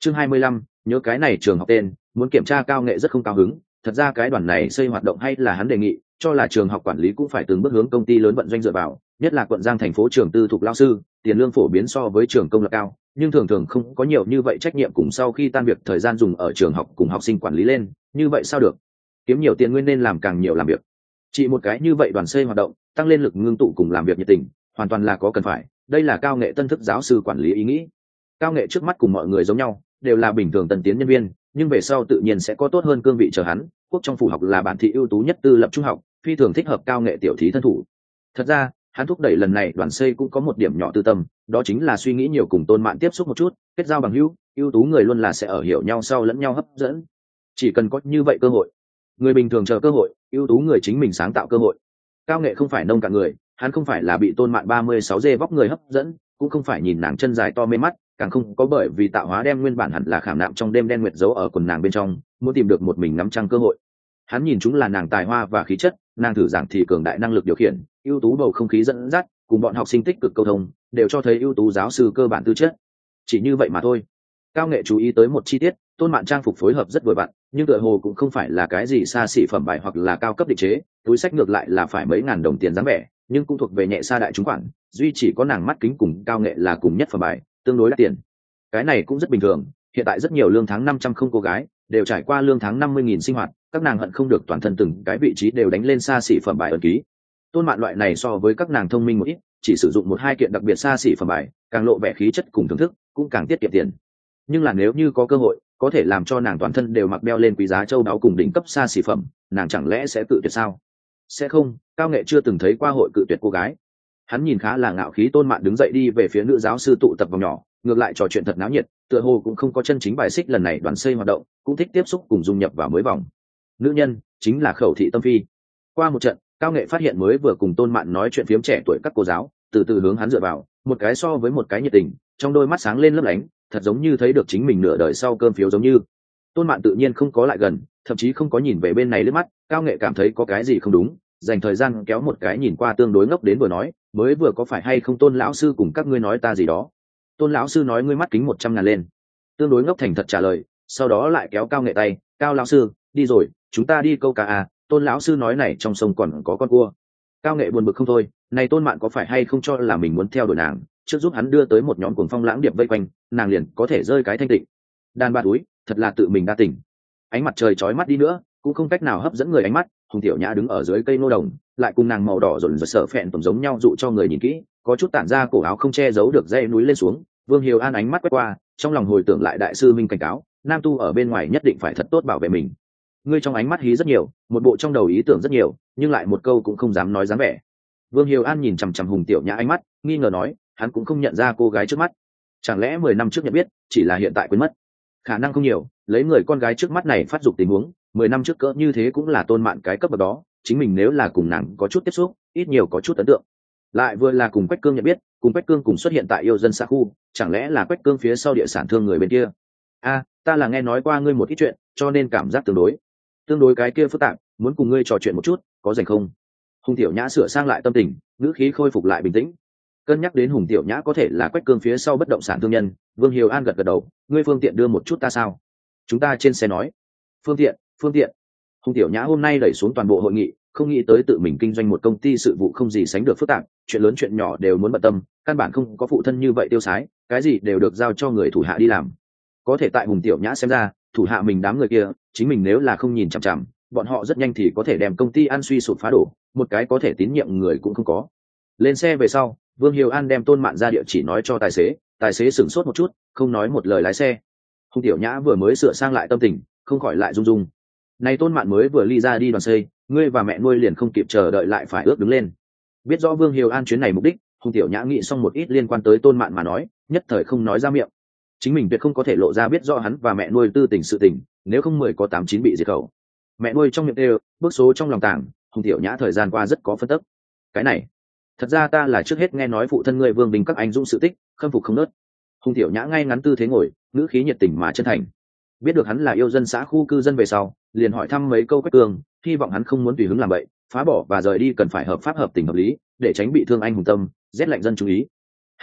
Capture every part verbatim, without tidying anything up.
chương hai mươi lăm, nhớ cái này trường học tên, muốn kiểm tra Cao Nghệ rất không cao hứng. Thật ra cái đoàn này xây hoạt động hay là hắn đề nghị, cho là trường học quản lý cũng phải từng bước hướng công ty lớn vận doanh dựa vào, nhất là quận Giang thành phố trường tư thục lao sư, tiền lương phổ biến so với trường công lập cao, nhưng thường thường không có nhiều như vậy trách nhiệm cùng sau khi tan việc thời gian dùng ở trường học cùng học sinh quản lý lên, như vậy sao được? Kiếm nhiều tiền nguyên nên làm càng nhiều làm việc. Chỉ một cái như vậy đoàn xây hoạt động, tăng lên lực ngưng tụ cùng làm việc nhiệt tình, hoàn toàn là có cần phải, đây là Cao Nghệ tân thức giáo sư quản lý ý nghĩ. Cao Nghệ trước mắt cùng mọi người giống nhau, đều là bình thường tân tiến nhân viên, nhưng về sau tự nhiên sẽ có tốt hơn cương vị chờ hắn. Quốc trong phủ học là bản thị ưu tú nhất tư lập trung học, phi thường thích hợp Cao Nghệ tiểu thí thân thủ. Thật ra hắn thúc đẩy lần này đoàn xây cũng có một điểm nhỏ tư tâm, đó chính là suy nghĩ nhiều cùng Tôn Mạn tiếp xúc một chút, kết giao bằng hữu. Ưu tú người luôn là sẽ ở hiểu nhau sau lẫn nhau hấp dẫn, chỉ cần có như vậy cơ hội. Người bình thường chờ cơ hội, ưu tú người chính mình sáng tạo cơ hội. Cao Nghệ không phải nông cạn người, hắn không phải là bị Tôn Mạn ba mươi sáu dê vóc người hấp dẫn, cũng không phải nhìn nàng chân dài to mê mắt, càng không có bởi vì tạo hóa đem nguyên bản hẳn là khảm nạm trong đêm đen nguyệt giấu ở quần nàng bên trong, muốn tìm được một mình ngắm trăng cơ hội. Hắn nhìn chúng là nàng tài hoa và khí chất, nàng thử giảng thì cường đại năng lực điều khiển, ưu tú bầu không khí dẫn dắt, cùng bọn học sinh tích cực câu thông, đều cho thấy ưu tú giáo sư cơ bản tư chất. Chỉ như vậy mà thôi. Cao Nghệ chú ý tới một chi tiết, Tôn Mạn trang phục phối hợp rất vừa vặn, nhưng tựa hồ cũng không phải là cái gì xa xỉ phẩm bài hoặc là cao cấp định chế, túi sách ngược lại là phải mấy ngàn đồng tiền dáng vẻ, nhưng cũng thuộc về nhẹ xa đại chúng khoản, duy chỉ có nàng mắt kính cùng Cao Nghệ là cùng nhất phẩm bài, tương đối đắt tiền. Cái này cũng rất bình thường, hiện tại rất nhiều lương tháng năm trăm không cô gái đều trải qua lương tháng năm mươi nghìn sinh hoạt, các nàng hận không được toàn thân từng cái vị trí đều đánh lên xa xỉ phẩm bài ẩn ký. Tôn Mạn loại này so với các nàng thông minh một ít, chỉ sử dụng một hai kiện đặc biệt xa xỉ phẩm bài, càng lộ vẻ khí chất cùng thưởng thức, cũng càng tiết kiệm tiền. Nhưng là nếu như có cơ hội, có thể làm cho nàng toàn thân đều mặc đeo lên quý giá châu báu cùng đỉnh cấp xa xỉ phẩm, nàng chẳng lẽ sẽ tự tuyệt sao? Sẽ không, Cao Nghệ chưa từng thấy qua hội cự tuyệt cô gái. Hắn nhìn khá là ngạo khí Tôn Mạn đứng dậy đi về phía nữ giáo sư tụ tập vòng nhỏ, ngược lại trò chuyện thật náo nhiệt, tựa hồ cũng không có chân chính bài xích lần này đoàn xây hoạt động, cũng thích tiếp xúc cùng dung nhập vào mới vòng. Nữ nhân chính là Khẩu Thị Tâm Phi. Qua một trận, Cao Nghệ phát hiện mới vừa cùng Tôn Mạn nói chuyện phiếm trẻ tuổi các cô giáo, từ từ hướng hắn dựa vào, một cái so với một cái nhiệt tình, trong đôi mắt sáng lên lấp lánh, thật giống như thấy được chính mình nửa đời sau cơm phiếu giống như. Tôn Mạn tự nhiên không có lại gần, thậm chí không có nhìn về bên này liếc mắt. Cao Nghệ cảm thấy có cái gì không đúng, dành thời gian kéo một cái nhìn qua tương đối ngốc đến vừa nói, mới vừa có phải hay không Tôn lão sư cùng các ngươi nói ta gì đó? Tôn lão sư nói ngươi mắt kính một trăm ngàn lên. Tương đối ngốc thành thật trả lời, sau đó lại kéo Cao Nghệ tay, Cao lão sư, đi rồi, chúng ta đi câu cá à? Tôn lão sư nói này trong sông còn có con cua. Cao Nghệ buồn bực không thôi, này Tôn Mạn có phải hay không cho là mình muốn theo đuổi nàng, trước giúp hắn đưa tới một nhóm cuồng phong lãng điệp vây quanh, nàng liền có thể rơi cái thanh tịnh. Đàn bà túi, thật là tự mình đa tình. Ánh mặt trời chói mắt đi nữa, cũng không cách nào hấp dẫn người ánh mắt. Hùng Tiểu Nhã đứng ở dưới cây nô đồng, lại cùng nàng màu đỏ rộn rợn sợ phèn tầm giống nhau dụ cho người nhìn kỹ, có chút tản ra cổ áo không che giấu được dây núi lên xuống. Vương Hiếu An ánh mắt quét qua, trong lòng hồi tưởng lại đại sư minh cảnh cáo, nam tu ở bên ngoài nhất định phải thật tốt bảo vệ mình. Ngươi trong ánh mắt hí rất nhiều, một bộ trong đầu ý tưởng rất nhiều, nhưng lại một câu cũng không dám nói dáng vẻ. Vương Hiếu An nhìn chằm chằm Hùng Tiểu Nhã ánh mắt, nghi ngờ nói, hắn cũng không nhận ra cô gái trước mắt. Chẳng lẽ mười năm trước nhận biết, chỉ là hiện tại quên mất? Khả năng không nhiều, lấy người con gái trước mắt này phát dục tình huống, mười năm trước cỡ như thế cũng là Tôn Mạn cái cấp bậc đó, chính mình nếu là cùng nàng có chút tiếp xúc, ít nhiều có chút ấn tượng. Lại vừa là cùng Quách Cương nhận biết, cùng Quách Cương cùng xuất hiện tại yêu dân xã khu, chẳng lẽ là Quách Cương phía sau địa sản thương người bên kia? A, ta là nghe nói qua ngươi một ít chuyện, cho nên cảm giác tương đối. Tương đối cái kia phức tạp, muốn cùng ngươi trò chuyện một chút, có rảnh không? Hùng Tiểu Nhã sửa sang lại tâm tình, ngữ khí khôi phục lại bình tĩnh. Cân nhắc đến Hùng Tiểu Nhã có thể là Quách Cương phía sau bất động sản thương nhân, Vương Hiếu An gật gật đầu, ngươi phương tiện đưa một chút ta sao? Chúng ta trên xe nói. Phương tiện, phương tiện. Hùng Tiểu Nhã hôm nay đẩy xuống toàn bộ hội nghị, không nghĩ tới tự mình kinh doanh một công ty sự vụ không gì sánh được phức tạp, chuyện lớn chuyện nhỏ đều muốn bận tâm, căn bản không có phụ thân như vậy tiêu sái, cái gì đều được giao cho người thủ hạ đi làm. Có thể tại Hùng Tiểu Nhã xem ra, thủ hạ mình đám người kia, chính mình nếu là không nhìn chằm chằm, bọn họ rất nhanh thì có thể đem công ty ăn suy sụp phá đổ, một cái có thể tín nhiệm người cũng không có. Lên xe về sau, Vương Hiếu An đem Tôn Mạn ra địa chỉ nói cho tài xế, tài xế sửng sốt một chút, không nói một lời lái xe. Hùng Tiểu Nhã vừa mới sửa sang lại tâm tình, không khỏi lại rung rung. Này Tôn Mạn mới vừa ly ra đi đoàn xây, ngươi và mẹ nuôi liền không kịp chờ đợi lại phải ước đứng lên. Biết rõ Vương Hiếu An chuyến này mục đích, Hùng Tiểu Nhã nghĩ xong một ít liên quan tới Tôn Mạn mà nói, nhất thời không nói ra miệng. Chính mình tuyệt không có thể lộ ra biết rõ hắn và mẹ nuôi tư tình sự tình, nếu không mười có tám chín bị diệt khẩu. Mẹ nuôi trong miệng đều, bước số trong lòng tảng, Hùng Tiểu Nhã thời gian qua rất có phân tức. Cái này, thật ra ta là trước hết nghe nói phụ thân ngươi Vương Bình các anh dũng sự tích, khâm phục không nớt. Hùng Tiểu Nhã ngay ngắn tư thế ngồi, ngữ khí nhiệt tình mà chân thành. Biết được hắn là yêu dân xã khu cư dân về sau, liền hỏi thăm mấy câu Quách Cương, hy vọng hắn không muốn tùy hứng làm bậy, phá bỏ và rời đi cần phải hợp pháp hợp tình hợp lý, để tránh bị thương anh hùng tâm, rét lạnh dân chú ý. Hả,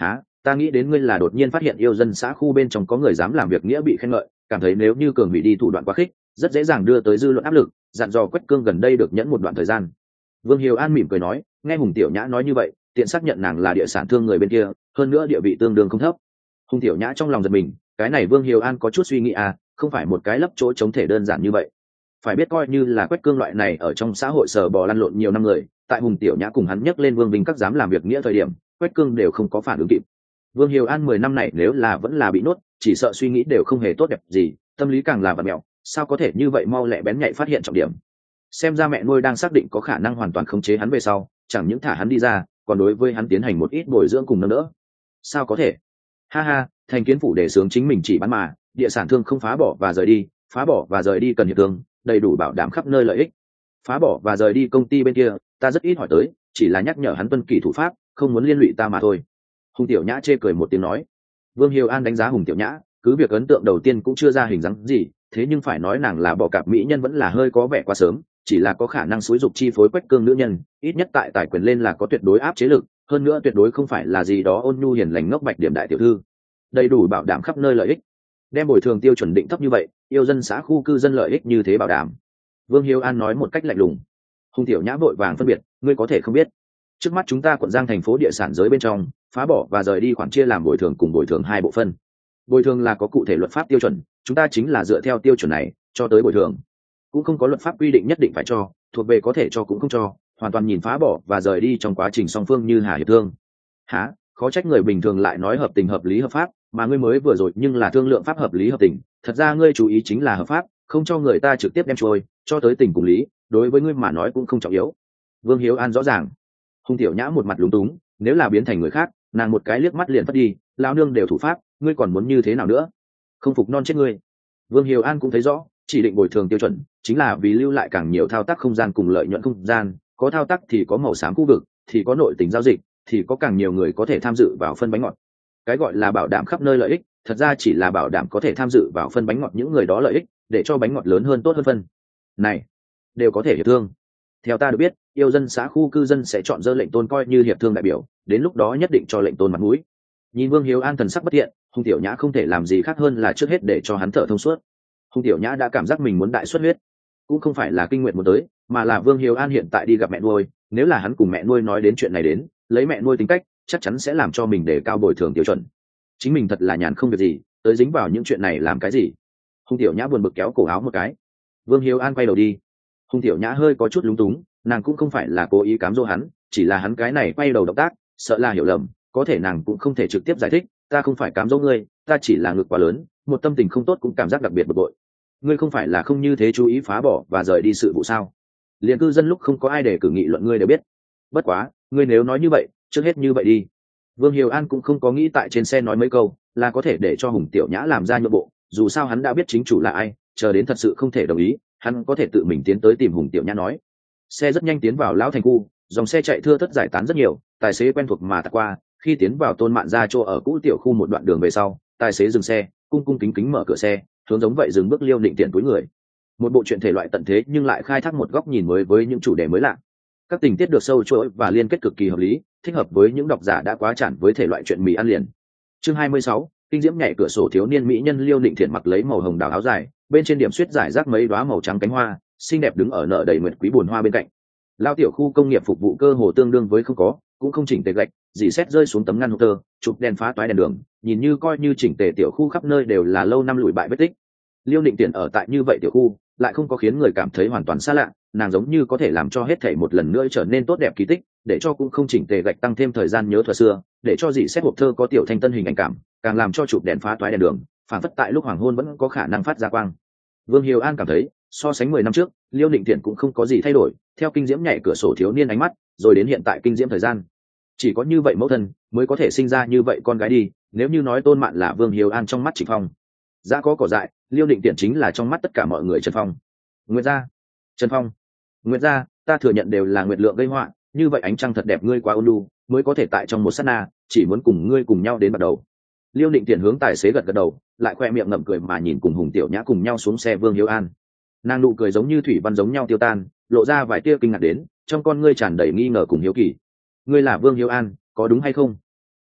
ta nghĩ đến ngươi là đột nhiên phát hiện yêu dân xã khu bên trong có người dám làm việc nghĩa bị khen ngợi, cảm thấy nếu như cường hủy đi thủ đoạn quá khích, rất dễ dàng đưa tới dư luận áp lực, dặn dò Quách Cương gần đây được nhẫn một đoạn thời gian. Vương Hiếu An mỉm cười nói, nghe Hùng Tiểu Nhã nói như vậy, tiện xác nhận nàng là địa sản thương người bên kia, hơn nữa địa vị tương đương không thấp. Hùng Tiểu Nhã trong lòng giật mình, cái này Vương Hiếu An có chút suy nghĩ à, không phải một cái lấp chỗ chống thể đơn giản như vậy. Phải biết coi như là Quách Cương loại này ở trong xã hội sờ bò lăn lộn nhiều năm người, tại Hùng Tiểu Nhã cùng hắn nhắc lên Vương Vinh các dám làm việc nghĩa thời điểm, Quách Cương đều không có phản ứng kịp. Vương Hiếu An mười năm này nếu là vẫn là bị nốt, chỉ sợ suy nghĩ đều không hề tốt đẹp gì, tâm lý càng là vặn mẹo, sao có thể như vậy mau lẹ bén nhạy phát hiện trọng điểm. Xem ra mẹ nuôi đang xác định có khả năng hoàn toàn khống chế hắn về sau, chẳng những thả hắn đi ra, còn đối với hắn tiến hành một ít bồi dưỡng cùng nâng đỡ. Sao có thể? Ha ha, thành kiến phủ đề xướng chính mình chỉ bán mà, địa sản thương không phá bỏ và rời đi, phá bỏ và rời đi cần hiệp thương, đầy đủ bảo đảm khắp nơi lợi ích. Phá bỏ và rời đi công ty bên kia, ta rất ít hỏi tới, chỉ là nhắc nhở hắn tuân kỷ thủ pháp, không muốn liên lụy ta mà thôi. Hùng Tiểu Nhã chê cười một tiếng nói. Vương Hiếu An đánh giá Hùng Tiểu Nhã, cứ việc ấn tượng đầu tiên cũng chưa ra hình dáng gì, thế nhưng phải nói nàng là bỏ cạp mỹ nhân vẫn là hơi có vẻ quá sớm, chỉ là có khả năng xúi dục chi phối Quách Cương nữ nhân, ít nhất tại tài quyền lên là có tuyệt đối áp chế lực, hơn nữa tuyệt đối không phải là gì đó ôn nhu hiền lành ngốc bạch điểm đại tiểu thư. Đầy đủ bảo đảm khắp nơi lợi ích. Đem bồi thường tiêu chuẩn định thấp như vậy, yêu dân xã khu cư dân lợi ích như thế bảo đảm. Vương Hiếu An nói một cách lạnh lùng. Hùng Tiểu Nhã vội vàng phân biệt, ngươi có thể không biết, trước mắt chúng ta quận Giang thành phố địa sản giới bên trong, phá bỏ và rời đi khoản chia làm bồi thường cùng bồi thường hai bộ phân. Bồi thường là có cụ thể luật pháp tiêu chuẩn, chúng ta chính là dựa theo tiêu chuẩn này cho tới bồi thường, cũng không có luật pháp quy định nhất định phải cho, thuộc về có thể cho cũng không cho, hoàn toàn nhìn phá bỏ và rời đi trong quá trình song phương như hà hiệp thương. Hả? Khó trách người bình thường lại nói hợp tình hợp lý hợp pháp, mà ngươi mới vừa rồi nhưng là thương lượng pháp hợp lý hợp tình, thật ra ngươi chú ý chính là hợp pháp, không cho người ta trực tiếp đem trôi, cho tới tình cùng lý, đối với ngươi mà nói cũng không trọng yếu. Vương Hiếu An rõ ràng. Hùng Tiểu Nhã một mặt lúng túng, nếu là biến thành người khác, nàng một cái liếc mắt liền phất đi, lão nương đều thủ pháp, ngươi còn muốn như thế nào nữa? Không phục non chết ngươi. Vương Hiếu An cũng thấy rõ, chỉ định bồi thường tiêu chuẩn chính là vì lưu lại càng nhiều thao tác không gian cùng lợi nhuận không gian, có thao tác thì có màu xám khu vực, thì có nội tình giao dịch, thì có càng nhiều người có thể tham dự vào phân bánh ngọt. Cái gọi là bảo đảm khắp nơi lợi ích, thật ra chỉ là bảo đảm có thể tham dự vào phân bánh ngọt những người đó lợi ích, để cho bánh ngọt lớn hơn tốt hơn phân. Này, đều có thể hiệp thương. Theo ta được biết, yêu dân xã khu cư dân sẽ chọn dơ lệnh tôn coi như hiệp thương đại biểu, đến lúc đó nhất định cho lệnh tôn mặt mũi. Nhìn Vương Hiếu An thần sắc bất thiện, Hùng Tiểu Nhã không thể làm gì khác hơn là trước hết để cho hắn thở thông suốt. Hùng Tiểu Nhã đã cảm giác mình muốn đại xuất huyết, cũng không phải là kinh nguyện muốn tới, mà là Vương Hiếu An hiện tại đi gặp mẹ nuôi, nếu là hắn cùng mẹ nuôi nói đến chuyện này đến, lấy mẹ nuôi tính cách, chắc chắn sẽ làm cho mình đề cao bồi thường tiêu chuẩn. Chính mình thật là nhàn không việc gì, tới dính vào những chuyện này làm cái gì? Hùng Tiểu Nhã buồn bực kéo cổ áo một cái. Vương Hiếu An quay đầu đi. Hùng Tiểu Nhã hơi có chút lúng túng, nàng cũng không phải là cố ý cám dỗ hắn, chỉ là hắn cái này quay đầu động tác, sợ là hiểu lầm, có thể nàng cũng không thể trực tiếp giải thích, ta không phải cám dỗ ngươi, ta chỉ là ngực quá lớn, một tâm tình không tốt cũng cảm giác đặc biệt bực bội. Ngươi không phải là không như thế chú ý phá bỏ và rời đi sự vụ sao? Liên cư dân lúc không có ai để cử nghị luận ngươi đều biết. Bất quá, ngươi nếu nói như vậy, trước hết như vậy đi. Vương Hiếu An cũng không có nghĩ tại trên xe nói mấy câu, là có thể để cho Hùng Tiểu Nhã làm ra nhượng bộ, dù sao hắn đã biết chính chủ là ai, chờ đến thật sự không thể đồng ý, hắn có thể tự mình tiến tới tìm Hùng Tiểu Nhã nói. Xe rất nhanh tiến vào lão thành khu, dòng xe chạy thưa thớt giải tán rất nhiều, tài xế quen thuộc mà tạt qua, khi tiến vào Tôn Mạn gia chỗ ở cũ tiểu khu một đoạn đường về sau, tài xế dừng xe, cung cung kính kính mở cửa xe, hướng giống vậy dừng bước Liêu Định Tiện túi người. Một bộ truyện thể loại tận thế nhưng lại khai thác một góc nhìn mới với những chủ đề mới lạ. Các tình tiết được sâu chuỗi và liên kết cực kỳ hợp lý, thích hợp với những độc giả đã quá chản với thể loại truyện mì ăn liền. Chương hai mươi sáu, kinh diễm nhảy cửa sổ thiếu niên mỹ nhân Liêu Định Thiện mặc lấy màu hồng đào áo dài, bên trên điểm xuyết giải rác mấy đóa màu trắng cánh hoa, xinh đẹp đứng ở nợ đầy nguyệt quý buồn hoa bên cạnh. Lao tiểu khu công nghiệp phục vụ cơ hồ tương đương với không có, cũng không chỉnh tề gạch, dì xét rơi xuống tấm ngăn hộp tơ, chụp đèn phá toái đèn đường, nhìn như coi như chỉnh tề tiểu khu khắp nơi đều là lâu năm lụi bại vết tích. Liêu Định Tiện ở tại như vậy tiểu khu, lại không có khiến người cảm thấy hoàn toàn xa lạ, nàng giống như có thể làm cho hết thảy một lần nữa trở nên tốt đẹp kỳ tích, để cho cũng không chỉnh tề gạch tăng thêm thời gian nhớ thuở xưa, để cho dì xét hộp thơ có tiểu thanh tân hình ảnh cảm, càng làm cho chụp đèn phá toái đèn đường, phản phất tại lúc hoàng hôn vẫn có khả năng phát ra quang. Vương Hiếu An cảm thấy, so sánh mười năm trước, Liêu Định Tiện cũng không có gì thay đổi, theo kinh diễm nhảy cửa sổ thiếu niên ánh mắt, rồi đến hiện tại kinh diễm thời gian. Chỉ có như vậy mẫu thân mới có thể sinh ra như vậy con gái đi, nếu như nói Tôn Mạn là Vương Hiếu An trong mắt Trịnh Phong, giá có cỏ dại, Liêu Định Tiện chính là trong mắt tất cả mọi người Trần Phong. Nguyệt gia, Trần Phong, Nguyệt gia, ta thừa nhận đều là Nguyệt Lượng gây họa, như vậy ánh trăng thật đẹp ngươi quá ôn nhu, mới có thể tại trong một sát na, chỉ muốn cùng ngươi cùng nhau đến bắt đầu. Liêu Định Tiện hướng tài xế gật gật đầu, lại khoe miệng ngậm cười mà nhìn cùng Hùng Tiểu Nhã cùng nhau xuống xe Vương Hiếu An. Nàng nụ cười giống như thủy văn giống nhau tiêu tan, lộ ra vài tia kinh ngạc đến, trong con ngươi tràn đầy nghi ngờ cùng hiếu kỳ. Ngươi là Vương Hiếu An, có đúng hay không?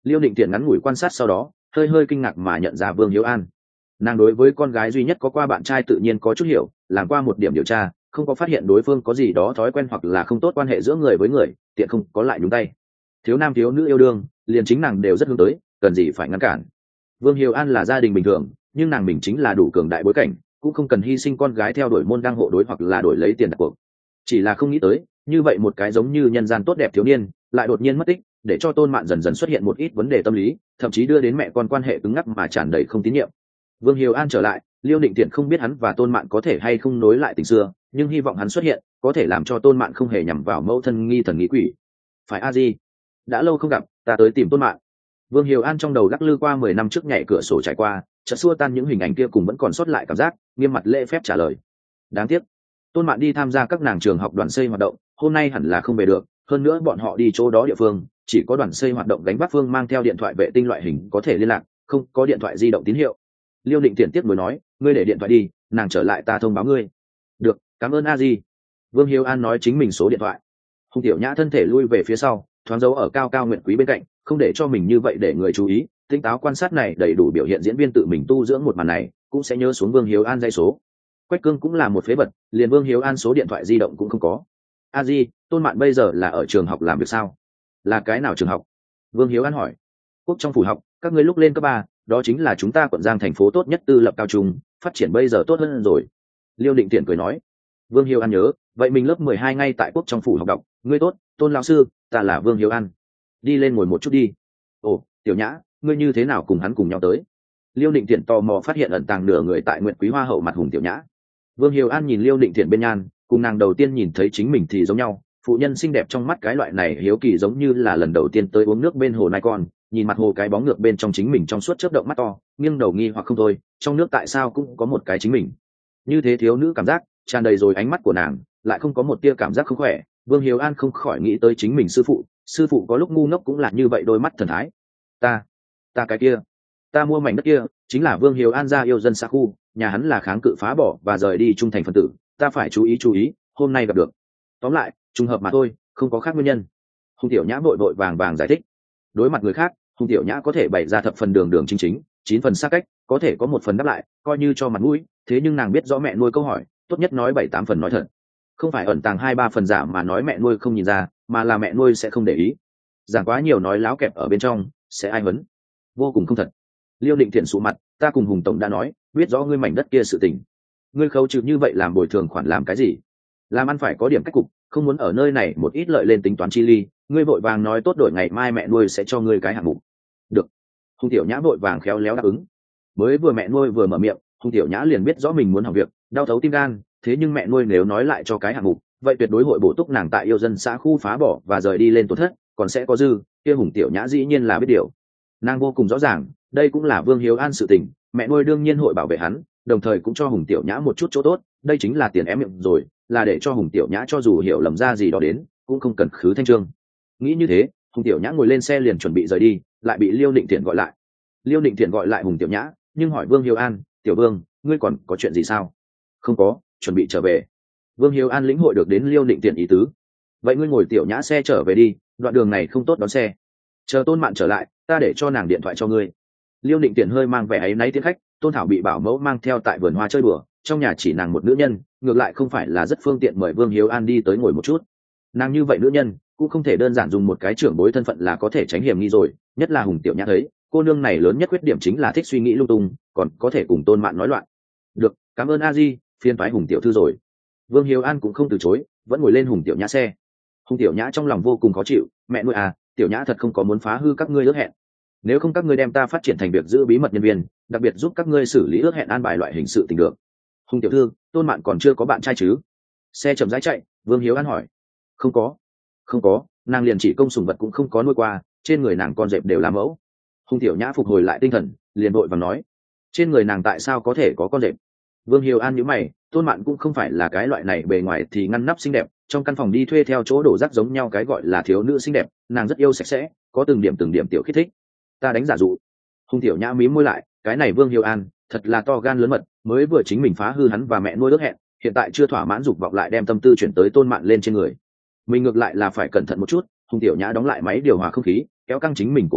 Liêu Định Tiện ngắn ngủi quan sát sau đó hơi hơi kinh ngạc mà nhận ra Vương Hiếu An. Nàng đối với con gái duy nhất có qua bạn trai tự nhiên có chút hiểu, làm qua một điểm điều tra, không có phát hiện đối phương có gì đó thói quen hoặc là không tốt quan hệ giữa người với người, tiện không có lại nhúng tay. Thiếu nam thiếu nữ yêu đương, liền chính nàng đều rất hướng tới, cần gì phải ngăn cản. Vương Hiếu An là gia đình bình thường, nhưng nàng mình chính là đủ cường đại bối cảnh, cũng không cần hy sinh con gái theo đuổi môn đăng hộ đối hoặc là đổi lấy tiền đặt cuộc. Chỉ là không nghĩ tới, như vậy một cái giống như nhân gian tốt đẹp thiếu niên, lại đột nhiên mất tích, để cho Tôn Mạn dần dần xuất hiện một ít vấn đề tâm lý, thậm chí đưa đến mẹ con quan hệ cứng ngắc mà tràn đầy không tín nhiệm. Vương Hiếu An trở lại, Liêu Định Tiện không biết hắn và Tôn Mạn có thể hay không nối lại tình xưa, nhưng hy vọng hắn xuất hiện, có thể làm cho Tôn Mạn không hề nhằm vào mẫu thân nghi thần nghi quỷ. Phải a di, đã lâu không gặp, ta tới tìm Tôn Mạn. Vương Hiếu An trong đầu lắc lư qua mười năm trước nhảy cửa sổ trải qua, chợt xua tan những hình ảnh kia cùng vẫn còn sót lại cảm giác, nghiêm mặt lễ phép trả lời. Đáng tiếc, Tôn Mạn đi tham gia các nàng trường học đoàn xây hoạt động, hôm nay hẳn là không về được, hơn nữa bọn họ đi chỗ đó địa phương, chỉ có đoàn xây hoạt động gánh vác phương mang theo điện thoại vệ tinh loại hình có thể liên lạc, không có điện thoại di động tín hiệu. Liêu Định Tiện tiếp nối nói, ngươi để điện thoại đi, nàng trở lại ta thông báo ngươi. Được, cảm ơn a di. Vương Hiếu An nói chính mình số điện thoại. Hùng Tiểu Nhã thân thể lui về phía sau, thoáng dấu ở Cao Cao Nguyệt Quý bên cạnh, không để cho mình như vậy để người chú ý, tinh táo quan sát này đầy đủ biểu hiện diễn viên tự mình tu dưỡng một màn này, cũng sẽ nhớ xuống Vương Hiếu An dây số. Quách Cương cũng là một phế vật, liền Vương Hiếu An số điện thoại di động cũng không có. A di, Tôn Mạn bây giờ là ở trường học làm việc sao? Là cái nào trường học? Vương Hiếu An hỏi. Quốc trong phủ học, các ngươi lúc lên cấp ba, đó chính là chúng ta quận Giang thành phố tốt nhất tư lập cao trung, phát triển bây giờ tốt hơn rồi. Liêu Định Tiện cười nói. Vương Hiếu An nhớ, vậy mình lớp mười hai ngay tại Quốc trong phủ học đọc, ngươi tốt, Tôn lão sư, ta là Vương Hiếu An. Đi lên ngồi một chút đi. Ồ, Tiểu Nhã, ngươi như thế nào cùng hắn cùng nhau tới? Liêu Định Tiện tò mò phát hiện ẩn tàng nửa người tại Nguyệt Quý Hoa hậu mặt Hùng Tiểu Nhã. Vương Hiếu An nhìn Liêu Định Tiện bên nhan, cùng nàng đầu tiên nhìn thấy chính mình thì giống nhau, phụ nhân xinh đẹp trong mắt cái loại này hiếu kỳ giống như là lần đầu tiên tới uống nước bên hồ nai con, nhìn mặt hồ cái bóng ngược bên trong chính mình trong suốt chớp động mắt to, nghiêng đầu nghi hoặc không thôi, trong nước tại sao cũng có một cái chính mình. Như thế thiếu nữ cảm giác tràn đầy rồi ánh mắt của nàng, lại không có một tia cảm giác không khỏe. Vương Hiếu An không khỏi nghĩ tới chính mình sư phụ, sư phụ có lúc ngu ngốc cũng là như vậy, đôi mắt thần thái. Ta, ta cái kia, ta mua mảnh đất kia, chính là Vương Hiếu An gia yêu dân xã khu, nhà hắn là kháng cự phá bỏ và rời đi trung thành phân tử, ta phải chú ý chú ý, hôm nay gặp được. Tóm lại, trùng hợp mà thôi, không có khác nguyên nhân. Hùng Tiểu Nhã vội vội vàng vàng giải thích. Đối mặt người khác, Hùng Tiểu Nhã có thể bày ra thập phần đường đường chính chính, chín phần xa cách, có thể có một phần đáp lại, coi như cho mặt mũi. Thế nhưng nàng biết rõ mẹ nuôi câu hỏi, tốt nhất nói bảy tám phần nói thật, không phải ẩn tàng hai ba phần giả mà nói mẹ nuôi không nhìn ra, mà là mẹ nuôi sẽ không để ý. Giảng quá nhiều nói láo kẹp ở bên trong, sẽ ai vấn, vô cùng không thật. Liêu Định Thiện sụ mặt, ta cùng Hùng tổng đã nói, biết rõ ngươi mảnh đất kia sự tình, ngươi khấu trừ như vậy làm bồi thường khoản làm cái gì? Làm ăn phải có điểm cách cục, không muốn ở nơi này một ít lợi lên tính toán chi ly, ngươi vội vàng nói tốt đổi ngày mai mẹ nuôi sẽ cho ngươi cái hạng mục. Được. Hùng Tiểu Nhã vội vàng khéo léo đáp ứng. Mới vừa mẹ nuôi vừa mở miệng, Hùng Tiểu Nhã liền biết rõ mình muốn học việc, đau thấu tim gan, thế nhưng mẹ nuôi nếu nói lại cho cái hạng mục, vậy tuyệt đối hội bổ túc nàng tại yêu dân xã khu phá bỏ và rời đi lên tổn thất, còn sẽ có dư, kia Hùng Tiểu Nhã dĩ nhiên là biết điều. Nàng vô cùng rõ ràng, đây cũng là Vương Hiếu An sự tình, mẹ nuôi đương nhiên hội bảo vệ hắn, đồng thời cũng cho Hùng Tiểu Nhã một chút chỗ tốt, đây chính là tiền ém miệng rồi, là để cho Hùng Tiểu Nhã cho dù hiểu lầm ra gì đó đến, cũng không cần khứ thanh trương. Nghĩ như thế, Hùng Tiểu Nhã ngồi lên xe liền chuẩn bị rời đi, lại bị Liêu Định Thiện gọi lại. Liêu Định Thiện gọi lại Hùng Tiểu Nhã, nhưng hỏi Vương Hiếu An, "Tiểu Vương, ngươi còn có chuyện gì sao?" "Không có, chuẩn bị trở về." Vương Hiếu An lĩnh hội được đến Liêu Định Thiện ý tứ. "Vậy ngươi ngồi Tiểu Nhã xe trở về đi, đoạn đường này không tốt đón xe. Chờ Tôn Mạn trở lại, ta để cho nàng điện thoại cho ngươi." Liêu Định Thiện hơi mang vẻ áy náy tiến khách, Tôn Thảo bị bảo mẫu mang theo tại vườn hoa chơi bừa, trong nhà chỉ nàng một nữ nhân, ngược lại không phải là rất phương tiện mời Vương Hiếu An đi tới ngồi một chút. Nàng như vậy nữ nhân cũng không thể đơn giản dùng một cái trưởng bối thân phận là có thể tránh hiểm nghi rồi, nhất là Hùng Tiểu Nhã thấy cô nương này lớn nhất khuyết điểm chính là thích suy nghĩ lung tung, còn có thể cùng Tôn Mạn nói loạn. "Được, cảm ơn a di, phiền toái Hùng tiểu thư rồi." Vương Hiếu An cũng không từ chối, vẫn ngồi lên Hùng Tiểu Nhã xe. Hùng Tiểu Nhã trong lòng vô cùng khó chịu, "Mẹ nuôi à, Tiểu Nhã thật không có muốn phá hư các ngươi ước hẹn. Nếu không các ngươi đem ta phát triển thành việc giữ bí mật nhân viên, đặc biệt giúp các ngươi xử lý ước hẹn an bài loại hình sự tình được." "Hùng tiểu thư, Tôn Mạn còn chưa có bạn trai chứ?" Xe chậm rãi chạy, Vương Hiếu An hỏi. "Không có." "Không có, nàng liền chỉ công sủng vật cũng không có nuôi qua, trên người nàng con dẹp đều là mẫu." Hùng Tiểu Nhã phục hồi lại tinh thần, liền vội vàng nói, "Trên người nàng tại sao có thể có con dẹp?" Vương Hiếu An nhíu mày, Tôn Mạn cũng không phải là cái loại này bề ngoài thì ngăn nắp xinh đẹp, trong căn phòng đi thuê theo chỗ đổ rác giống nhau cái gọi là thiếu nữ xinh đẹp, nàng rất yêu sạch sẽ, có từng điểm từng điểm tiểu khích thích. "Ta đánh giả dụ." Hùng Tiểu Nhã mím môi lại, cái này Vương Hiếu An thật là to gan lớn mật, mới vừa chính mình phá hư hắn và mẹ nuôi ước hẹn, hiện tại chưa thỏa mãn dục vọng lại đem tâm tư chuyển tới Tôn Mạn lên trên người. Mình ngược lại là phải cẩn thận một chút. Hùng Tiểu Nhã đóng lại máy điều hòa không khí, kéo căng chính mình cổ áo,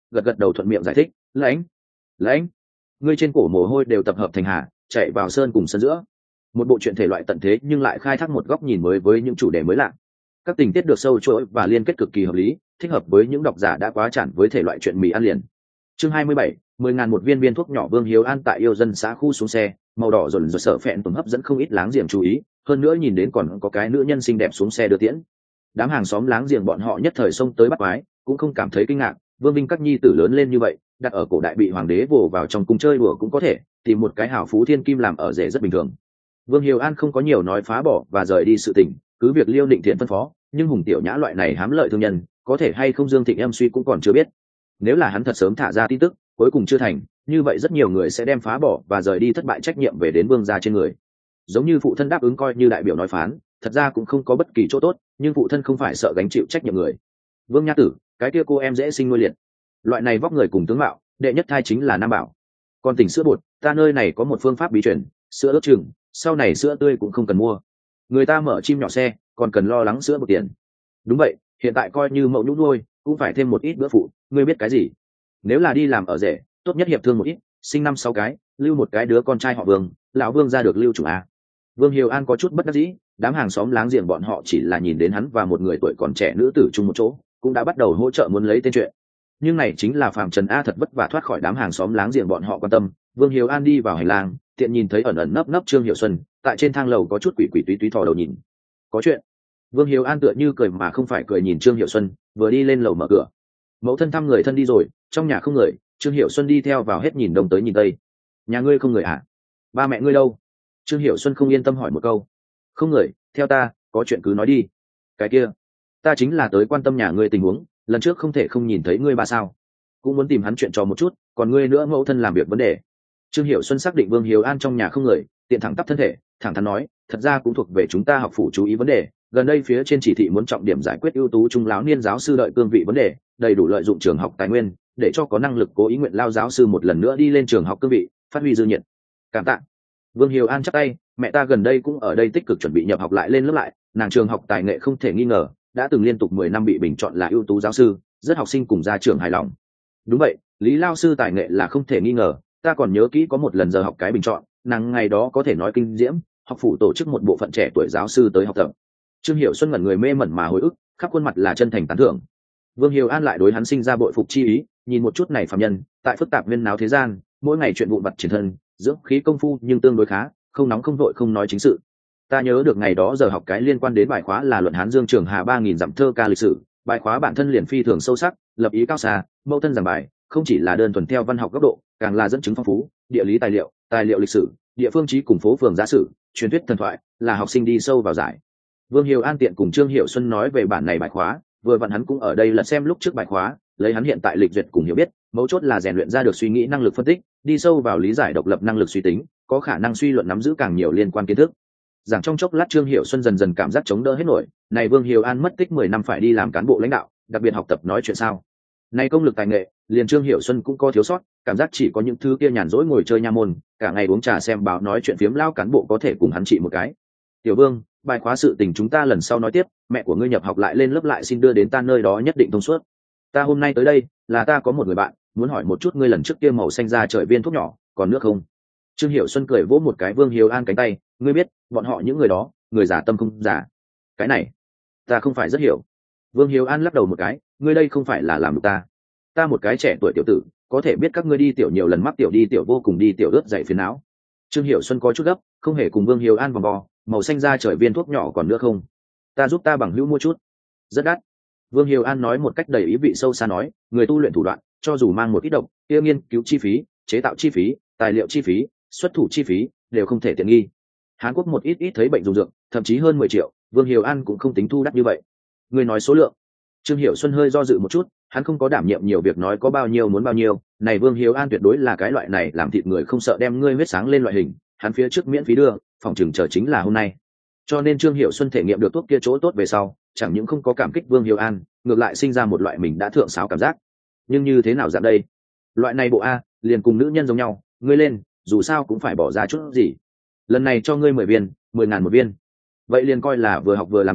gật gật đầu thuận miệng giải thích, lãnh lãnh ngươi trên cổ mồ hôi đều tập hợp thành hà, chạy vào sơn cùng sân giữa. Một bộ truyện thể loại tận thế nhưng lại khai thác một góc nhìn mới với những chủ đề mới lạ. Các tình tiết được sâu chuỗi và liên kết cực kỳ hợp lý, thích hợp với những độc giả đã quá chản với thể loại truyện mì ăn liền. Chương hai mươi bảy, mười ngàn một viên viên thuốc nhỏ. Vương Hiếu An tại yêu dân xã khu xuống xe, màu đỏ rộn rộn sợ phẹn tùng hấp dẫn không ít láng giềng chú ý, hơn nữa nhìn đến còn có cái nữ nhân xinh đẹp xuống xe đưa tiễn. Đám hàng xóm láng giềng bọn họ nhất thời xông tới bắt quái, cũng không cảm thấy kinh ngạc. Vương Vinh các nhi tử lớn lên như vậy, đặt ở cổ đại bị hoàng đế vồ vào trong cung chơi đùa cũng có thể, tìm một cái hảo phú thiên kim làm ở rể rất bình thường. Vương Hiếu An không có nhiều nói phá bỏ và rời đi sự tình, cứ việc Liêu Định Thiện phân phó, nhưng Hùng Tiểu Nhã loại này hám lợi thương nhân, có thể hay không Dương Thịnh em suy cũng còn chưa biết. Nếu là hắn thật sớm thả ra tin tức, cuối cùng chưa thành, như vậy rất nhiều người sẽ đem phá bỏ và rời đi thất bại trách nhiệm về đến Vương gia trên người. Giống như phụ thân đáp ứng coi như đại biểu nói phán, thật ra cũng không có bất kỳ chỗ tốt, nhưng phụ thân không phải sợ gánh chịu trách nhiệm người. Vương Nha Tử, cái kia cô em dễ sinh nuôi liệt, loại này vóc người cùng tướng mạo, đệ nhất thai chính là Nam Bảo. Còn tỉnh sữa bột, ta nơi này có một phương pháp bí truyền, sữa ướp chừng, sau này sữa tươi cũng không cần mua. Người ta mở chim nhỏ xe, còn cần lo lắng sữa bột tiền. Đúng vậy, hiện tại coi như mậu nhũ nuôi, cũng phải thêm một ít bữa phụ, ngươi biết cái gì? Nếu là đi làm ở rể, tốt nhất hiệp thương một ít, sinh năm sáu cái, lưu một cái đứa con trai họ Vương, lão Vương ra được lưu chủ a. Vương Hiếu An có chút bất đắc dĩ, đám hàng xóm láng giềng bọn họ chỉ là nhìn đến hắn và một người tuổi còn trẻ nữ tử chung một chỗ, cũng đã bắt đầu hỗ trợ muốn lấy tên chuyện. Nhưng này chính là Phạm Trần A thật vất vả thoát khỏi đám hàng xóm láng giềng bọn họ quan tâm. Vương Hiếu An đi vào hành lang, tiện nhìn thấy ẩn ẩn nấp nấp Trương Hiểu Xuân, tại trên thang lầu có chút quỷ quỷ túy túy thò đầu nhìn. Có chuyện. Vương Hiếu An tựa như cười mà không phải cười nhìn Trương Hiểu Xuân, vừa đi lên lầu mở cửa. Mẫu thân thăm người thân đi rồi, trong nhà không người, Trương Hiểu Xuân đi theo vào hết nhìn đông tới nhìn tây. Nhà ngươi không người à? Ba mẹ ngươi đâu? Trương Hiểu Xuân không yên tâm hỏi một câu. Không người, theo ta, có chuyện cứ nói đi. Cái kia, ta chính là tới quan tâm nhà ngươi tình huống, lần trước không thể không nhìn thấy ngươi ba sao, cũng muốn tìm hắn chuyện trò một chút, còn ngươi nữa mẫu thân làm việc vấn đề. Trương Hiểu Xuân xác định Vương Hiếu An trong nhà không người, tiện thẳng tắp thân thể, thẳng thắn nói, thật ra cũng thuộc về chúng ta học phủ chú ý vấn đề, gần đây phía trên chỉ thị muốn trọng điểm giải quyết ưu tú trung lão niên giáo sư đợi cương vị vấn đề, đầy đủ lợi dụng trường học tài nguyên, để cho có năng lực cố ý nguyện lao giáo sư một lần nữa đi lên trường học cương vị, phát huy dư nhiệt. Cảm tạ. Vương Hiếu An chắp tay, mẹ ta gần đây cũng ở đây tích cực chuẩn bị nhập học lại lên lớp lại, nàng trường học tài nghệ không thể nghi ngờ, đã từng liên tục mười năm bị bình chọn là ưu tú giáo sư, rất học sinh cùng gia trưởng hài lòng. Đúng vậy, Lý lao sư tài nghệ là không thể nghi ngờ, ta còn nhớ kỹ có một lần giờ học cái bình chọn, nàng ngày đó có thể nói kinh diễm, học phủ tổ chức một bộ phận trẻ tuổi giáo sư tới học tập. Trương Hiểu Xuân ngẩn người mê mẩn mà hồi ức, khắp khuôn mặt là chân thành tán thưởng. Vương Hiếu An lại đối hắn sinh ra bội phục chi ý, nhìn một chút này phàm nhân, tại phức tạp viên náo thế gian, mỗi ngày chuyện vụn vặt triển thân, dưỡng khí công phu nhưng tương đối khá, không nóng không vội không nói chính sự. Ta nhớ được ngày đó giờ học cái liên quan đến bài khóa là luận Hán Dương Trường Hà ba nghìn dặm thơ ca lịch sử, bài khóa bản thân liền phi thường sâu sắc, lập ý cao xa, mẫu thân giảng bài, không chỉ là đơn thuần theo văn học góc độ, càng là dẫn chứng phong phú, địa lý tài liệu, tài liệu lịch sử, địa phương trí cùng phố phường giả sử, truyền thuyết thần thoại, là học sinh đi sâu vào giải. Vương Hiếu An tiện cùng Trương Hiểu Xuân nói về bản này bài khóa, vừa vặn hắn cũng ở đây lật xem lúc trước bài khóa, lấy hắn hiện tại lịch duyệt cùng hiểu biết, mấu chốt là rèn luyện ra được suy nghĩ năng lực phân tích, đi sâu vào lý giải độc lập năng lực suy tính, có khả năng suy luận nắm giữ càng nhiều liên quan kiến thức. Giảng trong chốc lát Trương Hiểu Xuân dần dần cảm giác chống đỡ hết nổi, này Vương Hiếu An mất tích mười năm phải đi làm cán bộ lãnh đạo, đặc biệt học tập nói chuyện sao? Này công lực tài nghệ, liền Trương Hiểu Xuân cũng có thiếu sót, cảm giác chỉ có những thứ kia nhàn rỗi ngồi chơi nha môn, cả ngày uống trà xem báo nói chuyện phiếm lao cán bộ có thể cùng hắn trị một cái. Tiểu Vương, bài khóa sự tình chúng ta lần sau nói tiếp, mẹ của ngươi nhập học lại lên lớp lại xin đưa đến ta nơi đó nhất định thông suốt. Ta hôm nay tới đây, là ta có một người bạn, muốn hỏi một chút ngươi lần trước kia màu xanh ra trời viên thuốc nhỏ, còn nước không? Trương Hiểu Xuân cười vỗ một cái Vương Hiếu An cánh tay, ngươi biết, bọn họ những người đó, người giả tâm không giả. Cái này, ta không phải rất hiểu. Vương Hiếu An lắc đầu một cái, ngươi đây không phải là làm được ta. Ta một cái trẻ tuổi tiểu tử, có thể biết các ngươi đi tiểu nhiều lần mắc tiểu đi tiểu vô cùng đi tiểu ướt dậy phiền não. Trương Hiểu Xuân có chút gấp, không hề cùng Vương Hiếu An vòng vo, màu xanh ra trời viên thuốc nhỏ còn nữa không? Ta giúp ta bằng hữu mua chút. Rất đắt. Vương Hiếu An nói một cách đầy ý vị sâu xa nói, người tu luyện thủ đoạn, cho dù mang một ít độc, kia nghiên cứu chi phí, chế tạo chi phí, tài liệu chi phí, xuất thủ chi phí, đều không thể tiện nghi. Hàn Quốc một ít ít thấy bệnh dùng dược, thậm chí hơn mười triệu, Vương Hiếu An cũng không tính thu đắt như vậy. Người nói số lượng. Trương Hiểu Xuân hơi do dự một chút, hắn không có đảm nhiệm nhiều việc nói có bao nhiêu muốn bao nhiêu, này Vương Hiếu An tuyệt đối là cái loại này làm thịt người không sợ đem ngươi huyết sáng lên loại hình, hắn phía trước miễn phí đưa, phòng chừng chờ chính là hôm nay. Cho nên Trương Hiểu Xuân thể nghiệm được thuốc kia chỗ tốt về sau, chẳng những không có cảm kích Vương Hiếu An, ngược lại sinh ra một loại mình đã thượng sáo cảm giác. Nhưng như thế nào dạng đây? Loại này bộ a, liền cùng nữ nhân giống nhau, ngươi lên, dù sao cũng phải bỏ ra chút gì. Lần này cho ngươi mười viên, mười ngàn một viên. Vậy liền coi là vừa học vừa làm đi,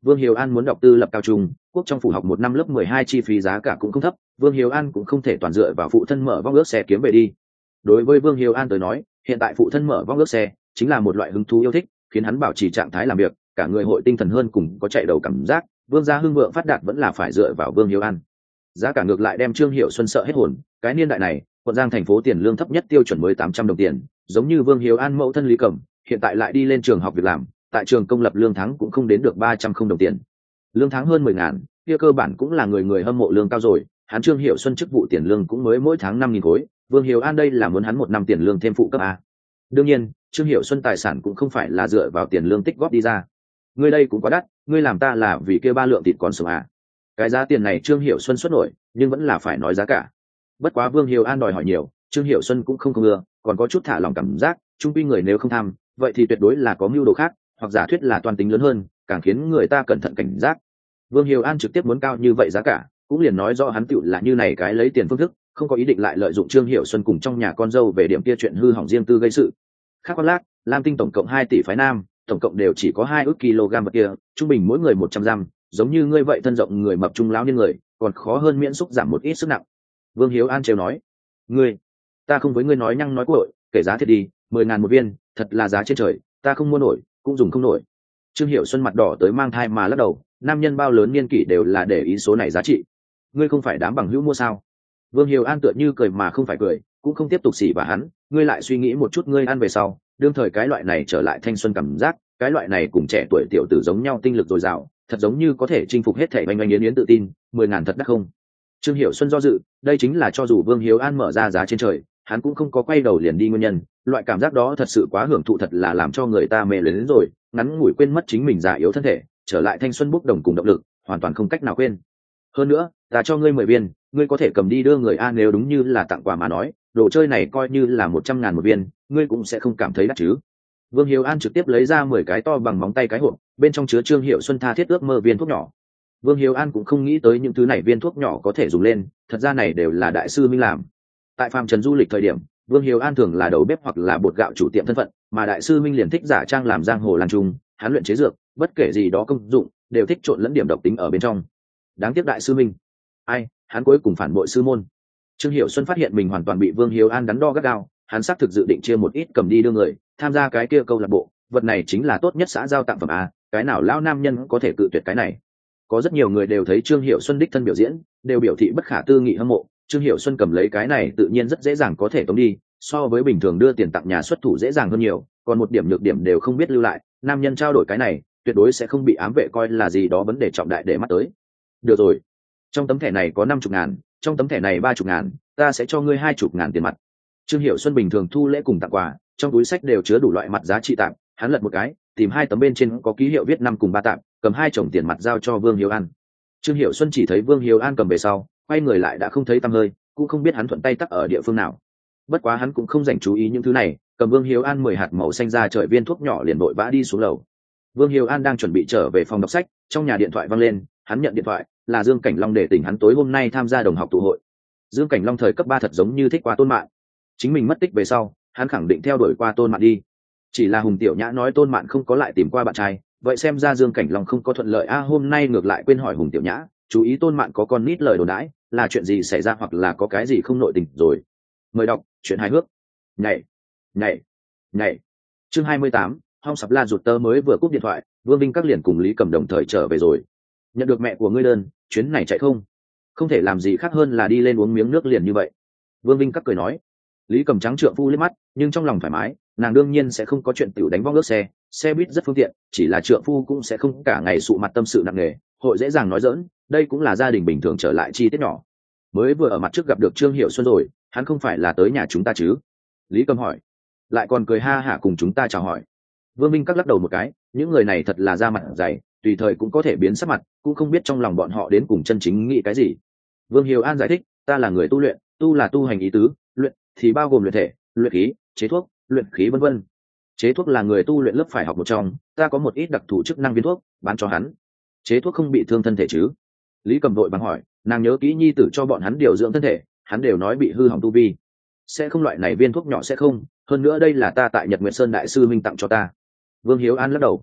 Vương Hiếu An muốn đọc tư lập cao trung, quốc trong phủ học một năm lớp mười hai chi phí giá cả cũng không thấp, Vương Hiếu An cũng không thể toàn dựa vào phụ thân mở vong ước xe kiếm về đi. Đối với Vương Hiếu An tới nói, hiện tại phụ thân mở vong ước xe chính là một loại hứng thú yêu thích, khiến hắn bảo trì trạng thái làm việc, cả người hội tinh thần hơn, cùng có chạy đầu cảm giác. Vương gia hưng vượng phát đạt vẫn là phải dựa vào Vương Hiếu An. Giá cả ngược lại đem Trương Hiểu Xuân sợ hết hồn, cái niên đại này, quận Giang thành phố tiền lương thấp nhất tiêu chuẩn mới tám trăm đồng tiền, giống như Vương Hiếu An mẫu thân Lý Cẩm, hiện tại lại đi lên trường học việc làm, tại trường công lập lương tháng cũng không đến được ba trăm không đồng tiền. Lương tháng hơn mười ngàn, kia cơ bản cũng là người người hâm mộ lương cao rồi, hắn Trương Hiểu Xuân chức vụ tiền lương cũng mới mỗi tháng năm nghìn khối, Vương Hiếu An đây là muốn hắn một năm tiền lương thêm phụ cấp a. Đương nhiên, Trương Hiểu Xuân tài sản cũng không phải là dựa vào tiền lương tích góp đi ra. Ngươi đây cũng quá đắt, ngươi làm ta là vì kia ba lượng thịt còn sống à? Cái giá tiền này Trương Hiểu Xuân xuất nổi, nhưng vẫn là phải nói giá cả. Bất quá Vương Hiếu An đòi hỏi nhiều, Trương Hiểu Xuân cũng không không ưa, còn có chút thả lòng cảm giác, trung quy người nếu không tham, vậy thì tuyệt đối là có mưu đồ khác, hoặc giả thuyết là toàn tính lớn hơn, càng khiến người ta cẩn thận cảnh giác. Vương Hiếu An trực tiếp muốn cao như vậy giá cả, cũng liền nói rõ hắn tựu là như này cái lấy tiền phương thức, không có ý định lại lợi dụng Trương Hiểu Xuân cùng trong nhà con dâu về điểm kia chuyện hư hỏng riêng tư gây sự. Khác khoác lác, Lam Tinh tổng cộng hai tỷ phái nam, tổng cộng đều chỉ có hai ước kg vật kia, trung bình mỗi người một trăm gram, giống như ngươi vậy thân rộng người mập trung lão niên người, còn khó hơn miễn xúc giảm một ít sức nặng. Vương Hiếu An trêu nói, ngươi, ta không với ngươi nói nhăng nói cội, kể giá thiệt đi, mười ngàn một viên, thật là giá trên trời, ta không mua nổi, cũng dùng không nổi. Trương Hiểu Xuân mặt đỏ tới mang thai mà lắc đầu, nam nhân bao lớn niên kỷ đều là để ý số này giá trị. Ngươi không phải đám bằng hữu mua sao? Vương Hiếu An tựa như cười mà không phải cười, cũng không tiếp tục xỉ vả hắn, ngươi lại suy nghĩ một chút ngươi ăn về sau, đương thời cái loại này trở lại thanh xuân cảm giác, cái loại này cùng trẻ tuổi tiểu tử giống nhau tinh lực dồi dào, thật giống như có thể chinh phục hết thảy oanh oanh yến yến tự tin, mười ngàn thật đắt không? Trương Hiểu Xuân do dự, đây chính là cho dù Vương Hiếu An mở ra giá trên trời, hắn cũng không có quay đầu liền đi nguyên nhân, loại cảm giác đó thật sự quá hưởng thụ, thật là làm cho người ta mê luyến rồi, ngắn ngủi quên mất chính mình già yếu thân thể, trở lại thanh xuân bốc đồng cùng động lực, hoàn toàn không cách nào quên. Hơn nữa, ta cho ngươi mười viên, ngươi có thể cầm đi đưa người a, nếu đúng như là tặng quà mà nói, đồ chơi này coi như là một trăm ngàn một viên, ngươi cũng sẽ không cảm thấy đắt chứ. Vương Hiếu An trực tiếp lấy ra mười cái to bằng móng tay cái hộp, bên trong chứa Trương Hiểu Xuân tha thiết ước mơ viên thuốc nhỏ. Vương Hiếu An cũng không nghĩ tới những thứ này viên thuốc nhỏ có thể dùng lên, thật ra này đều là đại sư Minh làm. Tại phàm trần du lịch thời điểm, Vương Hiếu An thường là đầu bếp hoặc là bột gạo chủ tiệm thân phận, mà đại sư Minh liền thích giả trang làm giang hồ lan trung, hắn luyện chế dược, bất kể gì đó công dụng, đều thích trộn lẫn điểm độc tính ở bên trong. Đáng tiếc đại sư Minh, ai, hắn cuối cùng phản bội sư môn. Trương Hiểu Xuân phát hiện mình hoàn toàn bị Vương Hiếu An đắn đo gắt gao, hắn xác thực dự định chia một ít cầm đi đưa người, tham gia cái kia câu lạc bộ, vật này chính là tốt nhất xã giao tặng phẩm a, cái nào lão nam nhân có thể cự tuyệt cái này. Có rất nhiều người đều thấy Trương Hiểu Xuân đích thân biểu diễn, đều biểu thị bất khả tư nghị hâm mộ, Trương Hiểu Xuân cầm lấy cái này tự nhiên rất dễ dàng có thể tống đi, so với bình thường đưa tiền tặng nhà xuất thủ dễ dàng hơn nhiều, còn một điểm nhược điểm đều không biết lưu lại, nam nhân trao đổi cái này, tuyệt đối sẽ không bị ám vệ coi là gì đó vấn đề trọng đại để mắt tới. Được rồi, trong tấm thẻ này có năm chục ngàn, trong tấm thẻ này ba chục ngàn, ta sẽ cho ngươi hai chục ngàn tiền mặt. Trương Hiểu Xuân bình thường thu lễ cùng tặng quà, trong túi sách đều chứa đủ loại mặt giá trị tạm, hắn lật một cái, tìm hai tấm bên trên có ký hiệu viết năm cùng ba tạm, cầm hai chồng tiền mặt giao cho Vương Hiếu An. Trương Hiểu Xuân chỉ thấy Vương Hiếu An cầm về sau, quay người lại đã không thấy tăm hơi, cũng không biết hắn thuận tay tắc ở địa phương nào. Bất quá hắn cũng không dành chú ý những thứ này, cầm Vương Hiếu An mười hạt màu xanh ra trời viên thuốc nhỏ liền vội vã đi xuống lầu. Vương Hiếu An đang chuẩn bị trở về phòng đọc sách, trong nhà điện thoại vang lên, hắn nhận điện thoại, là Dương Cảnh Long để tỉnh hắn tối hôm nay tham gia đồng học tụ hội. Dương Cảnh Long thời cấp ba thật giống như thích qua Tôn Mạn, chính mình mất tích về sau, hắn khẳng định theo đuổi qua Tôn Mạn đi. Chỉ là Hùng Tiểu Nhã nói Tôn Mạn không có lại tìm qua bạn trai, vậy xem ra Dương Cảnh Long không có thuận lợi a. Hôm nay ngược lại quên hỏi Hùng Tiểu Nhã, chú ý Tôn Mạn có con nít lời đồn đãi, là chuyện gì xảy ra hoặc là có cái gì không nội tình rồi. Mời đọc chuyện hài hước. Nhảy, nhảy, nhảy. Chương hai mươi tám, Hong Sập La rụt tơ mới vừa cúp điện thoại, Vương Vinh các liền cùng Lý Cầm đồng thời trở về rồi. Nhận được mẹ của ngươi đơn, chuyến này chạy không? Không thể làm gì khác hơn là đi lên uống miếng nước liền như vậy. Vương Vinh các cười nói. Lý Cầm trắng trượng phu liếc mắt, nhưng trong lòng thoải mái, nàng đương nhiên sẽ không có chuyện tiểu đánh vong ước xe, xe buýt rất phương tiện, chỉ là trượng phu cũng sẽ không cả ngày sụ mặt tâm sự nặng nề, hội dễ dàng nói dỡn, đây cũng là gia đình bình thường trở lại chi tiết nhỏ. Mới vừa ở mặt trước gặp được Trương Hiểu Xuân rồi, hắn không phải là tới nhà chúng ta chứ? Lý Cầm hỏi. Lại còn cười ha hả cùng chúng ta chào hỏi. Vương Minh các lắc đầu một cái, những người này thật là da mặt dày, tùy thời cũng có thể biến sắc mặt, cũng không biết trong lòng bọn họ đến cùng chân chính nghĩ cái gì. Vương Hiếu An giải thích, ta là người tu luyện, tu là tu hành ý tứ, luyện thì bao gồm luyện thể, luyện khí, chế thuốc, luyện khí vân vân. Chế thuốc là người tu luyện lớp phải học một trong, ta có một ít đặc thù chức năng viên thuốc, bán cho hắn. Chế thuốc không bị thương thân thể chứ? Lý Cầm vội bằng hỏi, nàng nhớ kỹ nhi tử cho bọn hắn điều dưỡng thân thể, hắn đều nói bị hư hỏng tu vi. Sẽ không, loại này viên thuốc nhỏ sẽ không, hơn nữa đây là ta tại Nhật Nguyệt Sơn đại sư minh tặng cho ta. Vương Hiếu An lắc đầu.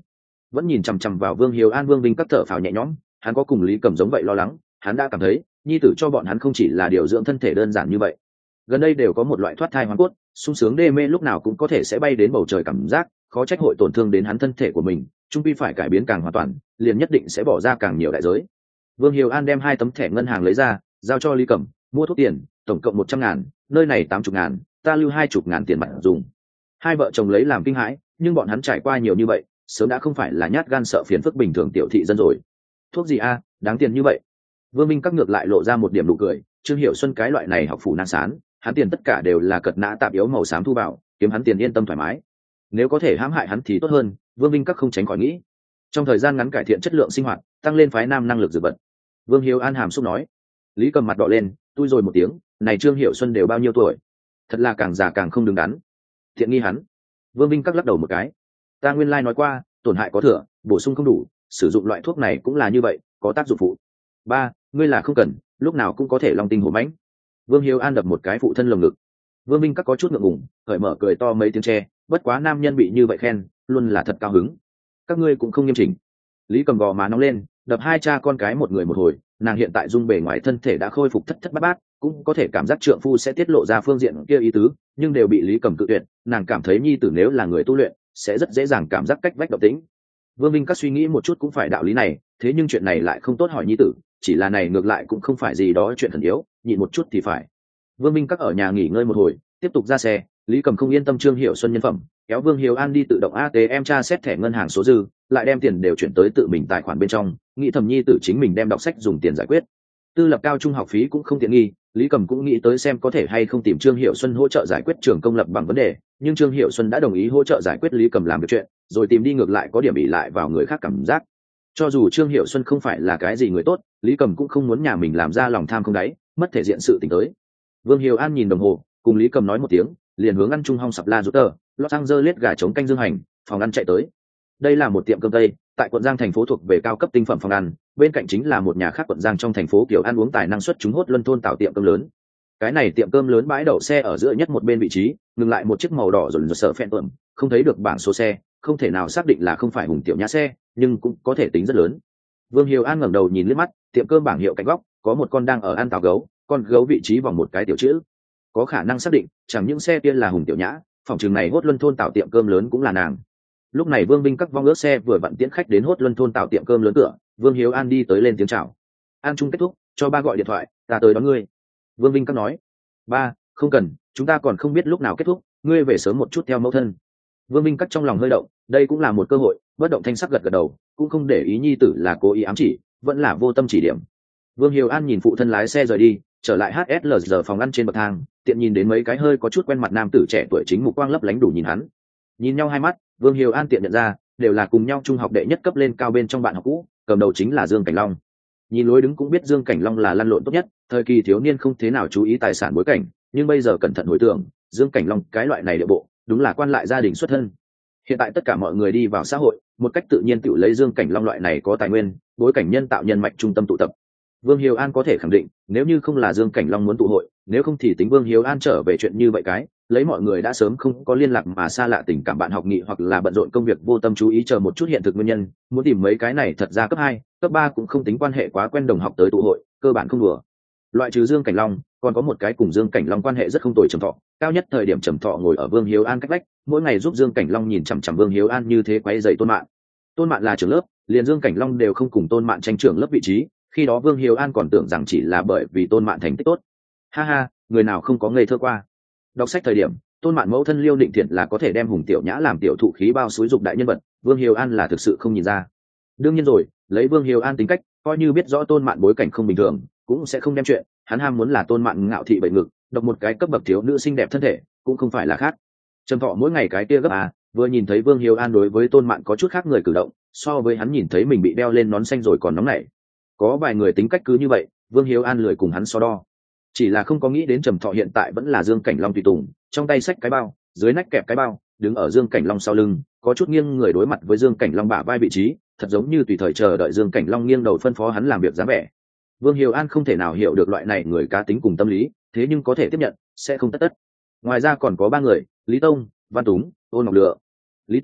vẫn nhìn chằm chằm vào Vương Hiếu An. Vương Vinh các thở phào nhẹ nhõm, hắn có cùng Lý Cầm giống vậy lo lắng, hắn đã cảm thấy nhi tử cho bọn hắn không chỉ là điều dưỡng thân thể đơn giản như vậy, gần đây đều có một loại thoát thai hoàn cốt, sung sướng đê mê lúc nào cũng có thể sẽ bay đến bầu trời cảm giác, khó trách hội tổn thương đến hắn thân thể của mình, trung quy phải cải biến càng hoàn toàn, liền nhất định sẽ bỏ ra càng nhiều đại giới. Vương Hiếu An đem hai tấm thẻ ngân hàng lấy ra, giao cho Lý Cẩm, mua thuốc tiền, tổng cộng một trăm ngàn, nơi này tám chục ngàn, ta lưu hai chục ngàn tiền mặt dùng. Hai vợ chồng lấy làm kinh hãi, nhưng bọn hắn trải qua nhiều như vậy, sớm đã không phải là nhát gan sợ phiền phức bình thường tiểu thị dân rồi. Thuốc gì a, đáng tiền như vậy? Vương Minh các ngược lại lộ ra một điểm nụ cười, Trương Hiểu Xuân cái loại này học phủ nan sán, hắn tiền tất cả đều là cật nã tạp yếu màu xám thu vào, kiếm hắn tiền yên tâm thoải mái. Nếu có thể hãm hại hắn thì tốt hơn, Vương Minh các không tránh khỏi nghĩ. Trong thời gian ngắn cải thiện chất lượng sinh hoạt, tăng lên phái nam năng lực dự bật. Vương Hiếu An hàm xúc nói. Lý Cầm mặt đỏ lên, tui rồi một tiếng, này Trương Hiểu Xuân đều bao nhiêu tuổi? Thật là càng già càng không đứng đắn. Thiện nghi hắn. Vương Minh các lắc đầu một cái. Ta nguyên lai nói qua, tổn hại có thừa, bổ sung không đủ, sử dụng loại thuốc này cũng là như vậy, có tác dụng phụ. Ba, ngươi là không cần, lúc nào cũng có thể long tinh hổ mãnh. Vương Hiếu An đập một cái phụ thân lồng ngực. Vương Minh các có chút ngượng ngùng, cởi mở cười to mấy tiếng tre, bất quá nam nhân bị như vậy khen, luôn là thật cao hứng. Các ngươi cũng không nghiêm chỉnh. Lý Cầm gò má nóng lên, đập hai cha con cái một người một hồi, nàng hiện tại dung bề ngoài thân thể đã khôi phục thất thất bát bát, cũng có thể cảm giác trượng phu sẽ tiết lộ ra phương diện kia ý tứ, nhưng đều bị Lý Cầm cự tuyệt, nàng cảm thấy nhi tử nếu là người tu luyện, sẽ rất dễ dàng cảm giác cách vách động tĩnh. Vương Minh các suy nghĩ một chút cũng phải đạo lý này, thế nhưng chuyện này lại không tốt hỏi nhi tử, chỉ là này ngược lại cũng không phải gì đó chuyện thần yếu, nhịn một chút thì phải. Vương Minh các ở nhà nghỉ ngơi một hồi, tiếp tục ra xe. Lý Cầm không yên tâm Trương Hiểu Xuân nhân phẩm, kéo Vương Hiếu An đi tự động a tê em tra xét thẻ ngân hàng số dư, lại đem tiền đều chuyển tới tự mình tài khoản bên trong, nghĩ thầm nhi tử chính mình đem đọc sách dùng tiền giải quyết. Tư lập cao trung học phí cũng không tiện nghi, Lý Cầm cũng nghĩ tới xem có thể hay không tìm Trương Hiểu Xuân hỗ trợ giải quyết trường công lập bằng vấn đề, nhưng Trương Hiểu Xuân đã đồng ý hỗ trợ giải quyết Lý Cầm làm việc chuyện, rồi tìm đi ngược lại có điểm ỷ lại vào người khác cảm giác. Cho dù Trương Hiểu Xuân không phải là cái gì người tốt, Lý Cầm cũng không muốn nhà mình làm ra lòng tham không đáy, mất thể diện sự tình tới. Vương Hiếu An nhìn đồng hồ, cùng Lý Cầm nói một tiếng, liền hướng ăn trung hong sập la rút tờ, Los Angeles gà trống canh dương hành, phòng ăn chạy tới. Đây là một tiệm cơm tây, tại quận Giang thành phố thuộc về cao cấp tinh phẩm phòng ăn, bên cạnh chính là một nhà khác quận Giang trong thành phố kiểu ăn uống tài năng xuất chúng hốt luân thôn tạo tiệm cơm lớn. Cái này tiệm cơm lớn bãi đậu xe ở giữa nhất một bên vị trí, ngừng lại một chiếc màu đỏ rồi sợ phèn tuẩm, không thấy được bảng số xe, không thể nào xác định là không phải Hùng Tiểu Nhã xe, nhưng cũng có thể tính rất lớn. Vương Hiếu An ngẩng đầu nhìn liếc mắt, tiệm cơm bảng hiệu cạnh góc, có một con đang ở ăn táo gấu, con gấu vị trí vòng một cái tiểu chữ. Có khả năng xác định, chẳng những xe kia là Hùng Tiểu Nhã, phòng trường này hốt luân thôn tạo tiệm cơm lớn cũng là nàng. Lúc này Vương Vinh các vong ước xe vừa vặn tiễn khách đến hốt luân thôn tạo tiệm cơm lớn cửa, Vương Hiếu An đi tới lên tiếng chào. An chung kết thúc, cho ba gọi điện thoại, ta tới đón ngươi. Vương Vinh các nói. Ba, không cần, chúng ta còn không biết lúc nào kết thúc, ngươi về sớm một chút theo mẫu thân. Vương Vinh các trong lòng hơi động, đây cũng là một cơ hội, bất động thanh sắc gật gật đầu, cũng không để ý nhi tử là cố ý ám chỉ, vẫn là vô tâm chỉ điểm. Vương Hiếu An nhìn phụ thân lái xe rời đi, trở lại hát ét lờ giờ phòng ăn trên bậc thang, tiện nhìn đến mấy cái hơi có chút quen mặt nam tử trẻ tuổi chính mục quang lấp lánh đủ nhìn hắn. Nhìn nhau hai mắt, Vương Hiếu An tiện nhận ra, đều là cùng nhau trung học đệ nhất cấp lên cao bên trong bạn học cũ, cầm đầu chính là Dương Cảnh Long. Nhìn lối đứng cũng biết Dương Cảnh Long là lăn lộn tốt nhất, thời kỳ thiếu niên không thế nào chú ý tài sản bối cảnh, nhưng bây giờ cẩn thận hồi tưởng, Dương Cảnh Long cái loại này địa bộ, đúng là quan lại gia đình xuất thân. Hiện tại tất cả mọi người đi vào xã hội, một cách tự nhiên tự lấy Dương Cảnh Long loại này có tài nguyên, bối cảnh nhân tạo nhân mạch trung tâm tụ tập. Vương Hiếu An có thể khẳng định, nếu như không là Dương Cảnh Long muốn tụ hội, nếu không thì tính Vương Hiếu An trở về chuyện như vậy cái, lấy mọi người đã sớm không có liên lạc mà xa lạ tình cảm bạn học nghị hoặc là bận rộn công việc vô tâm chú ý chờ một chút hiện thực nguyên nhân, muốn tìm mấy cái này thật ra cấp hai, cấp ba cũng không tính quan hệ quá quen đồng học tới tụ hội, cơ bản không đùa. Loại trừ Dương Cảnh Long, còn có một cái cùng Dương Cảnh Long quan hệ rất không tồi Trầm Thọ, cao nhất thời điểm Trầm Thọ ngồi ở Vương Hiếu An cách vách, mỗi ngày giúp Dương Cảnh Long nhìn chằm chằm Vương Hiếu An như thế quấy rầy Tôn Mạn. Tôn Mạn là trưởng lớp, liền Dương Cảnh Long đều không cùng Tôn Mạn tranh trưởng lớp vị trí, khi đó Vương Hiếu An còn tưởng rằng chỉ là bởi vì Tôn Mạn thành tích tốt. Ha ha, người nào không có ngây thơ qua. Đọc sách thời điểm, Tôn Mạn mẫu thân Liêu Định Thiện là có thể đem Hùng Tiểu Nhã làm tiểu thụ khí bao suối dục đại nhân vật, Vương Hiếu An là thực sự không nhìn ra. Đương nhiên rồi, lấy Vương Hiếu An tính cách, coi như biết rõ Tôn Mạn bối cảnh không bình thường, cũng sẽ không đem chuyện, hắn ham muốn là Tôn Mạn ngạo thị bậy ngực, độc một cái cấp bậc thiếu nữ xinh đẹp thân thể, cũng không phải là khác. Trầm Thọ mỗi ngày cái kia gấp à, vừa nhìn thấy Vương Hiếu An đối với Tôn Mạn có chút khác người cử động, so với hắn nhìn thấy mình bị đeo lên nón xanh rồi còn nóng nảy. Có vài người tính cách cứ như vậy, Vương Hiếu An lười cùng hắn so đo. Chỉ là không có nghĩ đến Trầm Thọ hiện tại vẫn là Dương Cảnh Long tùy tùng, trong tay xách cái bao, dưới nách kẹp cái bao, đứng ở Dương Cảnh Long sau lưng, có chút nghiêng người đối mặt với Dương Cảnh Long bả vai vị trí, thật giống như tùy thời chờ đợi Dương Cảnh Long nghiêng đầu phân phó hắn làm việc dáng vẻ. Vương Hiếu An không thể nào hiểu được loại này người cá tính cùng tâm lý, thế nhưng có thể tiếp nhận, sẽ không tất tất. Ngoài ra còn có ba người, Lý Tông, Văn Túng, Ôn Ngọc Lựa. Lý Tông,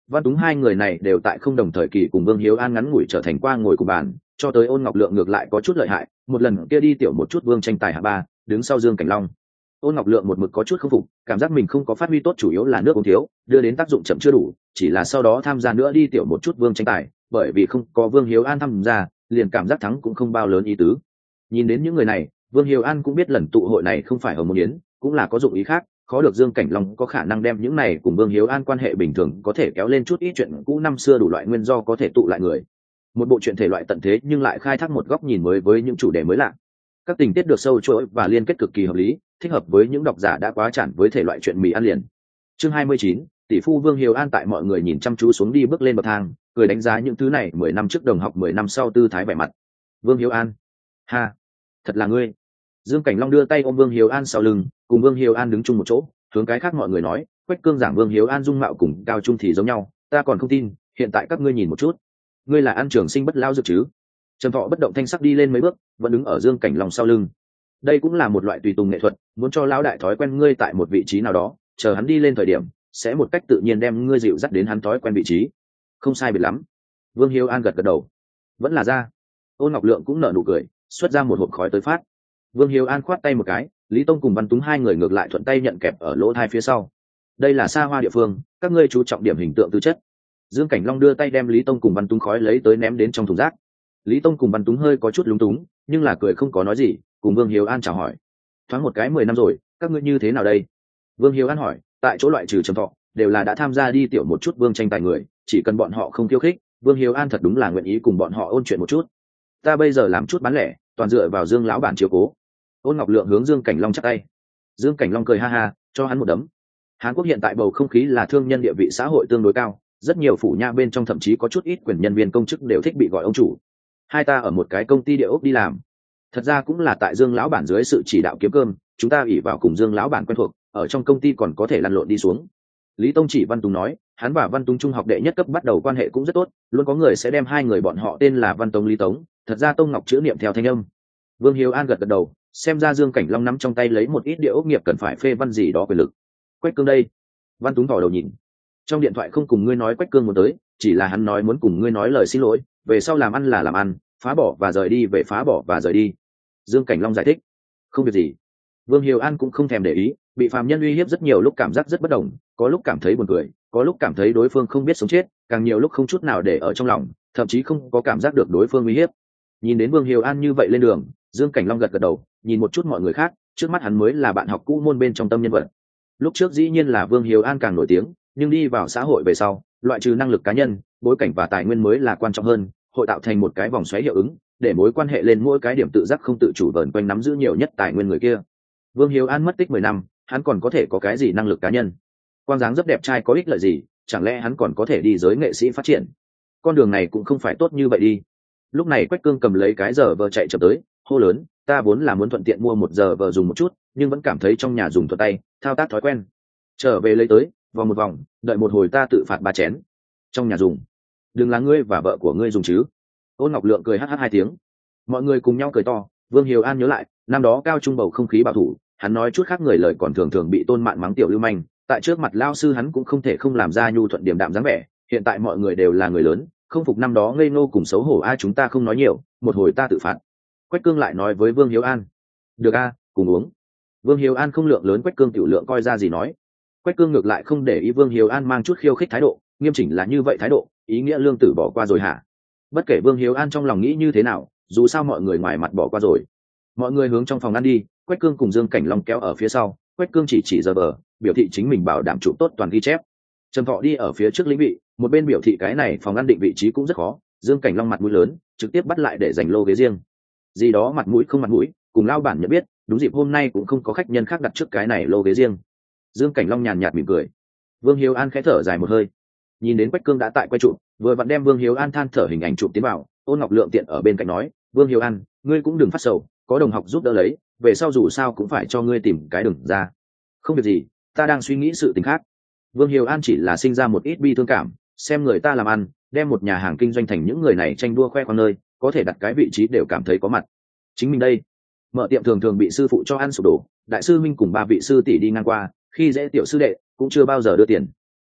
Văn Túng hai người này đều tại không đồng thời kỳ cùng Vương Hiếu An ngắn ngủi trở thành qua ngồi cùng bàn, cho tới Ôn Ngọc Lượng ngược lại có chút lợi hại, một lần kia đi tiểu một chút Vương tranh tài hạng ba, đứng sau Dương Cảnh Long. Ôn Ngọc Lượng một mực có chút không phục, cảm giác mình không có phát huy tốt, chủ yếu là nước uống thiếu, đưa đến tác dụng chậm chưa đủ, chỉ là sau đó tham gia nữa đi tiểu một chút Vương tranh tài, bởi vì không có Vương Hiếu An tham gia, liền cảm giác thắng cũng không bao lớn ý tứ. Nhìn đến những người này, Vương Hiếu An cũng biết lần tụ hội này không phải ở môn yến, cũng là có dụng ý khác, khó được Dương Cảnh Long có khả năng đem những này cùng Vương Hiếu An quan hệ bình thường có thể kéo lên chút ít chuyện cũ năm xưa đủ loại nguyên do có thể tụ lại người. Một bộ truyện thể loại tận thế nhưng lại khai thác một góc nhìn mới với những chủ đề mới lạ. Các tình tiết được sâu chuỗi và liên kết cực kỳ hợp lý, thích hợp với những độc giả đã quá chản với thể loại chuyện mì ăn liền. Chương hai mươi chín, tỷ phu Vương Hiếu An tại mọi người nhìn chăm chú xuống đi bước lên bậc thang, cười đánh giá những thứ này mười năm trước đồng học mười năm sau tư thái vẻ mặt. Vương Hiếu An, ha, thật là ngươi. Dương Cảnh Long đưa tay ôm Vương Hiếu An sau lưng, cùng Vương Hiếu An đứng chung một chỗ, hướng cái khác mọi người nói, Quách Cương giảng Vương Hiếu An dung mạo cùng Cao Trung thì giống nhau, ta còn không tin, hiện tại các ngươi nhìn một chút, ngươi là An Trường Sinh bất lao dược chứ? Trầm Thọ bất động thanh sắc đi lên mấy bước, vẫn đứng ở Dương Cảnh Long sau lưng. Đây cũng là một loại tùy tùng nghệ thuật, muốn cho lão đại thói quen ngươi tại một vị trí nào đó, chờ hắn đi lên thời điểm, sẽ một cách tự nhiên đem ngươi dịu dắt đến hắn thói quen vị trí. Không sai biệt lắm. Vương Hiếu An gật gật đầu. Vẫn là ra. Ôn Ngọc Lượng cũng nở nụ cười, xuất ra một hộp khói tới phát. Vương Hiếu An khoát tay một cái, Lý Tông cùng Văn Túng hai người ngược lại thuận tay nhận kẹp ở lỗ thai phía sau. Đây là xa hoa địa phương, các ngươi chú trọng điểm hình tượng tư chất. Dương Cảnh Long đưa tay đem Lý Tông cùng Văn Túng khói lấy tới ném đến trong thùng rác. Lý Tông cùng Văn Túng hơi có chút lúng túng, nhưng là cười không có nói gì, cùng Vương Hiếu An chào hỏi. Thoáng một cái mười năm rồi, các ngươi như thế nào đây? Vương Hiếu An hỏi, tại chỗ loại trừ Trầm Thọ, đều là đã tham gia đi tiểu một chút Vương tranh tài người, chỉ cần bọn họ không khiêu khích, Vương Hiếu An thật đúng là nguyện ý cùng bọn họ ôn chuyện một chút. Ta bây giờ làm chút bán lẻ, toàn dựa vào Dương lão bản chiếu cố. Ôn Ngọc Lượng hướng Dương Cảnh Long chắp tay. Dương Cảnh Long cười ha ha, cho hắn một đấm. Hàn Quốc hiện tại bầu không khí là thương nhân địa vị xã hội tương đối cao, rất nhiều phủ nha bên trong thậm chí có chút ít quyền nhân viên công chức đều thích bị gọi ông chủ. Hai ta ở một cái công ty địa ốc đi làm, thật ra cũng là tại Dương lão bản dưới sự chỉ đạo kiếm cơm, chúng ta ỷ vào cùng Dương lão bản quen thuộc, ở trong công ty còn có thể lăn lộn đi xuống. Lý Tông chỉ Văn Túng nói, hắn và Văn Túng trung học đệ nhất cấp bắt đầu quan hệ cũng rất tốt, luôn có người sẽ đem hai người bọn họ tên là Văn Tông Lý Tống, thật ra Tông Ngọc chữ niệm theo thanh âm. Vương Hiếu An gật gật đầu, xem ra Dương Cảnh Long nắm trong tay lấy một ít địa ốc nghiệp cần phải phê văn gì đó quyền lực. Quách Cương đây. Văn Túng tỏ đầu nhìn. Trong điện thoại không cùng ngươi nói Quách Cương muốn tới, chỉ là hắn nói muốn cùng ngươi nói lời xin lỗi, về sau làm ăn là làm ăn, phá bỏ và rời đi về phá bỏ và rời đi. Dương Cảnh Long giải thích. Không việc gì. Vương Hiếu An cũng không thèm để ý, bị phàm nhân uy hiếp rất nhiều lúc cảm giác rất bất đồng, có lúc cảm thấy buồn cười, có lúc cảm thấy đối phương không biết sống chết, càng nhiều lúc không chút nào để ở trong lòng, thậm chí không có cảm giác được đối phương uy hiếp. Nhìn đến Vương Hiếu An như vậy lên đường, Dương Cảnh Long gật gật đầu, nhìn một chút mọi người khác, trước mắt hắn mới là bạn học cũ môn bên trong tâm nhân vật. Lúc trước dĩ nhiên là Vương Hiếu An càng nổi tiếng, nhưng đi vào xã hội về sau, loại trừ năng lực cá nhân, bối cảnh và tài nguyên mới là quan trọng hơn, hội tạo thành một cái vòng xoáy hiệu ứng, để mối quan hệ lên mỗi cái điểm tự giác không tự chủ vờn quanh nắm giữ nhiều nhất tài nguyên người kia. Vương Hiếu An mất tích mười năm, hắn còn có thể có cái gì năng lực cá nhân? Quang dáng rất đẹp trai có ích lợi gì, chẳng lẽ hắn còn có thể đi giới nghệ sĩ phát triển? Con đường này cũng không phải tốt như vậy đi. Lúc này Quách Cương cầm lấy cái giờ vờ chạy chậm tới, hô lớn, ta vốn là muốn thuận tiện mua một giờ vờ dùng một chút, nhưng vẫn cảm thấy trong nhà dùng thuận tay, thao tác thói quen. Trở về lấy tới, vòng một vòng, đợi một hồi ta tự phạt ba chén. Trong nhà dùng, đừng là ngươi và vợ của ngươi dùng chứ? Ôn Ngọc Lượng cười hh hai tiếng. Mọi người cùng nhau cười to. Vương Hiếu An nhớ lại, năm đó cao trung bầu không khí bảo thủ, hắn nói chút khác người lời còn thường thường bị tôn mạn mắng tiểu lưu manh, tại trước mặt lao sư hắn cũng không thể không làm ra nhu thuận điềm đạm dáng vẻ. Hiện tại mọi người đều là người lớn, không phục năm đó ngây ngô cùng xấu hổ ai chúng ta không nói nhiều, một hồi ta tự phạt. Quách Cương lại nói với Vương Hiếu An, được a, cùng uống. Vương Hiếu An không lượng lớn Quách Cương tiểu lượng coi ra gì nói. Quách Cương ngược lại không để ý Vương Hiếu An mang chút khiêu khích thái độ, nghiêm chỉnh là như vậy thái độ, ý nghĩa lương tử bỏ qua rồi hả? Bất kể Vương Hiếu An trong lòng nghĩ như thế nào, dù sao mọi người ngoài mặt bỏ qua rồi. Mọi người hướng trong phòng ăn đi, Quách Cương cùng Dương Cảnh Long kéo ở phía sau, Quách Cương chỉ chỉ giờ bờ, biểu thị chính mình bảo đảm trụ tốt toàn ghi chép. Trầm Thọ đi ở phía trước lĩnh vị, một bên biểu thị cái này phòng ăn định vị trí cũng rất khó, Dương Cảnh Long mặt mũi lớn, trực tiếp bắt lại để giành lô ghế riêng. Gì đó mặt mũi không mặt mũi, cùng lao bản nhận biết, đúng dịp hôm nay cũng không có khách nhân khác đặt trước cái này lô ghế riêng. Dương Cảnh Long nhàn nhạt mỉm cười. Vương Hiếu An khẽ thở dài một hơi, nhìn đến Quách Cương đã tại quay trụ, vừa vặn đem Vương Hiếu An than thở hình ảnh chụp tiến vào. Ôn Ngọc Lượng tiện ở bên cạnh nói, Vương Hiếu An, ngươi cũng đừng phát sầu, có đồng học giúp đỡ lấy, về sau dù sao cũng phải cho ngươi tìm cái đường ra. Không việc gì, ta đang suy nghĩ sự tình khác. Vương Hiếu An chỉ là sinh ra một ít bi thương cảm, xem người ta làm ăn, đem một nhà hàng kinh doanh thành những người này tranh đua khoe khoang nơi, có thể đặt cái vị trí đều cảm thấy có mặt. Chính mình đây, mở tiệm thường thường bị sư phụ cho ăn sụp đổ, đại sư minh cùng ba vị sư tỷ đi ngang qua, khi dễ tiểu sư đệ cũng chưa bao giờ đưa tiền.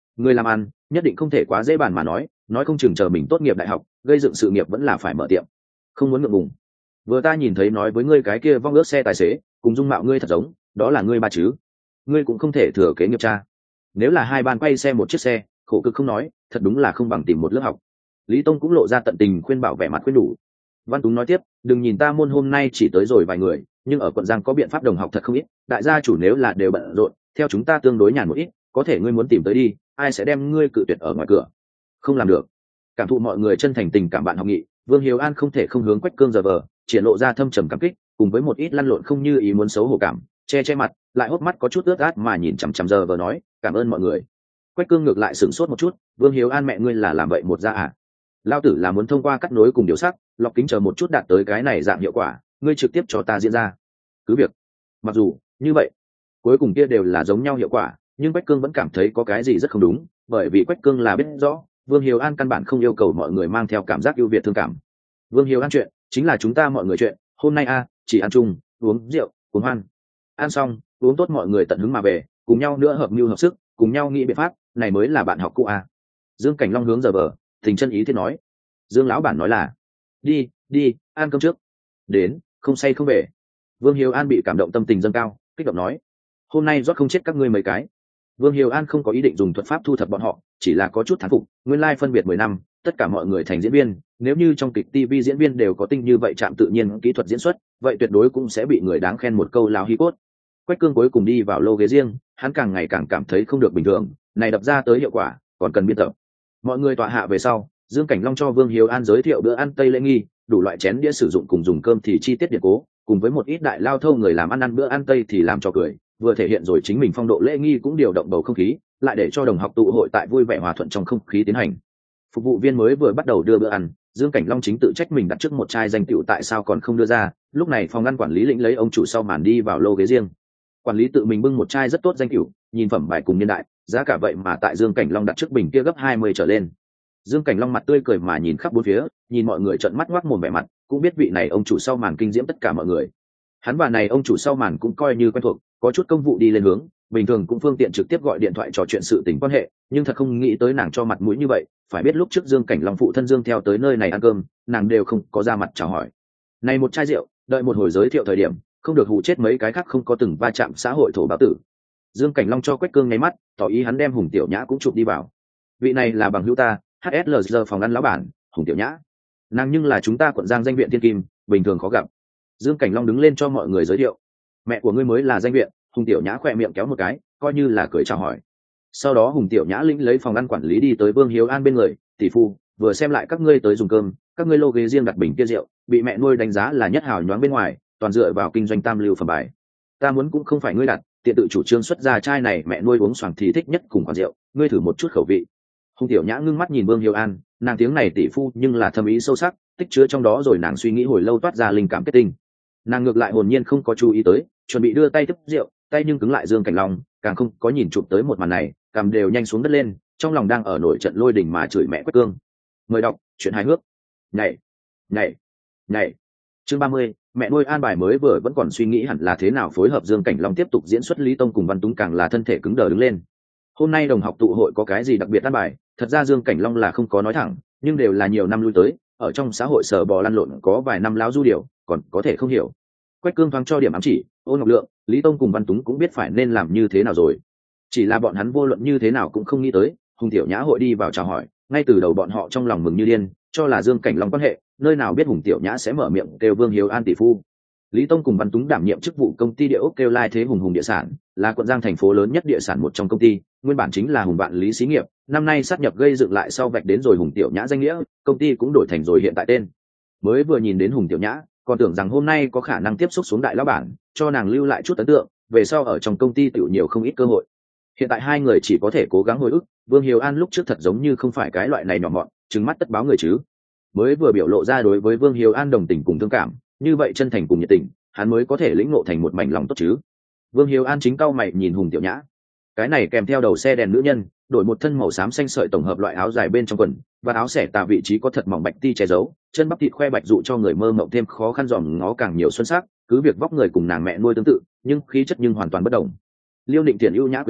Người làm ăn nhất định không thể quá dễ bàn mà nói, nói không chừng chờ mình tốt nghiệp đại học gây dựng sự nghiệp vẫn là phải mở tiệm. Không muốn ngượng ngùng. Vừa ta nhìn thấy nói với ngươi cái kia vong ước xe tài xế cùng dung mạo ngươi thật giống, đó là ngươi ba chứ. Ngươi cũng không thể thừa kế nghiệp cha. Nếu là hai ban quay xe một chiếc xe, khổ cực không nói, thật đúng là không bằng tìm một lớp học. Lý Tông cũng lộ ra tận tình khuyên bảo, vẻ mặt khuyên đủ. Văn Túng nói tiếp, đừng nhìn ta môn hôm nay chỉ tới rồi vài người, nhưng ở quận Giang có biện pháp đồng học thật không ít, đại gia chủ nếu là đều bận rộn, theo chúng ta tương đối nhàn một ít, có thể ngươi muốn tìm tới đi, ai sẽ đem ngươi cự tuyệt ở ngoài cửa. Không làm được. Cảm thụ mọi người chân thành tình cảm bạn học nghị, Vương Hiếu An không thể không hướng Quách Cương giờ vờ, triển lộ ra thâm trầm cảm kích, cùng với một ít lăn lộn không như ý muốn xấu hổ cảm, che che mặt, lại hốc mắt có chút ướt át mà nhìn chằm chằm giờ vờ nói, cảm ơn mọi người. Quách Cương ngược lại sửng sốt một chút, Vương Hiếu An mẹ ngươi là làm vậy một gia à? Lao tử là muốn thông qua cắt nối cùng điều sắc, lọc kính chờ một chút đạt tới cái này dạng hiệu quả, ngươi trực tiếp cho ta diễn ra. Cứ việc. Mặc dù như vậy, cuối cùng kia đều là giống nhau hiệu quả, nhưng Quách Cương vẫn cảm thấy có cái gì rất không đúng, bởi vì Quách Cương là biết rõ, Vương Hiếu An căn bản không yêu cầu mọi người mang theo cảm giác ưu việt thương cảm. Vương Hiếu An chuyện chính là chúng ta mọi người chuyện, hôm nay a chỉ ăn chung, uống rượu, uống hoan. Ăn xong, uống tốt mọi người tận hứng mà về, cùng nhau nữa hợp mưu hợp sức, cùng nhau nghĩ biện pháp, này mới là bạn học cũ a. Dương Cảnh Long hướng giờ bờ, tình chân ý thiết nói. Dương lão bản nói là, đi, đi, ăn cơm trước. Đến, không say không về. Vương Hiếu An bị cảm động tâm tình dâng cao, kích động nói, hôm nay rót không chết các ngươi mấy cái. Vương Hiếu An không có ý định dùng thuật pháp thu thập bọn họ, chỉ là có chút thán phục, nguyên lai phân biệt mười năm, tất cả mọi người thành diễn viên, nếu như trong kịch ti vi diễn viên đều có tinh như vậy chạm tự nhiên kỹ thuật diễn xuất, vậy tuyệt đối cũng sẽ bị người đáng khen một câu lao hi cốt. Quách Cương cuối cùng đi vào lô ghế riêng, hắn càng ngày càng cảm thấy không được bình thường, này đập ra tới hiệu quả, còn cần biên tập. Mọi người tọa hạ về sau, Dương Cảnh Long cho Vương Hiếu An giới thiệu bữa ăn Tây lễ nghi, đủ loại chén đĩa sử dụng cùng dùng cơm thì chi tiết điện cố, cùng với một ít đại lao thâu người làm ăn ăn bữa ăn Tây thì làm cho cười, vừa thể hiện rồi chính mình phong độ lễ nghi cũng điều động bầu không khí, lại để cho đồng học tụ hội tại vui vẻ hòa thuận trong không khí tiến hành. Phục vụ viên mới vừa bắt đầu đưa bữa ăn, Dương Cảnh Long chính tự trách mình đặt trước một chai danh tiểu tại sao còn không đưa ra, lúc này phòng ngăn quản lý lĩnh lấy ông chủ sau màn đi vào lô ghế riêng. Quản lý tự mình bưng một chai rất tốt danh tiểu, nhìn phẩm bài cùng niên đại, giá cả vậy mà tại Dương Cảnh Long đặt trước bình kia gấp hai mươi trở lên. Dương Cảnh Long mặt tươi cười mà nhìn khắp bốn phía, nhìn mọi người trợn mắt ngoác mồm vẻ mặt, cũng biết vị này ông chủ sau màn kinh diễm tất cả mọi người. Hắn và này ông chủ sau màn cũng coi như quen thuộc, có chút công vụ đi lên hướng, bình thường cũng phương tiện trực tiếp gọi điện thoại trò chuyện sự tình quan hệ, nhưng thật không nghĩ tới nàng cho mặt mũi như vậy, phải biết lúc trước Dương Cảnh Long phụ thân Dương theo tới nơi này ăn cơm, nàng đều không có ra mặt chào hỏi. Này một chai rượu, đợi một hồi giới thiệu thời điểm, không được hù chết mấy cái khác không có từng va chạm xã hội thổ báo tử. Dương Cảnh Long cho Quách Cương nháy mắt, tỏ ý hắn đem Hùng Tiểu Nhã cũng chụp đi vào. Vị này là bằng hữu ta, hát ét lờ giê phòng ăn lão bản, Hùng Tiểu Nhã. Nàng nhưng là chúng ta quận Giang danh viện thiên kim, bình thường khó gặp. Dương Cảnh Long đứng lên cho mọi người giới thiệu. Mẹ của ngươi mới là danh viện. Hùng Tiểu Nhã khỏe miệng kéo một cái, coi như là cười chào hỏi. Sau đó Hùng Tiểu Nhã lĩnh lấy phòng ăn quản lý đi tới Vương Hiếu An bên người, tỷ phu, vừa xem lại các ngươi tới dùng cơm, các ngươi lô ghế riêng đặt bình kia rượu, bị mẹ nuôi đánh giá là nhất hào nhoáng bên ngoài, toàn dựa vào kinh doanh tam lưu phẩm bài. Ta muốn cũng không phải ngươi đặt, tiện tự chủ trương xuất ra chai này mẹ nuôi uống xoàng thì thích nhất cùng khoản rượu, ngươi thử một chút khẩu vị. Hùng Tiểu Nhã ngưng mắt nhìn Vương Hiếu An, nàng tiếng này tỷ phu nhưng là thâm ý sâu sắc, tích chứa trong đó rồi nàng suy nghĩ hồi lâu toát ra linh cảm kết tinh. Nàng ngược lại hồn nhiên không có chú ý tới, chuẩn bị đưa tay tiếp rượu, tay nhưng cứng lại Dương Cảnh Long, càng không có nhìn chụp tới một màn này, cầm đều nhanh xuống đất lên, trong lòng đang ở nổi trận lôi đình mà chửi mẹ Quách Cương. Mời đọc chuyện hài hước. Nhảy, nhảy, nhảy. Chương ba mươi, mẹ nuôi an bài mới vừa vẫn còn suy nghĩ hẳn là thế nào phối hợp Dương Cảnh Long tiếp tục diễn xuất Lý Tông cùng Văn Túng càng là thân thể cứng đờ đứng lên. Hôm nay đồng học tụ hội có cái gì đặc biệt an bài, thật ra Dương Cảnh Long là không có nói thẳng, nhưng đều là nhiều năm lui tới, ở trong xã hội sở bò lăn lộn có vài năm láo du điều, còn có thể không hiểu. Quách Cương thoáng cho điểm ám chỉ, Ôn Ngọc Lượng, Lý Tông cùng Văn Túng cũng biết phải nên làm như thế nào rồi. Chỉ là bọn hắn vô luận như thế nào cũng không nghĩ tới, Hùng Tiểu Nhã hội đi vào chào hỏi, ngay từ đầu bọn họ trong lòng mừng như điên, cho là Dương Cảnh Long quan hệ, nơi nào biết Hùng Tiểu Nhã sẽ mở miệng kêu Vương Hiếu An tỷ phu. Lý Tông cùng Văn Túng đảm nhiệm chức vụ công ty địa ốc kêu lai thế Hùng Hùng địa sản, là quận Giang thành phố lớn nhất địa sản một trong công ty, nguyên bản chính là Hùng Vạn Lý xí nghiệp, năm nay sát nhập gây dựng lại sau vạch đến rồi Hùng Tiểu Nhã danh nghĩa, công ty cũng đổi thành rồi hiện tại tên. Mới vừa nhìn đến Hùng Tiểu Nhã, còn tưởng rằng hôm nay có khả năng tiếp xúc xuống đại lão bản, cho nàng lưu lại chút ấn tượng, về sau ở trong công ty tiểu nhiều không ít cơ hội. Hiện tại hai người chỉ có thể cố gắng hồi ức, Vương Hiếu An lúc trước thật giống như không phải cái loại này nhỏ mọn, trừng mắt tất báo người chứ. Mới vừa biểu lộ ra đối với Vương Hiếu An đồng tình cùng thương cảm, như vậy chân thành cùng nhiệt tình, hắn mới có thể lĩnh ngộ thành một mảnh lòng tốt chứ. Vương Hiếu An chính cau mày nhìn Hùng Tiểu Nhã, cái này kèm theo đầu xe đèn nữ nhân, đổi một thân màu xám xanh sợi tổng hợp loại áo dài bên trong quần, và áo xẻ tà vị trí có thật mỏng bạch ti che giấu, chân bắp thịt khoe bạch dụ cho người mơ mộng thêm khó khăn dòm ngó càng nhiều xuân sắc, cứ việc vóc người cùng nàng mẹ nuôi tương tự, nhưng khí chất nhưng hoàn toàn bất đồng. Liêu Định Tiền ưu nhã quyến rũ,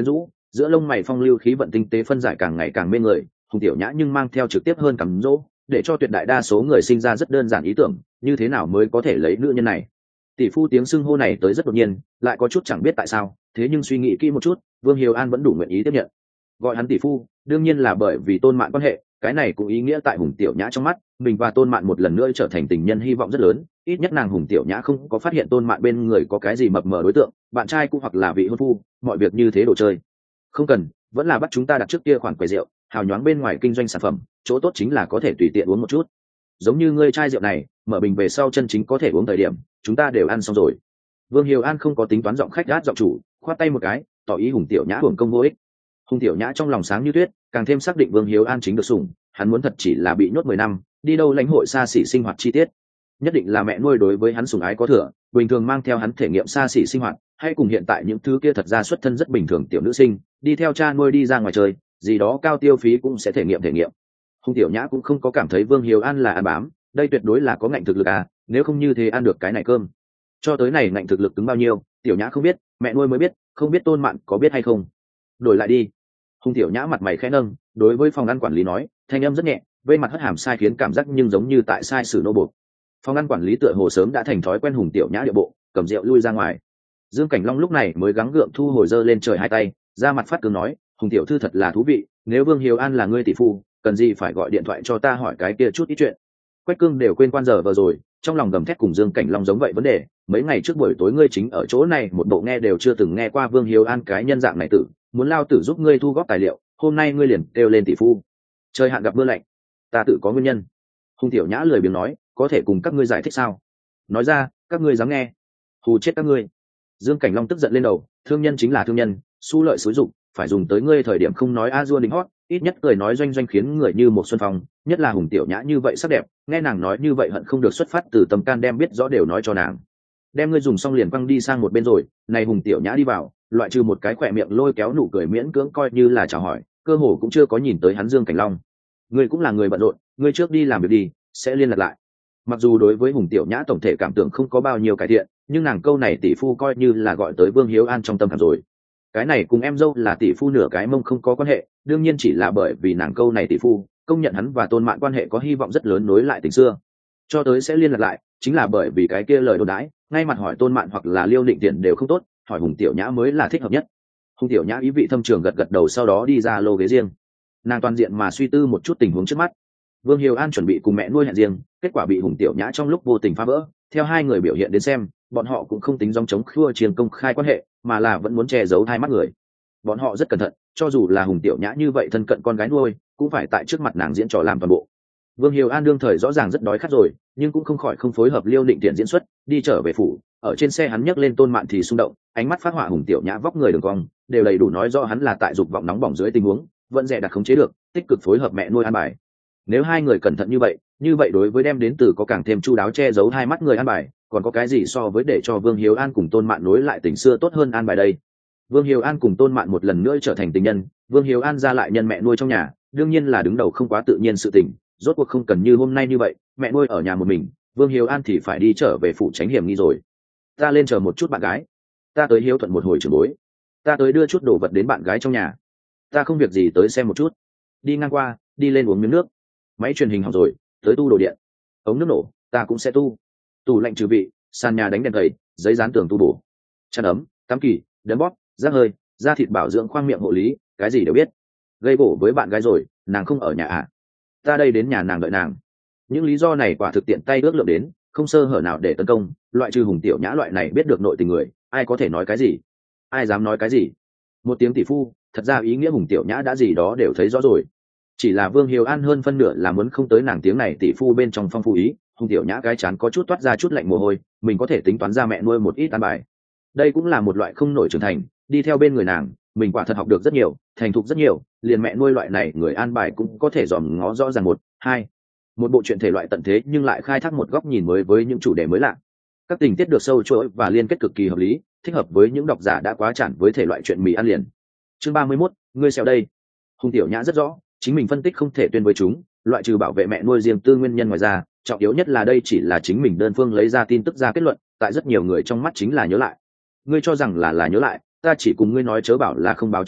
giữa lông mày phong lưu khí vận tinh tế phân giải càng ngày càng mê người. Hùng Tiểu Nhã nhưng mang theo trực tiếp hơn cắm dỗ, để cho tuyệt đại đa số người sinh ra rất đơn giản ý tưởng, như thế nào mới có thể lấy nữ nhân này. Tỷ phu tiếng xưng hô này tới rất đột nhiên, lại có chút chẳng biết tại sao, thế nhưng suy nghĩ kỹ một chút, Vương Hiếu An vẫn đủ nguyện ý tiếp nhận. Gọi hắn tỷ phu, đương nhiên là bởi vì Tôn Mạn quan hệ, cái này cũng ý nghĩa tại Hùng Tiểu Nhã trong mắt, mình và Tôn Mạn một lần nữa trở thành tình nhân hy vọng rất lớn, ít nhất nàng Hùng Tiểu Nhã không có phát hiện Tôn Mạn bên người có cái gì mập mờ đối tượng, bạn trai cũng hoặc là vị hôn phu, mọi việc như thế đồ chơi. Không cần, vẫn là bắt chúng ta đặt trước kia khoản quầy rượu, hào nhoáng bên ngoài kinh doanh sản phẩm, chỗ tốt chính là có thể tùy tiện uống một chút. Giống như ngươi chai rượu này, mở bình về sau chân chính có thể uống thời điểm, chúng ta đều ăn xong rồi. Vương Hiếu An không có tính toán giọng khách gát giọng chủ, khoát tay một cái, tỏ ý Hùng Tiểu Nhã hưởng công vô ích. Hùng Tiểu Nhã trong lòng sáng như tuyết, càng thêm xác định Vương Hiếu An chính được sủng, hắn muốn thật chỉ là bị nhốt mười năm, đi đâu lãnh hội xa xỉ sinh hoạt chi tiết. Nhất định là mẹ nuôi đối với hắn sủng ái có thừa, bình thường mang theo hắn thể nghiệm xa xỉ sinh hoạt, hay cùng hiện tại những thứ kia thật ra xuất thân rất bình thường tiểu nữ sinh, đi theo cha nuôi đi ra ngoài chơi, gì đó cao tiêu phí cũng sẽ thể nghiệm thể nghiệm. Hùng Tiểu Nhã cũng không có cảm thấy Vương Hiếu An là ăn bám, đây tuyệt đối là có ngạnh thực lực à, nếu không như thế ăn được cái này cơm. Cho tới này ngạnh thực lực cứng bao nhiêu, Tiểu Nhã không biết, mẹ nuôi mới biết, không biết Tôn Mạn có biết hay không. Đổi lại đi. Hùng Tiểu Nhã mặt mày khẽ nâng, đối với phòng ăn quản lý nói, thanh âm rất nhẹ, vây mặt hất hàm sai khiến cảm giác nhưng giống như tại sai sử nô buộc. Phòng ăn quản lý tựa hồ sớm đã thành thói quen Hùng Tiểu Nhã địa bộ, cầm rượu lui ra ngoài. Dương Cảnh Long lúc này mới gắng gượng thu hồi giơ lên trời hai tay, ra mặt phát cường nói, Hùng tiểu thư thật là thú vị, nếu Vương Hiếu An là ngươi tỷ phu, cần gì phải gọi điện thoại cho ta hỏi cái kia chút ít chuyện. Quách Cương đều quên quan giờ vừa rồi, trong lòng gầm thét cùng Dương Cảnh Long giống vậy vấn đề, mấy ngày trước buổi tối ngươi chính ở chỗ này một bộ nghe đều chưa từng nghe qua Vương Hiếu An cái nhân dạng này tử, muốn lao tử giúp ngươi thu góp tài liệu, hôm nay ngươi liền kêu lên tỷ phu. Trời hạn gặp mưa lạnh, ta tự có nguyên nhân. Hùng Tiểu Nhã lười biếng nói, có thể cùng các ngươi giải thích sao? Nói ra, các ngươi dám nghe? Hù chết các ngươi. Dương Cảnh Long tức giận lên đầu, thương nhân chính là thương nhân, su lợi xúi dụng, phải dùng tới ngươi thời điểm không nói a dua đính hót, ít nhất cười nói doanh doanh khiến người như một xuân phong, nhất là Hùng Tiểu Nhã như vậy sắc đẹp, nghe nàng nói như vậy hận không được xuất phát từ tâm can đem biết rõ đều nói cho nàng. Đem ngươi dùng xong liền quăng đi sang một bên rồi, này Hùng Tiểu Nhã đi vào, loại trừ một cái khỏe miệng lôi kéo nụ cười miễn cưỡng coi như là chào hỏi, cơ hồ cũng chưa có nhìn tới hắn Dương Cảnh Long. Ngươi cũng là người bận rộn, ngươi trước đi làm việc đi, sẽ liên lạc lại. Mặc dù đối với Hùng Tiểu Nhã tổng thể cảm tưởng không có bao nhiêu cải thiện, nhưng nàng câu này tỷ phu coi như là gọi tới Vương Hiếu An trong tâm khảm rồi. Cái này cùng em dâu là tỷ phu nửa cái mông không có quan hệ, đương nhiên chỉ là bởi vì nàng câu này tỷ phu công nhận hắn và Tôn Mạn quan hệ có hy vọng rất lớn nối lại tình xưa. Cho tới sẽ liên lạc lại, chính là bởi vì cái kia lời đồn đãi, ngay mặt hỏi Tôn Mạn hoặc là Liêu Định Tiện đều không tốt, hỏi Hùng Tiểu Nhã mới là thích hợp nhất. Hùng Tiểu Nhã ý vị thâm trường gật gật đầu, sau đó đi ra lô ghế riêng. Nàng toàn diện mà suy tư một chút tình huống trước mắt. Vương Hiếu An chuẩn bị cùng mẹ nuôi hẹn riêng, kết quả bị Hùng Tiểu Nhã trong lúc vô tình phá vỡ. Theo hai người biểu hiện đến xem, bọn họ cũng không tính dòng chống khua chiên công khai quan hệ, mà là vẫn muốn che giấu hai mắt người. Bọn họ rất cẩn thận, cho dù là Hùng Tiểu Nhã như vậy thân cận con gái nuôi, cũng phải tại trước mặt nàng diễn trò làm toàn bộ. Vương Hiếu An đương thời rõ ràng rất đói khát rồi, nhưng cũng không khỏi không phối hợp Liêu Định Tiện diễn xuất, đi trở về phủ. Ở trên xe hắn nhấc lên Tôn Mạn thì xung động, ánh mắt phát họa Hùng Tiểu Nhã vóc người đường cong, đều đầy đủ nói rõ hắn là tại dục vọng nóng bỏng dưới tình huống, vẫn dè đặt khống chế được, tích cực phối hợp mẹ nuôi an bài. Nếu hai người cẩn thận như vậy, như vậy đối với đem đến từ có càng thêm chu đáo che giấu hai mắt người an bài, còn có cái gì so với để cho Vương Hiếu An cùng Tôn Mạn nối lại tình xưa tốt hơn an bài đây? Vương Hiếu An cùng Tôn Mạn một lần nữa trở thành tình nhân, Vương Hiếu An ra lại nhân mẹ nuôi trong nhà, đương nhiên là đứng đầu không quá tự nhiên sự tình, rốt cuộc không cần như hôm nay như vậy, mẹ nuôi ở nhà một mình, Vương Hiếu An thì phải đi trở về phủ tránh hiểm nghi rồi. Ta lên chờ một chút bạn gái, ta tới hiếu thuận một hồi trưởng bối, ta tới đưa chút đồ vật đến bạn gái trong nhà, ta không việc gì tới xem một chút, đi ngang qua, đi lên uống miếng nước, máy truyền hình hỏng rồi, tới tu đồ điện, ống nước nổ, ta cũng sẽ tu, tủ lạnh trừ vị, sàn nhà đánh đèn gầy, giấy dán tường tu bổ, chăn ấm, tắm kỳ, đấm bóp, rác hơi, da thịt bảo dưỡng khoang miệng hộ lý, cái gì đều biết. Gây gỗ với bạn gái rồi, nàng không ở nhà à? Ta đây đến nhà nàng đợi nàng. Những lý do này quả thực tiện tay ước lượng đến, không sơ hở nào để tấn công, loại trừ Hùng Tiểu Nhã loại này biết được nội tình người, ai có thể nói cái gì? Ai dám nói cái gì? Một tiếng tỷ phu, thật ra ý nghĩa Hùng Tiểu Nhã đã gì đó đều thấy rõ rồi. Chỉ là Vương Hiếu An hơn phân nửa là muốn không tới nàng tiếng này tỷ phu bên trong phong phú ý, Hùng Tiểu Nhã cái chán có chút toát ra chút lạnh mồ hôi, mình có thể tính toán ra mẹ nuôi một ít an bài. Đây cũng là một loại không nổi trưởng thành, đi theo bên người nàng, mình quả thật học được rất nhiều, thành thục rất nhiều, liền mẹ nuôi loại này người an bài cũng có thể dòm ngó rõ ràng một, hai. Một bộ truyện thể loại tận thế nhưng lại khai thác một góc nhìn mới với những chủ đề mới lạ. Các tình tiết được sâu chuỗi và liên kết cực kỳ hợp lý, thích hợp với những độc giả đã quá chản với thể loại truyện mì ăn liền. Chương ba mươi mốt, ngươi xèo đây. Hùng Tiểu Nhã rất rõ, chính mình phân tích không thể tuyên với chúng, loại trừ bảo vệ mẹ nuôi riêng tư nguyên nhân ngoài ra, trọng yếu nhất là đây chỉ là chính mình đơn phương lấy ra tin tức ra kết luận, tại rất nhiều người trong mắt chính là nhớ lại. Ngươi cho rằng là là nhớ lại, ta chỉ cùng ngươi nói chớ bảo là không báo trước vậy,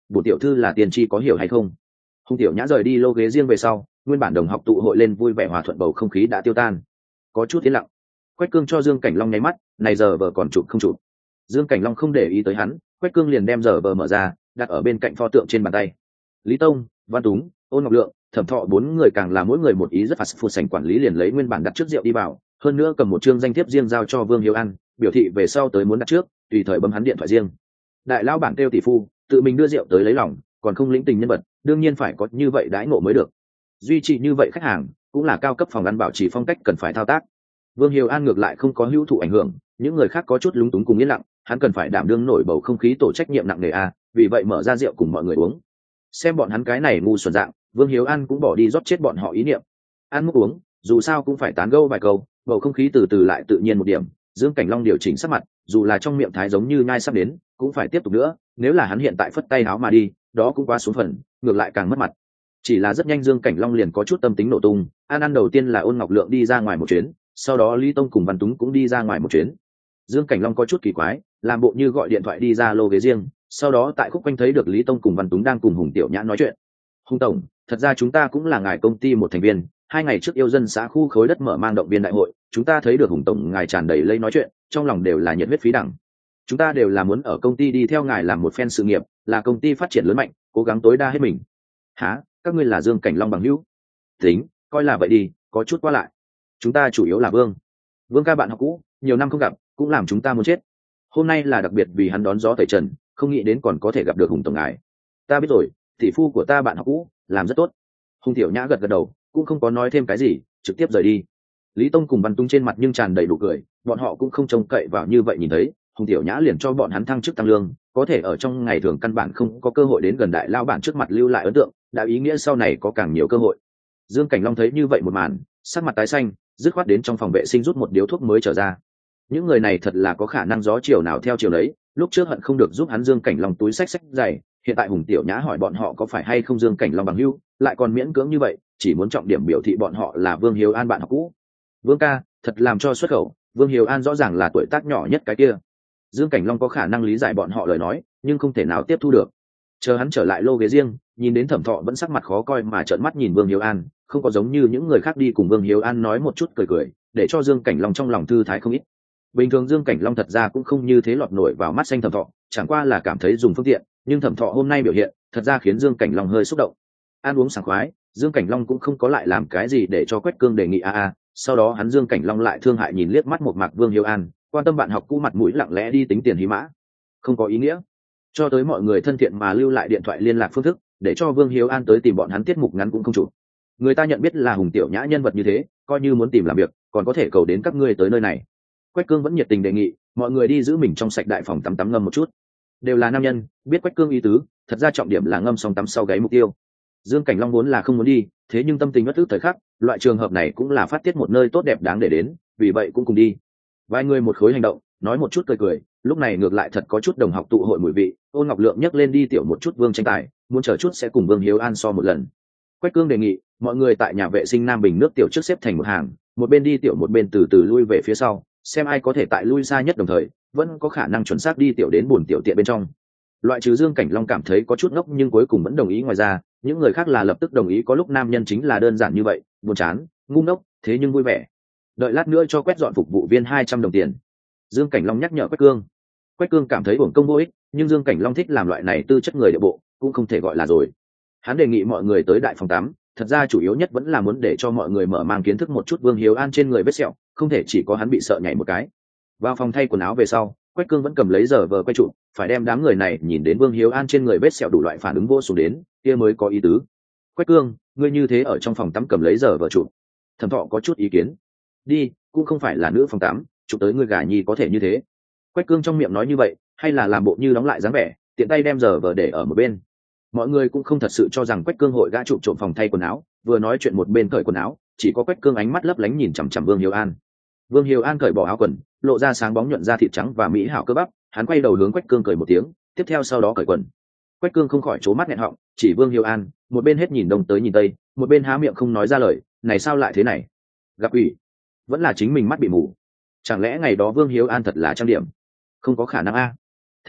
bổn tiểu thư là tiền tri có hiểu hay không? Hùng tiểu nhã rời đi lô ghế riêng về sau, nguyên bản đồng học tụ hội lên vui vẻ hòa thuận, bầu không khí đã tiêu tan, có chút yên lặng. Quách Cương cho Dương Cảnh Long nháy mắt, này giờ vờ còn chụp không chụp? Dương Cảnh Long không để ý tới hắn, Quách Cương liền đem giờ vờ mở ra, đặt ở bên cạnh pho tượng trên bàn tay. Lý Tông, Văn Túng, Ôn Ngọc Lượng, Thẩm Thọ bốn người càng là mỗi người một ý rất phạt phụ sảnh quản lý liền lấy nguyên bản đặt trước rượu đi vào, hơn nữa cầm một chương danh thiếp riêng giao cho Vương Hiếu An, biểu thị về sau tới muốn đặt trước, tùy thời bấm hắn điện thoại riêng. Đại lão bản kêu tỷ phu, tự mình đưa rượu tới lấy lòng, còn không lĩnh tình nhân vật, đương nhiên phải có như vậy đãi ngộ mới được. Duy trì như vậy khách hàng, cũng là cao cấp phòng ăn bảo trì phong cách cần phải thao tác. Vương Hiếu An ngược lại không có hữu thụ ảnh hưởng, những người khác có chút lúng túng cùng yên lặng, hắn cần phải đảm đương nổi bầu không khí tổ trách nhiệm nặng nề a, vì vậy mở ra rượu cùng mọi người uống. Xem bọn hắn cái này ngu xuẩn dạng, Vương Hiếu An cũng bỏ đi rót chết bọn họ ý niệm. Ăn múc uống, dù sao cũng phải tán gẫu vài câu, bầu không khí từ từ lại tự nhiên một điểm. Dương Cảnh Long điều chỉnh sắc mặt, dù là trong miệng thái giống như nhai sắp đến, cũng phải tiếp tục nữa, nếu là hắn hiện tại phất tay áo mà đi, đó cũng quá xuống phần, ngược lại càng mất mặt. Chỉ là rất nhanh Dương Cảnh Long liền có chút tâm tính nổ tung, ăn ăn đầu tiên là Ôn Ngọc Lượng đi ra ngoài một chuyến, sau đó Lý Tông cùng Văn Túng cũng đi ra ngoài một chuyến. Dương Cảnh Long có chút kỳ quái, làm bộ như gọi điện thoại đi ra lô ghế riêng, sau đó tại khúc quanh thấy được Lý Tông cùng Văn Túng đang cùng Hùng Tiểu Nhã nói chuyện. Hùng tổng, thật ra chúng ta cũng là ngài công ty một thành viên, hai ngày trước yêu dân xã khu khối đất mở mang động viên đại hội, chúng ta thấy được Hùng tổng ngài tràn đầy lây nói chuyện, trong lòng đều là nhiệt huyết phí đẳng. Chúng ta đều là muốn ở công ty đi theo ngài làm một phen sự nghiệp, là công ty phát triển lớn mạnh, cố gắng tối đa hết mình. Hả, các ngươi là Dương Cảnh Long bằng hữu? Tính, coi là vậy đi, có chút qua lại. Chúng ta chủ yếu là Vương. Vương ca bạn học cũ, nhiều năm không gặp, cũng làm chúng ta muốn chết. Hôm nay là đặc biệt vì hắn đón gió tẩy trần, không nghĩ đến còn có thể gặp được Hùng tổng ngài. Ta biết rồi, tỷ phu của ta bạn học cũ, làm rất tốt. Hùng Tiểu Nhã gật gật đầu, cũng không có nói thêm cái gì, trực tiếp rời đi. Lý Tông cùng Văn Tung trên mặt nhưng tràn đầy đủ cười, bọn họ cũng không trông cậy vào như vậy nhìn thấy, Hùng Tiểu Nhã liền cho bọn hắn thăng chức tăng lương, có thể ở trong ngày thường căn bản không có cơ hội đến gần đại lao bản trước mặt lưu lại ấn tượng, đã ý nghĩa sau này có càng nhiều cơ hội. Dương Cảnh Long thấy như vậy một màn, sắc mặt tái xanh, dứt khoát đến trong phòng vệ sinh rút một điếu thuốc mới trở ra. Những người này thật là có khả năng gió chiều nào theo chiều đấy, lúc trước hận không được giúp hắn Dương Cảnh Long túi xách xách dày, hiện tại Hùng Tiểu Nhã hỏi bọn họ có phải hay không Dương Cảnh Long bằng hữu, lại còn miễn cưỡng như vậy, chỉ muốn trọng điểm biểu thị bọn họ là Vương Hiếu An bạn học cũ. Vương ca, thật làm cho xuất khẩu, Vương Hiếu An rõ ràng là tuổi tác nhỏ nhất cái kia. Dương Cảnh Long có khả năng lý giải bọn họ lời nói, nhưng không thể nào tiếp thu được. Chờ hắn trở lại lô ghế riêng, nhìn đến Thẩm Thọ vẫn sắc mặt khó coi mà trợn mắt nhìn Vương Hiếu An, không có giống như những người khác đi cùng Vương Hiếu An nói một chút cười cười, để cho Dương Cảnh Long trong lòng thư thái không ít. Bình thường Dương Cảnh Long thật ra cũng không như thế lọt nổi vào mắt xanh Thẩm Thọ, chẳng qua là cảm thấy dùng phương tiện, nhưng Thẩm Thọ hôm nay biểu hiện, thật ra khiến Dương Cảnh Long hơi xúc động. Ăn uống sảng khoái, Dương Cảnh Long cũng không có lại làm cái gì để cho Quách Cương đề nghị a a, sau đó hắn Dương Cảnh Long lại thương hại nhìn liếc mắt một mạc Vương Hiếu An, quan tâm bạn học cũ mặt mũi lặng lẽ đi tính tiền hí mã, không có ý nghĩa. Cho tới mọi người thân thiện mà lưu lại điện thoại liên lạc phương thức, để cho Vương Hiếu An tới tìm bọn hắn tiết mục ngắn cũng không chủ. Người ta nhận biết là Hùng Tiểu Nhã nhân vật như thế, coi như muốn tìm làm việc, còn có thể cầu đến các ngươi tới nơi này. Quách Cương vẫn nhiệt tình đề nghị, mọi người đi giữ mình trong sạch đại phòng tắm tắm ngâm một chút. Đều là nam nhân, biết Quách Cương ý tứ, thật ra trọng điểm là ngâm xong tắm sau gáy mục tiêu. Dương Cảnh Long vốn là không muốn đi, thế nhưng tâm tình bất ức thời khắc, loại trường hợp này cũng là phát tiết một nơi tốt đẹp đáng để đến, vì vậy cũng cùng đi. Vài người một khối hành động, nói một chút cười cười, lúc này ngược lại thật có chút đồng học tụ hội mùi vị. Ôn Ngọc Lượng nhấc lên đi tiểu một chút Vương tranh tài, muốn chờ chút sẽ cùng Vương Hiếu An so một lần. Quách Cương đề nghị mọi người tại nhà vệ sinh Nam Bình nước tiểu trước xếp thành một hàng, một bên đi tiểu một bên từ từ lui về phía sau, xem ai có thể tại lui xa nhất đồng thời vẫn có khả năng chuẩn xác đi tiểu đến buồn tiểu tiện bên trong. Loại trừ Dương Cảnh Long cảm thấy có chút ngốc nhưng cuối cùng vẫn đồng ý, ngoài ra những người khác là lập tức đồng ý. Có lúc nam nhân chính là đơn giản như vậy, buồn chán, ngu ngốc, thế nhưng vui vẻ. Đợi lát nữa cho quét dọn phục vụ viên hai trăm đồng tiền. Dương Cảnh Long nhắc nhở Quách Cương. Quách Cương cảm thấy uổng công vô ích, nhưng Dương Cảnh Long thích làm loại này tư chất người địa bộ, cũng không thể gọi là rồi. Hắn đề nghị mọi người tới đại phòng tắm, thật ra chủ yếu nhất vẫn là muốn để cho mọi người mở mang kiến thức một chút Vương Hiếu An trên người vết sẹo, không thể chỉ có hắn bị sợ nhảy một cái. Vào phòng thay quần áo về sau, Quách Cương vẫn cầm lấy giờ vờ quay trụ, phải đem đám người này nhìn đến Vương Hiếu An trên người vết sẹo đủ loại phản ứng vô số đến, kia mới có ý tứ. Quách Cương, ngươi như thế ở trong phòng tắm cầm lấy giờ vờ trụ. Thẩm Thọ có chút ý kiến. Đi, cũng không phải là nữ phòng tắm, chụp tới ngươi gà nhi có thể như thế. Quách Cương trong miệng nói như vậy, hay là làm bộ như đóng lại dáng vẻ, tiện tay đem giờ vờ để ở một bên. Mọi người cũng không thật sự cho rằng Quách Cương hội gã chụp trộm phòng thay quần áo, vừa nói chuyện một bên cởi quần áo, chỉ có Quách Cương ánh mắt lấp lánh nhìn chằm chằm Vương Hiếu An. Vương Hiếu An cởi bỏ áo quần, lộ ra sáng bóng nhuận da thịt trắng và mỹ hảo cơ bắp, hắn quay đầu hướng Quách Cương cười một tiếng, tiếp theo sau đó cởi quần. Quách Cương không khỏi trố mắt nghẹn họng, chỉ Vương Hiếu An, một bên hết nhìn đông tới nhìn tây, một bên há miệng không nói ra lời, này sao lại thế này? Gặp ủy, vẫn là chính mình mắt bị mù. Chẳng lẽ ngày đó Vương Hiếu An thật là trang điểm? Không có khả năng a. Thảo,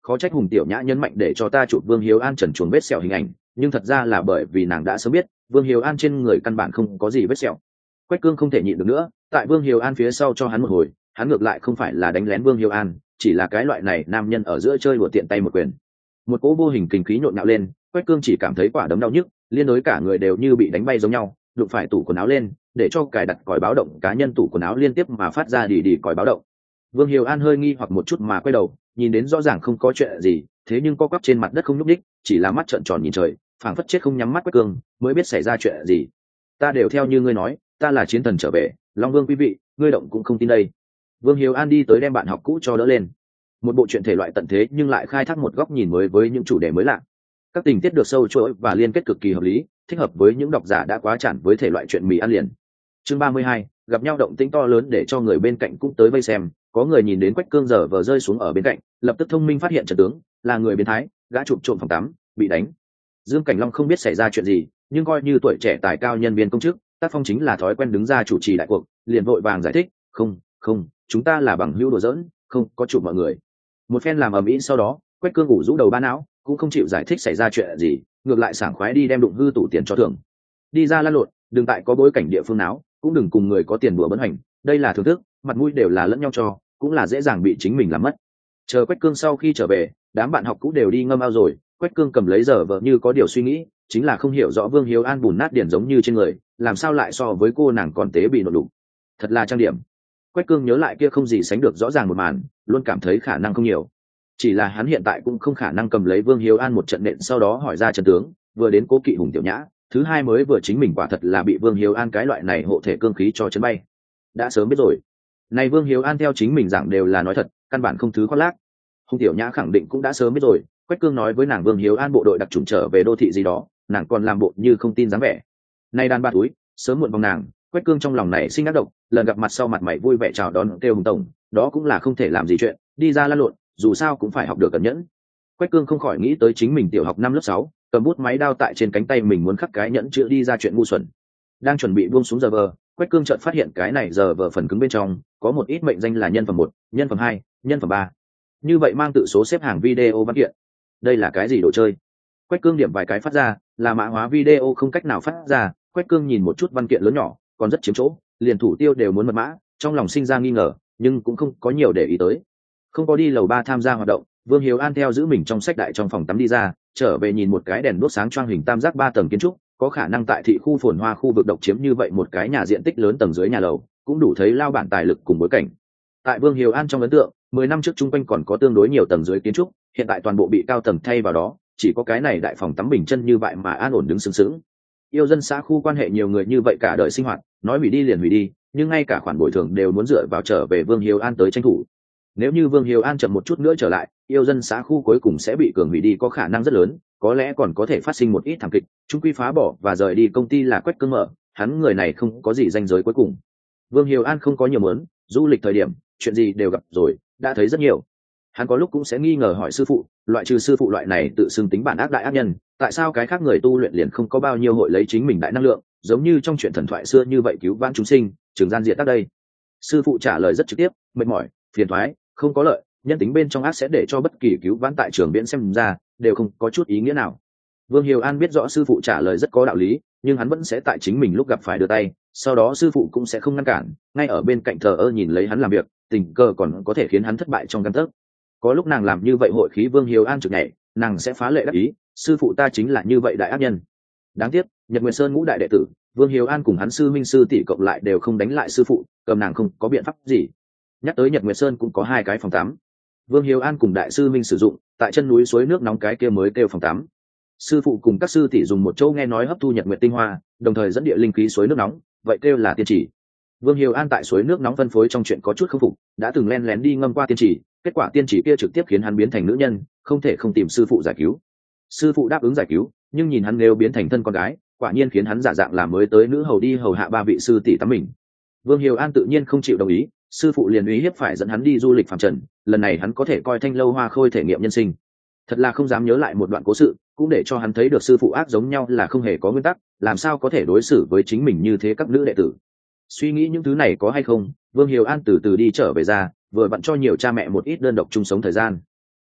khó trách Hùng Tiểu Nhã nhấn mạnh để cho ta chụp Vương Hiếu An trần chuồng vết sẹo hình ảnh, nhưng thật ra là bởi vì nàng đã sớm biết Vương Hiếu An trên người căn bản không có gì vết sẹo. Quách Cương không thể nhịn được nữa, tại Vương Hiếu An phía sau cho hắn một hồi, hắn ngược lại không phải là đánh lén Vương Hiếu An, chỉ là cái loại này nam nhân ở giữa chơi đùa tiện tay một quyền. Một cỗ vô hình kinh khí nhộn nhạo lên, Quách Cương chỉ cảm thấy quả đấm đau nhức, liên đối cả người đều như bị đánh bay giống nhau, đụng phải tủ quần áo lên, để cho cài đặt còi báo động cá nhân tủ quần áo liên tiếp mà phát ra đi đi còi báo động. Vương Hiếu An hơi nghi hoặc một chút mà quay đầu, nhìn đến rõ ràng không có chuyện gì, thế nhưng co quắp trên mặt đất không nhúc nhích, chỉ là mắt trợn tròn nhìn trời, phảng phất chết không nhắm mắt. Quách Cương mới biết xảy ra chuyện gì. Ta đều theo như ngươi nói, ta là chiến thần trở về, Long Vương quý vị, ngươi động cũng không tin đây. Vương Hiếu An đi tới đem bạn học cũ cho đỡ lên. Một bộ truyện thể loại tận thế nhưng lại khai thác một góc nhìn mới với những chủ đề mới lạ. Các tình tiết được sâu chuỗi và liên kết cực kỳ hợp lý, thích hợp với những độc giả đã quá chản với thể loại truyện mì ăn liền. Chương ba mươi hai, gặp nhau động tĩnh to lớn để cho người bên cạnh cũng tới vây xem. Có người nhìn đến Quách Cương giờ vờ rơi xuống ở bên cạnh, lập tức thông minh phát hiện trận tướng là người biến thái, gã chụp trộm phòng tắm bị đánh. Dương Cảnh Long không biết xảy ra chuyện gì, nhưng coi như tuổi trẻ tài cao nhân viên công chức, tác phong chính là thói quen đứng ra chủ trì đại cuộc, liền vội vàng giải thích, không không chúng ta là bằng hữu đùa giỡn, không có chụp mọi người. Một phen làm ầm ĩ sau đó, Quách Cương ngủ rũ đầu ba não, cũng không chịu giải thích xảy ra chuyện gì, ngược lại sảng khoái đi đem đụng hư tủ tiền cho thưởng. Đi ra lăn lộn, đừng tại có bối cảnh địa phương nào, cũng đừng cùng người có tiền bữa bấn hành, đây là thưởng thức, mặt mũi đều là lẫn nhau cho, cũng là dễ dàng bị chính mình làm mất. Chờ Quách Cương sau khi trở về, đám bạn học cũ đều đi ngâm ao rồi, Quách Cương cầm lấy giờ vợ như có điều suy nghĩ, chính là không hiểu rõ Vương Hiếu An bùn nát điển giống như trên người, làm sao lại so với cô nàng còn tế bị nổ đục. Thật là trang điểm. Quách Cương nhớ lại kia không gì sánh được rõ ràng một màn, luôn cảm thấy khả năng không nhiều. Chỉ là hắn hiện tại cũng không khả năng cầm lấy Vương Hiếu An một trận nện sau đó hỏi ra trận tướng, vừa đến cố kỵ Hùng Tiểu Nhã, thứ hai mới vừa chính mình quả thật là bị Vương Hiếu An cái loại này hộ thể cương khí cho chấn bay. Đã sớm biết rồi. Này Vương Hiếu An theo chính mình giảng đều là nói thật, căn bản không thứ khoác lác. Hùng Tiểu Nhã khẳng định cũng đã sớm biết rồi, Quách Cương nói với nàng Vương Hiếu An bộ đội đặc chủng trở về đô thị gì đó, nàng còn làm bộ như không tin dáng vẻ. Nay đàn ba túi, sớm muộn vòng nàng, Quách Cương trong lòng này sinh ác độc, lần gặp mặt sau mặt mày vui vẻ chào đón kêu Hùng tổng, đó cũng là không thể làm gì chuyện, đi ra lăn lộn, dù sao cũng phải học được cẩn nhẫn. Quách Cương không khỏi nghĩ tới chính mình tiểu học năm lớp sáu, cầm bút máy đao tại trên cánh tay mình muốn khắc cái nhẫn chữ đi ra chuyện ngu xuẩn. Đang chuẩn bị buông xuống giờ vờ, Quách Cương chợt phát hiện cái này giờ vờ phần cứng bên trong có một ít mệnh danh là nhân phẩm một, nhân phẩm hai, nhân phẩm ba. Như vậy mang tự số xếp hàng video văn kiện. Đây là cái gì đồ chơi? Quách Cương điểm vài cái phát ra, là mã hóa video không cách nào phát ra. Quách Cương nhìn một chút văn kiện lớn nhỏ, còn rất chiếm chỗ, liền thủ tiêu đều muốn mật mã, trong lòng sinh ra nghi ngờ, nhưng cũng không có nhiều để ý tới. Không có đi lầu ba tham gia hoạt động, Vương Hiếu An theo giữ mình trong sách đại trong phòng tắm đi ra, trở về nhìn một cái đèn đuốc sáng choang hình tam giác ba tầng kiến trúc, có khả năng tại thị khu phồn hoa khu vực độc chiếm như vậy một cái nhà diện tích lớn tầng dưới nhà lầu, cũng đủ thấy lao bản tài lực cùng bối cảnh. Tại Vương Hiếu An trong ấn tượng, mười năm trước chung quanh còn có tương đối nhiều tầng dưới kiến trúc, hiện tại toàn bộ bị cao tầng thay vào đó, chỉ có cái này đại phòng tắm bình chân như vậy mà an ổn đứng sướng sướng. Yêu dân xã khu quan hệ nhiều người như vậy cả đời sinh hoạt, nói hủy đi liền hủy đi, nhưng ngay cả khoản bồi thường đều muốn dựa vào trở về Vương Hiếu An tới tranh thủ. Nếu như Vương Hiếu An chậm một chút nữa trở lại, yêu dân xã khu cuối cùng sẽ bị cường hủy đi có khả năng rất lớn, có lẽ còn có thể phát sinh một ít thảm kịch, chung quy phá bỏ và rời đi công ty là Quách Cương mở, hắn người này không có gì danh giới cuối cùng. Vương Hiếu An không có nhiều muốn, du lịch thời điểm, chuyện gì đều gặp rồi, đã thấy rất nhiều. Hắn có lúc cũng sẽ nghi ngờ hỏi sư phụ, loại trừ sư phụ loại này tự xưng tính bản ác đại ác nhân, tại sao cái khác người tu luyện liền không có bao nhiêu hội lấy chính mình đại năng lượng, giống như trong chuyện thần thoại xưa như vậy cứu vãn chúng sinh, trường gian diệt tác đây. Sư phụ trả lời rất trực tiếp, mệt mỏi, phiền toái, không có lợi, nhân tính bên trong ác sẽ để cho bất kỳ cứu vãn tại trường viễn xem ra đều không có chút ý nghĩa nào. Vương Hiếu An biết rõ sư phụ trả lời rất có đạo lý, nhưng hắn vẫn sẽ tại chính mình lúc gặp phải đưa tay, sau đó sư phụ cũng sẽ không ngăn cản, ngay ở bên cạnh thờ ơ nhìn lấy hắn làm việc, tình cờ còn có thể khiến hắn thất bại trong căn tấc. Có lúc nàng làm như vậy hội khí Vương Hiếu An trực nhảy, nàng sẽ phá lệ đắc ý, sư phụ ta chính là như vậy đại ác nhân. Đáng tiếc, Nhật Nguyệt Sơn ngũ đại đệ tử, Vương Hiếu An cùng hắn sư minh sư tỷ cộng lại đều không đánh lại sư phụ, cầm nàng không có biện pháp gì. Nhắc tới Nhật Nguyệt Sơn cũng có hai cái phòng tắm. Vương Hiếu An cùng đại sư minh sử dụng, tại chân núi suối nước nóng cái kia mới kêu phòng tắm. Sư phụ cùng các sư tỷ dùng một chỗ nghe nói hấp thu Nhật Nguyệt tinh hoa, đồng thời dẫn địa linh khí suối nước nóng, vậy kêu là tiên chỉ. Vương Hiếu An tại suối nước nóng phân phối trong chuyện có chút không phục, đã từng len lén đi ngâm qua tiên chỉ, kết quả tiên chỉ kia trực tiếp khiến hắn biến thành nữ nhân, không thể không tìm sư phụ giải cứu. Sư phụ đáp ứng giải cứu, nhưng nhìn hắn nếu biến thành thân con gái, quả nhiên khiến hắn giả dạng làm mới tới nữ hầu đi hầu hạ ba vị sư tỷ tắm mình. Vương Hiếu An tự nhiên không chịu đồng ý, sư phụ liền uy hiếp phải dẫn hắn đi du lịch phàm trần, lần này hắn có thể coi Thanh Lâu Hoa Khôi thể nghiệm nhân sinh. Thật là không dám nhớ lại một đoạn cố sự, cũng để cho hắn thấy được sư phụ ác giống nhau là không hề có nguyên tắc, làm sao có thể đối xử với chính mình như thế các nữ đệ tử. Suy nghĩ những thứ này có hay không, Vương Hiếu An từ từ đi trở về ra, vừa vặn cho nhiều cha mẹ một ít đơn độc chung sống thời gian.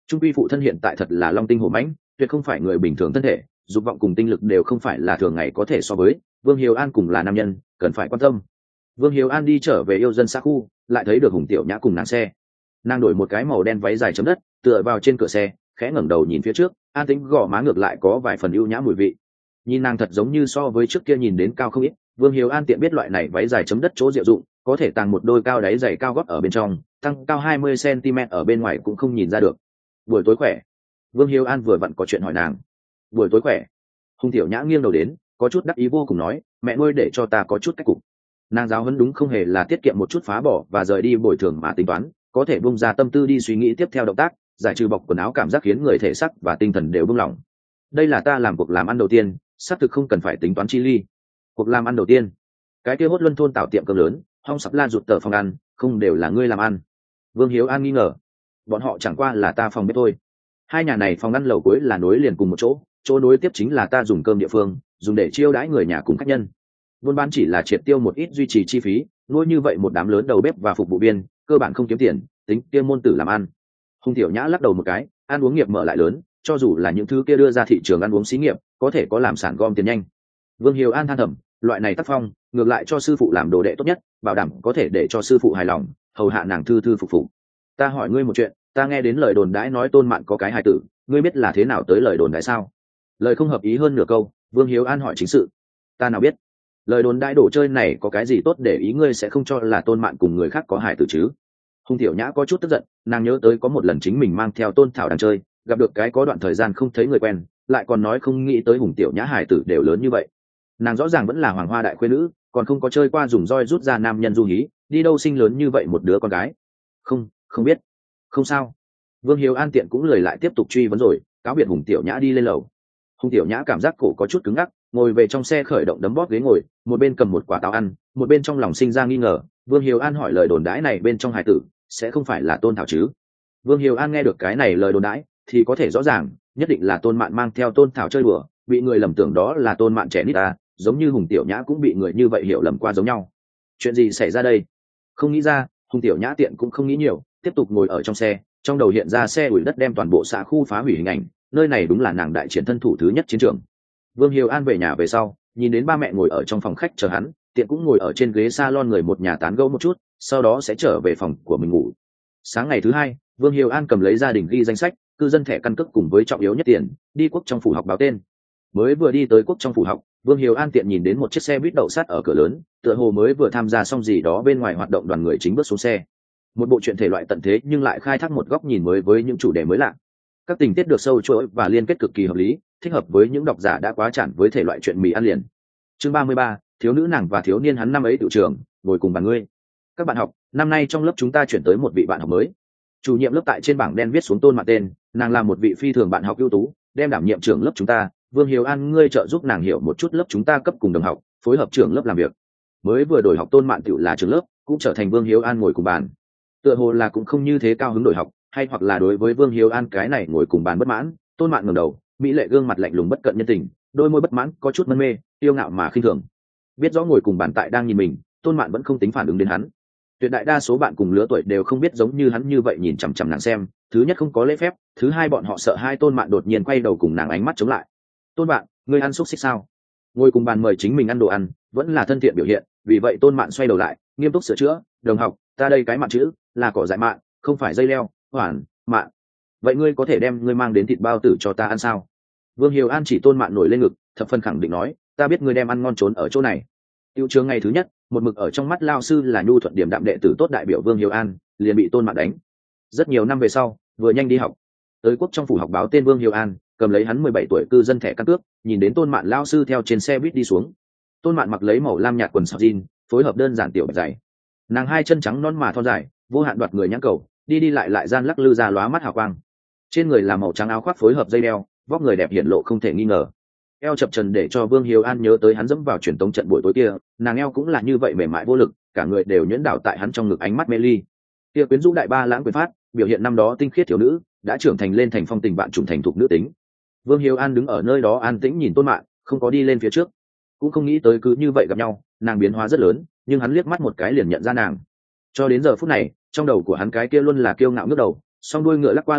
Trung quy phụ thân hiện tại thật là long tinh hổ mãnh, tuyệt không phải người bình thường thân thể, dục vọng cùng tinh lực đều không phải là thường ngày có thể so với. Vương Hiếu An cùng là nam nhân, cần phải quan tâm. Vương Hiếu An đi trở về yêu dân xã khu, lại thấy được Hùng Tiểu Nhã cùng nàng xe. Nàng đổi một cái màu đen váy dài chấm đất, tựa vào trên cửa xe, khẽ ngẩng đầu nhìn phía trước, an tĩnh gò má ngược lại có vài phần ưu nhã mùi vị. Nhìn nàng thật giống như so với trước kia nhìn đến cao không ít. Vương Hiếu An tiện biết loại này váy dài chấm đất chỗ diệu dụng, có thể tàng một đôi cao đáy giày cao gót ở bên trong, tăng cao hai mươi xăng-ti-mét ở bên ngoài cũng không nhìn ra được. Buổi tối khỏe. Vương Hiếu An vừa vặn có chuyện hỏi nàng. Buổi tối khỏe. Hùng Tiểu Nhã nghiêng đầu đến, có chút đắc ý vô cùng nói, mẹ nuôi để cho ta có chút cách cục. Nàng giáo huấn đúng không hề là tiết kiệm một chút phá bỏ và rời đi bồi thường mà tính toán, có thể bung ra tâm tư đi suy nghĩ tiếp theo động tác, giải trừ bọc quần áo cảm giác khiến người thể sắc và tinh thần đều buông lỏng. Đây là ta làm cuộc làm ăn đầu tiên, xác thực không cần phải tính toán chi ly. Cuộc làm ăn đầu tiên, cái kia hốt luân thôn tạo tiệm cơm lớn, hong sắp la rụt tờ phòng ăn, không đều là ngươi làm ăn? Vương Hiếu An nghi ngờ, bọn họ chẳng qua là ta phòng bếp thôi. Hai nhà này phòng ăn lầu cuối là nối liền cùng một chỗ, chỗ nối tiếp chính là ta dùng cơm địa phương, dùng để chiêu đãi người nhà cùng khách nhân. Buôn bán chỉ là triệt tiêu một ít duy trì chi phí, nuôi như vậy một đám lớn đầu bếp và phục vụ viên, cơ bản không kiếm tiền, tính kia môn tử làm ăn. Hùng Tiểu Nhã lắc đầu một cái, ăn uống nghiệp mở lại lớn, cho dù là những thứ kia đưa ra thị trường ăn uống xí nghiệp, có thể có làm sản gom tiền nhanh. Vương Hiếu An than thầm, loại này tác phong, ngược lại cho sư phụ làm đồ đệ tốt nhất, bảo đảm có thể để cho sư phụ hài lòng, hầu hạ nàng thư thư phục phục. Ta hỏi ngươi một chuyện, ta nghe đến lời đồn đãi nói Tôn Mạn có cái hài tử, ngươi biết là thế nào tới lời đồn đãi sao? Lời không hợp ý hơn nửa câu, Vương Hiếu An hỏi chính sự. Ta nào biết? Lời đồn đãi đồ chơi này có cái gì tốt để ý ngươi sẽ không cho là Tôn Mạn cùng người khác có hài tử chứ? Hùng Tiểu Nhã có chút tức giận, nàng nhớ tới có một lần chính mình mang theo Tôn Thảo đang chơi, gặp được cái có đoạn thời gian không thấy người quen, lại còn nói không nghĩ tới Hùng Tiểu Nhã hài tử đều lớn như vậy. Nàng rõ ràng vẫn là hoàng hoa đại khuê nữ, còn không có chơi qua dùng roi rút ra nam nhân du hí, đi đâu sinh lớn như vậy một đứa con gái? Không, không biết. Không sao. Vương Hiếu An tiện cũng lười lại tiếp tục truy vấn rồi, cáo biệt Hùng Tiểu Nhã đi lên lầu. Hùng Tiểu Nhã cảm giác cổ có chút cứng ngắc, ngồi về trong xe khởi động đấm bóp ghế ngồi, một bên cầm một quả táo ăn, một bên trong lòng sinh ra nghi ngờ. Vương Hiếu An hỏi lời đồn đãi này bên trong hài tử sẽ không phải là Tôn Thảo chứ? Vương Hiếu An nghe được cái này lời đồn đãi thì có thể rõ ràng, nhất định là Tôn Mạn mang theo Tôn Thảo chơi đùa, bị người lầm tưởng đó là Tôn Mạn trẻ nít ta, giống như Hùng Tiểu Nhã cũng bị người như vậy hiểu lầm qua giống nhau. Chuyện gì xảy ra đây? Không nghĩ ra, Hùng Tiểu Nhã tiện cũng không nghĩ nhiều, tiếp tục ngồi ở trong xe, trong đầu hiện ra xe ủi đất đem toàn bộ xã khu phá hủy hình ảnh, nơi này đúng là nàng đại chiến thân thủ thứ nhất chiến trường. Vương Hiếu An về nhà về sau, nhìn đến ba mẹ ngồi ở trong phòng khách chờ hắn, tiện cũng ngồi ở trên ghế salon người một nhà tán gẫu một chút, sau đó sẽ trở về phòng của mình ngủ. Sáng ngày thứ hai, Vương Hiếu An cầm lấy gia đình ghi danh sách, cư dân thẻ căn cước cùng với trọng yếu nhất tiền, đi quốc trong phủ học báo tên. Mới vừa đi tới quốc trong phủ học, Vương Hiếu An tiện nhìn đến một chiếc xe buýt đậu sát ở cửa lớn, tựa hồ mới vừa tham gia xong gì đó bên ngoài hoạt động, đoàn người chính bước xuống xe. Một bộ truyện thể loại tận thế nhưng lại khai thác một góc nhìn mới với những chủ đề mới lạ. Các tình tiết được sâu chuỗi và liên kết cực kỳ hợp lý, thích hợp với những độc giả đã quá chản với thể loại truyện mì ăn liền. Chương ba mươi ba, thiếu nữ nàng và thiếu niên hắn năm ấy tự trường, ngồi cùng bàn ngươi. Các bạn học, năm nay trong lớp chúng ta chuyển tới một vị bạn học mới. Chủ nhiệm lớp tại trên bảng đen viết xuống Tôn Mạn tên, nàng là một vị phi thường bạn học ưu tú, đem đảm nhiệm trưởng lớp chúng ta. Vương Hiếu An, ngươi trợ giúp nàng hiểu một chút lớp chúng ta cấp cùng đồng học, phối hợp trưởng lớp làm việc. Mới vừa đổi học Tôn Mạn tựu là trưởng lớp, cũng trở thành Vương Hiếu An ngồi cùng bàn. Tựa hồ là cũng không như thế cao hứng đổi học, hay hoặc là đối với Vương Hiếu An cái này ngồi cùng bàn bất mãn, Tôn Mạn ngẩng đầu, mỹ lệ gương mặt lạnh lùng bất cận nhân tình, đôi môi bất mãn có chút mân mê, yêu ngạo mà khinh thường. Biết rõ ngồi cùng bàn tại đang nhìn mình, Tôn Mạn vẫn không tính phản ứng đến hắn. Tuyệt đại đa số bạn cùng lứa tuổi đều không biết giống như hắn như vậy nhìn chằm chằm nàng xem, thứ nhất không có lễ phép, thứ hai bọn họ sợ hai Tôn Mạn đột nhiên quay đầu cùng nàng ánh mắt chống lại. Tôn Bạn, ngươi ăn xúc xích sao? Ngồi cùng bàn mời chính mình ăn đồ ăn, vẫn là thân thiện biểu hiện, vì vậy Tôn Mạn xoay đầu lại, nghiêm túc sửa chữa, đồng học, ta đây cái mạn chữ là cỏ dại mạn, không phải dây leo, hoàn, mạn. Vậy ngươi có thể đem ngươi mang đến thịt bao tử cho ta ăn sao? Vương Hiếu An chỉ Tôn Mạn nổi lên ngực, thập phần khẳng định nói, ta biết ngươi đem ăn ngon trốn ở chỗ này. Tiêu trường ngày thứ nhất, một mực ở trong mắt lao sư là nhu thuận điểm đạm đệ tử tốt đại biểu Vương Hiếu An, liền bị Tôn Mạn đánh. Rất nhiều năm về sau, vừa nhanh đi học, tới quốc trong phủ học báo tên Vương Hiếu An, cầm lấy hắn mười bảy tuổi cư dân thẻ căn cước, nhìn đến Tôn Mạn lao sư theo trên xe buýt đi xuống. Tôn Mạn mặc lấy màu lam nhạt quần sọc jean, phối hợp đơn giản tiểu bạch dày. Nàng hai chân trắng non mà thon dài, vô hạn đoạt người nhãn cầu, đi đi lại lại gian lắc lư ra lóa mắt hào quang. Trên người là màu trắng áo khoác phối hợp dây đeo, vóc người đẹp hiển lộ không thể nghi ngờ. Eo chập trần để cho Vương Hiếu An nhớ tới hắn dẫm vào truyền tống trận buổi tối kia, nàng eo cũng là như vậy mềm mại vô lực, cả người đều nhuyễn đảo tại hắn trong ngực, ánh mắt mê ly. Kia quyến rũ đại ba lãng quyền phát, biểu hiện năm đó tinh khiết thiếu nữ, đã trưởng thành lên thành phong tình bạn trùng thành thục nữ tính. Vương Hiếu An đứng ở nơi đó an tĩnh nhìn Tôn Mạn, không có đi lên phía trước, cũng không nghĩ tới cứ như vậy gặp nhau, nàng biến hóa rất lớn, nhưng hắn liếc mắt một cái liền nhận ra nàng. Cho đến giờ phút này, trong đầu của hắn cái kia luôn là kiêu ngạo ngước đầu, song đuôi ngựa lắc qua lắc lại,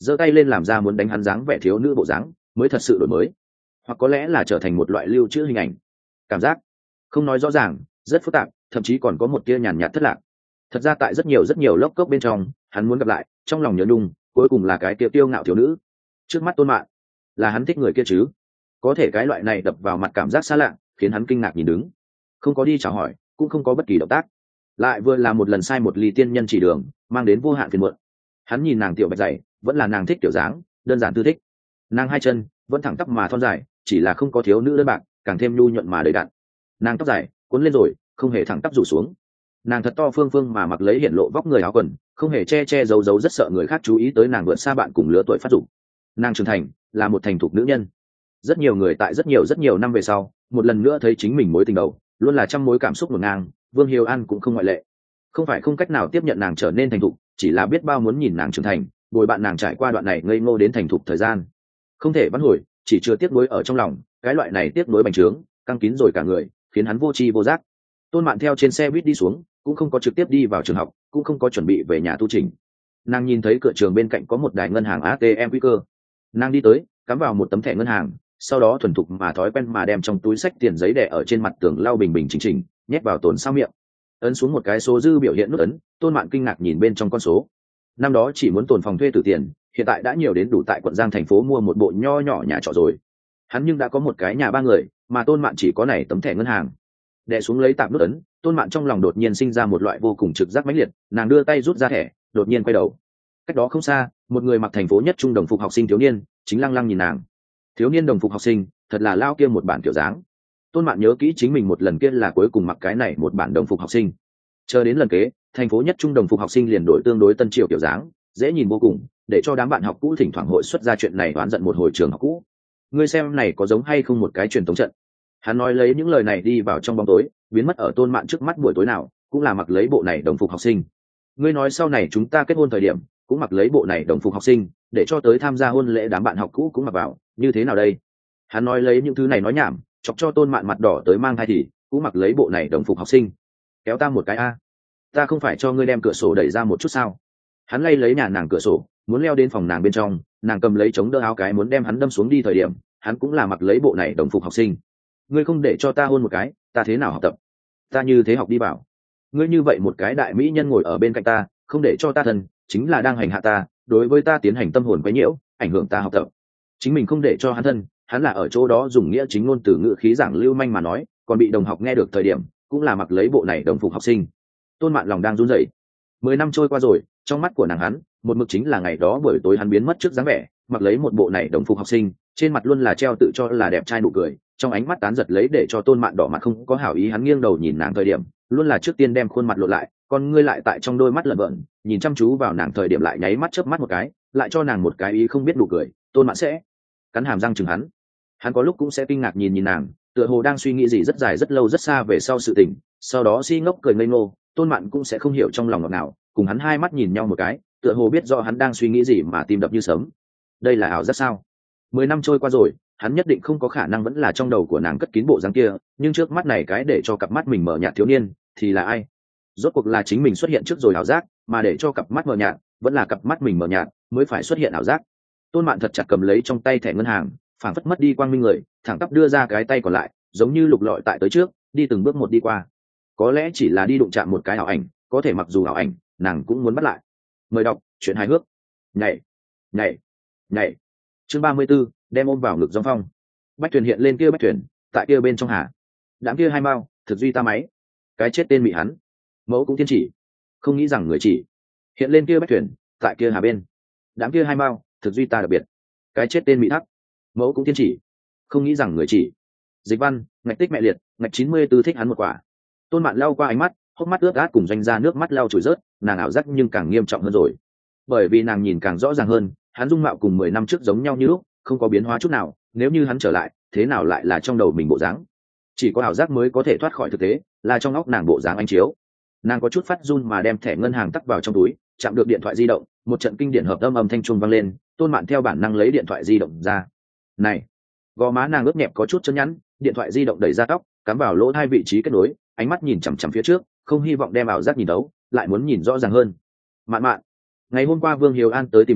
giơ tay lên làm ra muốn đánh hắn dáng vẻ thiếu nữ bộ dáng mới thật sự đổi mới, hoặc có lẽ là trở thành một loại lưu trữ hình ảnh. Cảm giác không nói rõ ràng, rất phức tạp, thậm chí còn có một tia nhàn nhạt thất lạc. Thật ra tại rất nhiều rất nhiều lốc cốc bên trong, hắn muốn gặp lại, trong lòng nhớ nhung, cuối cùng là cái kia tiêu ngạo thiếu nữ. Trước mắt Tôn Mạn, là hắn thích người kia chứ? Có thể cái loại này đập vào mặt cảm giác xa lạ, khiến hắn kinh ngạc nhìn đứng, không có đi chào hỏi, cũng không có bất kỳ động tác, lại vừa là một lần sai một ly tiên nhân chỉ đường, mang đến vô hạn phiền muộn. Hắn nhìn nàng tiểu bạch dày, vẫn là nàng thích kiểu dáng, đơn giản tư thích. Nàng hai chân vẫn thẳng tắp mà thon dài, chỉ là không có thiếu nữ đơn bạc, càng thêm nhu nhuận mà đầy đặn. Nàng tóc dài cuốn lên rồi, không hề thẳng tắp rủ xuống. Nàng thật to phương phương mà mặc lấy hiện lộ vóc người áo quần, không hề che che giấu giấu, rất sợ người khác chú ý tới nàng vượt xa bạn cùng lứa tuổi phát dục. Nàng trưởng thành, là một thành thục nữ nhân. Rất nhiều người tại rất nhiều rất nhiều năm về sau, một lần nữa thấy chính mình mối tình đầu, luôn là trăm mối cảm xúc ngổn ngang, Vương Hiếu An cũng không ngoại lệ. Không phải không cách nào tiếp nhận nàng trở nên thành thục, chỉ là biết bao muốn nhìn nàng trưởng thành, bồi bạn nàng trải qua đoạn này ngây ngô đến thành thục thời gian. Không thể vãn hồi, chỉ chưa tiếc nuối ở trong lòng, cái loại này tiếc nuối bành trướng, căng kín rồi cả người, khiến hắn vô tri vô giác. Tôn Mạn theo trên xe buýt đi xuống, cũng không có trực tiếp đi vào trường học, cũng không có chuẩn bị về nhà tu trình. Nàng nhìn thấy cửa trường bên cạnh có một đài ngân hàng a tê em quy cơ, nàng đi tới, cắm vào một tấm thẻ ngân hàng, sau đó thuần thục mà thói quen mà đem trong túi xách tiền giấy đẻ ở trên mặt tường lau bình bình chỉnh chỉnh, nhét vào tồn sao miệng, ấn xuống một cái số dư biểu hiện nút ấn. Tôn Mạn kinh ngạc nhìn bên trong con số, năm đó chỉ muốn tồn phòng thuê từ tiền, hiện tại đã nhiều đến đủ tại quận Giang thành phố mua một bộ nho nhỏ nhà trọ rồi. Hắn nhưng đã có một cái nhà ba người, mà Tôn Mạn chỉ có này tấm thẻ ngân hàng. Đè xuống lấy tạm nút ấn, Tôn Mạn trong lòng đột nhiên sinh ra một loại vô cùng trực giác mãnh liệt, nàng đưa tay rút ra thẻ, đột nhiên quay đầu. Cách đó không xa, một người mặc thành phố nhất trung đồng phục học sinh thiếu niên chính lăng lăng nhìn nàng. Thiếu niên đồng phục học sinh thật là lao kia một bản kiểu dáng. Tôn Mạn nhớ kỹ chính mình một lần kia là cuối cùng mặc cái này một bản đồng phục học sinh. Chờ đến lần kế, thành phố nhất trung đồng phục học sinh liền đổi tương đối tân triều kiểu dáng, dễ nhìn vô cùng, để cho đám bạn học cũ thỉnh thoảng hội xuất ra chuyện này oán giận một hồi trường học cũ. Ngươi xem này có giống hay không một cái truyền thống trận. Hắn nói lấy những lời này đi vào trong bóng tối, biến mất ở Tôn Mạn trước mắt. Buổi tối nào cũng là mặc lấy bộ này đồng phục học sinh. Ngươi nói sau này chúng ta kết hôn thời điểm cũng mặc lấy bộ này đồng phục học sinh, để cho tới tham gia hôn lễ đám bạn học cũ cũng mặc vào, như thế nào đây? Hắn nói lấy những thứ này nói nhảm, chọc cho Tôn Mạn mặt đỏ tới mang thai thì cũng mặc lấy bộ này đồng phục học sinh. Kéo ta một cái a, ta không phải cho ngươi đem cửa sổ đẩy ra một chút sao? Hắn lay lấy nhà nàng cửa sổ, muốn leo đến phòng nàng bên trong, nàng cầm lấy chống đỡ áo cái muốn đem hắn đâm xuống đi thời điểm, hắn cũng là mặc lấy bộ này đồng phục học sinh. Ngươi không để cho ta hôn một cái, ta thế nào học tập? Ta như thế học đi bảo. Ngươi như vậy một cái đại mỹ nhân ngồi ở bên cạnh ta, không để cho ta thân, chính là đang hành hạ ta, đối với ta tiến hành tâm hồn quấy nhiễu, ảnh hưởng ta học tập. Chính mình không để cho hắn thân, hắn là ở chỗ đó dùng nghĩa chính ngôn từ ngữ khí giảng lưu manh mà nói, còn bị đồng học nghe được thời điểm, cũng là mặc lấy bộ này đồng phục học sinh. Tôn Mạn lòng đang run rẩy. Mười năm trôi qua rồi, trong mắt của nàng hắn, một mực chính là ngày đó buổi tối hắn biến mất trước dáng vẻ, mặc lấy một bộ này đồng phục học sinh, trên mặt luôn là treo tự cho là đẹp trai nụ cười, trong ánh mắt tán giật lấy để cho Tôn Mạn đỏ mặt không có hảo ý. Hắn nghiêng đầu nhìn nàng thời điểm, luôn là trước tiên đem khuôn mặt lộ lại, còn ngươi lại tại trong đôi mắt lợn vợn, nhìn chăm chú vào nàng thời điểm lại nháy mắt chớp mắt một cái, lại cho nàng một cái ý không biết nụ cười. Tôn Mạn sẽ cắn hàm răng chừng hắn. Hắn có lúc cũng sẽ kinh ngạc nhìn nhìn nàng, tựa hồ đang suy nghĩ gì rất dài rất lâu rất xa về sau sự tình, sau đó si ngốc cười ngây ngô. Tôn Mạn cũng sẽ không hiểu trong lòng ngọt nào, cùng hắn hai mắt nhìn nhau một cái, tựa hồ biết rõ hắn đang suy nghĩ gì mà tim đập như sớm. Đây là ảo giác sao? Mười năm trôi qua rồi, hắn nhất định không có khả năng vẫn là trong đầu của nàng cất kín bộ dáng kia, nhưng trước mắt này cái để cho cặp mắt mình mở nhạt thiếu niên thì là ai? Rốt cuộc là chính mình xuất hiện trước rồi ảo giác, mà để cho cặp mắt mở nhạt vẫn là cặp mắt mình mở nhạt mới phải xuất hiện ảo giác. Tôn Mạn thật chặt cầm lấy trong tay thẻ ngân hàng, phảng phất mất đi quang minh người, thẳng tắp đưa ra cái tay còn lại, giống như lục lọi tại tới trước, đi từng bước một đi qua. Có lẽ chỉ là đi đụng chạm một cái ảo ảnh, có thể mặc dù ảo ảnh, nàng cũng muốn bắt lại. Mời đọc truyện hài hước. Nhảy, nhảy, nhảy. Chương ba mươi 34, đem ôm vào ngực Giông Phong. Bách thuyền hiện lên kia bách thuyền, tại kia bên trong hà. Đám kia hai mao, thực duy ta máy. Cái chết tên bị hắn. Mẫu cũng tiên chỉ, không nghĩ rằng người chỉ. Hiện lên kia bách thuyền, tại kia hà bên. Đám kia hai mao, thực duy ta đặc biệt. Cái chết tên bị thắc. Mẫu cũng tiên chỉ, không nghĩ rằng người chỉ. Dịch văn, ngạch tích mẹ liệt, ngạch chín mươi tư thích hắn một quả. Tôn Mạn lau qua ánh mắt, hốc mắt ướt át cùng doanh ra nước mắt lau chùi rớt, nàng ảo giác nhưng càng nghiêm trọng hơn rồi. Bởi vì nàng nhìn càng rõ ràng hơn, hắn dung mạo cùng mười năm trước giống nhau như lúc, không có biến hóa chút nào. Nếu như hắn trở lại, thế nào lại là trong đầu mình bộ dáng? Chỉ có ảo giác mới có thể thoát khỏi thực tế, là trong óc nàng bộ dáng ánh chiếu. Nàng có chút phát run mà đem thẻ ngân hàng tắc vào trong túi, chạm được điện thoại di động, một trận kinh điển hợp âm âm thanh trung vang lên. Tôn Mạn theo bản năng lấy điện thoại di động ra. Này, gò má nàng ướt nhẹp có chút chân nhẵn, điện thoại di động đẩy ra tóc, cắm vào lỗ hai vị trí kết nối, ánh mắt nhìn chằm chằm phía trước, không hy vọng đem ảo giác nhìn đấu, lại muốn nhìn rõ ràng hơn. Mạn Mạn, ngày hôm qua Vương Hiếu An tới tìm ngươi,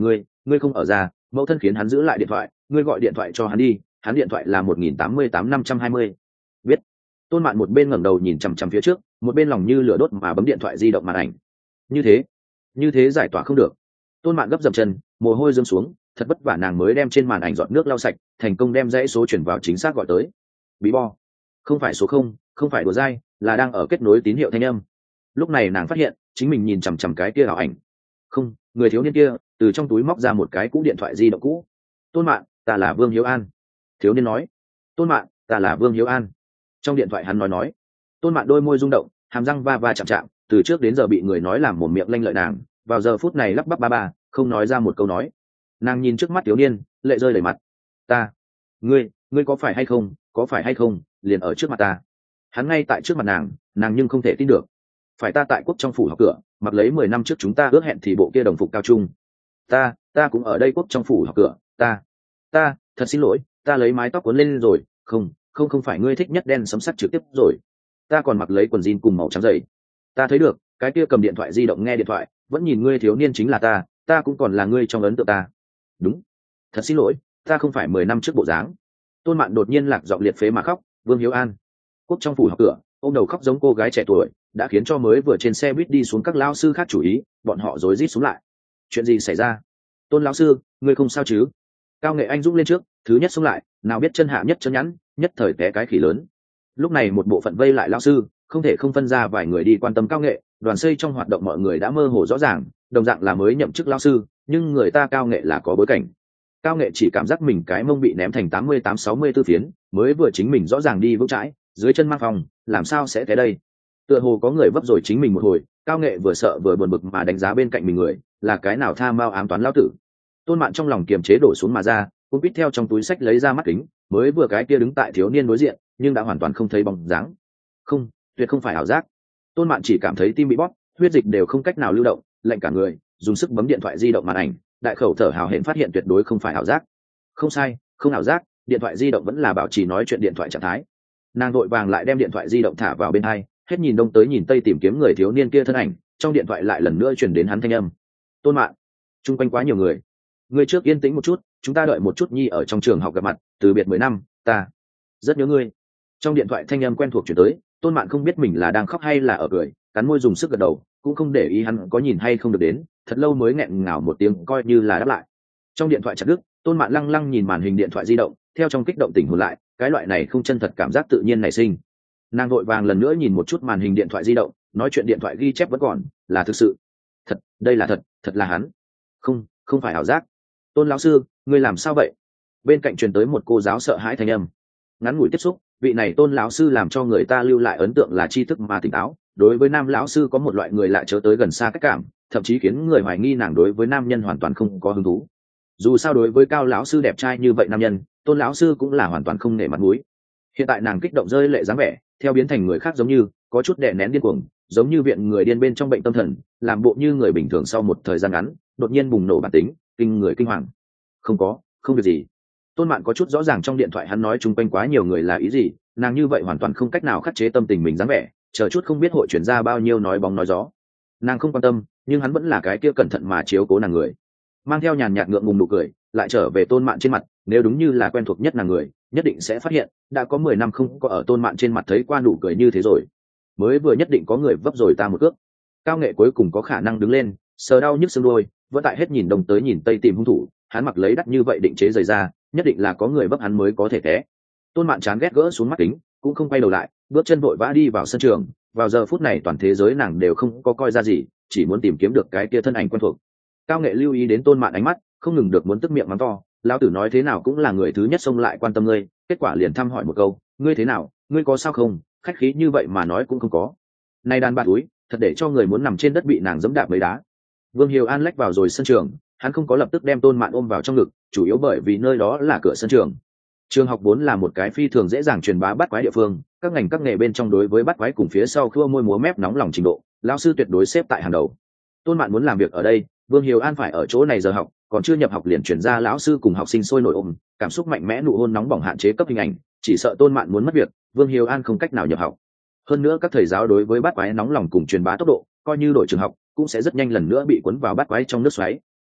ngươi không ở ra, mẫu thân khiến hắn giữ lại điện thoại, ngươi gọi điện thoại cho hắn đi, hắn điện thoại là một nghìn tám mươi tám năm trăm hai mươi. Biết. Tôn Mạn một bên ngẩng đầu nhìn chằm chằm phía trước, một bên lòng như lửa đốt mà bấm điện thoại di động màn ảnh. Như thế, như thế giải tỏa không được. Tôn Mạn gấp dậm chân, mồ hôi rơi xuống, thật vất vả nàng mới đem trên màn ảnh giọt nước lau sạch, thành công đem dãy số chuyển vào chính xác gọi tới. Bí bo. Không phải số không, không phải đùa dai, là đang ở kết nối tín hiệu thanh âm. Lúc này nàng phát hiện, chính mình nhìn chằm chằm cái kia ảo ảnh. Không, người thiếu niên kia từ trong túi móc ra một cái cũ điện thoại di động cũ. Tôn Mạn, ta là Vương Hiếu An. Thiếu niên nói. Tôn Mạn, ta là Vương Hiếu An. Trong điện thoại hắn nói nói. Tôn Mạn đôi môi rung động, hàm răng va va chạm chạm, từ trước đến giờ bị người nói làm một miệng lanh lợi nàng, vào giờ phút này lắp bắp ba ba, không nói ra một câu nói. Nàng nhìn trước mắt thiếu niên, lệ rơi đầy mặt. Ta, ngươi, ngươi có phải hay không, có phải hay không, liền ở trước mặt ta. Hắn ngay tại trước mặt nàng, nàng nhưng không thể tin được. Phải ta tại quốc trong phủ học cửa, mặc lấy mười năm trước chúng ta ước hẹn thì bộ kia đồng phục cao trung. Ta, ta cũng ở đây quốc trong phủ học cửa, ta, ta, thật xin lỗi, ta lấy mái tóc cuốn lên rồi, không, không không phải ngươi thích nhất đen sấm sắt trực tiếp rồi. Ta còn mặc lấy quần jean cùng màu trắng dày. Ta thấy được, cái kia cầm điện thoại di động nghe điện thoại, vẫn nhìn ngươi thiếu niên chính là ta, ta cũng còn là ngươi trong ấn tượng ta. Đúng, thật xin lỗi, ta không phải mười năm trước bộ dáng. Tôn Mạn đột nhiên lạc giọng liệt phế mà khóc. Vương Hiếu An, quốc trong phủ học cửa, ôm đầu khóc giống cô gái trẻ tuổi, đã khiến cho mới vừa trên xe buýt đi xuống các lao sư khác chủ ý, bọn họ rối rít xuống lại. Chuyện gì xảy ra? Tôn lão sư, ngươi không sao chứ? Cao Nghệ Anh dũng lên trước, thứ nhất xuống lại, nào biết chân hạ nhất chân nhẵn, nhất thời té cái khỉ lớn. Lúc này một bộ phận vây lại lao sư, không thể không phân ra vài người đi quan tâm Cao Nghệ, đoàn xây trong hoạt động mọi người đã mơ hồ rõ ràng, đồng dạng là mới nhậm chức lao sư, nhưng người ta Cao Nghệ là có bối cảnh. Cao Nghệ chỉ cảm giác mình cái mông bị ném thành tám mươi tám sáu mươi tư phiến, mới vừa chính mình rõ ràng đi vững chãi, dưới chân mang phòng, làm sao sẽ thế đây? Tựa hồ có người vấp rồi chính mình một hồi, Cao Nghệ vừa sợ vừa buồn bực mà đánh giá bên cạnh mình người, là cái nào tha mao ám toán lão tử. Tôn Mạn trong lòng kiềm chế đổ xuống mà ra, cũng biết theo trong túi sách lấy ra mắt kính, mới vừa cái kia đứng tại thiếu niên đối diện, nhưng đã hoàn toàn không thấy bóng dáng. Không, tuyệt không phải ảo giác. Tôn Mạn chỉ cảm thấy tim bị bóp, huyết dịch đều không cách nào lưu động, lạnh cả người, dùng sức bấm điện thoại di động màn ảnh, đại khẩu thở hào hển phát hiện tuyệt đối không phải ảo giác. Không sai, không ảo giác, điện thoại di động vẫn là bảo trì nói chuyện điện thoại trạng thái. Nàng vội vàng lại đem điện thoại di động thả vào bên hai, hết nhìn đông tới nhìn tây tìm kiếm người thiếu niên kia thân ảnh, trong điện thoại lại lần nữa truyền đến hắn thanh âm. Tôn Mạn, chung quanh quá nhiều người, ngươi trước yên tĩnh một chút, chúng ta đợi một chút nhi ở trong trường học gặp mặt, từ biệt mười năm, ta rất nhớ ngươi. Trong điện thoại thanh âm quen thuộc truyền tới, Tôn Mạn không biết mình là đang khóc hay là ở cười, cắn môi dùng sức gật đầu, cũng không để ý hắn có nhìn hay không được đến, thật lâu mới nghẹn ngào một tiếng coi như là đáp lại. Trong điện thoại chặt đứt, Tôn Mạn lăng lăng nhìn màn hình điện thoại di động, theo trong kích động tỉnh hồn lại, cái loại này không chân thật cảm giác tự nhiên nảy sinh. Nàng vội vàng lần nữa nhìn một chút màn hình điện thoại di động, nói chuyện điện thoại ghi chép vẫn còn, là thực sự. Thật, đây là thật, thật là hắn. Không, không phải ảo giác. Tôn lão sư, ngươi làm sao vậy? Bên cạnh truyền tới một cô giáo sợ hãi thanh âm. Ngắn ngủi tiếp xúc, vị này Tôn lão sư làm cho người ta lưu lại ấn tượng là tri thức mà tỉnh táo, đối với nam lão sư có một loại người lạ chớ tới gần xa cách cảm, thậm chí khiến người hoài nghi nàng đối với nam nhân hoàn toàn không có hứng thú. Dù sao đối với Cao lão sư đẹp trai như vậy nam nhân, Tôn lão sư cũng là hoàn toàn không nể mặt mũi. Hiện tại nàng kích động rơi lệ dáng vẻ, theo biến thành người khác giống như có chút đè nén điên cuồng, giống như viện người điên bên trong bệnh tâm thần, làm bộ như người bình thường sau một thời gian ngắn đột nhiên bùng nổ bản tính, kinh người kinh hoàng. Không có, không việc gì. Tôn Mạn có chút rõ ràng trong điện thoại hắn nói chung quanh quá nhiều người là ý gì, nàng như vậy hoàn toàn không cách nào khắc chế tâm tình mình dáng vẻ, chờ chút không biết hội chuyển ra bao nhiêu nói bóng nói gió. Nàng không quan tâm, nhưng hắn vẫn là cái kia cẩn thận mà chiếu cố nàng người. Mang theo nhàn nhạt ngượng ngùng nụ cười, lại trở về Tôn Mạn trên mặt, nếu đúng như là quen thuộc nhất nàng người, nhất định sẽ phát hiện, đã có mười năm không có ở Tôn Mạn trên mặt thấy qua nụ cười như thế rồi. Mới vừa nhất định có người vấp rồi ta một cước. Cao Nghệ cuối cùng có khả năng đứng lên, sờ đau nhức xương đôi, vẫn tại hết nhìn đông tới nhìn tây tìm hung thủ, hắn mặc lấy đắt như vậy định chế giày ra, nhất định là có người vấp hắn mới có thể té. Tôn Mạn chán ghét gỡ xuống mắt kính, cũng không quay đầu lại, bước chân vội vã đi vào sân trường. Vào giờ phút này toàn thế giới nàng đều không có coi ra gì, chỉ muốn tìm kiếm được cái kia thân ảnh quen thuộc. Cao Nghệ lưu ý đến Tôn Mạn ánh mắt, không ngừng được muốn tức miệng mắng to, lão tử nói thế nào cũng là người thứ nhất xông lại quan tâm ngươi, kết quả liền thăm hỏi một câu, ngươi thế nào, ngươi có sao không, khách khí như vậy mà nói cũng không có. Này đàn bà túi, thật để cho người muốn nằm trên đất bị nàng giẫm đạp mấy đá. Vương Hiếu An lách vào rồi sân trường, hắn không có lập tức đem Tôn Mạn ôm vào trong ngực, chủ yếu bởi vì nơi đó là cửa sân trường. Trường học vốn là một cái phi thường dễ dàng truyền bá bắt quái địa phương, các ngành các nghề bên trong đối với bắt quái cùng phía sau khua môi múa mép nóng lòng trình độ, lão sư tuyệt đối xếp tại hàng đầu. Tôn Mạn muốn làm việc ở đây, Vương Hiếu An phải ở chỗ này giờ học, còn chưa nhập học liền chuyển ra lão sư cùng học sinh sôi nổi ôm, cảm xúc mạnh mẽ nụ hôn nóng bỏng hạn chế cấp hình ảnh, chỉ sợ Tôn Mạn muốn mất việc, Vương Hiếu An không cách nào nhập học. Hơn nữa các thầy giáo đối với bắt quái nóng lòng cùng truyền bá tốc độ, coi như đổi trường học, cũng sẽ rất nhanh lần nữa bị cuốn vào bắt quái trong nước xoáy.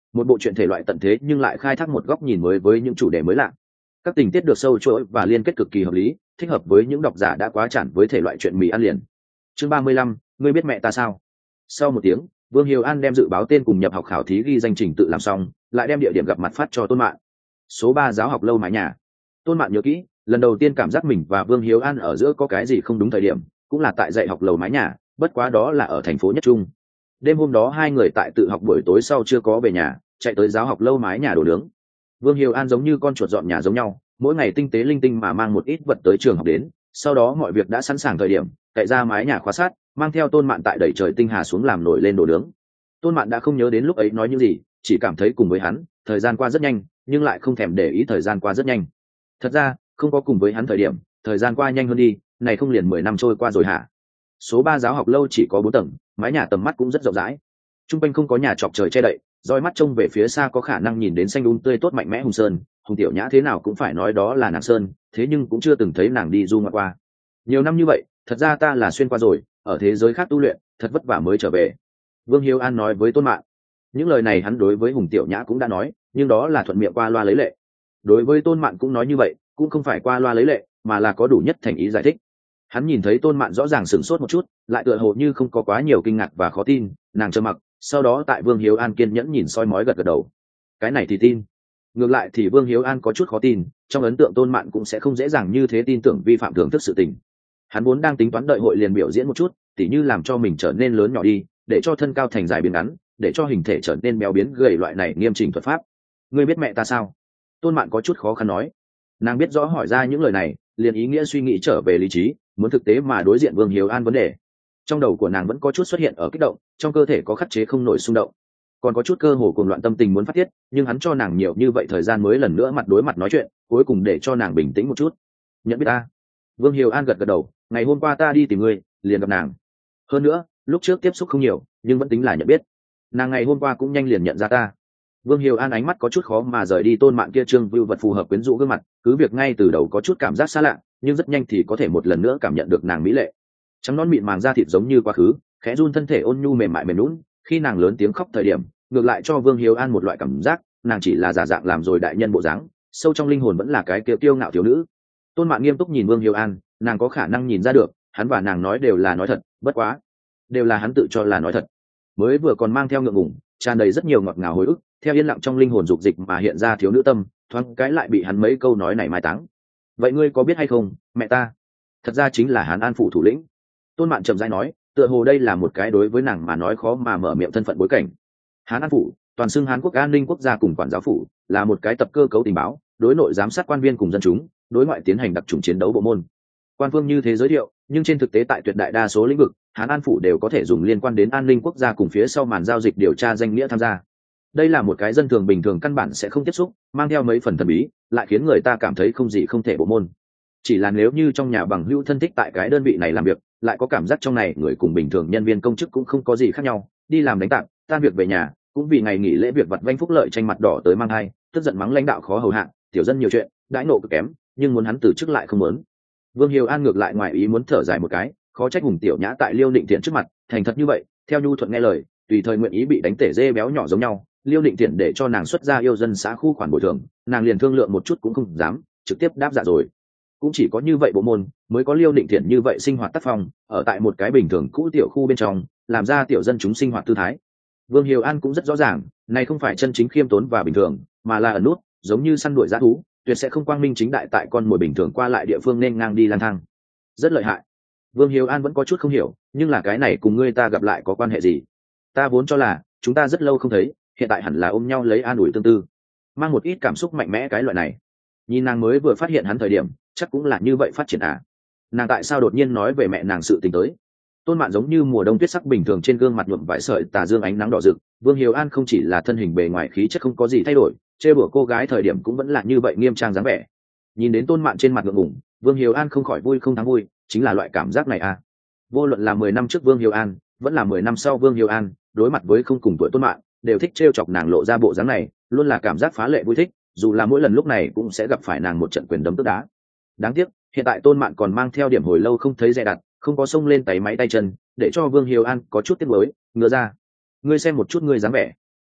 một bộ truyện thể loại tận thế nhưng lại khai thác một góc nhìn mới với những chủ đề mới lạ. Các tình tiết được sâu chuỗi và liên kết cực kỳ hợp lý, thích hợp với những độc giả đã quá chản với thể loại truyện mì ăn liền. Chương ba mươi lăm, ngươi biết mẹ ta sao? Sau một tiếng, Vương Hiếu An đem dự báo tên cùng nhập học khảo thí ghi danh trình tự làm xong, lại đem địa điểm gặp mặt phát cho Tôn Mạn. Số ba giáo học lâu mái nhà. Tôn Mạn nhớ kỹ, lần đầu tiên cảm giác mình và Vương Hiếu An ở giữa có cái gì không đúng thời điểm, cũng là tại dạy học lầu mái nhà, bất quá đó là ở thành phố Nhất Trung. Đêm hôm đó hai người tại tự học buổi tối sau chưa có về nhà, chạy tới giáo học lâu mái nhà đồ nướng. Vương Hiếu An giống như con chuột dọn nhà giống nhau, mỗi ngày tinh tế linh tinh mà mang một ít vật tới trường học đến, sau đó mọi việc đã sẵn sàng thời điểm, cậy ra mái nhà khóa sát, mang theo Tôn Mạn tại đẩy trời tinh hà xuống làm nổi lên đồ nướng. Tôn Mạn đã không nhớ đến lúc ấy nói những gì, chỉ cảm thấy cùng với hắn, thời gian qua rất nhanh, nhưng lại không thèm để ý thời gian qua rất nhanh. Thật ra, không có cùng với hắn thời điểm, thời gian qua nhanh hơn đi, này không liền mười năm trôi qua rồi hả? Số ba giáo học lâu chỉ có bốn tầng, mái nhà tầm mắt cũng rất rộng rãi. Trung quanh không có nhà chọc trời che đậy, roi mắt trông về phía xa có khả năng nhìn đến xanh um tươi tốt mạnh mẽ Hùng Sơn. Hùng Tiểu Nhã thế nào cũng phải nói đó là nàng Sơn, thế nhưng cũng chưa từng thấy nàng đi du ngoạn qua. Nhiều năm như vậy, thật ra ta là xuyên qua rồi, ở thế giới khác tu luyện, thật vất vả mới trở về. Vương Hiếu An nói với Tôn Mạn. Những lời này hắn đối với Hùng Tiểu Nhã cũng đã nói, nhưng đó là thuận miệng qua loa lấy lệ. Đối với Tôn Mạn cũng nói như vậy, cũng không phải qua loa lấy lệ, mà là có đủ nhất thành ý giải thích. Hắn nhìn thấy Tôn Mạn rõ ràng sửng sốt một chút, lại tựa hồ như không có quá nhiều kinh ngạc và khó tin, nàng trầm mặc, sau đó tại Vương Hiếu An kiên nhẫn nhìn soi mói gật gật đầu. Cái này thì tin. Ngược lại thì Vương Hiếu An có chút khó tin, trong ấn tượng Tôn Mạn cũng sẽ không dễ dàng như thế tin tưởng vi phạm thưởng thức sự tình. Hắn vốn đang tính toán đợi hội liền biểu diễn một chút, tỉ như làm cho mình trở nên lớn nhỏ đi, để cho thân cao thành dài biến ngắn, để cho hình thể trở nên béo biến gầy loại này nghiêm chỉnh thuật pháp. Ngươi biết mẹ ta sao? Tôn Mạn có chút khó khăn nói. Nàng biết rõ hỏi ra những lời này, liền ý nghĩa suy nghĩ trở về lý trí, muốn thực tế mà đối diện Vương Hiếu An vấn đề. Trong đầu của nàng vẫn có chút xuất hiện ở kích động, trong cơ thể có khắc chế không nổi xung động, còn có chút cơ hồ cuồng loạn tâm tình muốn phát tiết, nhưng hắn cho nàng nhiều như vậy thời gian mới lần nữa mặt đối mặt nói chuyện, cuối cùng để cho nàng bình tĩnh một chút. Nhận biết ta? Vương Hiếu An gật gật đầu, ngày hôm qua ta đi tìm ngươi, liền gặp nàng. Hơn nữa, lúc trước tiếp xúc không nhiều, nhưng vẫn tính là nhận biết. Nàng ngày hôm qua cũng nhanh liền nhận ra ta. Vương Hiếu An ánh mắt có chút khó mà rời đi Tôn Mạn kia trương vưu vật phù hợp quyến rũ gương mặt, cứ việc ngay từ đầu có chút cảm giác xa lạ, nhưng rất nhanh thì có thể một lần nữa cảm nhận được nàng mỹ lệ. Trắng non mịn màng da thịt giống như quá khứ, khẽ run thân thể ôn nhu mềm mại mềm nhũn, khi nàng lớn tiếng khóc thời điểm, ngược lại cho Vương Hiếu An một loại cảm giác, nàng chỉ là giả dạng làm rồi đại nhân bộ dáng, sâu trong linh hồn vẫn là cái kiêu kiêu ngạo thiếu nữ. Tôn Mạn nghiêm túc nhìn Vương Hiếu An, nàng có khả năng nhìn ra được, hắn và nàng nói đều là nói thật, bất quá, đều là hắn tự cho là nói thật. Mới vừa còn mang theo ngượng ngùng, tràn đầy rất nhiều ngọt ngào hồi ức, theo yên lặng trong linh hồn dục dịch mà hiện ra thiếu nữ tâm, thoáng cái lại bị hắn mấy câu nói này mai táng. Vậy ngươi có biết hay không, mẹ ta thật ra chính là Hán An phủ thủ lĩnh. Tôn Mạn trầm rãi nói, tựa hồ đây là một cái đối với nàng mà nói khó mà mở miệng thân phận bối cảnh. Hán An phủ, toàn xưng Hán Quốc An ninh quốc gia cùng quản giáo phủ, là một cái tập cơ cấu tình báo, đối nội giám sát quan viên cùng dân chúng, đối ngoại tiến hành đặc trùng chiến đấu bộ môn. Quan phương như thế giới thiệu, nhưng trên thực tế tại tuyệt đại đa số lĩnh vực, Hán An phủ đều có thể dùng liên quan đến an ninh quốc gia cùng phía sau màn giao dịch điều tra danh nghĩa tham gia. Đây là một cái dân thường bình thường căn bản sẽ không tiếp xúc, mang theo mấy phần thần bí, lại khiến người ta cảm thấy không gì không thể bộ môn. Chỉ là nếu như trong nhà bằng hữu thân thích tại cái đơn vị này làm việc, lại có cảm giác trong này người cùng bình thường nhân viên công chức cũng không có gì khác nhau, đi làm đánh tạp, tan việc về nhà, cũng vì ngày nghỉ lễ việc vặt vanh phúc lợi tranh mặt đỏ tới mang hai, tức giận mắng lãnh đạo khó hầu hạ, tiểu dân nhiều chuyện, đãi nộ cực kém, nhưng muốn hắn từ chức lại không muốn. Vương Hiếu An ngược lại ngoài ý muốn thở dài một cái, khó trách Hùng Tiểu Nhã tại Liêu Định Thiện trước mặt, thành thật như vậy, theo nhu thuận nghe lời, tùy thời nguyện ý bị đánh tể dê béo nhỏ giống nhau. Liêu Định Thiện để cho nàng xuất ra yêu dân xã khu khoản bồi thường, nàng liền thương lượng một chút cũng không dám, trực tiếp đáp dạ rồi. Cũng chỉ có như vậy bộ môn mới có Liêu Định Thiện như vậy sinh hoạt tác phong, ở tại một cái bình thường cũ tiểu khu bên trong, làm ra tiểu dân chúng sinh hoạt tư thái. Vương Hiếu An cũng rất rõ ràng, này không phải chân chính khiêm tốn và bình thường, mà là ẩn nút, giống như săn đuổi dã thú, tuyệt sẽ không quang minh chính đại tại con mồi bình thường qua lại địa phương nên ngang đi lang thang. Rất lợi hại. Vương Hiếu An vẫn có chút không hiểu, nhưng là cái này cùng ngươi ta gặp lại có quan hệ gì? Ta vốn cho là chúng ta rất lâu không thấy, hiện tại hẳn là ôm nhau lấy an ủi tương tư, mang một ít cảm xúc mạnh mẽ cái loại này. Nhìn nàng mới vừa phát hiện hắn thời điểm, chắc cũng là như vậy phát triển à? Nàng tại sao đột nhiên nói về mẹ nàng sự tình tới? Tôn Mạn giống như mùa đông tuyết sắc bình thường trên gương mặt nhuộm vải sợi tà dương ánh nắng đỏ rực. Vương Hiếu An không chỉ là thân hình bề ngoài khí chất không có gì thay đổi, trêu đùa cô gái thời điểm cũng vẫn là như vậy nghiêm trang dáng vẻ. Nhìn đến Tôn Mạn trên mặt ngượng ngùng, Vương Hiếu An không khỏi vui không thắng vui, chính là loại cảm giác này à? Vô luận là mười năm trước Vương Hiếu An, vẫn là mười năm sau Vương Hiếu An, đối mặt với không cùng tuổi Tôn Mạn, đều thích trêu chọc nàng lộ ra bộ dáng này, luôn là cảm giác phá lệ vui thích, dù là mỗi lần lúc này cũng sẽ gặp phải nàng một trận quyền đấm tức đá. Đáng tiếc, hiện tại Tôn Mạn còn mang theo điểm hồi lâu không thấy dè đặt, không có xông lên tay máy tay chân, để cho Vương Hiếu An có chút tiếc nuối, ngửa ra. Ngươi xem một chút ngươi dáng vẻ.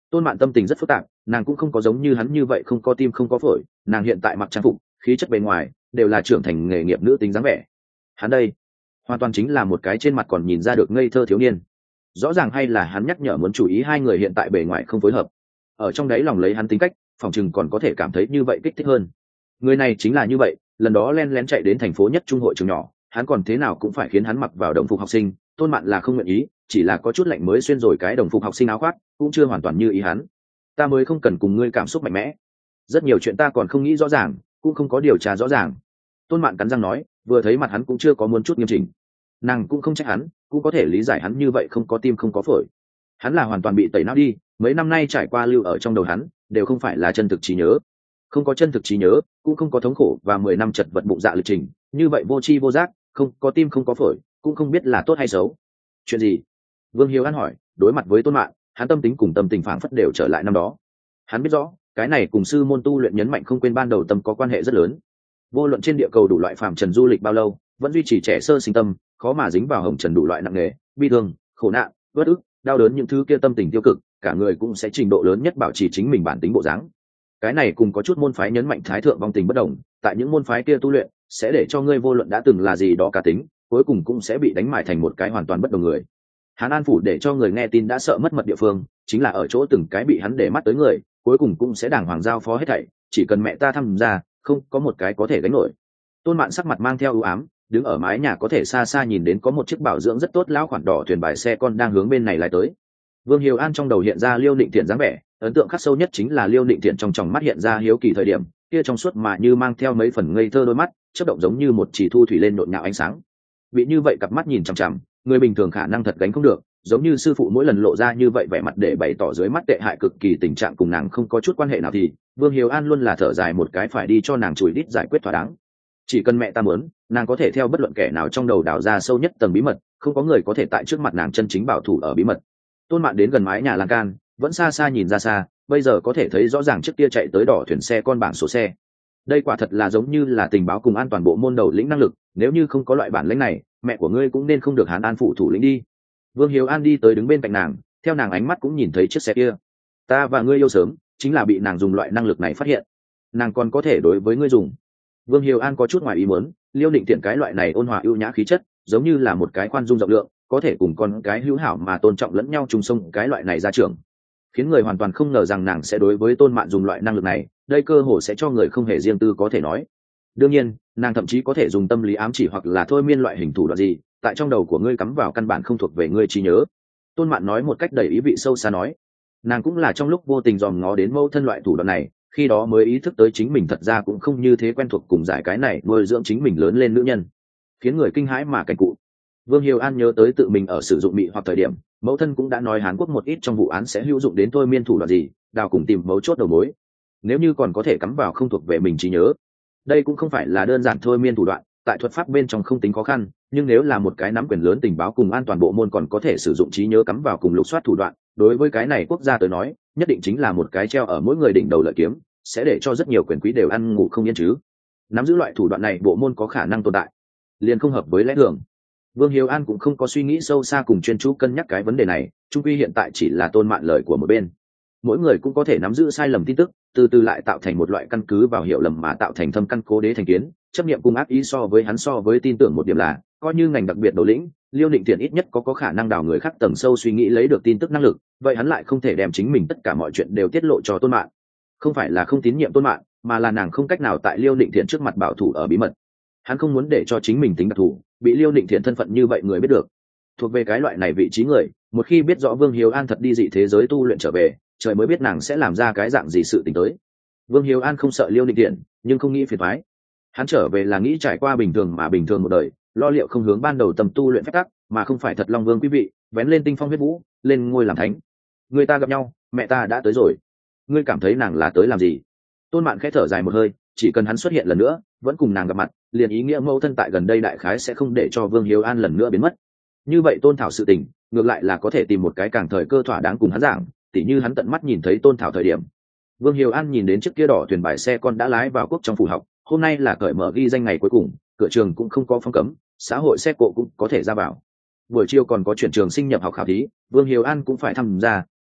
Tôn Mạn tâm tình rất phức tạp, nàng cũng không có giống như hắn như vậy không có tim không có phổi, nàng hiện tại mặc trang phục, khí chất bề ngoài đều là trưởng thành nghề nghiệp nữ tính dáng vẻ. Hắn đây hoàn toàn chính là một cái trên mặt còn nhìn ra được ngây thơ thiếu niên. Rõ ràng hay là hắn nhắc nhở muốn chú ý hai người hiện tại bề ngoài không phối hợp. Ở trong đấy lòng lấy hắn tính cách, phòng chừng còn có thể cảm thấy như vậy kích thích hơn. Người này chính là như vậy, lần đó len lén chạy đến thành phố nhất trung hội trường nhỏ, hắn còn thế nào cũng phải khiến hắn mặc vào đồng phục học sinh. Tôn Mạn là không nguyện ý, chỉ là có chút lạnh mới xuyên rồi cái đồng phục học sinh áo khoác, cũng chưa hoàn toàn như ý hắn. Ta mới không cần cùng ngươi cảm xúc mạnh mẽ, rất nhiều chuyện ta còn không nghĩ rõ ràng, cũng không có điều tra rõ ràng. Tôn Mạn cắn răng nói, vừa thấy mặt hắn cũng chưa có muốn chút nghiêm chỉnh. Nàng cũng không trách hắn, cũng có thể lý giải hắn như vậy không có tim không có phổi. Hắn là hoàn toàn bị tẩy não đi, mấy năm nay trải qua lưu ở trong đầu hắn đều không phải là chân thực trí nhớ, không có chân thực trí nhớ, cũng không có thống khổ và mười năm chật vật bụng dạ lịch trình, như vậy vô tri vô giác, không có tim không có phổi, cũng không biết là tốt hay xấu. Chuyện gì? Vương Hiếu An hỏi. Đối mặt với Tôn Mạn, hắn tâm tính cùng tâm tình phảng phất đều trở lại năm đó. Hắn biết rõ, cái này cùng sư môn tu luyện nhấn mạnh không quên ban đầu tâm có quan hệ rất lớn. Vô luận trên địa cầu đủ loại phàm trần du lịch bao lâu, vẫn duy trì trẻ sơ sinh tâm, khó mà dính vào hồng trần đủ loại nặng nề, bi thương, khổ nạn, uất ức, đau đớn những thứ kia tâm tình tiêu cực, cả người cũng sẽ trình độ lớn nhất bảo trì chính mình bản tính bộ dáng. Cái này cùng có chút môn phái nhấn mạnh thái thượng vong tình bất đồng, tại những môn phái kia tu luyện sẽ để cho ngươi vô luận đã từng là gì đó cá tính, cuối cùng cũng sẽ bị đánh mại thành một cái hoàn toàn bất đồng người. Hắn an phủ để cho người nghe tin đã sợ mất mật địa phương, chính là ở chỗ từng cái bị hắn để mắt tới người, cuối cùng cũng sẽ đàng hoàng giao phó hết thảy, chỉ cần mẹ ta tham gia, không có một cái có thể gánh nổi. Tôn Mạn sắc mặt mang theo ưu ám, đứng ở mái nhà có thể xa xa nhìn đến có một chiếc bảo dưỡng rất tốt lão khoản đỏ thuyền bài xe con đang hướng bên này lái tới. Vương Hiếu An trong đầu hiện ra Liêu Định Thiện dáng vẻ, ấn tượng khắc sâu nhất chính là Liêu Định Thiện trong tròng mắt hiện ra hiếu kỳ thời điểm, kia trong suốt mà như mang theo mấy phần ngây thơ đôi mắt, chớp động giống như một chỉ thu thủy lên nhộn nhạo ánh sáng. Bị như vậy cặp mắt nhìn chằm chằm, người bình thường khả năng thật gánh không được, giống như sư phụ mỗi lần lộ ra như vậy vẻ mặt để bày tỏ dưới mắt tệ hại cực kỳ tình trạng cùng nàng không có chút quan hệ nào thì Vương Hiếu An luôn là thở dài một cái phải đi cho nàng chùi đít giải quyết thỏa đáng. Chỉ cần mẹ ta muốn, nàng có thể theo bất luận kẻ nào trong đầu đào ra sâu nhất tầng bí mật, không có người có thể tại trước mặt nàng chân chính bảo thủ ở bí mật. Tôn Mạn đến gần mái nhà lan can, vẫn xa xa nhìn ra xa, bây giờ có thể thấy rõ ràng trước kia chạy tới đỏ thuyền xe con bảng số xe. Đây quả thật là giống như là tình báo cùng an toàn bộ môn đầu lĩnh năng lực, nếu như không có loại bản lĩnh này, mẹ của ngươi cũng nên không được Hán An phụ thủ lĩnh đi. Vương Hiếu An đi tới đứng bên cạnh nàng, theo nàng ánh mắt cũng nhìn thấy chiếc xe kia. Ta và ngươi yêu sớm, chính là bị nàng dùng loại năng lực này phát hiện. Nàng còn có thể đối với ngươi dùng. Vương Hiếu An có chút ngoài ý muốn, Liêu Định Thiện cái loại này ôn hòa ưu nhã khí chất, giống như là một cái khoan dung rộng lượng, có thể cùng con cái hữu hảo mà tôn trọng lẫn nhau chung sông cái loại này ra trường, khiến người hoàn toàn không ngờ rằng nàng sẽ đối với Tôn Mạn dùng loại năng lực này, đây cơ hồ sẽ cho người không hề riêng tư có thể nói. Đương nhiên, nàng thậm chí có thể dùng tâm lý ám chỉ hoặc là thôi miên loại hình thủ đoạn gì, tại trong đầu của ngươi cắm vào căn bản không thuộc về ngươi trí nhớ. Tôn Mạn nói một cách đầy ý vị sâu xa nói, nàng cũng là trong lúc vô tình dòm ngó đến mâu thân loại thủ đoạn này, khi đó mới ý thức tới chính mình thật ra cũng không như thế quen thuộc cùng giải cái này nuôi dưỡng chính mình lớn lên nữ nhân, khiến người kinh hãi mà cảnh cụ. Vương Hiếu An nhớ tới tự mình ở sử dụng mị hoặc thời điểm, mẫu thân cũng đã nói Hàn Quốc một ít trong vụ án sẽ hữu dụng đến thôi miên thủ đoạn gì, đào cùng tìm mấu chốt đầu mối. Nếu như còn có thể cắm vào không thuộc về mình trí nhớ, đây cũng không phải là đơn giản thôi miên thủ đoạn, tại thuật pháp bên trong không tính khó khăn, nhưng nếu là một cái nắm quyền lớn tình báo cùng an toàn bộ môn còn có thể sử dụng trí nhớ cắm vào cùng lục soát thủ đoạn, đối với cái này quốc gia tới nói, nhất định chính là một cái treo ở mỗi người đỉnh đầu lợi kiếm, sẽ để cho rất nhiều quyền quý đều ăn ngủ không yên chứ. Nắm giữ loại thủ đoạn này bộ môn có khả năng tồn tại, liền không hợp với lẽ thường. Vương Hiếu An cũng không có suy nghĩ sâu xa cùng chuyên chú cân nhắc cái vấn đề này, chung quy hiện tại chỉ là Tôn Mạn lời của một bên. Mỗi người cũng có thể nắm giữ sai lầm tin tức, từ từ lại tạo thành một loại căn cứ vào hiểu lầm mà tạo thành thâm căn cố đế thành kiến, chấp niệm cùng ác ý so với hắn so với tin tưởng một điểm là, coi như ngành đặc biệt đầu lĩnh, Liêu Định Thiện ít nhất có có khả năng đào người khác tầng sâu suy nghĩ lấy được tin tức năng lực, vậy hắn lại không thể đem chính mình tất cả mọi chuyện đều tiết lộ cho Tôn Mạn. Không phải là không tín nhiệm Tôn Mạn, mà là nàng không cách nào tại Liêu Định Thiện trước mặt bảo thủ ở bí mật. Hắn không muốn để cho chính mình tính đặc thù, bị Liêu Định Thiện thân phận như vậy người biết được. Thuộc về cái loại này vị trí người, một khi biết rõ Vương Hiếu An thật đi dị thế giới tu luyện trở về, trời mới biết nàng sẽ làm ra cái dạng gì sự tình tới. Vương Hiếu An không sợ Liêu Định Thiện, nhưng không nghĩ phiền toái. Hắn trở về là nghĩ trải qua bình thường mà bình thường một đời, lo liệu không hướng ban đầu tầm tu luyện phép tắc, mà không phải thật Long Vương quý vị, vén lên tinh phong huyết vũ, lên ngôi làm thánh. Người ta gặp nhau, mẹ ta đã tới rồi. Ngươi cảm thấy nàng là tới làm gì? Tôn Mạn khẽ thở dài một hơi, chỉ cần hắn xuất hiện lần nữa, vẫn cùng nàng gặp mặt, liền ý nghĩa mẫu thân tại gần đây đại khái sẽ không để cho Vương Hiếu An lần nữa biến mất. Như vậy Tôn Thảo sự tình, ngược lại là có thể tìm một cái càng thời cơ thỏa đáng cùng hắn giảng, tỉ như hắn tận mắt nhìn thấy Tôn Thảo thời điểm. Vương Hiếu An nhìn đến chiếc kia đỏ thuyền bài xe con đã lái vào quốc trong phủ học, hôm nay là cởi mở ghi danh ngày cuối cùng, cửa trường cũng không có phong cấm, xã hội xe cộ cũng có thể ra vào. Buổi chiều còn có chuyển trường sinh nhập học khảo thí, Vương Hiếu An cũng phải tham gia,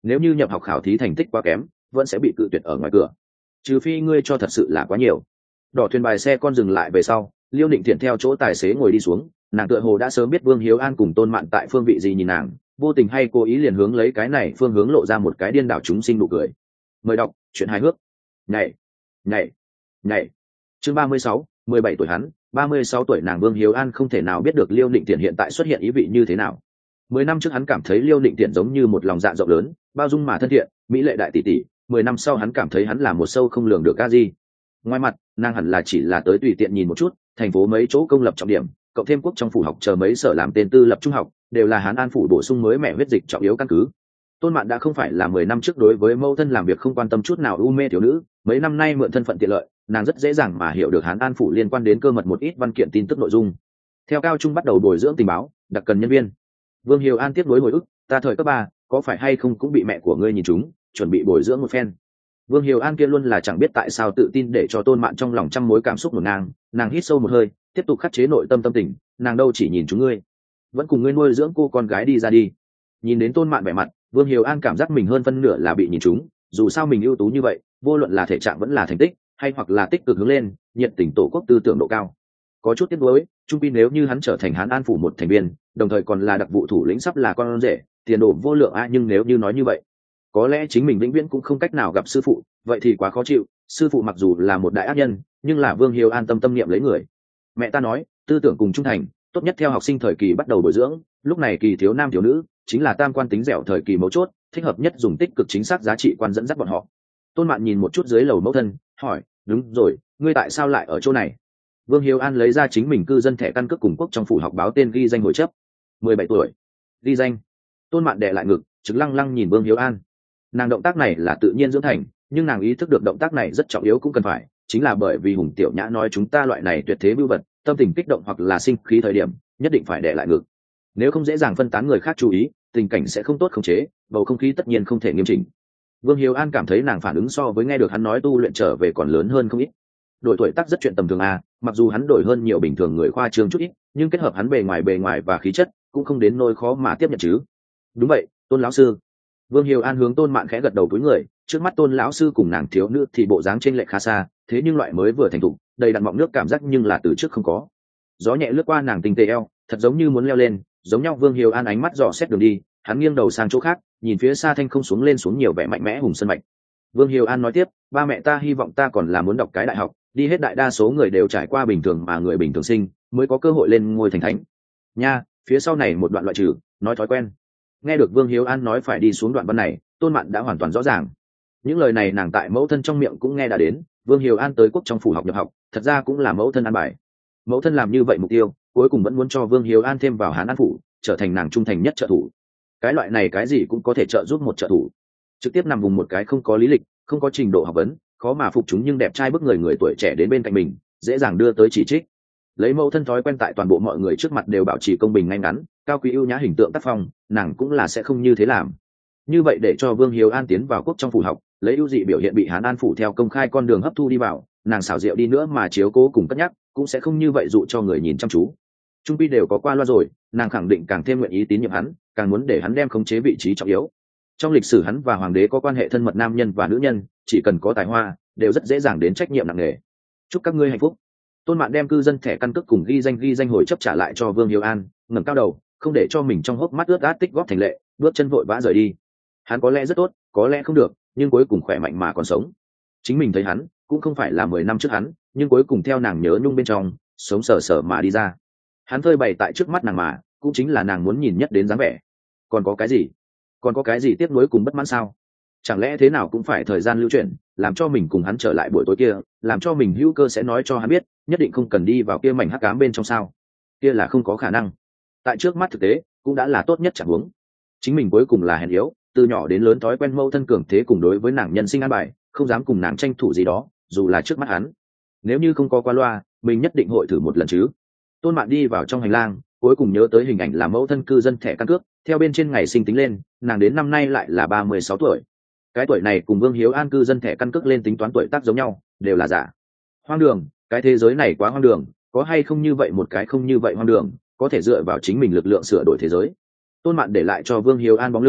nếu như nhập học khảo thí thành tích quá kém vẫn sẽ bị cự tuyệt ở ngoài cửa, trừ phi ngươi cho thật sự là quá nhiều. Đỏ thuyền bài xe con dừng lại về sau, Liêu Định Thiện theo chỗ tài xế ngồi đi xuống, nàng tựa hồ đã sớm biết Vương Hiếu An cùng Tôn Mạn tại phương vị gì nhìn nàng, vô tình hay cố ý liền hướng lấy cái này phương hướng lộ ra một cái điên đảo chúng sinh nụ cười. Mời đọc chuyện hài hước. Nhảy, nhảy, nhảy. Chương ba mươi sáu, mười bảy tuổi hắn, ba mươi sáu tuổi nàng. Vương Hiếu An không thể nào biết được Liêu Định Thiện hiện tại xuất hiện ý vị như thế nào. Mười năm trước hắn cảm thấy Liêu Định Thiện giống như một lòng dạ rộng lớn, bao dung mà thân thiện, mỹ lệ đại tỷ tỷ. Mười năm sau hắn cảm thấy hắn là một sâu không lường được ca gì. Ngoài mặt, nàng hẳn là chỉ là tới tùy tiện nhìn một chút, thành phố mấy chỗ công lập trọng điểm, cộng thêm quốc trong phủ học chờ mấy sở làm tên tư lập trung học, đều là Hán An phủ bổ sung mới mẹ huyết dịch trọng yếu căn cứ. Tôn Mạn đã không phải là mười năm trước đối với mẫu thân làm việc không quan tâm chút nào u mê thiếu nữ, mấy năm nay mượn thân phận tiện lợi, nàng rất dễ dàng mà hiểu được Hán An phủ liên quan đến cơ mật một ít văn kiện tin tức nội dung. Theo cao trung bắt đầu bồi dưỡng tình báo, đặc cần nhân viên. Vương Hiếu An tiếp nối hồi ức, ta thời cấp ba, có phải hay không cũng bị mẹ của ngươi nhìn trúng, chuẩn bị bồi dưỡng một phen. Vương Hiếu An kia luôn là chẳng biết tại sao tự tin để cho Tôn Mạn trong lòng trăm mối cảm xúc ngổn ngang, nàng hít sâu một hơi, tiếp tục khắc chế nội tâm tâm tình, nàng đâu chỉ nhìn chúng ngươi, vẫn cùng ngươi nuôi dưỡng cô con gái đi ra đi. Nhìn đến Tôn Mạn vẻ mặt, Vương Hiếu An cảm giác mình hơn phân nửa là bị nhìn trúng, dù sao mình ưu tú như vậy, vô luận là thể trạng vẫn là thành tích, hay hoặc là tích cực hướng lên, nhiệt tình tổ quốc tư tưởng độ cao. Có chút tiếc nuối, trung pi nếu như hắn trở thành Hán An phủ một thành viên, đồng thời còn là đặc vụ thủ lĩnh sắp là con rể, tiền đồ vô lượng a, nhưng nếu như nói như vậy, có lẽ chính mình vĩnh viễn cũng không cách nào gặp sư phụ, vậy thì quá khó chịu. Sư phụ mặc dù là một đại ác nhân, nhưng là Vương Hiếu An tâm tâm niệm lấy người. Mẹ ta nói, tư tưởng cùng trung thành, tốt nhất theo học sinh thời kỳ bắt đầu bồi dưỡng, lúc này kỳ thiếu nam thiếu nữ, chính là tam quan tính dẻo thời kỳ mấu chốt, thích hợp nhất dùng tích cực chính xác giá trị quan dẫn dắt bọn họ. Tôn Mạn nhìn một chút dưới lầu mẫu thân, hỏi, đúng rồi, ngươi tại sao lại ở chỗ này? Vương Hiếu An lấy ra chính mình cư dân thẻ căn cước cùng quốc trong phủ học báo tên ghi danh hồi chấp. Mười bảy tuổi. Ghi danh. Tôn Mạn đè lại ngực, chứng lăng lăng nhìn Vương Hiếu An. Nàng động tác này là tự nhiên dưỡng thành, nhưng nàng ý thức được động tác này rất trọng yếu cũng cần phải, chính là bởi vì Hùng Tiểu Nhã nói chúng ta loại này tuyệt thế bưu vật, tâm tình kích động hoặc là sinh khí thời điểm, nhất định phải đè lại ngực. Nếu không dễ dàng phân tán người khác chú ý, tình cảnh sẽ không tốt khống chế, bầu không khí tất nhiên không thể nghiêm chỉnh. Vương Hiếu An cảm thấy nàng phản ứng so với nghe được hắn nói tu luyện trở về còn lớn hơn không ít. Đổi tuổi tác rất chuyện tầm thường à, mặc dù hắn đổi hơn nhiều bình thường người khoa trương chút ít, nhưng kết hợp hắn bề ngoài bề ngoài và khí chất, cũng không đến nỗi khó mà tiếp nhận chứ. Đúng vậy, Tôn lão sư. Vương Hiếu An hướng Tôn Mạn khẽ gật đầu cúi người, trước mắt Tôn lão sư cùng nàng thiếu nữ thì bộ dáng chênh lệch khá xa, thế nhưng loại mới vừa thành thục, đầy đặn mọng nước cảm giác nhưng là từ trước không có. Gió nhẹ lướt qua nàng tinh tế eo, thật giống như muốn leo lên, giống nhau. Vương Hiếu An ánh mắt dò xét đường đi, hắn nghiêng đầu sang chỗ khác, nhìn phía xa thanh không xuống lên xuống nhiều vẻ mạnh mẽ hùng sơn mạch. Vương Hiếu An nói tiếp, ba mẹ ta hy vọng ta còn là muốn đọc cái đại học, đi hết đại đa số người đều trải qua bình thường mà người bình thường sinh, mới có cơ hội lên ngôi thành thánh. Nha, phía sau này một đoạn loại trừ, nói thói quen. Nghe được Vương Hiếu An nói phải đi xuống đoạn văn này, Tôn Mạn đã hoàn toàn rõ ràng. Những lời này nàng tại mẫu thân trong miệng cũng nghe đã đến, Vương Hiếu An tới quốc trong phủ học nhập học, thật ra cũng là mẫu thân an bài. Mẫu thân làm như vậy mục tiêu, cuối cùng vẫn muốn cho Vương Hiếu An thêm vào Hán An phủ, trở thành nàng trung thành nhất trợ thủ. Cái loại này cái gì cũng có thể trợ giúp một trợ thủ. Trực tiếp nằm vùng một cái không có lý lịch, không có trình độ học vấn, khó mà phục chúng nhưng đẹp trai bức người người tuổi trẻ đến bên cạnh mình, dễ dàng đưa tới chỉ trích. Lấy mẫu thân thói quen tại toàn bộ mọi người trước mặt đều bảo trì công bình ngay ngắn, cao quý ưu nhã hình tượng tác phong, nàng cũng là sẽ không như thế làm. Như vậy để cho Vương Hiếu An tiến vào quốc trong phủ học, lấy ưu dị biểu hiện bị Hán An phủ theo công khai con đường hấp thu đi vào, nàng xảo diệu đi nữa mà chiếu cố cùng cất nhắc, cũng sẽ không như vậy dụ cho người nhìn chăm chú. Trung pi đều có qua loa rồi, nàng khẳng định càng thêm nguyện ý tín nhiệm hắn, càng muốn để hắn đem khống chế vị trí trọng yếu. Trong lịch sử hắn và hoàng đế có quan hệ thân mật nam nhân và nữ nhân, chỉ cần có tài hoa, đều rất dễ dàng đến trách nhiệm nặng nề. Chúc các ngươi hạnh phúc. Tôn Mạn đem cư dân thẻ căn cước cùng ghi danh ghi danh hồi chấp trả lại cho Vương Hiếu An, ngẩng cao đầu, không để cho mình trong hốc mắt ướt át tích góp thành lệ, bước chân vội vã rời đi. Hắn có lẽ rất tốt, có lẽ không được, nhưng cuối cùng khỏe mạnh mà còn sống. Chính mình thấy hắn, cũng không phải là mười năm trước hắn, nhưng cuối cùng theo nàng nhớ nhung bên trong, sống sờ sờ mà đi ra. Hắn phơi bày tại trước mắt nàng mà, cũng chính là nàng muốn nhìn nhất đến dáng vẻ. Còn có cái gì? Còn có cái gì tiếc nuối cùng bất mãn sao? Chẳng lẽ thế nào cũng phải thời gian lưu chuyển, làm cho mình cùng hắn trở lại buổi tối kia, làm cho mình hữu cơ sẽ nói cho hắn biết, nhất định không cần đi vào kia mảnh hắc ám bên trong sao? Kia là không có khả năng. Tại trước mắt thực tế, cũng đã là tốt nhất chẳng huống. Chính mình cuối cùng là hèn yếu, từ nhỏ đến lớn thói quen mâu thân cường thế cùng đối với nàng nhân sinh an bài, không dám cùng nàng tranh thủ gì đó, dù là trước mắt hắn. Nếu như không có qua loa, mình nhất định hội thử một lần chứ. Tôn Mạn đi vào trong hành lang, cuối cùng nhớ tới hình ảnh là mẫu thân cư dân thẻ căn cước, theo bên trên ngày sinh tính lên, nàng đến năm nay lại là ba mươi sáu tuổi. Cái tuổi này cùng Vương Hiếu An cư dân thẻ căn cước lên tính toán tuổi tác giống nhau, đều là giả. Hoang đường, cái thế giới này quá hoang đường, có hay không như vậy một cái không như vậy hoang đường, có thể dựa vào chính mình lực lượng sửa đổi thế giới. Tôn Mạn để lại cho Vương Hiếu An bóng lưng,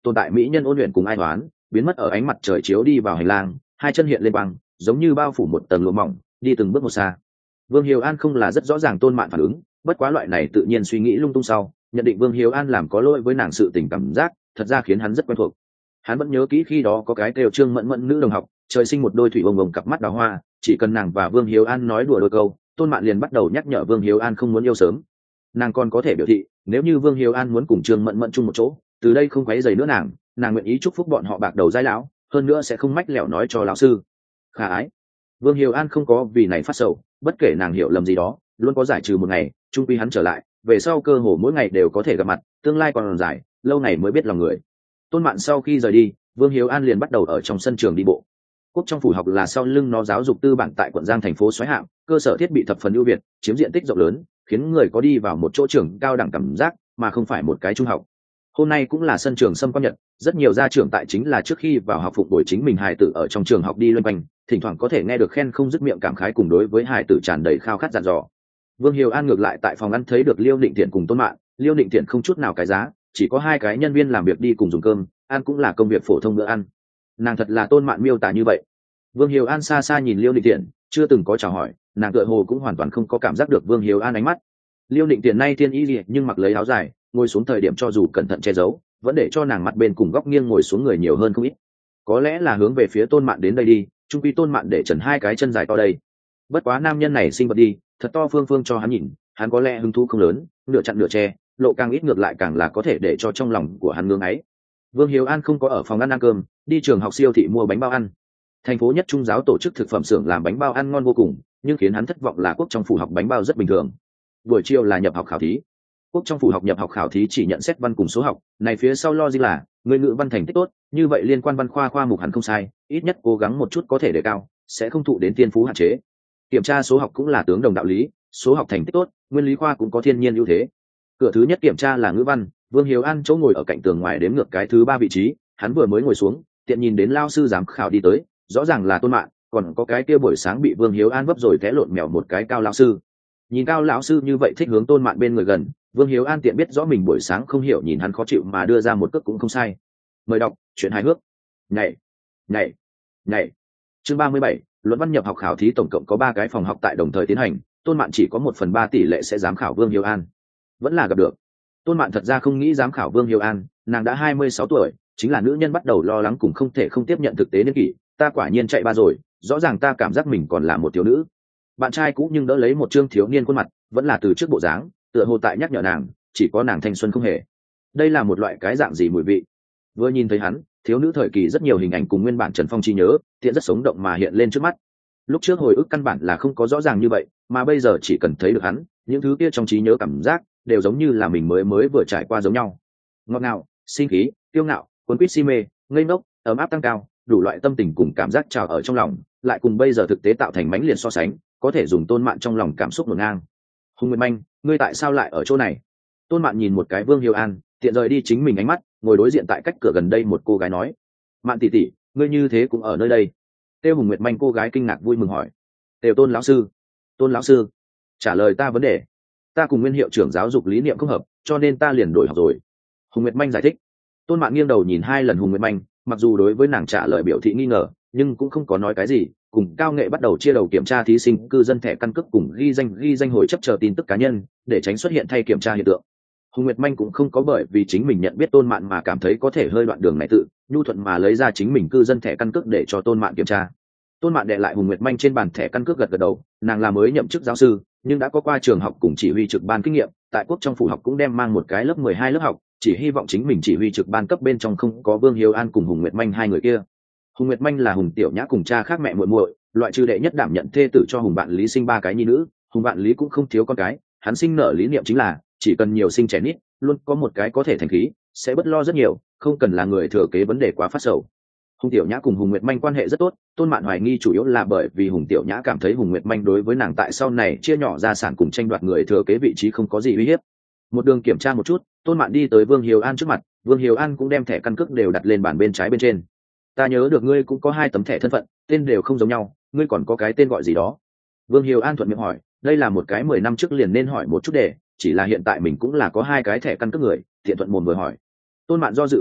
tồn tại mỹ nhân ôn luyện cùng ai toán biến mất ở ánh mặt trời chiếu đi vào hành lang, hai chân hiện lên băng giống như bao phủ một tầng lụa mỏng, đi từng bước một xa. Vương Hiếu An không là rất rõ ràng Tôn Mạn phản ứng, bất quá loại này tự nhiên suy nghĩ lung tung sau, nhận định Vương Hiếu An làm có lỗi với nàng sự tình cảm giác, thật ra khiến hắn rất quen thuộc. Hắn vẫn nhớ kỹ khi đó có cái kêu Trương Mẫn Mẫn nữ đồng học, trời sinh một đôi thủy bồng bồng cặp mắt đào hoa, chỉ cần nàng và Vương Hiếu An nói đùa đôi câu, Tôn Mạn liền bắt đầu nhắc nhở Vương Hiếu An không muốn yêu sớm. Nàng còn có thể biểu thị, nếu như Vương Hiếu An muốn cùng Trương Mẫn Mẫn chung một chỗ, từ đây không quấy rầy nữa nàng, nàng nguyện ý chúc phúc bọn họ bạc đầu giai lão, hơn nữa sẽ không mách lẻo nói cho lão sư. Khả ái. Vương Hiếu An không có vì này phát sầu, bất kể nàng hiểu lầm gì đó, luôn có giải trừ một ngày, chung quy hắn trở lại, về sau cơ hồ mỗi ngày đều có thể gặp mặt, tương lai còn dài, lâu ngày mới biết lòng người. Tôn Mạn sau khi rời đi, Vương Hiếu An liền bắt đầu ở trong sân trường đi bộ. Quốc trong phủ học là sau lưng nó giáo dục tư bản tại quận Giang thành phố Soái Hạm, cơ sở thiết bị thập phần ưu việt, chiếm diện tích rộng lớn, khiến người có đi vào một chỗ trường cao đẳng cảm giác, mà không phải một cái trung học. Hôm nay cũng là sân trường Sâm Quan Nhật, rất nhiều gia trưởng tại chính là trước khi vào học phục buổi chính mình hài tử ở trong trường học đi luân quanh, thỉnh thoảng có thể nghe được khen không dứt miệng cảm khái cùng đối với hài tử tràn đầy khao khát dặn dò. Vương Hiếu An ngược lại tại phòng ăn thấy được Liêu Định Thiện cùng Tôn Mạn, Liêu Định Thiện không chút nào cái giá, chỉ có hai cái nhân viên làm việc đi cùng dùng cơm, ăn cũng là công việc phổ thông bữa ăn. Nàng thật là Tôn Mạn miêu tả như vậy. Vương Hiếu An xa xa nhìn Liêu Định Thiện, chưa từng có chào hỏi, nàng tựa hồ cũng hoàn toàn không có cảm giác được Vương Hiếu An ánh mắt. Liêu Định Thiện nay thiên y liệt nhưng mặc lấy áo dài, ngồi xuống thời điểm cho dù cẩn thận che giấu, vẫn để cho nàng mặt bên cùng góc nghiêng ngồi xuống người nhiều hơn không ít. Có lẽ là hướng về phía Tôn Mạn đến đây đi, trung quy Tôn Mạn để trần hai cái chân dài to đây. Bất quá nam nhân này sinh vật đi, thật to phương phương cho hắn nhìn, hắn có lẽ hứng thú không lớn, nửa chặn nửa che, lộ càng ít ngược lại càng là có thể để cho trong lòng của hắn ngưỡng ấy. Vương Hiếu An không có ở phòng ăn ăn cơm, đi trường học siêu thị mua bánh bao ăn. Thành phố nhất trung giáo tổ chức thực phẩm xưởng làm bánh bao ăn ngon vô cùng, nhưng khiến hắn thất vọng là quốc trong phủ học bánh bao rất bình thường. Buổi chiều là nhập học khảo thí. Quốc trong phủ học nhập học khảo thí chỉ nhận xét văn cùng số học, này phía sau lo gì là người ngữ văn thành tích tốt, như vậy liên quan văn khoa khoa mục hẳn không sai, ít nhất cố gắng một chút có thể đề cao, sẽ không thụ đến thiên phú hạn chế. Kiểm tra số học cũng là tướng đồng đạo lý, số học thành tích tốt, nguyên lý khoa cũng có thiên nhiên ưu thế. Cửa thứ nhất kiểm tra là ngữ văn, Vương Hiếu An chỗ ngồi ở cạnh tường ngoài đếm ngược cái thứ ba vị trí, hắn vừa mới ngồi xuống, tiện nhìn đến lao sư giám khảo đi tới, rõ ràng là Tôn Mạn, còn có cái kia buổi sáng bị Vương Hiếu An vấp rồi té lộn mèo một cái Cao lão sư. Nhìn Cao lão sư như vậy thích hướng Tôn Mạn bên người gần, Vương Hiếu An tiện biết rõ mình buổi sáng không hiểu nhìn hắn khó chịu mà đưa ra một cước cũng không sai. Mời đọc chuyện hài hước. Nhảy, nhảy, nhảy. Chương ba mươi bảy, luận văn nhập học khảo thí tổng cộng có ba cái phòng học tại đồng thời tiến hành, Tôn Mạn chỉ có một phần ba tỷ lệ sẽ giám khảo Vương Hiếu An. Vẫn là gặp được. Tôn Mạn thật ra không nghĩ giám khảo Vương Hiếu An, nàng đã hai mươi sáu tuổi, chính là nữ nhân bắt đầu lo lắng cùng không thể không tiếp nhận thực tế niên kỷ, ta quả nhiên chạy ba rồi, rõ ràng ta cảm giác mình còn là một thiếu nữ. Bạn trai cũ nhưng đỡ lấy một trương thiếu niên khuôn mặt, vẫn là từ trước bộ dáng, tựa hồ tại nhắc nhở nàng, chỉ có nàng thanh xuân không hề. Đây là một loại cái dạng gì mùi vị? Vừa nhìn thấy hắn, thiếu nữ thời kỳ rất nhiều hình ảnh cùng nguyên bản Trần Phong trí nhớ, tiện rất sống động mà hiện lên trước mắt. Lúc trước hồi ức căn bản là không có rõ ràng như vậy, mà bây giờ chỉ cần thấy được hắn, những thứ kia trong trí nhớ cảm giác đều giống như là mình mới mới vừa trải qua giống nhau. Ngọt ngào, sinh khí, kiêu ngạo, cuốn quýt si mê, ngây ngốc, ấm áp tăng cao, đủ loại tâm tình cùng cảm giác trào ở trong lòng, lại cùng bây giờ thực tế tạo thành mãnh liệt so sánh, có thể dùng Tôn Mạn trong lòng cảm xúc ngổn ngang. Hùng Nguyệt Manh, ngươi tại sao lại ở chỗ này? Tôn Mạn nhìn một cái Vương Hiếu An, tiện rời đi chính mình ánh mắt, ngồi đối diện tại cách cửa gần đây một cô gái nói: Mạn tỷ tỷ, ngươi như thế cũng ở nơi đây? Tiêu Hùng Nguyệt Manh cô gái kinh ngạc vui mừng hỏi: Tiêu Tôn lão sư? Tôn lão sư, trả lời ta vấn đề. Ta cùng nguyên hiệu trưởng giáo dục lý niệm không hợp, cho nên ta liền đổi học rồi. Hùng Nguyệt Manh giải thích. Tôn Mạn nghiêng đầu nhìn hai lần Hùng Nguyệt Manh, mặc dù đối với nàng trả lời biểu thị nghi ngờ, nhưng cũng không có nói cái gì. Cùng Cao Nghệ bắt đầu chia đầu kiểm tra thí sinh cư dân thẻ căn cước cùng ghi danh ghi danh hồi chấp chờ tin tức cá nhân, để tránh xuất hiện thay kiểm tra hiện tượng. Hùng Nguyệt Manh cũng không có bởi vì chính mình nhận biết Tôn Mạn mà cảm thấy có thể hơi đoạn đường này tự nhu thuận mà lấy ra chính mình cư dân thẻ căn cước để cho Tôn Mạn kiểm tra. Tôn Mạn đệ lại Hùng Nguyệt Manh trên bàn thẻ căn cước gật gật đầu, nàng là mới nhậm chức giáo sư, nhưng đã có qua trường học cùng chỉ huy trực ban kinh nghiệm, tại quốc trong phủ học cũng đem mang một cái lớp mười hai lớp học, chỉ hy vọng chính mình chỉ huy trực ban cấp bên trong không có Vương Hiếu An cùng Hùng Nguyệt Manh hai người kia. Hùng Nguyệt Manh là Hùng Tiểu Nhã cùng cha khác mẹ muội muội, loại trừ đệ nhất đảm nhận thê tử cho Hùng Vạn Lý sinh ba cái nhi nữ, Hùng Vạn Lý cũng không thiếu con cái, hắn sinh nở lý niệm chính là chỉ cần nhiều sinh trẻ nít, luôn có một cái có thể thành khí, sẽ bất lo rất nhiều, không cần là người thừa kế vấn đề quá phát sầu. Hùng Tiểu Nhã cùng Hùng Nguyệt Manh quan hệ rất tốt, Tôn Mạn hoài nghi chủ yếu là bởi vì Hùng Tiểu Nhã cảm thấy Hùng Nguyệt Manh đối với nàng tại sau này chia nhỏ gia sản cùng tranh đoạt người thừa kế vị trí không có gì uy hiếp. Một đường kiểm tra một chút, Tôn Mạn đi tới Vương Hiếu An trước mặt, Vương Hiếu An cũng đem thẻ căn cước đều đặt lên bàn bên trái bên trên. Ta nhớ được ngươi cũng có hai tấm thẻ thân phận, tên đều không giống nhau, ngươi còn có cái tên gọi gì đó? Vương Hiếu An thuận miệng hỏi, đây là một cái mười năm trước liền nên hỏi một chút để, chỉ là hiện tại mình cũng là có hai cái thẻ căn cước người, tiện thuận mồm vừa hỏi. Tôn Mạn do dự một chút,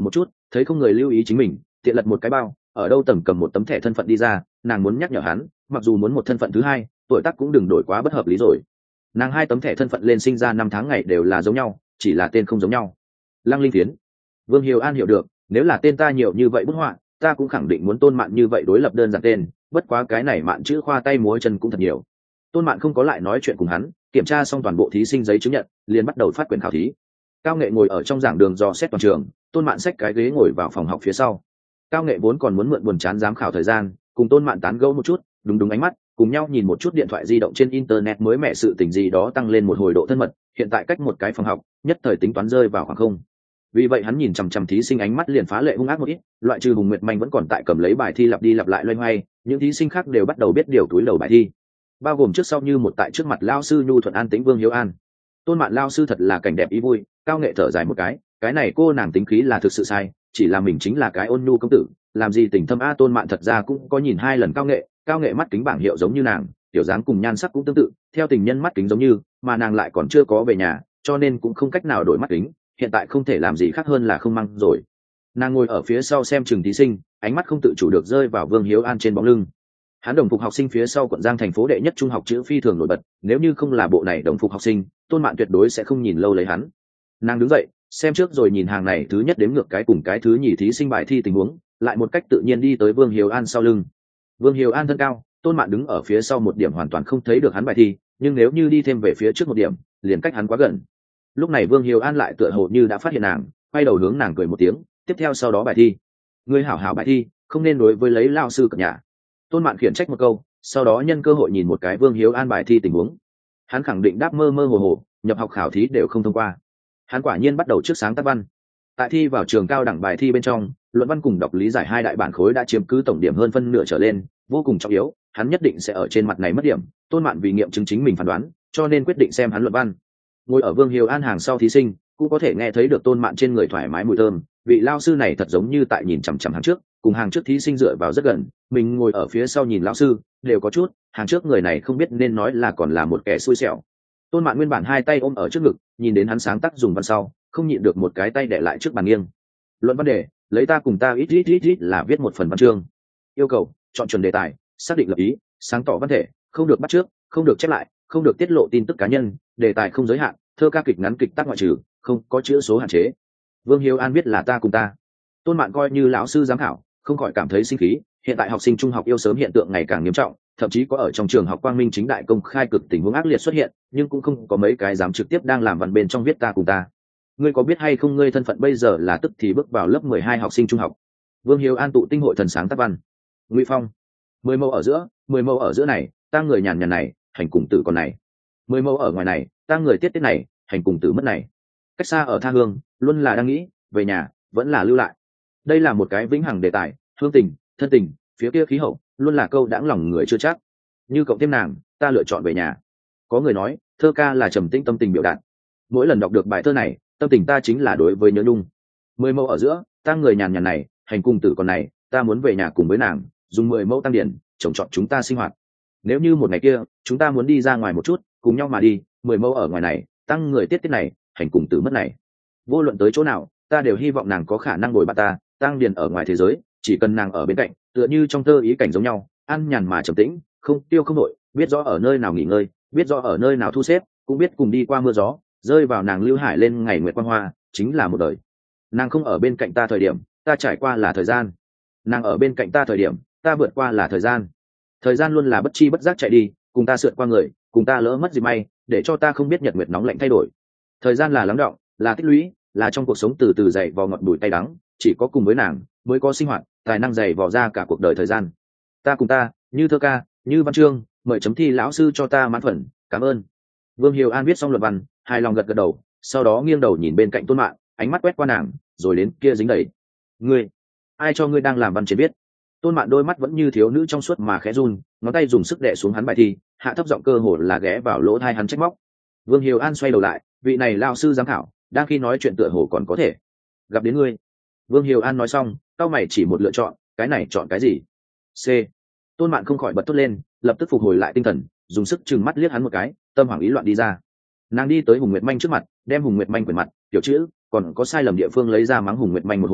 thấy không người lưu ý chính mình, tiện lật một cái bao, ở đâu tầng cầm một tấm thẻ thân phận đi ra, nàng muốn nhắc nhở hắn, mặc dù muốn một thân phận thứ hai, tuổi tác cũng đừng đổi quá bất hợp lý rồi. Nàng hai tấm thẻ thân phận lên sinh ra năm tháng ngày đều là giống nhau, chỉ là tên không giống nhau. Lăng Linh Thiến. Vương Hiểu An hiểu được, nếu là tên ta nhiều như vậy bút họa, ta cũng khẳng định muốn Tôn Mạn như vậy đối lập đơn giản tên, bất quá cái này Mạn chữ khoa tay múa chân cũng thật nhiều. Tôn Mạn không có lại nói chuyện cùng hắn, kiểm tra xong toàn bộ thí sinh giấy chứng nhận, liền bắt đầu phát quyển khảo thí. Cao Nghệ ngồi ở trong giảng đường dò xét toàn trường, Tôn Mạn xách cái ghế ngồi vào phòng học phía sau. Cao Nghệ vốn còn muốn mượn buồn chán giám khảo thời gian, cùng Tôn Mạn tán gẫu một chút, đúng đúng ánh mắt, cùng nhau nhìn một chút điện thoại di động trên internet mới mẹ sự tình gì đó tăng lên một hồi độ thân mật, hiện tại cách một cái phòng học, nhất thời tính toán rơi vào khoảng không. Vì vậy hắn nhìn chằm chằm thí sinh ánh mắt liền phá lệ hung ác một ít, loại trừ Hùng Nguyệt Manh vẫn còn tại cầm lấy bài thi lặp đi lặp lại loay hoay, những thí sinh khác đều bắt đầu biết điều túi đầu bài thi, bao gồm trước sau như một tại trước mặt lao sư nhu thuận an tĩnh Vương Hiếu An. Tôn Mạn lao sư thật là cảnh đẹp ý vui, Cao Nghệ thở dài một cái, cái này cô nàng tính khí là thực sự sai, chỉ là mình chính là cái ôn nhu công tử, làm gì tình thâm a. Tôn Mạn thật ra cũng có nhìn hai lần Cao Nghệ, Cao Nghệ mắt kính bảng hiệu giống như nàng, tiểu dáng cùng nhan sắc cũng tương tự, theo tình nhân mắt kính giống như, mà nàng lại còn chưa có về nhà, cho nên cũng không cách nào đổi mắt kính, hiện tại không thể làm gì khác hơn là không mang rồi. Nàng ngồi ở phía sau xem chừng thí sinh, ánh mắt không tự chủ được rơi vào Vương Hiếu An trên bóng lưng. Hắn đồng phục học sinh phía sau quận Giang thành phố đệ nhất trung học chữ phi thường nổi bật, nếu như không là bộ này đồng phục học sinh, Tôn Mạn tuyệt đối sẽ không nhìn lâu lấy hắn. Nàng đứng dậy, xem trước rồi nhìn hàng này thứ nhất đếm ngược cái cùng cái thứ nhì thí sinh bài thi tình huống, lại một cách tự nhiên đi tới Vương Hiếu An sau lưng. Vương Hiếu An thân cao, Tôn Mạn đứng ở phía sau một điểm hoàn toàn không thấy được hắn bài thi, nhưng nếu như đi thêm về phía trước một điểm, liền cách hắn quá gần. Lúc này Vương Hiếu An lại tựa hồ như đã phát hiện nàng, quay đầu hướng nàng cười một tiếng, tiếp theo sau đó bài thi. Ngươi hảo hảo bài thi, không nên đối với lấy lao sư cập nhà. Tôn Mạn khiển trách một câu, sau đó nhân cơ hội nhìn một cái Vương Hiếu An bài thi tình huống. Hắn khẳng định đáp mơ mơ hồ hồ, nhập học khảo thí đều không thông qua. Hắn quả nhiên bắt đầu trước sáng tác văn. Tại thi vào trường cao đẳng bài thi bên trong, luận văn cùng đọc lý giải hai đại bản khối đã chiếm cứ tổng điểm hơn phân nửa trở lên, vô cùng trọng yếu, hắn nhất định sẽ ở trên mặt này mất điểm. Tôn Mạn vì nghiệm chứng chính mình phán đoán, cho nên quyết định xem hắn luận văn. Ngồi ở Vương Hiếu An hàng sau thí sinh cũng có thể nghe thấy được Tôn Mạn trên người thoải mái mùi thơm, vị lao sư này thật giống như tại nhìn chằm chằm hàng trước, cùng hàng trước thí sinh dựa vào rất gần, mình ngồi ở phía sau nhìn lão sư đều có chút, hàng trước người này không biết nên nói là còn là một kẻ xui xẻo. Tôn Mạn nguyên bản hai tay ôm ở trước ngực, nhìn đến hắn sáng tác dùng văn sau, không nhịn được một cái tay để lại trước bàn nghiêng. Luận văn đề, lấy ta cùng ta ít ít ít ít là viết một phần văn chương. Yêu cầu, chọn chuẩn đề tài, xác định lập ý, sáng tỏ văn thể, không được bắt trước, không được chép lại, không được tiết lộ tin tức cá nhân, đề tài không giới hạn, thơ ca kịch ngắn kịch tác ngoại trừ, không có chữ số hạn chế. Vương Hiếu An biết là ta cùng ta. Tôn Mạn coi như lão sư giám khảo, không khỏi cảm thấy sinh khí, hiện tại học sinh trung học yêu sớm hiện tượng ngày càng nghiêm trọng, thậm chí có ở trong trường học quang minh chính đại công khai cực tình huống ác liệt xuất hiện, nhưng cũng không có mấy cái dám trực tiếp đang làm văn bên trong viết ta cùng ta. Ngươi có biết hay không ngươi thân phận bây giờ là tức thì bước vào lớp mười hai học sinh trung học. Vương Hiếu An tụ tinh hội thần sáng tác văn. Ngụy Phong. Mười mẫu ở giữa, mười mẫu ở giữa này, ta người nhàn nhàn này, hành cùng tử còn này. Mười mẫu ở ngoài này, ta người tiết tiết này, hành cùng tử mất này. Cách xa ở tha hương, luôn là đang nghĩ, về nhà, vẫn là lưu lại. Đây là một cái vĩnh hằng đề tài, hương tình, thân tình, phía kia khí hậu, luôn là câu đãng lòng người chưa chắc. Như cộng thêm nàng, ta lựa chọn về nhà. Có người nói, thơ ca là trầm tĩnh tâm tình biểu đạt. Mỗi lần đọc được bài thơ này, tâm tình ta chính là đối với nhớ nhung. Mười mẫu ở giữa, ta người nhàn nhàn này, hành cùng tử còn này, ta muốn về nhà cùng với nàng, dùng mười mẫu tăng điển, trồng trọt chúng ta sinh hoạt. Nếu như một ngày kia, chúng ta muốn đi ra ngoài một chút, cùng nhau mà đi, mười mẫu ở ngoài này, tăng người tiết tiết này, hành cùng tử mất này. Vô luận tới chỗ nào, ta đều hy vọng nàng có khả năng bồi bạn ta, tăng điển ở ngoài thế giới, chỉ cần nàng ở bên cạnh, tựa như trong thơ ý cảnh giống nhau, ăn nhàn mà trầm tĩnh, không tiêu không nổi, biết rõ ở nơi nào nghỉ ngơi, biết rõ ở nơi nào thu xếp, cũng biết cùng đi qua mưa gió, rơi vào nàng lưu hải lên ngày nguyệt quang hoa, chính là một đời. Nàng không ở bên cạnh ta thời điểm, ta trải qua là thời gian. Nàng ở bên cạnh ta thời điểm, ta vượt qua là thời gian. Thời gian luôn là bất chi bất giác chạy đi, cùng ta sượt qua người, cùng ta lỡ mất gì may, để cho ta không biết nhật nguyệt nóng lạnh thay đổi. Thời gian là lắng đọng, là tích lũy, là trong cuộc sống từ từ dày vò ngọt bùi tay đắng, chỉ có cùng với nàng mới có sinh hoạt, tài năng dày vò ra cả cuộc đời thời gian. Ta cùng ta, như thơ ca, như văn chương, mời chấm thi lão sư cho ta mãn phần, cảm ơn. Vương Hiếu An viết xong luận văn, hài lòng gật gật đầu, sau đó nghiêng đầu nhìn bên cạnh Tôn Mạn, ánh mắt quét qua nàng, rồi đến kia dính đầy. Ngươi, ai cho ngươi đang làm văn chế viết? Tôn Mạn đôi mắt vẫn như thiếu nữ trong suốt mà khẽ run, ngón tay dùng sức đè xuống hắn bài thi, hạ thấp giọng cơ hồ là ghé vào lỗ tai hắn trách móc. Vương Hiếu An xoay đầu lại, vị này lão sư giám khảo, đang khi nói chuyện tựa hồ còn có thể gặp đến ngươi. Vương Hiếu An nói xong, cao mày chỉ một lựa chọn, cái này chọn cái gì? C. Tôn Mạn không khỏi bật thốt lên, lập tức phục hồi lại tinh thần, dùng sức trừng mắt liếc hắn một cái, tâm hoảng ý loạn đi ra. Nàng đi tới Hùng Nguyệt Manh trước mặt, đem Hùng Nguyệt Manh quyển mặt, tiểu chữ, còn có sai lầm địa phương lấy ra mắng Hùng Nguyệt Manh một hồi,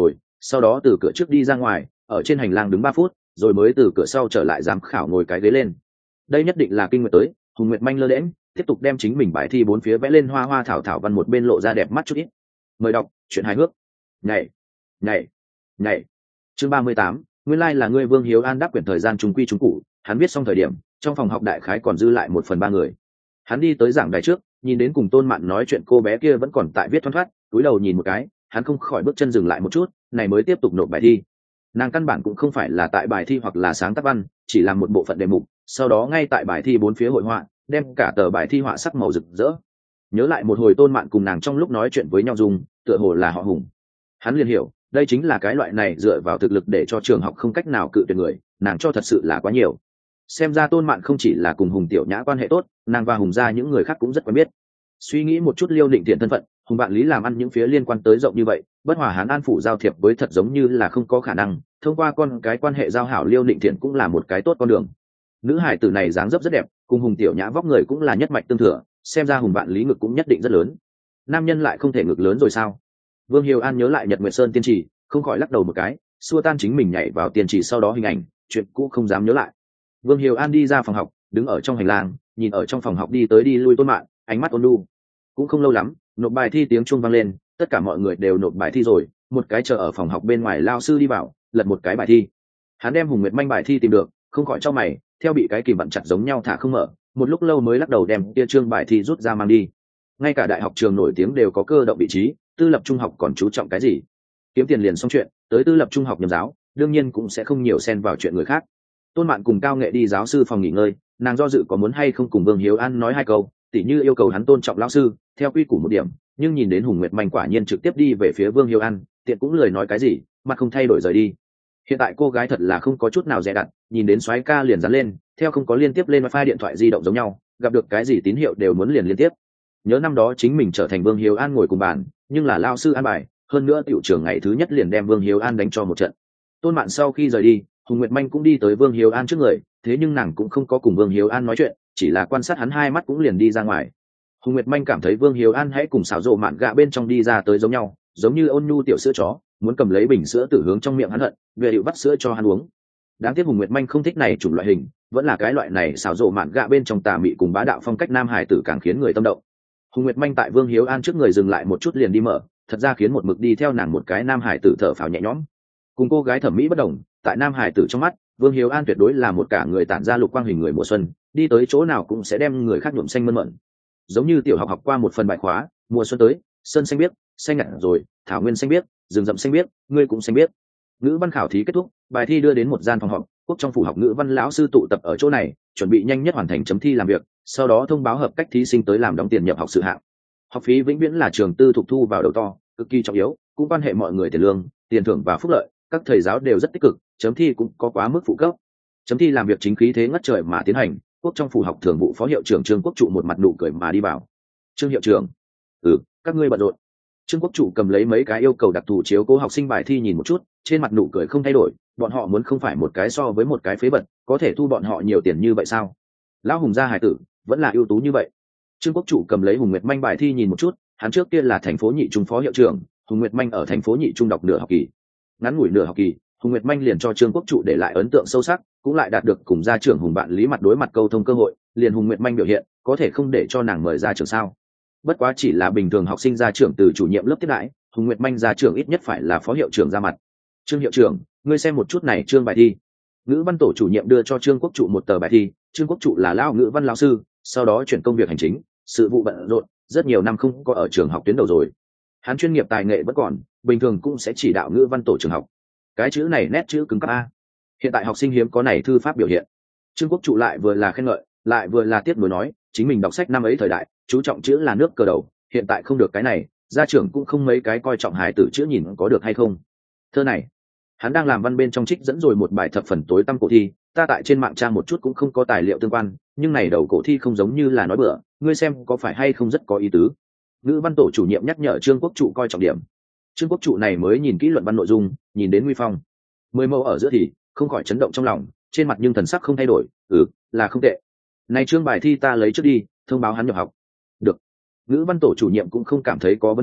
sau đó từ cửa trước đi ra ngoài, ở trên hành lang đứng ba phút rồi mới từ cửa sau trở lại giám khảo ngồi cái ghế lên. Đây nhất định là kinh nguyệt tới. Hùng Nguyệt manh lơ đễnh tiếp tục đem chính mình bài thi bốn phía vẽ lên hoa hoa thảo thảo văn, một bên lộ ra đẹp mắt chút ít. Mời đọc chuyện hài hước. Nhảy nhảy nhảy. Chương ba mươi tám, nguyên lai like là ngươi. Vương Hiếu An đáp quyển thời gian trung quy trung cụ. Hắn viết xong thời điểm trong phòng học đại khái còn dư lại một phần ba người. Hắn đi tới giảng đài trước, nhìn đến cùng Tôn Mạn nói chuyện cô bé kia vẫn còn tại viết thoăn thoắt, cúi đầu nhìn một cái, hắn không khỏi bước chân dừng lại một chút, này mới tiếp tục nộp bài thi. Nàng căn bản cũng không phải là tại bài thi hoặc là sáng tác văn, chỉ là một bộ phận đề mục, sau đó ngay tại bài thi bốn phía hội họa, đem cả tờ bài thi họa sắc màu rực rỡ. Nhớ lại một hồi Tôn Mạn cùng nàng trong lúc nói chuyện với nhau dùng, tựa hồ là họ Hùng. Hắn liền hiểu, đây chính là cái loại này dựa vào thực lực để cho trường học không cách nào cự tuyệt người, nàng cho thật sự là quá nhiều. Xem ra Tôn Mạn không chỉ là cùng Hùng Tiểu Nhã quan hệ tốt, nàng và Hùng gia những người khác cũng rất quen biết. Suy nghĩ một chút Liêu Định Thiện thân phận, Hùng Vạn Lý làm ăn những phía liên quan tới rộng như vậy, bất hòa Hán An phủ giao thiệp với thật giống như là không có khả năng, thông qua con cái quan hệ giao hảo Liêu Định Thiện cũng là một cái tốt con đường. Nữ hải tử này dáng dấp rất đẹp, cùng Hùng Tiểu Nhã vóc người cũng là nhất mạch tương thừa, xem ra Hùng Vạn Lý ngực cũng nhất định rất lớn. Nam nhân lại không thể ngực lớn rồi sao? Vương Hiếu An nhớ lại Nhật Nguyệt Sơn tiên trì, không khỏi lắc đầu một cái, xua tan chính mình nhảy vào tiên trì sau đó hình ảnh, chuyện cũ không dám nhớ lại. Vương Hiếu An đi ra phòng học, đứng ở trong hành lang, nhìn ở trong phòng học đi tới đi lui Tôn Mạn, ánh mắt ôn nhu. Cũng không lâu lắm, nộp bài thi tiếng chuông vang lên, tất cả mọi người đều nộp bài thi rồi, một cái chờ ở phòng học bên ngoài lao sư đi vào, lật một cái bài thi. Hắn đem Hùng Nguyệt manh bài thi tìm được, không khỏi cho mày, theo bị cái kìm vặn chặt giống nhau thả không mở, một lúc lâu mới lắc đầu đem kia chương bài thi rút ra mang đi. Ngay cả đại học trường nổi tiếng đều có cơ động vị trí, tư lập trung học còn chú trọng cái gì? Kiếm tiền liền xong chuyện, tới tư lập trung học nhầm giáo, đương nhiên cũng sẽ không nhiều xen vào chuyện người khác. Tôn Mạn cùng Cao Nghệ đi giáo sư phòng nghỉ ngơi, nàng do dự có muốn hay không cùng Vương Hiếu An nói hai câu, tỉ như yêu cầu hắn tôn trọng lão sư, theo quy củ một điểm, nhưng nhìn đến Hùng Nguyệt manh quả nhiên trực tiếp đi về phía Vương Hiếu An, tiện cũng lời nói cái gì, mặt không thay đổi rời đi. Hiện tại cô gái thật là không có chút nào dè dặt, nhìn đến soái ca liền dán lên, theo không có liên tiếp lên wifi điện thoại di động giống nhau, gặp được cái gì tín hiệu đều muốn liền liên tiếp. Nhớ năm đó chính mình trở thành Vương Hiếu An ngồi cùng bàn, nhưng là lao sư an bài, hơn nữa tiểu trưởng ngày thứ nhất liền đem Vương Hiếu An đánh cho một trận. Tôn Mạn sau khi rời đi, Hùng Nguyệt manh cũng đi tới Vương Hiếu An trước người, thế nhưng nàng cũng không có cùng Vương Hiếu An nói chuyện, chỉ là quan sát hắn hai mắt cũng liền đi ra ngoài. Hùng Nguyệt manh cảm thấy Vương Hiếu An hãy cùng xảo rộ mạn gạ bên trong đi ra tới giống nhau, giống như ôn nhu tiểu sữa chó, muốn cầm lấy bình sữa tử hướng trong miệng hắn hận, về điệu bắt sữa cho hắn uống. Đáng tiếc Hùng Nguyệt manh không thích này chủng loại hình, vẫn là cái loại này xảo rộ mạn gạ bên trong tà mị cùng bá đạo phong cách nam hải tử càng khiến người tâm động. Hùng Nguyệt manh tại Vương Hiếu An trước người dừng lại một chút liền đi mở, thật ra khiến một mực đi theo nàng một cái nam hải tử thở phào nhẹ nhõm. Cùng cô gái thẩm mỹ bất đồng, tại nam hải tử trong mắt, Vương Hiếu An tuyệt đối là một cả người tản ra lục quang hình người mùa xuân, đi tới chỗ nào cũng sẽ đem người khác nhuộm xanh mơn mởn. Giống như tiểu học học qua một phần bài khóa, mùa xuân tới, sơn xanh biếc, xanh ngắt rồi, thảo nguyên xanh biếc, rừng rậm xanh biếc, ngươi cũng xanh biếc. Ngữ văn khảo thí kết thúc, bài thi đưa đến một gian phòng họp, quốc trong phủ học ngữ văn lão sư tụ tập ở chỗ này, chuẩn bị nhanh nhất hoàn thành chấm thi làm việc, sau đó thông báo hợp cách thí sinh tới làm đóng tiền nhập học sự hạng. Học phí vĩnh viễn là trường tư thục thu vào đầu to, cực kỳ trọng yếu, cũng quan hệ mọi người tiền lương, tiền thưởng và phúc lợi, các thầy giáo đều rất tích cực, chấm thi cũng có quá mức phụ cấp. Chấm thi làm việc chính khí thế ngất trời mà tiến hành, quốc trong phủ học thường vụ phó hiệu trưởng Trương Quốc Trụ một mặt nụ cười mà đi vào. Trương hiệu trưởng, ừ, các ngươi bận rộn. Trương Quốc Trụ cầm lấy mấy cái yêu cầu đặc thù chiếu cố học sinh bài thi nhìn một chút, trên mặt nụ cười không thay đổi, bọn họ muốn không phải một cái so với một cái phế vật, có thể thu bọn họ nhiều tiền như vậy sao? Lão Hùng gia hải tử, vẫn là ưu tú như vậy. Trương Quốc Trụ cầm lấy Hùng Nguyệt manh bài thi nhìn một chút, hắn trước kia là thành phố nhị trung phó hiệu trưởng, Hùng Nguyệt manh ở thành phố nhị trung đọc nửa học kỳ. Ngắn ngủi nửa học kỳ, Hùng Nguyệt manh liền cho Trương Quốc Trụ để lại ấn tượng sâu sắc, cũng lại đạt được cùng gia trưởng Hùng Bạn Lý mặt đối mặt câu thông cơ hội, liền Hùng Nguyệt manh biểu hiện, có thể không để cho nàng mời ra trưởng sao? Bất quá chỉ là bình thường học sinh gia trưởng từ chủ nhiệm lớp tiếp đãi, Hùng Nguyệt manh gia trưởng ít nhất phải là phó hiệu trưởng ra mặt. Trương hiệu trưởng, ngươi xem một chút này chương bài thi. Ngữ văn tổ chủ nhiệm đưa cho Trương Quốc Trụ một tờ bài thi, Trương Quốc Trụ là lão ngữ văn lão sư, sau đó chuyển công việc hành chính, sự vụ bận rộn, rất nhiều năm không có ở trường học tuyến đầu rồi. Hắn chuyên nghiệp tài nghệ vẫn còn, bình thường cũng sẽ chỉ đạo ngữ văn tổ trường học. Cái chữ này nét chữ cứng cấp a. Hiện tại học sinh hiếm có này thư pháp biểu hiện. Trương Quốc Trụ lại vừa là khen ngợi, lại vừa là tiếp nối nói, chính mình đọc sách năm ấy thời đại, chú trọng chữ là nước cờ đầu, hiện tại không được cái này, gia trưởng cũng không mấy cái coi trọng hài tử chữ nhìn có được hay không. Thơ này, hắn đang làm văn bên trong trích dẫn rồi một bài thập phần tối tăm cổ thi, ta tại trên mạng tra một chút cũng không có tài liệu tương quan, nhưng này đầu cổ thi không giống như là nói bừa, ngươi xem có phải hay không rất có ý tứ. Ngữ văn tổ chủ nhiệm nhắc nhở Trương Quốc Trụ coi trọng điểm. Trương Quốc Trụ này mới nhìn kỹ luận văn nội dung, nhìn đến nguy phong mười mẫu ở giữa thì không khỏi chấn động trong lòng, trên mặt nhưng thần sắc không thay đổi, ừ, là không tệ. Này chương bài thi ta lấy trước đi, thông báo hắn nhập học. Được. Ngữ văn tổ chủ nhiệm cũng không cảm thấy có vấn đề,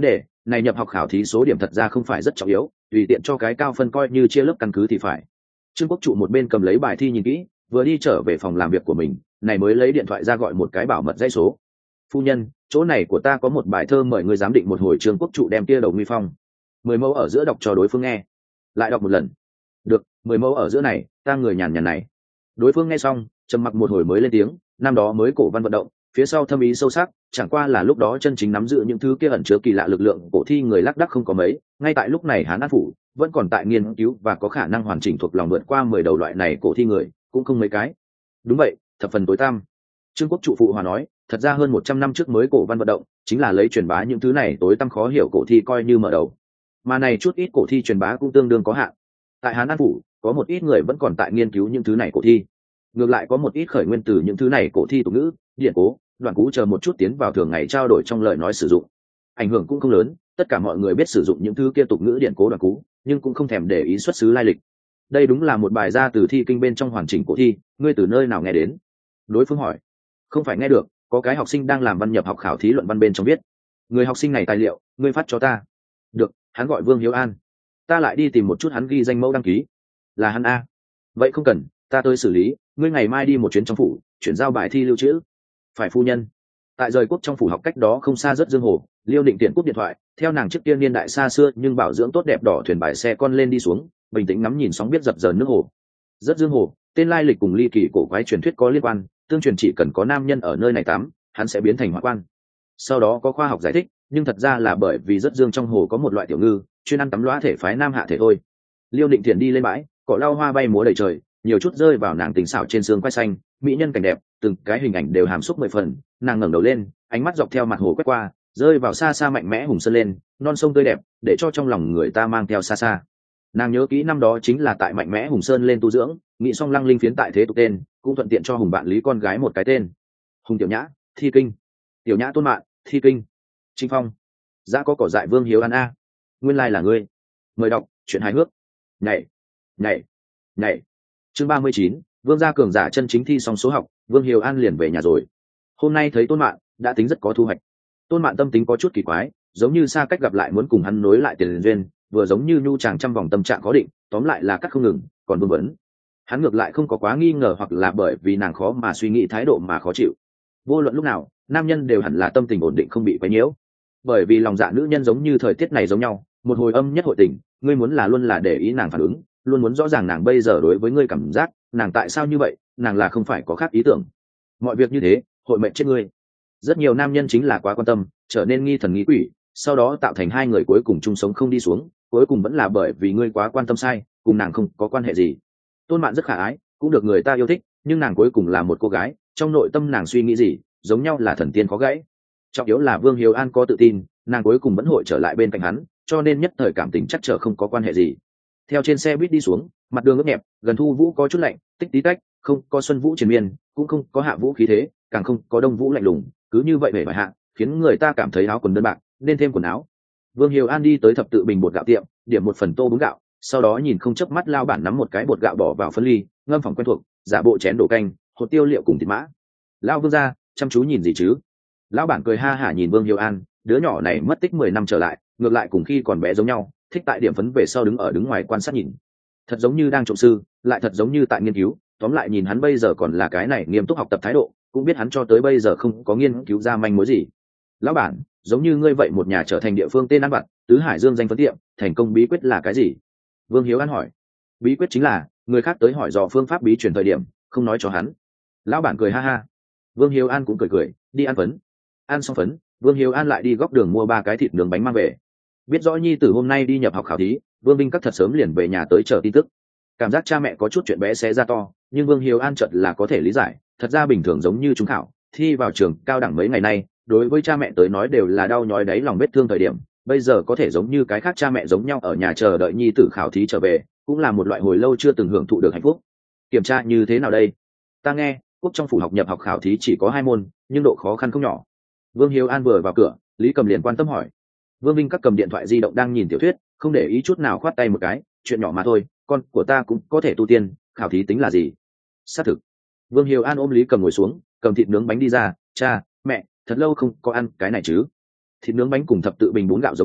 này nhập học khảo thí số điểm thật ra không phải rất trọng yếu, tùy tiện cho cái cao phân coi như chia lớp căn cứ thì phải. Trương Quốc trụ một bên cầm lấy bài thi nhìn kỹ, vừa đi trở về phòng làm việc của mình, này mới lấy điện thoại ra gọi một cái bảo mật dãy số. Phu nhân, chỗ này của ta có một bài thơ mời người giám định một hồi. Trương Quốc trụ đem kia đầu nguy phong mười mẫu ở giữa đọc cho đối phương nghe. Lại đọc một lần. Được, mười mẫu ở giữa này, ta người nhàn nhàn này. Đối phương nghe xong, trầm mặc một hồi mới lên tiếng, năm đó mới cổ văn vận động, phía sau thâm ý sâu sắc, chẳng qua là lúc đó chân chính nắm giữ những thứ kia ẩn chứa kỳ lạ lực lượng cổ thi người lác đác không có mấy, ngay tại lúc này Hán An phủ vẫn còn tại nghiên cứu và có khả năng hoàn chỉnh thuộc lòng vượt qua mười đầu loại này cổ thi người, cũng không mấy cái. Đúng vậy, thập phần tối tăm. Trương Quốc trụ phụ hòa nói, thật ra hơn một trăm năm trước mới cổ văn vận động, chính là lấy truyền bá những thứ này tối tăm khó hiểu cổ thi coi như mở đầu. Mà này chút ít cổ thi truyền bá cũng tương đương có hạn. Tại Hán An phủ, có một ít người vẫn còn tại nghiên cứu những thứ này cổ thi. Ngược lại có một ít khởi nguyên từ những thứ này cổ thi tục ngữ, điển cố, đoạn cú chờ một chút tiến vào thường ngày trao đổi trong lời nói sử dụng. Ảnh hưởng cũng không lớn, tất cả mọi người biết sử dụng những thứ kia tục ngữ điển cố đoạn cú, nhưng cũng không thèm để ý xuất xứ lai lịch. Đây đúng là một bài ra từ thi kinh bên trong hoàn chỉnh cổ thi, ngươi từ nơi nào nghe đến? Đối phương hỏi. Không phải nghe được, có cái học sinh đang làm văn nhập học khảo thí luận văn bên trong viết. Người học sinh này tài liệu, ngươi phát cho ta. Được, hắn gọi Vương Hiếu An. Ta lại đi tìm một chút hắn ghi danh mẫu đăng ký. Là hắn a? Vậy không cần, ta tới xử lý, ngươi ngày mai đi một chuyến trong phủ, chuyển giao bài thi lưu trữ. Phải phu nhân. Tại rời quốc trong phủ học cách đó không xa rất dương hồ, Liêu Định Tiện cúp điện thoại, theo nàng trước tiên niên đại xa xưa nhưng bảo dưỡng tốt đẹp đỏ thuyền bài xe con lên đi xuống, bình tĩnh ngắm nhìn sóng biết dập dờn nước hồ. Rất dương hồ, tên lai lịch cùng ly kỳ cổ quái truyền thuyết có liên quan, tương truyền chỉ cần có nam nhân ở nơi này tắm, hắn sẽ biến thành hỏa quan. Sau đó có khoa học giải thích, nhưng thật ra là bởi vì rất dương trong hồ có một loại tiểu ngư, chuyên ăn tắm lõa thể phái nam hạ thể thôi. Liêu Định Thiền đi lên bãi, cỏ lau hoa bay múa đầy trời, nhiều chút rơi vào nàng tình xảo trên xương quai xanh, mỹ nhân cảnh đẹp, từng cái hình ảnh đều hàm xúc mười phần. Nàng ngẩng đầu lên, ánh mắt dọc theo mặt hồ quét qua, rơi vào xa xa mạnh mẽ hùng sơn lên, non sông tươi đẹp, để cho trong lòng người ta mang theo xa xa. Nàng nhớ kỹ năm đó chính là tại mạnh mẽ hùng sơn lên tu dưỡng, nghĩ xong lăng linh phiến tại thế tục tên, cũng thuận tiện cho hùng bạn lý con gái một cái tên. Hùng Tiểu Nhã, Thi Kinh. Tiểu Nhã Tôn Mạn, Thi Kinh. Trinh Phong. Giá có cỏ dại Vương Hiếu An a. Nguyên lai là ngươi. Mời đọc chuyện hài hước. Nhảy, nhảy, nhảy. Chương ba mươi chín, Vương gia cường giả chân chính thi xong số học, Vương Hiếu An liền về nhà rồi. Hôm nay thấy Tôn Mạn, đã tính rất có thu hoạch. Tôn Mạn tâm tính có chút kỳ quái, giống như xa cách gặp lại muốn cùng hắn nối lại tiền duyên, vừa giống như nhu chàng trăm vòng tâm trạng có định, tóm lại là cắt không ngừng, còn vương vấn. Hắn ngược lại không có quá nghi ngờ hoặc là bởi vì nàng khó mà suy nghĩ thái độ mà khó chịu. Vô luận lúc nào, nam nhân đều hẳn là tâm tình ổn định không bị quấy nhiễu. Bởi vì lòng dạ nữ nhân giống như thời tiết này giống nhau, một hồi âm nhất hội tình, ngươi muốn là luôn là để ý nàng phản ứng, luôn muốn rõ ràng nàng bây giờ đối với ngươi cảm giác, nàng tại sao như vậy, nàng là không phải có khác ý tưởng. Mọi việc như thế, hội mệnh chết ngươi. Rất nhiều nam nhân chính là quá quan tâm, trở nên nghi thần nghi quỷ, sau đó tạo thành hai người cuối cùng chung sống không đi xuống, cuối cùng vẫn là bởi vì ngươi quá quan tâm sai, cùng nàng không có quan hệ gì. Tôn Mạn rất khả ái, cũng được người ta yêu thích, nhưng nàng cuối cùng là một cô gái, trong nội tâm nàng suy nghĩ gì, giống nhau là thần tiên khó gãy. Trọng yếu là Vương Hiếu An có tự tin, nàng cuối cùng vẫn hội trở lại bên cạnh hắn, cho nên nhất thời cảm tình chắc trở không có quan hệ gì. Theo trên xe buýt đi xuống, mặt đường ướt nhẹp, gần thu vũ có chút lạnh, tích tí tách, không có xuân vũ triền miên, cũng không có hạ vũ khí thế, càng không có đông vũ lạnh lùng, cứ như vậy vẻ vải hạ, khiến người ta cảm thấy áo quần đơn bạc, nên thêm quần áo. Vương Hiếu An đi tới thập tự bình bột gạo tiệm, điểm một phần tô bún gạo, sau đó nhìn không chớp mắt lao bản nắm một cái bột gạo bỏ vào phân ly, ngâm phòng quen thuộc, giả bộ chén đổ canh, hột tiêu liệu cùng thịt mã. Lão Vương gia, chăm chú nhìn gì chứ? Lão bản cười ha hả nhìn Vương Hiếu An, đứa nhỏ này mất tích mười năm trở lại, ngược lại cùng khi còn bé giống nhau, thích tại điểm phấn về sau đứng ở đứng ngoài quan sát nhìn. Thật giống như đang trộm sư, lại thật giống như tại nghiên cứu, tóm lại nhìn hắn bây giờ còn là cái này nghiêm túc học tập thái độ, cũng biết hắn cho tới bây giờ không có nghiên cứu ra manh mối gì. Lão bản, giống như ngươi vậy một nhà trở thành địa phương tên ăn vặt, tứ hải dương danh phấn tiệm, thành công bí quyết là cái gì? Vương Hiếu An hỏi. Bí quyết chính là người khác tới hỏi dò phương pháp bí truyền thời điểm, không nói cho hắn. Lão bản cười ha ha. Vương Hiếu An cũng cười cười, đi ăn phấn. Ăn xong phấn, Vương Hiếu An lại đi góc đường mua ba cái thịt nướng bánh mang về. Biết rõ nhi tử hôm nay đi nhập học khảo thí, Vương Vinh Các thật sớm liền về nhà tới chờ tin tức. Cảm giác cha mẹ có chút chuyện bé xé ra to, nhưng Vương Hiếu An chợt là có thể lý giải, thật ra bình thường giống như chúng khảo, thi vào trường cao đẳng mấy ngày nay, đối với cha mẹ tới nói đều là đau nhói đáy lòng vết thương thời điểm, bây giờ có thể giống như cái khác cha mẹ giống nhau ở nhà chờ đợi nhi tử khảo thí trở về, cũng là một loại hồi lâu chưa từng hưởng thụ được hạnh phúc. Kiểm tra như thế nào đây? Ta nghe, quốc trong phủ học nhập học khảo thí chỉ có hai môn, nhưng độ khó khăn không nhỏ. Vương Hiếu An vừa vào cửa, Lý Cầm liền quan tâm hỏi. Vương Vinh Các cầm điện thoại di động đang nhìn tiểu thuyết, không để ý chút nào khoát tay một cái, chuyện nhỏ mà thôi, con của ta cũng có thể tu tiên, khảo thí tính là gì? Xác thực. Vương Hiếu An ôm Lý Cầm ngồi xuống, cầm thịt nướng bánh đi ra, cha, mẹ, thật lâu không có ăn cái này chứ? Thịt nướng bánh cùng thập tự bình bún gạo giống nhau,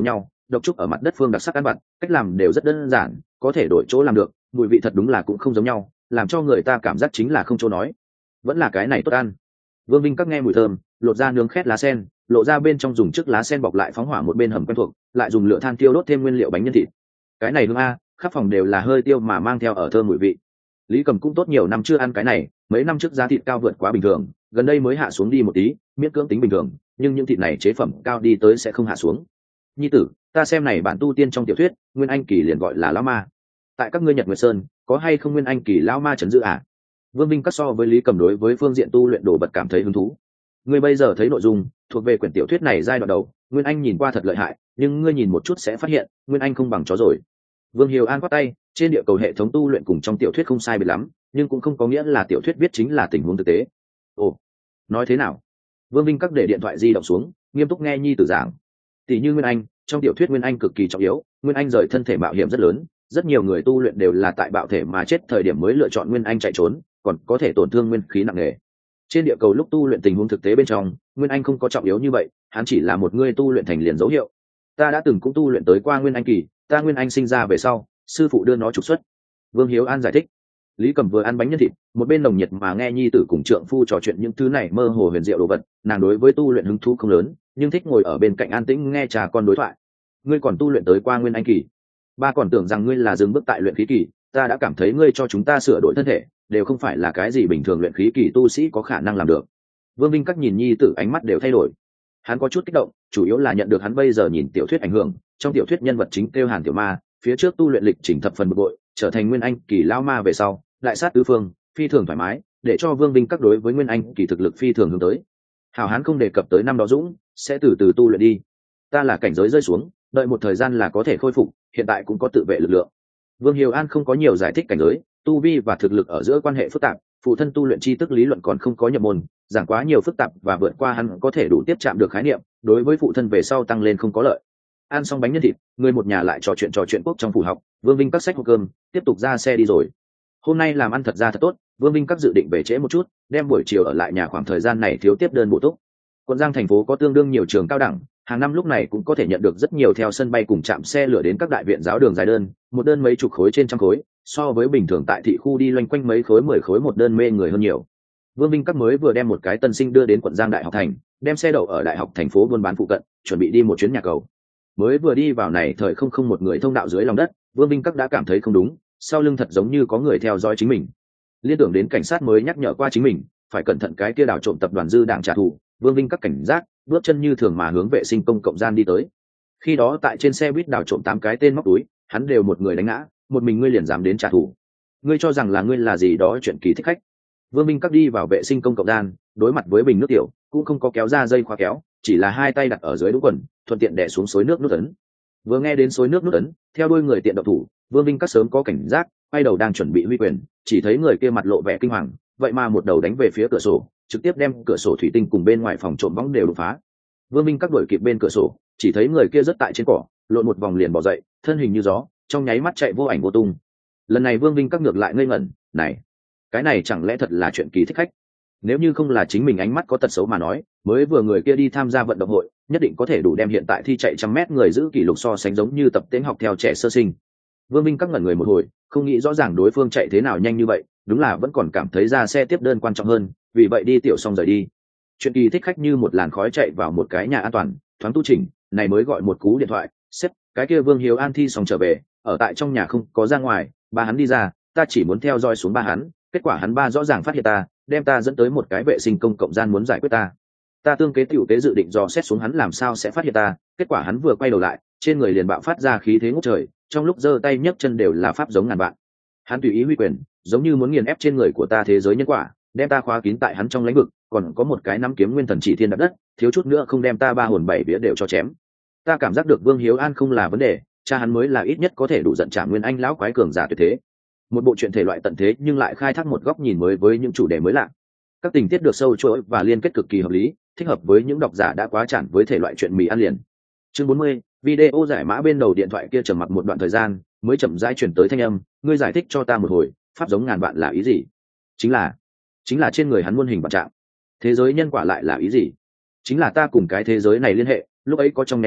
độc trúc ở mặt đất phương đặc sắc ăn vặt, cách làm đều rất đơn giản, có thể đổi chỗ làm được, mùi vị thật đúng là cũng không giống nhau, làm cho người ta cảm giác chính là không chỗ nói. Vẫn là cái này tốt ăn. Vương Vinh các nghe mùi thơm, lột ra nướng khét lá sen, lộ ra bên trong dùng chiếc lá sen bọc lại phóng hỏa một bên hầm quen thuộc, lại dùng lửa than tiêu đốt thêm nguyên liệu bánh nhân thịt. Cái này hương a, khắp phòng đều là hơi tiêu mà mang theo ở thơm mùi vị. Lý Cầm cũng tốt nhiều năm chưa ăn cái này, mấy năm trước giá thịt cao vượt quá bình thường, gần đây mới hạ xuống đi một tí, miễn cưỡng tính bình thường, nhưng những thịt này chế phẩm cao đi tới sẽ không hạ xuống. Nhi tử, ta xem này bản tu tiên trong tiểu thuyết, Nguyên Anh kỳ liền gọi là lão ma. Tại các ngươi Nhật Nguyệt Sơn, có hay không Nguyên Anh kỳ lão ma trấn giữ à? Vương Vinh cắt so với Lý Cầm đối với phương diện tu luyện đồ bật cảm thấy hứng thú. Ngươi bây giờ thấy nội dung thuộc về quyển tiểu thuyết này giai đoạn đầu, Nguyên Anh nhìn qua thật lợi hại, nhưng ngươi nhìn một chút sẽ phát hiện, Nguyên Anh không bằng chó rồi. Vương Hiếu An quát tay, trên địa cầu hệ thống tu luyện cùng trong tiểu thuyết không sai biệt lắm, nhưng cũng không có nghĩa là tiểu thuyết viết chính là tình huống thực tế. Ồ, nói thế nào? Vương Vinh các để điện thoại di động xuống, nghiêm túc nghe nhi tử giảng. Tỷ như Nguyên Anh, trong tiểu thuyết Nguyên Anh cực kỳ trọng yếu, Nguyên Anh rời thân thể mạo hiểm rất lớn, rất nhiều người tu luyện đều là tại bạo thể mà chết thời điểm mới lựa chọn Nguyên Anh chạy trốn, còn có thể tổn thương nguyên khí nặng nề. Trên địa cầu lúc tu luyện tình huống thực tế bên trong, Nguyên Anh không có trọng yếu như vậy, hắn chỉ là một người tu luyện thành liền dấu hiệu. Ta đã từng cũng tu luyện tới qua Nguyên Anh kỳ, ta Nguyên Anh sinh ra về sau, sư phụ đưa nó trục xuất. Vương Hiếu An giải thích. Lý Cầm vừa ăn bánh nhân thịt, một bên nồng nhiệt mà nghe nhi tử cùng trượng phu trò chuyện những thứ này mơ hồ huyền diệu đồ vật, nàng đối với tu luyện hứng thú không lớn, nhưng thích ngồi ở bên cạnh an tĩnh nghe cha con đối thoại. Ngươi còn tu luyện tới qua Nguyên Anh kỳ? Ba còn tưởng rằng ngươi là dừng bước tại luyện khí kỳ, ta đã cảm thấy ngươi cho chúng ta sửa đổi thân thể, đều không phải là cái gì bình thường luyện khí kỳ tu sĩ có khả năng làm được. Vương Vinh các nhìn nhi tử ánh mắt đều thay đổi. Hắn có chút kích động, chủ yếu là nhận được hắn bây giờ nhìn tiểu thuyết ảnh hưởng, trong tiểu thuyết nhân vật chính kêu Hàn Tiểu Ma, phía trước tu luyện lịch trình thập phần bực bội, trở thành Nguyên Anh kỳ lao ma về sau, đại sát tứ phương, phi thường thoải mái, để cho Vương Vinh các đối với Nguyên Anh kỳ thực lực phi thường hướng tới. Hảo Hán không đề cập tới năm đó Dũng, sẽ từ từ tu luyện đi. Ta là cảnh giới rơi xuống, đợi một thời gian là có thể khôi phục, hiện tại cũng có tự vệ lực lượng. Vương Hiếu An không có nhiều giải thích cảnh giới, tu vi và thực lực ở giữa quan hệ phức tạp, phụ thân tu luyện tri thức lý luận còn không có nhập môn, giảng quá nhiều phức tạp và vượt qua hắn có thể đủ tiếp chạm được khái niệm, đối với phụ thân về sau tăng lên không có lợi. Ăn xong bánh nhân thịt, người một nhà lại trò chuyện trò chuyện quốc trong phủ học, Vương Vinh các sách hộp cơm, tiếp tục ra xe đi rồi. Hôm nay làm ăn thật ra thật tốt, Vương Vinh các dự định về trễ một chút, đem buổi chiều ở lại nhà khoảng thời gian này thiếu tiếp đơn bổ túc. Quận Giang thành phố có tương đương nhiều trường cao đẳng, hàng năm lúc này cũng có thể nhận được rất nhiều theo sân bay cùng trạm xe lửa đến các đại viện giáo đường dài đơn, một đơn mấy chục khối trên trăm khối, so với bình thường tại thị khu đi loanh quanh mấy khối mười khối một đơn mê người hơn nhiều. Vương Vinh các mới vừa đem một cái tân sinh đưa đến quận Giang Đại học thành, đem xe đậu ở đại học thành phố buôn bán phụ cận, chuẩn bị đi một chuyến nhà cầu. Mới vừa đi vào này thời không không một người thông đạo dưới lòng đất, Vương Vinh các đã cảm thấy không đúng, sau lưng thật giống như có người theo dõi chính mình. Liên tưởng đến cảnh sát mới nhắc nhở qua chính mình, phải cẩn thận cái kia đào trộm tập đoàn dư đảng trả thù, Vương Vinh các cảnh giác, bước chân như thường mà hướng vệ sinh công cộng gian đi tới. Khi đó tại trên xe buýt đào trộm tám cái tên móc túi, hắn đều một người đánh ngã, một mình ngươi liền dám đến trả thù. Ngươi cho rằng là ngươi là gì đó chuyện kỳ thích khách. Vương Minh các đi vào vệ sinh công cộng gian, đối mặt với bình nước tiểu, cũng không có kéo ra dây khóa kéo, chỉ là hai tay đặt ở dưới đũng quần, thuận tiện đè xuống xối nước nút ấn. Vừa nghe đến xối nước nút ấn, theo đuôi người tiện động thủ, Vương Minh các sớm có cảnh giác, quay đầu đang chuẩn bị huy quyền, chỉ thấy người kia mặt lộ vẻ kinh hoàng, vậy mà một đầu đánh về phía cửa sổ, trực tiếp đem cửa sổ thủy tinh cùng bên ngoài phòng trộm võng đều đục phá. Vương Minh các đuổi kịp bên cửa sổ, chỉ thấy người kia rất tại trên cỏ, lộn một vòng liền bỏ dậy, thân hình như gió, trong nháy mắt chạy vô ảnh vô tung. Lần này Vương Minh các ngược lại ngây ngẩn, này, cái này chẳng lẽ thật là chuyện kỳ thích khách? Nếu như không là chính mình ánh mắt có tật xấu mà nói, mới vừa người kia đi tham gia vận động hội, nhất định có thể đủ đem hiện tại thi chạy trăm mét người giữ kỷ lục so sánh giống như tập tễnh học theo trẻ sơ sinh. Vương Minh các ngẩn người một hồi, không nghĩ rõ ràng đối phương chạy thế nào nhanh như vậy, đúng là vẫn còn cảm thấy ra xe tiếp đơn quan trọng hơn, vì vậy đi tiểu xong rời đi. Chuyện kỳ thích khách như một làn khói chạy vào một cái nhà an toàn, thoáng tu chỉnh, này mới gọi một cú điện thoại, xếp, cái kia Vương Hiếu An thi xong trở về, ở tại trong nhà không có ra ngoài, ba hắn đi ra, ta chỉ muốn theo dõi xuống ba hắn, kết quả hắn ba rõ ràng phát hiện ta, đem ta dẫn tới một cái vệ sinh công cộng gian muốn giải quyết ta. Ta tương kế tiểu kế dự định dò xét xuống hắn làm sao sẽ phát hiện ta, kết quả hắn vừa quay đầu lại, trên người liền bạo phát ra khí thế ngút trời, trong lúc giơ tay nhấc chân đều là pháp giống ngàn vạn. Hắn tùy ý huy quyền, giống như muốn nghiền ép trên người của ta thế giới nhân quả, đem ta khóa kín tại hắn trong lãnh vực, còn có một cái nắm kiếm nguyên thần chỉ thiên đạp đất, thiếu chút nữa không đem ta ba hồn bảy vía đều cho chém. Ta cảm giác được Vương Hiếu An không là vấn đề, cha hắn mới là ít nhất có thể đủ giận trả nguyên anh lão quái cường giả tuyệt thế. Một bộ truyện thể loại tận thế nhưng lại khai thác một góc nhìn mới với những chủ đề mới lạ. Các tình tiết được sâu chuỗi và liên kết cực kỳ hợp lý, thích hợp với những độc giả đã quá chán với thể loại truyện mì ăn liền. Chương bốn mươi, video giải mã bên đầu điện thoại kia trầm mặc một đoạn thời gian, mới chậm rãi chuyển tới thanh âm, ngươi giải thích cho ta một hồi, pháp giống ngàn vạn là ý gì? Chính là, chính là trên người hắn muôn hình vạn trạng. Thế giới nhân quả lại là ý gì? Chính là ta cùng cái thế giới này liên hệ, lúc ấy có trong nháy mắt,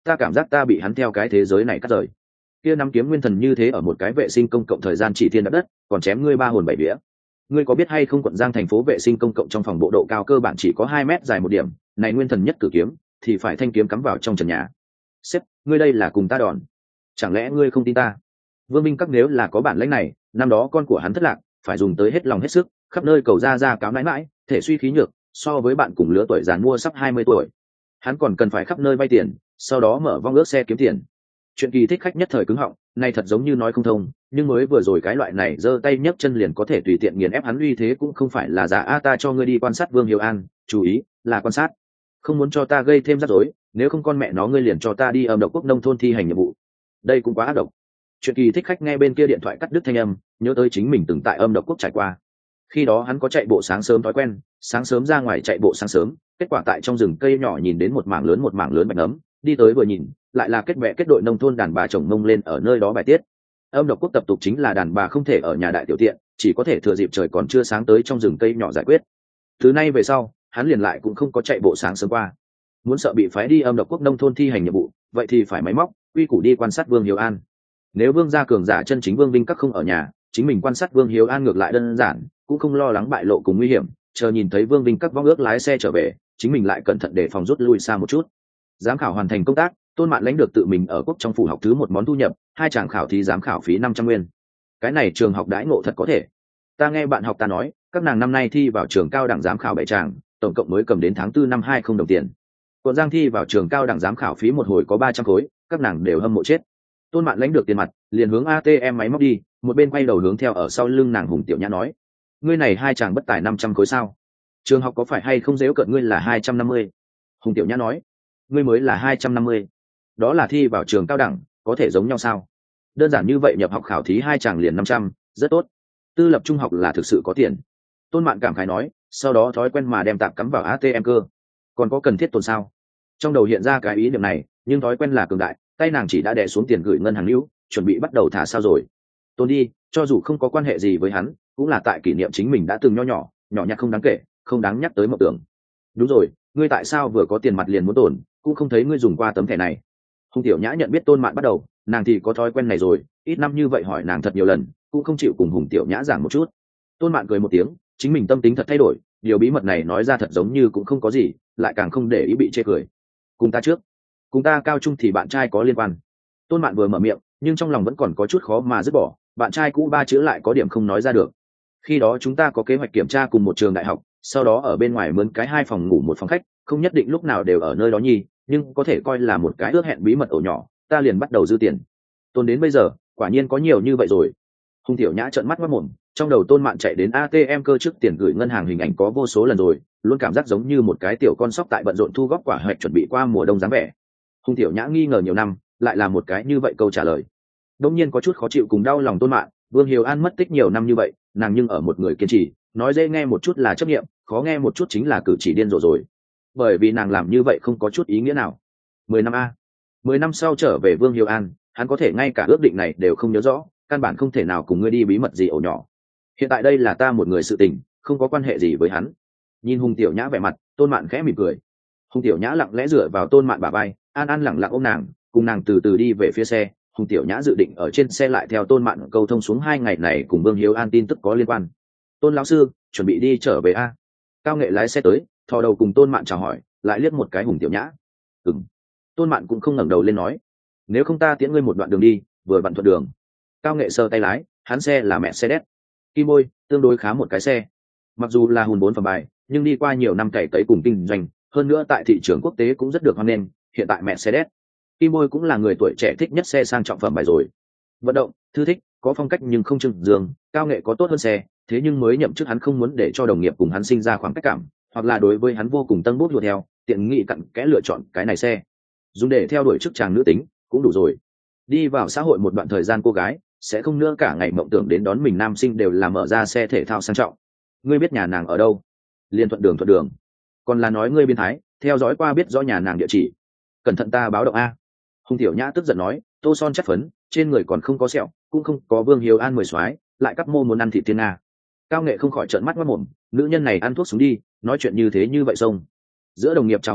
ta cảm giác ta bị hắn theo cái thế giới này cắt rời. Kia nắm kiếm nguyên thần như thế ở một cái vệ sinh công cộng thời gian chỉ thiên đất đất, còn chém ngươi ba hồn bảy vía. Ngươi có biết hay không, quận Giang thành phố vệ sinh công cộng trong phòng bộ độ cao cơ bản chỉ có hai mét dài một điểm, này nguyên thần nhất cử kiếm thì phải thanh kiếm cắm vào trong trần nhà. Sếp, ngươi đây là cùng ta đòn, chẳng lẽ ngươi không tin ta? Vương Minh Các nếu là có bản lĩnh này, năm đó con của hắn thất lạc, phải dùng tới hết lòng hết sức, khắp nơi cầu ra ra cáo nãi mãi, thể suy khí nhược, so với bạn cùng lứa tuổi giàn mua sắp hai mươi tuổi, hắn còn cần phải khắp nơi vay tiền, sau đó mở vong ước xe kiếm tiền. Chuyện Kỳ Thích Khách nhất thời cứng họng, này thật giống như nói không thông, nhưng mới vừa rồi cái loại này giơ tay nhấc chân liền có thể tùy tiện nghiền ép hắn uy thế cũng không phải là giả. A ta cho ngươi đi quan sát Vương Hiếu An, chú ý là quan sát, không muốn cho ta gây thêm rắc rối, nếu không con mẹ nó ngươi liền cho ta đi Âm Độc Quốc nông thôn thi hành nhiệm vụ. Đây cũng quá ác độc. Chuyện Kỳ Thích Khách nghe bên kia điện thoại cắt đứt thanh âm, nhớ tới chính mình từng tại Âm Độc Quốc trải qua. Khi đó hắn có chạy bộ sáng sớm thói quen, sáng sớm ra ngoài chạy bộ sáng sớm, kết quả tại trong rừng cây nhỏ nhìn đến một mảng lớn một mảng lớn bạch nấm, đi tới vừa nhìn, lại là kết bè kết đội nông thôn đàn bà chồng mông lên ở nơi đó bài tiết. Âm Độc Quốc tập tục chính là đàn bà không thể ở nhà đại tiểu tiện, chỉ có thể thừa dịp trời còn chưa sáng tới trong rừng cây nhỏ giải quyết. Từ nay về sau, hắn liền lại cũng không có chạy bộ sáng sớm qua. Muốn sợ bị phái đi Âm Độc Quốc nông thôn thi hành nhiệm vụ, vậy thì phải máy móc, quy củ đi quan sát Vương Hiếu An. Nếu Vương gia cường giả chân chính Vương Vinh Các không ở nhà, chính mình quan sát Vương Hiếu An ngược lại đơn giản, cũng không lo lắng bại lộ cùng nguy hiểm, chờ nhìn thấy Vương Vinh Các vong ước lái xe trở về, chính mình lại cẩn thận để phòng rút lui xa một chút. Giám khảo hoàn thành công tác, Tôn Mạn lãnh được tự mình ở quốc trong phủ học thứ một món thu nhập, hai chàng khảo thí giám khảo phí năm trăm nguyên. Cái này trường học đãi ngộ thật có thể. Ta nghe bạn học ta nói, các nàng năm nay thi vào trường cao đẳng giám khảo bảy chàng, tổng cộng mới cầm đến tháng tư năm hai không đồng tiền. Quận Giang thi vào trường cao đẳng giám khảo phí một hồi có ba trăm khối, các nàng đều hâm mộ chết. Tôn Mạn lãnh được tiền mặt, liền hướng a tê em máy móc đi, một bên quay đầu hướng theo ở sau lưng nàng Hùng Tiểu Nhã nói: "Ngươi này hai chàng bất tài năm trăm khối sao? Trường học có phải hay không giễu cợt ngươi là hai trăm năm mươi?" Hùng Tiểu Nhã nói: "Ngươi mới là hai trăm năm mươi, đó là thi vào trường cao đẳng, có thể giống nhau sao? Đơn giản như vậy nhập học khảo thí hai chàng liền năm trăm, rất tốt. Tư lập trung học là thực sự có tiền." Tôn Mạn cảm khái nói, sau đó thói quen mà đem tạp cắm vào a tê em cơ. Còn có cần thiết tồn sao? Trong đầu hiện ra cái ý niệm này, nhưng thói quen là cường đại, tay nàng chỉ đã đè xuống tiền gửi ngân hàng lưu, chuẩn bị bắt đầu thả sao rồi. Tôn đi, cho dù không có quan hệ gì với hắn, cũng là tại kỷ niệm chính mình đã từng nho nhỏ, nhỏ nhặt không đáng kể, không đáng nhắc tới mộng tưởng. Đúng rồi, ngươi tại sao vừa có tiền mặt liền muốn tổn, cũng không thấy ngươi dùng qua tấm thẻ này. Hùng Tiểu Nhã nhận biết Tôn Mạn bắt đầu, nàng thì có thói quen này rồi, ít năm như vậy hỏi nàng thật nhiều lần, cũng không chịu cùng Hùng Tiểu Nhã giảng một chút. Tôn Mạn cười một tiếng, chính mình tâm tính thật thay đổi, điều bí mật này nói ra thật giống như cũng không có gì, lại càng không để ý bị chê cười. Cùng ta trước, cùng ta cao trung thì bạn trai có liên quan. Tôn Mạn vừa mở miệng, nhưng trong lòng vẫn còn có chút khó mà dứt bỏ, bạn trai cũ ba chữ lại có điểm không nói ra được. Khi đó chúng ta có kế hoạch kiểm tra cùng một trường đại học, sau đó ở bên ngoài mướn cái hai phòng ngủ một phòng khách, không nhất định lúc nào đều ở nơi đó nhi, nhưng có thể coi là một cái ước hẹn bí mật ổ nhỏ, ta liền bắt đầu dư tiền. Tôn đến bây giờ, quả nhiên có nhiều như vậy rồi. Hùng Tiểu Nhã trợn mắt mắt mồm, trong đầu Tôn Mạn chạy đến a tê em cơ trước tiền gửi ngân hàng hình ảnh có vô số lần rồi, luôn cảm giác giống như một cái tiểu con sóc tại bận rộn thu góp quả hạch chuẩn bị qua mùa đông dáng vẻ. Hùng Tiểu Nhã nghi ngờ nhiều năm, lại là một cái như vậy câu trả lời. Đương nhiên có chút khó chịu cùng đau lòng Tôn Mạn, Vương Hiếu An mất tích nhiều năm như vậy, nàng nhưng ở một người kiên trì, nói dễ nghe một chút là chấp nghiệm, khó nghe một chút chính là cử chỉ điên rồ rồi. Bởi vì nàng làm như vậy không có chút ý nghĩa nào. Mười năm a, mười năm sau trở về Vương Hiếu An, hắn có thể ngay cả ước định này đều không nhớ rõ, căn bản không thể nào cùng ngươi đi bí mật gì ổ nhỏ. Hiện tại đây là ta một người sự tình, không có quan hệ gì với hắn. Nhìn Hùng Tiểu Nhã vẻ mặt, Tôn Mạn khẽ mỉm cười. Hùng Tiểu Nhã lặng lẽ dựa vào Tôn Mạn bả vai, an an lặng lặng ôm nàng, cùng nàng từ từ đi về phía xe. Hùng Tiểu Nhã dự định ở trên xe lại theo Tôn Mạn câu thông xuống hai ngày này cùng Vương Hiếu An tin tức có liên quan. Tôn lão sư, chuẩn bị đi trở về a? Cao Nghệ lái xe tới, thò đầu cùng Tôn Mạn chào hỏi, lại liếc một cái Hùng Tiểu Nhã. Ừm. Tôn Mạn cũng không ngẩng đầu lên nói, nếu không ta tiễn ngươi một đoạn đường đi, vừa vặn thuận đường. Cao Nghệ sờ tay lái, hắn xe là Mercedes. Kim Bôi, tương đối khá một cái xe. Mặc dù là hùn bốn phẩm bài, nhưng đi qua nhiều năm cày cấy cùng kinh doanh, hơn nữa tại thị trường quốc tế cũng rất được hoan nghênh. Hiện tại Mercedes, Kim Bôi cũng là người tuổi trẻ thích nhất xe sang trọng phẩm bài rồi. Vận động, thư thích, có phong cách nhưng không trưng dương. Cao Nghệ có tốt hơn xe, thế nhưng mới nhậm chức hắn không muốn để cho đồng nghiệp cùng hắn sinh ra khoảng cách cảm, hoặc là đối với hắn vô cùng tân bút đuổi theo, tiện nghị cặn kẽ lựa chọn cái này xe, dùng để theo đuổi chức chàng nữ tính cũng đủ rồi. Đi vào xã hội một đoạn thời gian cô gái sẽ không nữa cả ngày mộng tưởng đến đón mình nam sinh đều là mở ra xe thể thao sang trọng. Ngươi biết nhà nàng ở đâu? Liên thuận đường thuận đường. Còn là nói ngươi biến thái, theo dõi qua biết rõ nhà nàng địa chỉ. Cẩn thận ta báo động a. Hùng Tiểu Nhã tức giận nói, tô son chất phấn, trên người còn không có sẹo, cũng không có Vương Hiếu An mười soái, lại cắp mô muốn ăn thịt thiên nga. Cao Nghệ không khỏi trợn mắt mắt mồm, nữ nhân này ăn thuốc xuống đi, nói chuyện như thế như vậy xông. Giữa đồng nghiệp chào hỏi,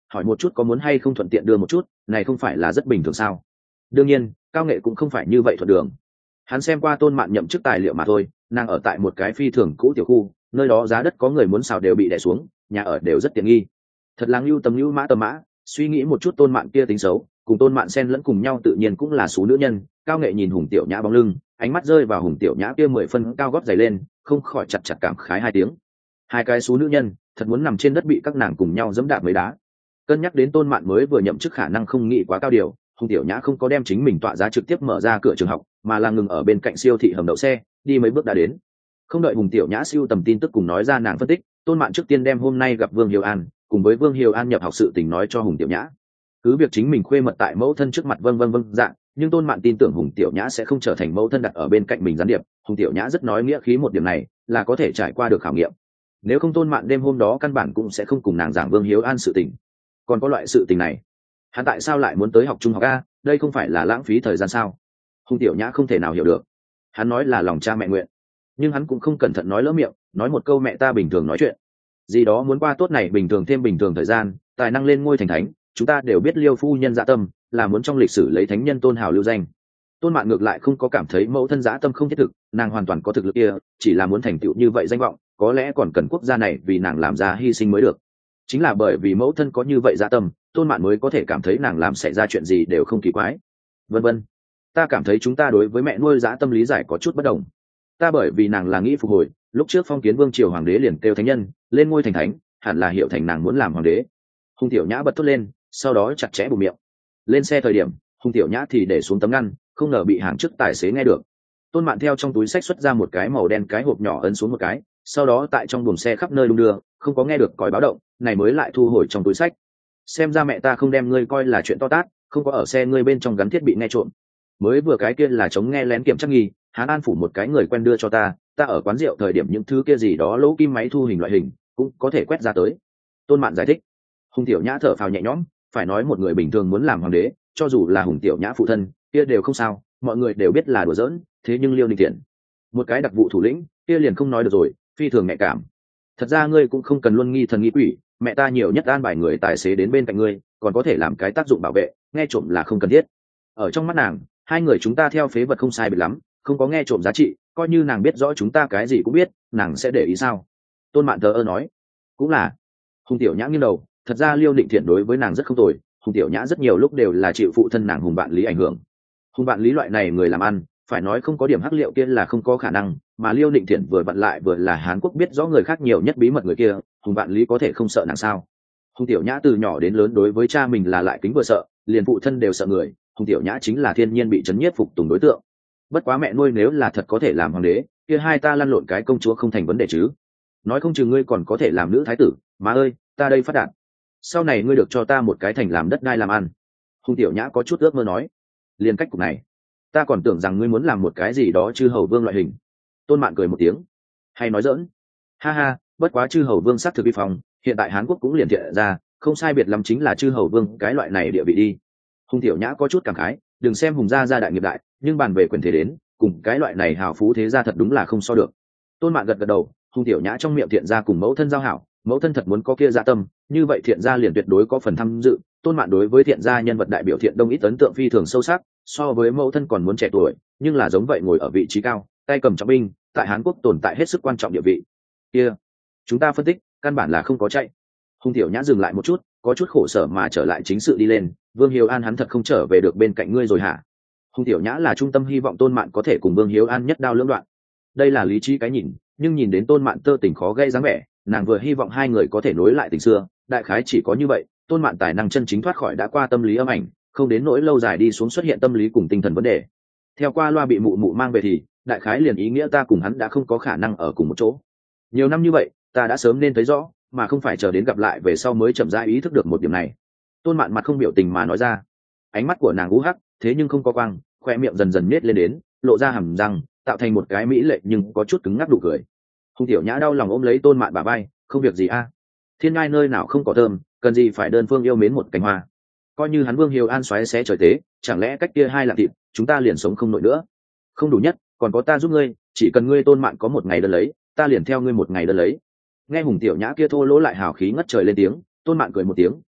hỏi một chút có muốn hay không thuận tiện đưa một chút, này không phải là rất bình thường sao? Đương nhiên cao nghệ cũng không phải như vậy thuận đường. Hắn xem qua tôn mạn nhậm chức tài liệu mà thôi, nàng ở tại một cái phi thường cũ tiểu khu, nơi đó giá đất có người muốn xào đều bị đè xuống, nhà ở đều rất tiện nghi. Thật là lưu tầm lưu mã tầm mã. Suy nghĩ một chút tôn mạn kia tính xấu, cùng tôn mạn xen lẫn cùng nhau tự nhiên cũng là số nữ nhân. Cao nghệ nhìn hùng tiểu nhã bóng lưng, ánh mắt rơi vào hùng tiểu nhã kia mười phân cao gót giày lên, không khỏi chặt chặt cảm khái hai tiếng. Hai cái số nữ nhân thật muốn nằm trên đất bị các nàng cùng nhau dẫm đạp mấy đá. Cân nhắc đến tôn mạn mới vừa nhậm chức khả năng không nghĩ quá cao điều, hùng tiểu nhã không có đem chính mình tọa giá trực tiếp mở ra cửa trường học, mà là ngừng ở bên cạnh siêu thị hầm đậu xe, đi mấy bước đã đến. Không đợi hùng tiểu nhã siêu tầm tin tức cùng nói ra nàng phân tích, tôn mạn trước tiên đem hôm nay gặp Vương Hiếu An cùng với Vương Hiếu An nhập học sự tình nói cho hùng tiểu nhã. Cứ việc chính mình khuê mật tại mẫu thân trước mặt vâng vâng vâng dạng, nhưng tôn mạn tin tưởng hùng tiểu nhã sẽ không trở thành mẫu thân đặt ở bên cạnh mình gián điệp. Hùng tiểu nhã rất nói nghĩa khí một điểm này là có thể trải qua được khảo nghiệm. Nếu không tôn mạn đêm hôm đó căn bản cũng sẽ không cùng nàng giảng Vương Hiếu An sự tình. Còn có loại sự tình này, hắn tại sao lại muốn tới học trung học a? Đây không phải là lãng phí thời gian sao? Hùng tiểu nhã không thể nào hiểu được. Hắn nói là lòng cha mẹ nguyện, nhưng hắn cũng không cẩn thận nói lỡ miệng, nói một câu mẹ ta bình thường nói chuyện gì đó muốn qua tốt này bình thường thêm bình thường thời gian, tài năng lên ngôi thành thánh. Chúng ta đều biết Liêu phu nhân dạ tâm là muốn trong lịch sử lấy thánh nhân tôn hào lưu danh. Tôn mạn ngược lại không có cảm thấy mẫu thân dạ tâm không thiết thực, nàng hoàn toàn có thực lực kia, chỉ là muốn thành tựu như vậy danh vọng, có lẽ còn cần quốc gia này vì nàng làm ra hy sinh mới được. Chính là bởi vì mẫu thân có như vậy dạ tâm, tôn mạn mới có thể cảm thấy nàng làm xảy ra chuyện gì đều không kỳ quái. Vân vân. Ta cảm thấy chúng ta đối với mẹ nuôi dạ tâm lý giải có chút bất đồng. Ta bởi vì nàng là nghĩ phục hồi, lúc trước phong kiến vương triều hoàng đế liền kêu thánh nhân lên ngôi thành thánh, hẳn là hiệu thành nàng muốn làm hoàng đế. Hùng tiểu nhã bật thốt lên, sau đó chặt chẽ bụm miệng. Lên xe thời điểm hùng tiểu nhã thì để xuống tấm ngăn, không ngờ bị hàng trước tài xế nghe được. Tôn mạn theo trong túi xách xuất ra một cái màu đen cái hộp nhỏ ấn xuống một cái, sau đó tại trong buồng xe khắp nơi đung đưa, không có nghe được còi báo động, này mới lại thu hồi trong túi xách. Xem ra mẹ ta không đem ngươi coi là chuyện to tát, không có ở xe ngươi bên trong gắn thiết bị nghe trộm. Mới vừa cái kia là chống nghe lén kiểm tra nghi, Hán An phủ một cái người quen đưa cho ta, ta ở quán rượu thời điểm những thứ kia gì đó lỗ kim máy thu hình loại hình cũng có thể quét ra tới. Tôn mạn giải thích. Hùng tiểu nhã thở phào nhẹ nhõm, phải nói một người bình thường muốn làm hoàng đế, cho dù là hùng tiểu nhã phụ thân kia đều không sao, mọi người đều biết là đùa giỡn, thế nhưng Liêu Ninh Tiện một cái đặc vụ thủ lĩnh kia liền không nói được rồi, phi thường nhạy cảm. Thật ra ngươi cũng không cần luôn nghi thần nghi quỷ, mẹ ta nhiều nhất an bài người tài xế đến bên cạnh ngươi, còn có thể làm cái tác dụng bảo vệ, nghe trộm là không cần thiết. Ở trong mắt nàng, hai người chúng ta theo phế vật không sai biệt lắm, không có nghe trộm giá trị, coi như nàng biết rõ chúng ta cái gì cũng biết, nàng sẽ để ý sao? Tôn mạn thờ ơ nói. Cũng là. Hùng tiểu nhã nghiêng đầu, thật ra Liêu Định Thiện đối với nàng rất không tồi, hùng tiểu nhã rất nhiều lúc đều là chịu phụ thân nàng hùng bạn lý ảnh hưởng. Hùng bạn lý loại này người làm ăn, phải nói không có điểm hắc liệu kia là không có khả năng, mà Liêu Định Thiện vừa vặn lại vừa là Hán Quốc biết rõ người khác nhiều nhất bí mật người kia, hùng bạn lý có thể không sợ nàng sao? Hùng tiểu nhã từ nhỏ đến lớn đối với cha mình là lại kính vừa sợ, liền phụ thân đều sợ người, hùng tiểu nhã chính là thiên nhiên bị chấn nhiếp phục tùng đối tượng. Bất quá mẹ nuôi nếu là thật có thể làm hoàng đế, kia hai ta lăn lộn cái công chúa không thành vấn đề chứ? Nói không chừng ngươi còn có thể làm nữ thái tử, má ơi, ta đây phát đạt. Sau này ngươi được cho ta một cái thành làm đất đai làm ăn. Hùng tiểu nhã có chút ước mơ nói. Liên cách cục này, ta còn tưởng rằng ngươi muốn làm một cái gì đó chư hầu vương loại hình. Tôn mạn cười một tiếng, hay nói dỡn. Ha ha, bất quá chư hầu vương sát thực vi phong, hiện tại Hán Quốc cũng liền thiện ra, không sai biệt lắm chính là chư hầu vương cái loại này địa vị đi. Hùng tiểu nhã có chút cảm khái, đừng xem hùng gia gia đại nghiệp đại, nhưng bàn về quyền thế đến, cùng cái loại này hào phú thế gia thật đúng là không so được. Tôn mạn gật gật đầu, hùng tiểu nhã trong miệng thiện gia cùng mẫu thân giao hảo, mẫu thân thật muốn có kia dạ tâm, như vậy thiện gia liền tuyệt đối có phần tham dự. Tôn mạn đối với thiện gia nhân vật đại biểu thiện đông ít ấn tượng phi thường sâu sắc, so với mẫu thân còn muốn trẻ tuổi, nhưng là giống vậy ngồi ở vị trí cao, tay cầm trọng binh, tại Hán Quốc tồn tại hết sức quan trọng địa vị. Kia, chúng ta phân tích, căn bản là không có chạy. Hùng tiểu nhã dừng lại một chút, có chút khổ sở mà trở lại chính sự đi lên. Vương Hiếu An hắn thật không trở về được bên cạnh ngươi rồi hả? Hùng tiểu nhã là trung tâm hy vọng Tôn mạn có thể cùng Vương Hiếu An nhất đao lưỡng đoạn. Đây là lý trí cái nhìn, nhưng nhìn đến Tôn mạn tơ tình khó gây dáng vẻ, nàng vừa hy vọng hai người có thể nối lại tình xưa, đại khái chỉ có như vậy, Tôn mạn tài năng chân chính thoát khỏi đã qua tâm lý âm ảnh, không đến nỗi lâu dài đi xuống xuất hiện tâm lý cùng tinh thần vấn đề. Theo qua loa bị mụ mụ mang về thì, đại khái liền ý nghĩa ta cùng hắn đã không có khả năng ở cùng một chỗ. Nhiều năm như vậy, ta đã sớm nên thấy rõ, mà không phải chờ đến gặp lại về sau mới chậm rãi ý thức được một điểm này. Tôn mạn mặt không biểu tình mà nói ra. Ánh mắt của nàng u hắc, thế nhưng không có quang, khoe miệng dần dần nết lên đến, lộ ra hàm răng, tạo thành một cái mỹ lệ nhưng có chút cứng ngắc đủ cười. Hùng tiểu nhã đau lòng ôm lấy Tôn mạn bả vai, không việc gì a, thiên ngai nơi nào không có thơm, cần gì phải đơn phương yêu mến một cành hoa. Coi như hắn Vương Hiếu An xoáy xé trời tế, chẳng lẽ cách kia hai lạng thịt chúng ta liền sống không nổi nữa? Không đủ nhất, còn có ta giúp ngươi, chỉ cần ngươi Tôn mạn có một ngày đơn lấy, ta liền theo ngươi một ngày đơn lấy. Nghe hùng tiểu nhã kia thô lỗ lại hào khí ngất trời lên tiếng, Tôn mạn cười một tiếng,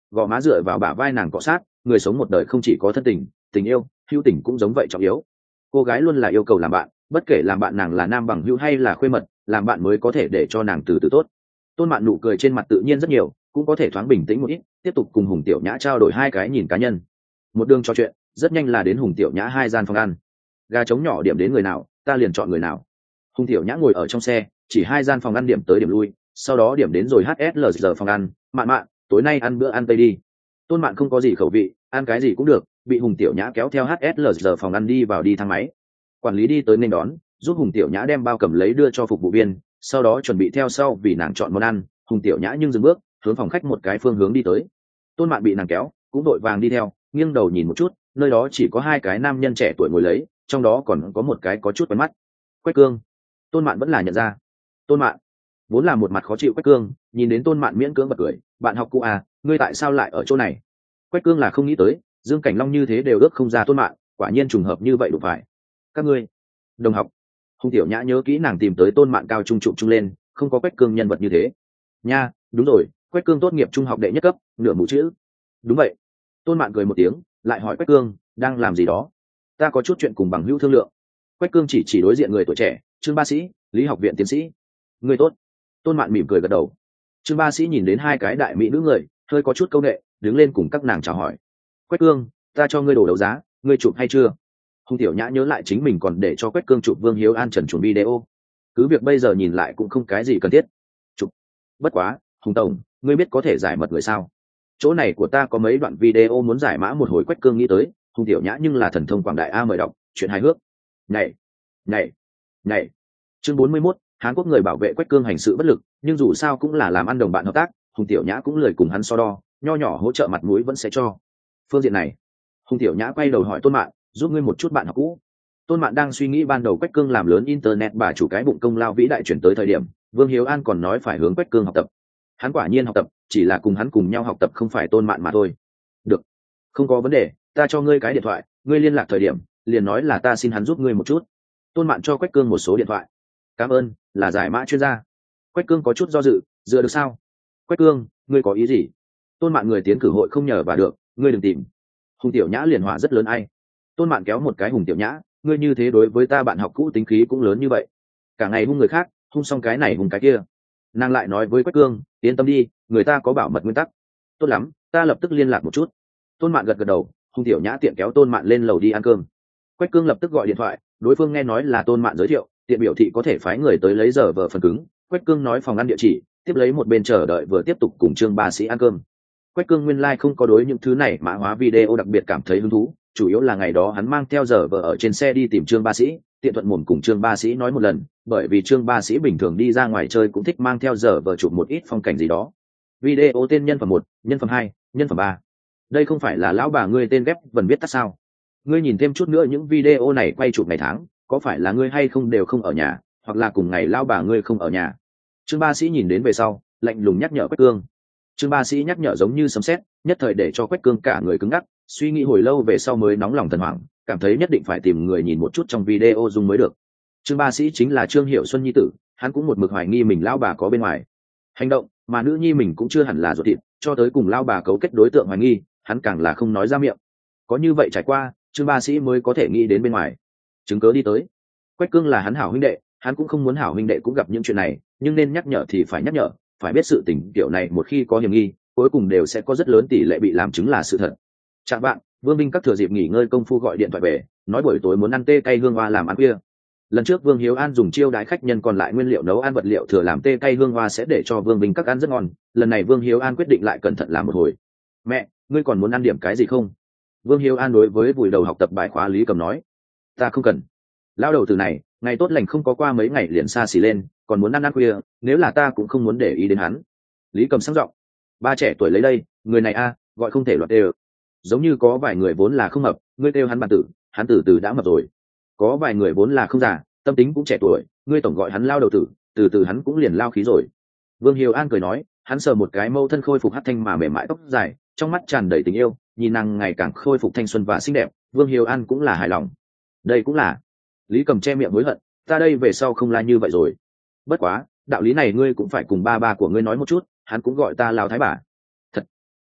gò má dựa vào bả vai nàng cọ sát. Người sống một đời không chỉ có thân tình, tình yêu, hữu tình cũng giống vậy trọng yếu. Cô gái luôn là yêu cầu làm bạn, bất kể làm bạn nàng là nam bằng hữu hay là khuê mật, làm bạn mới có thể để cho nàng từ từ tốt. Tôn Mạn nụ cười trên mặt tự nhiên rất nhiều, cũng có thể thoáng bình tĩnh một ít, tiếp tục cùng Hùng Tiểu Nhã trao đổi hai cái nhìn cá nhân. Một đường trò chuyện, rất nhanh là đến Hùng Tiểu Nhã hai gian phòng ăn. Gà trống nhỏ điểm đến người nào, ta liền chọn người nào. Hùng Tiểu Nhã ngồi ở trong xe, chỉ hai gian phòng ăn điểm tới điểm lui, sau đó điểm đến rồi hát ét lờ giờ phòng ăn. Mạn Mạn, tối nay ăn bữa ăn tây đi. Tôn Mạn không có gì khẩu vị, ăn cái gì cũng được, bị Hùng Tiểu Nhã kéo theo hát ét lờ giờ phòng ăn đi vào đi thang máy. Quản lý đi tới nên đón, giúp Hùng Tiểu Nhã đem bao cầm lấy đưa cho phục vụ viên, sau đó chuẩn bị theo sau vì nàng chọn món ăn. Hùng Tiểu Nhã nhưng dừng bước, hướng phòng khách một cái phương hướng đi tới. Tôn Mạn bị nàng kéo, cũng đội vàng đi theo, nghiêng đầu nhìn một chút, nơi đó chỉ có hai cái nam nhân trẻ tuổi ngồi lấy, trong đó còn có một cái có chút quen mắt. Quách Cương. Tôn Mạn vẫn là nhận ra. Tôn Mạn vốn là một mặt khó chịu Quách Cương, nhìn đến Tôn Mạn miễn cưỡng bật cười, bạn học cũ à, ngươi tại sao lại ở chỗ này? Quách Cương là không nghĩ tới, Dương Cảnh Long như thế đều ước không ra Tôn Mạn, quả nhiên trùng hợp như vậy đủ phải. Các ngươi đồng học. Hùng Tiểu Nhã nhớ kỹ nàng tìm tới Tôn Mạn cao trung trụ trung lên, không có Quách Cương nhân vật như thế. Nha, đúng rồi, Quách Cương tốt nghiệp trung học đệ nhất cấp, nửa mũ chữ. Đúng vậy. Tôn Mạn cười một tiếng, lại hỏi Quách Cương, đang làm gì đó? Ta có chút chuyện cùng bằng hữu thương lượng. Quách Cương chỉ chỉ đối diện người tuổi trẻ, Trương Ba Sĩ, Lý học viện tiến sĩ. Người tốt. Tôn Mạn mỉm cười gật đầu. Trương Ba Sĩ nhìn đến hai cái đại mỹ nữ người, hơi có chút câu nệ, đứng lên cùng các nàng chào hỏi. Quách Cương, ta cho ngươi đồ đấu giá, ngươi chụp hay chưa? Hùng Tiểu Nhã nhớ lại chính mình còn để cho Quách Cương chụp Vương Hiếu An trần chuẩn video, cứ việc bây giờ nhìn lại cũng không cái gì cần thiết. Chụp. Bất quá, Hùng tổng, ngươi biết có thể giải mật người sao? Chỗ này của ta có mấy đoạn video muốn giải mã một hồi. Quách Cương nghĩ tới, Hùng Tiểu Nhã nhưng là thần thông quảng đại a, mời đọc, chuyện hài hước. Này, này, này. Chương bốn mươi mốt, Hàn Quốc người bảo vệ Quách Cương hành sự bất lực, nhưng dù sao cũng là làm ăn đồng bạn hợp tác, Hùng Tiểu Nhã cũng lười cùng hắn so đo, nho nhỏ hỗ trợ mặt mũi vẫn sẽ cho. Phương diện này, Hùng Tiểu Nhã quay đầu hỏi Tôn Mạn, giúp ngươi một chút bạn học cũ. Tôn Mạn đang suy nghĩ ban đầu Quách Cương làm lớn internet bà chủ cái bụng công lao vĩ đại chuyển tới thời điểm, Vương Hiếu An còn nói phải hướng Quách Cương học tập. Hắn quả nhiên học tập, chỉ là cùng hắn cùng nhau học tập không phải Tôn Mạn mà thôi. Được, không có vấn đề, ta cho ngươi cái điện thoại, ngươi liên lạc thời điểm liền nói là ta xin hắn giúp ngươi một chút. Tôn Mạn cho Quách Cương một số điện thoại. Cảm ơn, là giải mã chuyên gia. Quách Cương có chút do dự, dựa được sao? Quách Cương, ngươi có ý gì? Tôn Mạn người tiến cử hội không nhờ và được, ngươi đừng tìm. Hùng Tiểu Nhã liền hỏa rất lớn ai. Tôn Mạn kéo một cái Hùng Tiểu Nhã, ngươi như thế đối với ta bạn học cũ tính khí cũng lớn như vậy, cả ngày hung người khác, hung xong cái này hung cái kia. Nàng lại nói với Quách Cương, yên tâm đi, người ta có bảo mật nguyên tắc. Tốt lắm, ta lập tức liên lạc một chút. Tôn Mạn gật gật đầu. Hùng Tiểu Nhã tiện kéo Tôn Mạn lên lầu đi ăn cơm. Quách Cương lập tức gọi điện thoại, đối phương nghe nói là Tôn Mạn giới thiệu, tiện biểu thị có thể phái người tới lấy giờ vờ phần cứng. Quách Cương nói phòng ăn địa chỉ, tiếp lấy một bên chờ đợi vừa tiếp tục cùng Trương Ba Sĩ ăn cơm. Quách Cương nguyên lai like không có đối những thứ này mã hóa video đặc biệt cảm thấy hứng thú, chủ yếu là ngày đó hắn mang theo giờ vờ ở trên xe đi tìm Trương Ba Sĩ, tiện thuận mồm cùng Trương Ba Sĩ nói một lần, bởi vì Trương Ba Sĩ bình thường đi ra ngoài chơi cũng thích mang theo giờ vờ chụp một ít phong cảnh gì đó. Video tên nhân phẩm một, nhân phẩm hai, nhân phẩm ba. Đây không phải là lão bà ngươi tên ghép vần viết tắt sao? Ngươi nhìn thêm chút nữa những video này quay chụp ngày tháng, có phải là ngươi hay không đều không ở nhà, hoặc là cùng ngày lão bà ngươi không ở nhà? Trương Ba Sĩ nhìn đến về sau, lạnh lùng nhắc nhở Quách Cương. Trương Ba Sĩ nhắc nhở giống như sấm sét, nhất thời để cho Quách Cương cả người cứng ngắc, suy nghĩ hồi lâu về sau mới nóng lòng thần hoảng, cảm thấy nhất định phải tìm người nhìn một chút trong video dùng mới được. Trương Ba Sĩ chính là Trương Hiểu Xuân nhi tử, hắn cũng một mực hoài nghi mình lão bà có bên ngoài hành động, mà nữ nhi mình cũng chưa hẳn là ruột thịt, cho tới cùng lão bà cấu kết đối tượng hoài nghi, hắn càng là không nói ra miệng. Có như vậy trải qua, Trương Ba Sĩ mới có thể nghĩ đến bên ngoài chứng cớ đi tới. Quách Cương là hắn hảo huynh đệ, hắn cũng không muốn hảo huynh đệ cũng gặp những chuyện này, nhưng nên nhắc nhở thì phải nhắc nhở, phải biết sự tình kiểu này một khi có hiểm nghi, cuối cùng đều sẽ có rất lớn tỷ lệ bị làm chứng là sự thật. Chạm bạn, Vương Minh các thừa dịp nghỉ ngơi công phu gọi điện thoại về, nói buổi tối muốn ăn tê cay hương hoa làm ăn khuya. Lần trước Vương Hiếu An dùng chiêu đái khách nhân còn lại nguyên liệu nấu ăn vật liệu thừa làm tê cay hương hoa sẽ để cho Vương Minh các ăn rất ngon, lần này Vương Hiếu An quyết định lại cẩn thận làm một hồi. Mẹ, ngươi còn muốn ăn điểm cái gì không? Vương Hiếu An đối với buổi đầu học tập bài khóa Lý Cầm nói. Ta không cần. Lao đầu từ này, ngày tốt lành không có qua mấy ngày liền xa xỉ lên, còn muốn ăn ăn khuya, nếu là ta cũng không muốn để ý đến hắn. Lý Cầm sáng giọng. Ba trẻ tuổi lấy đây, người này a, gọi không thể loạt đều. Giống như có vài người vốn là không mập, ngươi kêu hắn bản tử, hắn từ từ đã mập rồi. Có vài người vốn là không già, tâm tính cũng trẻ tuổi, ngươi tổng gọi hắn lao đầu tử, từ từ hắn cũng liền lao khí rồi. Vương Hiếu An cười nói, hắn sờ một cái mâu thân khôi phục hắt thanh mà mềm mại tóc dài, trong mắt tràn đầy tình yêu, nhìn nàng ngày càng khôi phục thanh xuân và xinh đẹp, Vương Hiếu An cũng là hài lòng. Đây cũng là. Lý Cầm che miệng hối hận, ta đây về sau không la như vậy rồi. Bất quá, đạo lý này ngươi cũng phải cùng ba ba của ngươi nói một chút, hắn cũng gọi ta lao thái bà. Thật.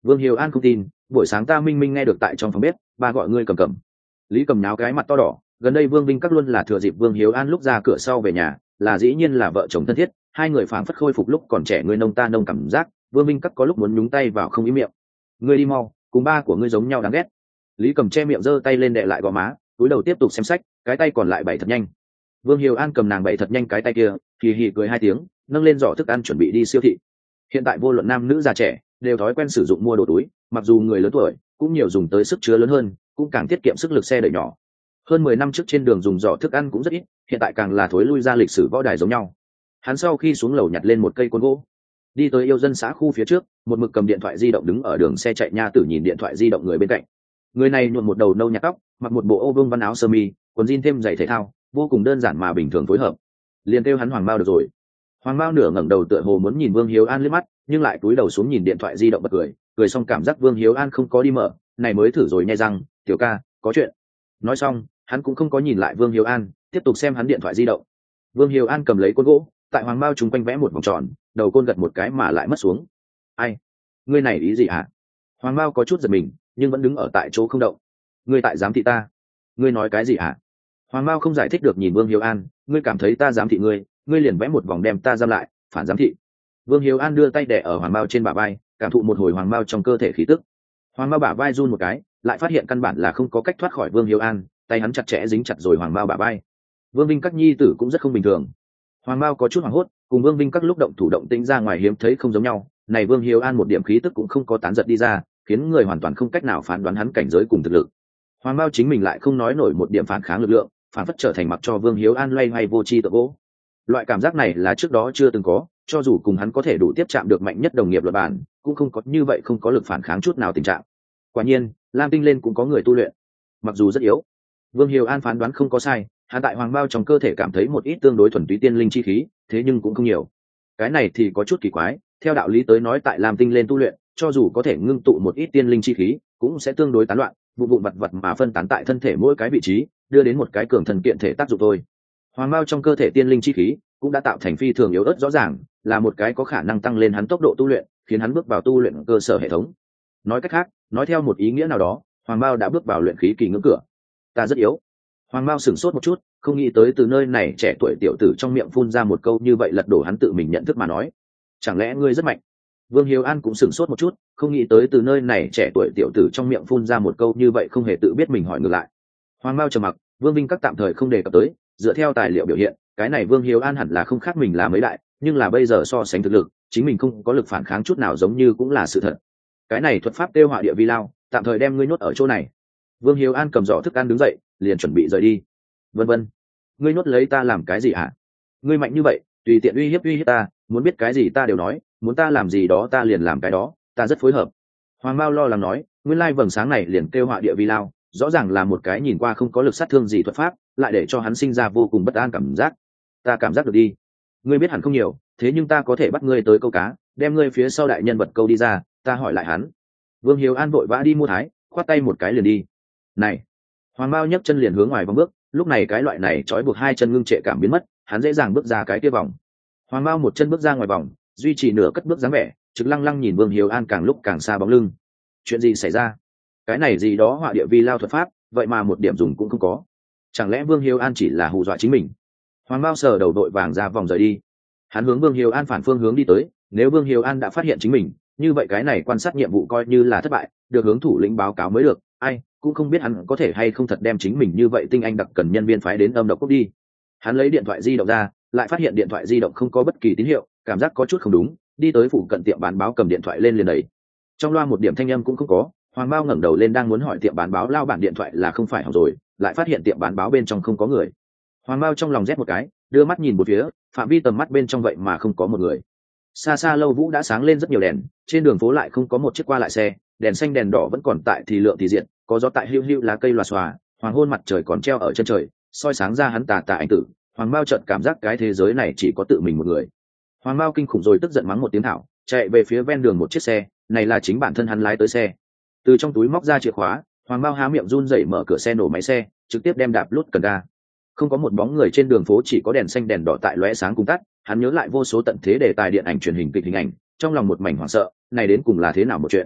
Vương Hiếu An không tin, buổi sáng ta minh minh nghe được tại trong phòng bếp ba gọi ngươi Cầm Cầm. Lý Cầm náo cái mặt to đỏ, gần đây Vương Vinh các luôn là thừa dịp Vương Hiếu An lúc ra cửa sau về nhà, là dĩ nhiên là vợ chồng thân thiết, hai người phảng phất khôi phục lúc còn trẻ người nông ta nông cảm giác. Vương Vinh các có lúc muốn nhúng tay vào không ý miệng. Ngươi đi mau, cùng ba của ngươi giống nhau đáng ghét. Lý Cầm che miệng giơ tay lên đè lại gò má, túi đầu tiếp tục xem sách, cái tay còn lại bày thật nhanh. Vương Hiếu An cầm nàng bày thật nhanh cái tay kia, kỳ hì cười hai tiếng, nâng lên giỏ thức ăn chuẩn bị đi siêu thị. Hiện tại vô luận nam nữ già trẻ đều thói quen sử dụng mua đồ túi, mặc dù người lớn tuổi cũng nhiều dùng tới sức chứa lớn hơn, cũng càng tiết kiệm sức lực xe đẩy nhỏ. Hơn mười năm trước trên đường dùng giỏ thức ăn cũng rất ít, hiện tại càng là thối lui ra lịch sử võ đài giống nhau. Hắn sau khi xuống lầu nhặt lên một cây côn gỗ, đi tới yêu dân xã khu phía trước, một mực cầm điện thoại di động đứng ở đường xe chạy nha tử nhìn điện thoại di động người bên cạnh. Người này nhuộm một đầu nâu nhạt tóc, mặc một bộ ô vương văn áo sơ mi, quần jean thêm giày thể thao, vô cùng đơn giản mà bình thường phối hợp. Liền kêu hắn Hoàng Mao được rồi. Hoàng Mao nửa ngẩng đầu tựa hồ muốn nhìn Vương Hiếu An liếc mắt, nhưng lại cúi đầu xuống nhìn điện thoại di động bật cười, cười xong cảm giác Vương Hiếu An không có đi mở, này mới thử rồi nhai răng, "Tiểu ca, có chuyện." Nói xong, hắn cũng không có nhìn lại Vương Hiếu An, tiếp tục xem hắn điện thoại di động. Vương Hiếu An cầm lấy côn gỗ, tại Hoàng Mao trùng quanh vẽ một vòng tròn, đầu côn gật một cái mà lại mất xuống. "Ai? Ngươi này ý gì hả?" Hoàng Mao có chút giật mình, nhưng vẫn đứng ở tại chỗ không động. "Ngươi tại giám thị ta? Ngươi nói cái gì hả?" Hoàng Mao không giải thích được nhìn Vương Hiếu An, "Ngươi cảm thấy ta giám thị ngươi, ngươi liền vẽ một vòng đem ta giam lại, phản giám thị." Vương Hiếu An đưa tay đè ở Hoàng Mao trên bả vai, cảm thụ một hồi Hoàng Mao trong cơ thể khí tức. Hoàng Mao bả vai run một cái, lại phát hiện căn bản là không có cách thoát khỏi Vương Hiếu An, tay hắn chặt chẽ dính chặt rồi Hoàng Mao bả vai. Vương Vinh các nhi tử cũng rất không bình thường. Hoàng Mao có chút hoảng hốt, cùng Vương Vinh các lúc động thủ động tĩnh ra ngoài hiếm thấy không giống nhau, này Vương Hiếu An một điểm khí tức cũng không có tán giật đi ra, khiến người hoàn toàn không cách nào phán đoán hắn cảnh giới cùng thực lực. Hoàng Mao chính mình lại không nói nổi một điểm phản kháng lực lượng, phản phất trở thành mặc cho Vương Hiếu An loay hoay vô tri tự gỗ. Loại cảm giác này là trước đó chưa từng có, cho dù cùng hắn có thể đủ tiếp chạm được mạnh nhất đồng nghiệp luật bản, cũng không có như vậy không có lực phản kháng chút nào tình trạng. Quả nhiên, Lam Tinh lên cũng có người tu luyện, mặc dù rất yếu. Vương Hiếu An phán đoán không có sai, hắn tại Hoàng Mao trong cơ thể cảm thấy một ít tương đối thuần túy tiên linh chi khí, thế nhưng cũng không nhiều. Cái này thì có chút kỳ quái, theo đạo lý tới nói tại Lam Tinh lên tu luyện, cho dù có thể ngưng tụ một ít tiên linh chi khí, cũng sẽ tương đối tán loạn, vụ vụn vặt vặt mà phân tán tại thân thể mỗi cái vị trí, đưa đến một cái cường thần kiện thể tác dụng thôi. Hoàng Mao trong cơ thể tiên linh chi khí cũng đã tạo thành phi thường yếu ớt rõ ràng, là một cái có khả năng tăng lên hắn tốc độ tu luyện, khiến hắn bước vào tu luyện cơ sở hệ thống. Nói cách khác, nói theo một ý nghĩa nào đó, Hoàng Mao đã bước vào luyện khí kỳ ngưỡng cửa. Ta rất yếu. Hoàng Mao sửng sốt một chút, không nghĩ tới từ nơi này trẻ tuổi tiểu tử trong miệng phun ra một câu như vậy lật đổ hắn tự mình nhận thức mà nói. Chẳng lẽ ngươi rất mạnh? Vương Hiếu An cũng sửng sốt một chút, không nghĩ tới từ nơi này trẻ tuổi tiểu tử trong miệng phun ra một câu như vậy không hề tự biết mình hỏi ngược lại. Hoàng Mao trầm mặc, Vương Vinh các tạm thời không đề cập tới, dựa theo tài liệu biểu hiện, cái này Vương Hiếu An hẳn là không khác mình là mấy đại, nhưng là bây giờ so sánh thực lực, chính mình không có lực phản kháng chút nào giống như cũng là sự thật. Cái này thuật pháp tiêu họa địa vi lao, tạm thời đem ngươi nhốt ở chỗ này. Vương Hiếu An cầm giỏ thức ăn đứng dậy, liền chuẩn bị rời đi. Vân vân, ngươi nhốt lấy ta làm cái gì hả? Ngươi mạnh như vậy, tùy tiện uy hiếp uy hiếp ta, muốn biết cái gì ta đều nói, muốn ta làm gì đó ta liền làm cái đó, ta rất phối hợp. Hoàng Mao lo lắng nói, nguyên lai vầng sáng này liền kêu họa địa vi lao, rõ ràng là một cái nhìn qua không có lực sát thương gì thuật pháp, lại để cho hắn sinh ra vô cùng bất an cảm giác. Ta cảm giác được đi. Ngươi biết hẳn không nhiều, thế nhưng ta có thể bắt ngươi tới câu cá, đem ngươi phía sau đại nhân vật câu đi ra, ta hỏi lại hắn. Vương Hiếu An vội vã đi mua thái, khoát tay một cái liền đi. Này! Hoàng Mao nhấc chân liền hướng ngoài vòng bước, lúc này cái loại này trói buộc hai chân ngưng trệ cảm biến mất, hắn dễ dàng bước ra cái kia vòng. Hoàng Mao một chân bước ra ngoài vòng, duy trì nửa cất bước dáng vẻ, trực lăng lăng nhìn Vương Hiếu An càng lúc càng xa bóng lưng. Chuyện gì xảy ra? Cái này gì đó họa địa vi lao thuật pháp, vậy mà một điểm dùng cũng không có. Chẳng lẽ Vương Hiếu An chỉ là hù dọa chính mình? Hoàng Mao sờ đầu đội vàng ra vòng rời đi. Hắn hướng Vương Hiếu An phản phương hướng đi tới, nếu Vương Hiếu An đã phát hiện chính mình, như vậy cái này quan sát nhiệm vụ coi như là thất bại, được hướng thủ lĩnh báo cáo mới được. Ai cũng không biết hắn có thể hay không thật đem chính mình như vậy tinh anh đặc cần nhân viên phái đến âm độc quốc đi. Hắn lấy điện thoại di động ra, lại phát hiện điện thoại di động không có bất kỳ tín hiệu, cảm giác có chút không đúng, đi tới phụ cận tiệm bán báo cầm điện thoại lên liền đẩy. Trong loa một điểm thanh âm cũng không có. Hoàng Mao ngẩng đầu lên đang muốn hỏi tiệm bán báo lao bản điện thoại là không phải hỏng rồi, lại phát hiện tiệm bán báo bên trong không có người. Hoàng Mao trong lòng rét một cái, đưa mắt nhìn một phía, phạm vi tầm mắt bên trong vậy mà không có một người. Xa xa Lâu Vũ đã sáng lên rất nhiều đèn, trên đường phố lại không có một chiếc qua lại xe, đèn xanh đèn đỏ vẫn còn tại thì lượng thì diện, có gió tại hưu hưu lá cây loà xòa, hoàng hôn mặt trời còn treo ở chân trời, soi sáng ra hắn tà tà ảnh tử. Hoàng Mao chợt cảm giác cái thế giới này chỉ có tự mình một người. Hoàng Mao kinh khủng rồi tức giận mắng một tiếng thảo, chạy về phía ven đường một chiếc xe, này là chính bản thân hắn lái tới xe. Từ trong túi móc ra chìa khóa, Hoàng Mao há miệng run rẩy mở cửa xe nổ máy xe, trực tiếp đem đạp lút cần ga. Không có một bóng người trên đường phố, chỉ có đèn xanh đèn đỏ tại lóe sáng cùng tắt. Hắn nhớ lại vô số tận thế đề tài điện ảnh truyền hình kịch hình ảnh, trong lòng một mảnh hoảng sợ, này đến cùng là thế nào một chuyện?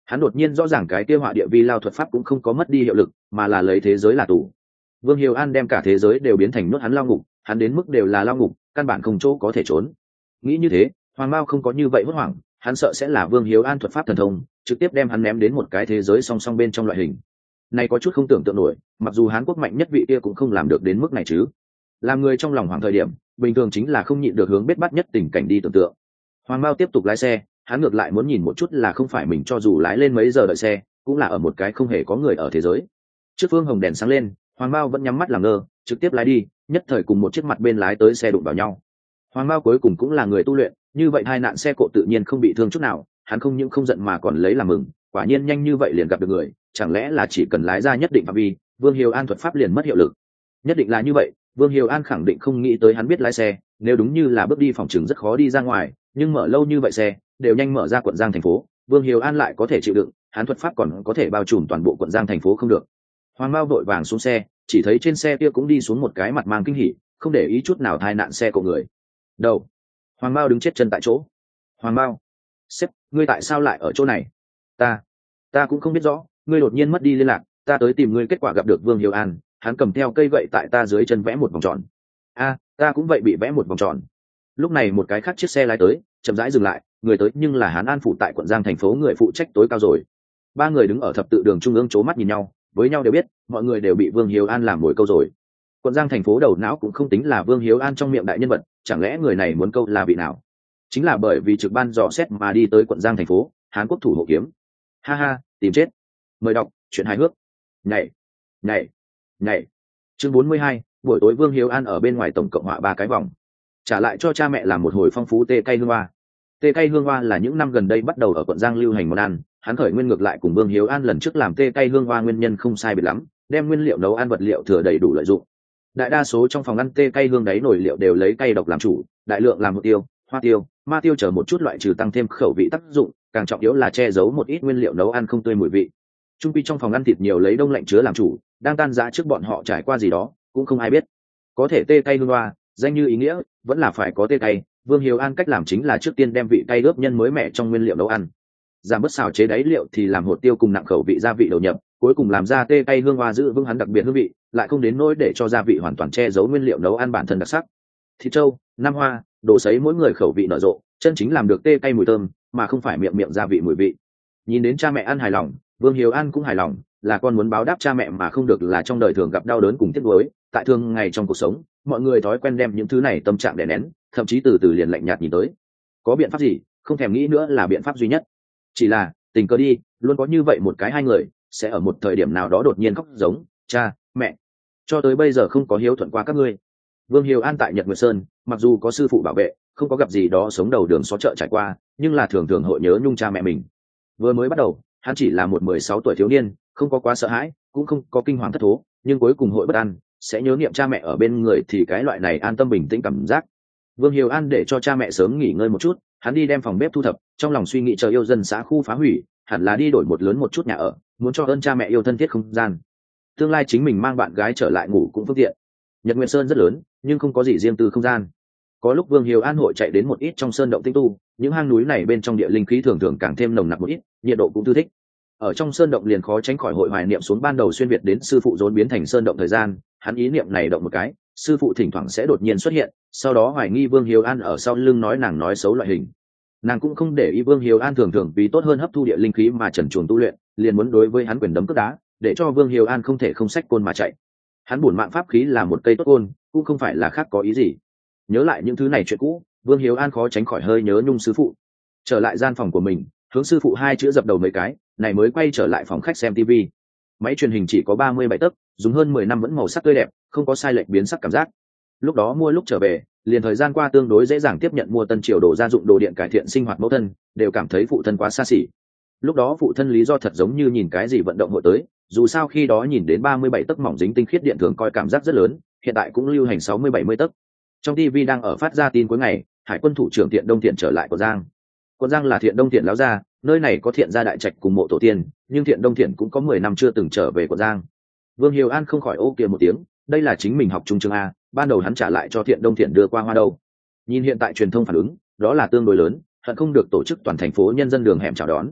Hắn đột nhiên rõ ràng cái kia họa địa vi lao thuật pháp cũng không có mất đi hiệu lực, mà là lấy thế giới là tù. Vương Hiếu An đem cả thế giới đều biến thành nuốt hắn lao ngục, hắn đến mức đều là lao ngục, căn bản không chỗ có thể trốn. Nghĩ như thế, Hoàng Mao không có như vậy hốt hoảng, hắn sợ sẽ là Vương Hiếu An thuật pháp thần thông, trực tiếp đem hắn ném đến một cái thế giới song song bên trong loại hình. Này có chút không tưởng tượng nổi, mặc dù Hán Quốc mạnh nhất vị kia cũng không làm được đến mức này chứ. Làm người trong lòng hoàng thời điểm, bình thường chính là không nhịn được hướng biết bắt nhất tình cảnh đi tưởng tượng. Hoàng Mao tiếp tục lái xe, hắn ngược lại muốn nhìn một chút là không phải mình cho dù lái lên mấy giờ đợi xe, cũng là ở một cái không hề có người ở thế giới. Trước phương hồng đèn sáng lên, Hoàng Mao vẫn nhắm mắt làm ngơ, trực tiếp lái đi, nhất thời cùng một chiếc mặt bên lái tới xe đụng vào nhau. Hoàng Mao cuối cùng cũng là người tu luyện, như vậy hai nạn xe cộ tự nhiên không bị thương chút nào, hắn không những không giận mà còn lấy làm mừng, quả nhiên nhanh như vậy liền gặp được người, chẳng lẽ là chỉ cần lái ra nhất định phạm vi, Vương Hiếu An thuật pháp liền mất hiệu lực. Nhất định là như vậy, Vương Hiếu An khẳng định không nghĩ tới hắn biết lái xe, nếu đúng như là bước đi phòng trường rất khó đi ra ngoài, nhưng mở lâu như vậy xe, đều nhanh mở ra quận Giang thành phố, Vương Hiếu An lại có thể chịu đựng, hắn thuật pháp còn có thể bao trùm toàn bộ quận Giang thành phố không được. Hoàng Mao vội vàng xuống xe, chỉ thấy trên xe kia cũng đi xuống một cái mặt mang kinh hỉ, không để ý chút nào tai nạn xe của người. Đầu. Hoàng Mao đứng chết chân tại chỗ. Hoàng Mao, sếp, ngươi tại sao lại ở chỗ này? Ta, ta cũng không biết rõ, ngươi đột nhiên mất đi liên lạc, ta tới tìm ngươi, kết quả gặp được Vương Hiếu An, hắn cầm theo cây gậy tại ta dưới chân vẽ một vòng tròn. A, ta cũng vậy bị vẽ một vòng tròn. Lúc này một cái khác chiếc xe lái tới, chậm rãi dừng lại, người tới nhưng là Hán An phủ tại quận Giang thành phố người phụ trách tối cao rồi. Ba người đứng ở thập tự đường trung ương chố mắt nhìn nhau, với nhau đều biết, mọi người đều bị Vương Hiếu An làm mồi câu rồi. Quận Giang thành phố đầu não cũng không tính là Vương Hiếu An trong miệng đại nhân vật, chẳng lẽ người này muốn câu là vị nào? Chính là bởi vì trực ban dò xét mà đi tới quận Giang thành phố, Hán Quốc thủ hộ kiếm. Ha ha, tìm chết. Mời đọc chuyện hài hước. Nhảy, nhảy, nhảy. Chương bốn mươi hai, buổi tối Vương Hiếu An ở bên ngoài tổng cộng họa ba cái vòng. Trả lại cho cha mẹ làm một hồi phong phú tê cây hương hoa. Tê cây hương hoa là những năm gần đây bắt đầu ở quận Giang lưu hành món ăn, hắn khởi nguyên ngược lại cùng Vương Hiếu An lần trước làm tê cây hương hoa nguyên nhân không sai biệt lắm, đem nguyên liệu nấu ăn vật liệu thừa đầy đủ lợi dụng. Đại đa số trong phòng ăn tê cây hương đáy nồi liệu đều lấy cây độc làm chủ, đại lượng làm hột tiêu, hoa tiêu, ma tiêu chờ một chút loại trừ tăng thêm khẩu vị tác dụng, càng trọng yếu là che giấu một ít nguyên liệu nấu ăn không tươi mùi vị. Trung quy trong phòng ăn thịt nhiều lấy đông lạnh chứa làm chủ, đang tan rã trước bọn họ trải qua gì đó, cũng không ai biết. Có thể tê cây hương hoa, danh như ý nghĩa, vẫn là phải có tê cây. Vương Hiếu An cách làm chính là trước tiên đem vị cay ướp nhân mới mẻ trong nguyên liệu nấu ăn, giảm bớt xào chế đáy liệu thì làm hột tiêu cùng nặng khẩu vị gia vị đầu nhập, cuối cùng làm ra tê cay hương hoa giữ vững hắn đặc biệt hương vị, lại không đến nỗi để cho gia vị hoàn toàn che giấu nguyên liệu nấu ăn bản thân đặc sắc. Thịt trâu, nam hoa, đồ sấy mỗi người khẩu vị nở rộ, chân chính làm được tê cay mùi thơm, mà không phải miệng miệng gia vị mùi vị. Nhìn đến cha mẹ ăn hài lòng, Vương Hiếu An cũng hài lòng, là con muốn báo đáp cha mẹ mà không được là trong đời thường gặp đau đớn cùng tiếc nuối, tại thường ngày trong cuộc sống, mọi người thói quen đem những thứ này tâm trạng đè nén, thậm chí từ từ liền lạnh nhạt nhìn tới. Có biện pháp gì, không thèm nghĩ nữa là biện pháp duy nhất. Chỉ là, tình cờ đi, luôn có như vậy một cái hai người, sẽ ở một thời điểm nào đó đột nhiên khóc giống, cha, mẹ. Cho tới bây giờ không có hiếu thuận qua các ngươi. Vương Hiếu An tại Nhật Nguyệt Sơn, mặc dù có sư phụ bảo vệ, không có gặp gì đó sống đầu đường xó chợ trải qua, nhưng là thường thường hội nhớ nhung cha mẹ mình. Vừa mới bắt đầu, hắn chỉ là một mười sáu tuổi thiếu niên, không có quá sợ hãi, cũng không có kinh hoàng thất thố, nhưng cuối cùng hội bất an, sẽ nhớ niệm cha mẹ ở bên người thì cái loại này an tâm bình tĩnh cảm giác. Vương Hiếu An để cho cha mẹ sớm nghỉ ngơi một chút, hắn đi đem phòng bếp thu thập, trong lòng suy nghĩ chờ yêu dân xã khu phá hủy, hẳn là đi đổi một lớn một chút nhà ở, muốn cho ơn cha mẹ yêu thân thiết không gian. Tương lai chính mình mang bạn gái trở lại ngủ cũng phương tiện. Nhật Nguyệt Sơn rất lớn, nhưng không có gì riêng tư không gian. Có lúc Vương Hiếu An hội chạy đến một ít trong sơn động tinh tu, những hang núi này bên trong địa linh khí thường thường càng thêm nồng nặc một ít, nhiệt độ cũng thư thích. Ở trong sơn động liền khó tránh khỏi hội hoài niệm xuống ban đầu xuyên việt đến sư phụ rốn biến thành sơn động thời gian, hắn ý niệm này động một cái, sư phụ thỉnh thoảng sẽ đột nhiên xuất hiện, sau đó hoài nghi Vương Hiếu An ở sau lưng nói nàng nói xấu loại hình. Nàng cũng không để ý Vương Hiếu An thường thường vì tốt hơn hấp thu địa linh khí mà trần truồng tu luyện, liền muốn đối với hắn quyền đấm cước đá, để cho Vương Hiếu An không thể không xách côn mà chạy. Hắn bổn mạng pháp khí là một cây tốt côn, cũng không phải là khác có ý gì. Nhớ lại những thứ này chuyện cũ, Vương Hiếu An khó tránh khỏi hơi nhớ nhung sư phụ. Trở lại gian phòng của mình, hướng sư phụ hai chữ dập đầu mấy cái, này mới quay trở lại phòng khách xem tivi. Máy truyền hình chỉ có ba mươi bảy tấc, dùng hơn mười năm vẫn màu sắc tươi đẹp, không có sai lệch biến sắc cảm giác. Lúc đó mua lúc trở về, liền thời gian qua tương đối dễ dàng tiếp nhận mua tân triều đồ gia dụng đồ điện cải thiện sinh hoạt mẫu thân, đều cảm thấy phụ thân quá xa xỉ. Lúc đó phụ thân lý do thật giống như nhìn cái gì vận động hội tới, dù sao khi đó nhìn đến ba mươi bảy tấc mỏng dính tinh khiết điện thường coi cảm giác rất lớn, hiện tại cũng lưu hành sáu mươi bảy mươi tấc. Trong tivi đang ở phát ra tin cuối ngày, Hải quân thủ trưởng Thiện Đông Thiện trở lại của Giang. Quận Giang là Thiện Đông Thiện lão gia, nơi này có Thiện gia đại trạch cùng mộ tổ tiên, nhưng Thiện Đông Thiện cũng có mười năm chưa từng trở về quận Giang. Vương Hiếu An không khỏi ô kia một tiếng, đây là chính mình học trung chương a, ban đầu hắn trả lại cho Thiện Đông Thiện đưa qua hoa đâu. Nhìn hiện tại truyền thông phản ứng, đó là tương đối lớn, hận không được tổ chức toàn thành phố nhân dân đường hẻm chào đón.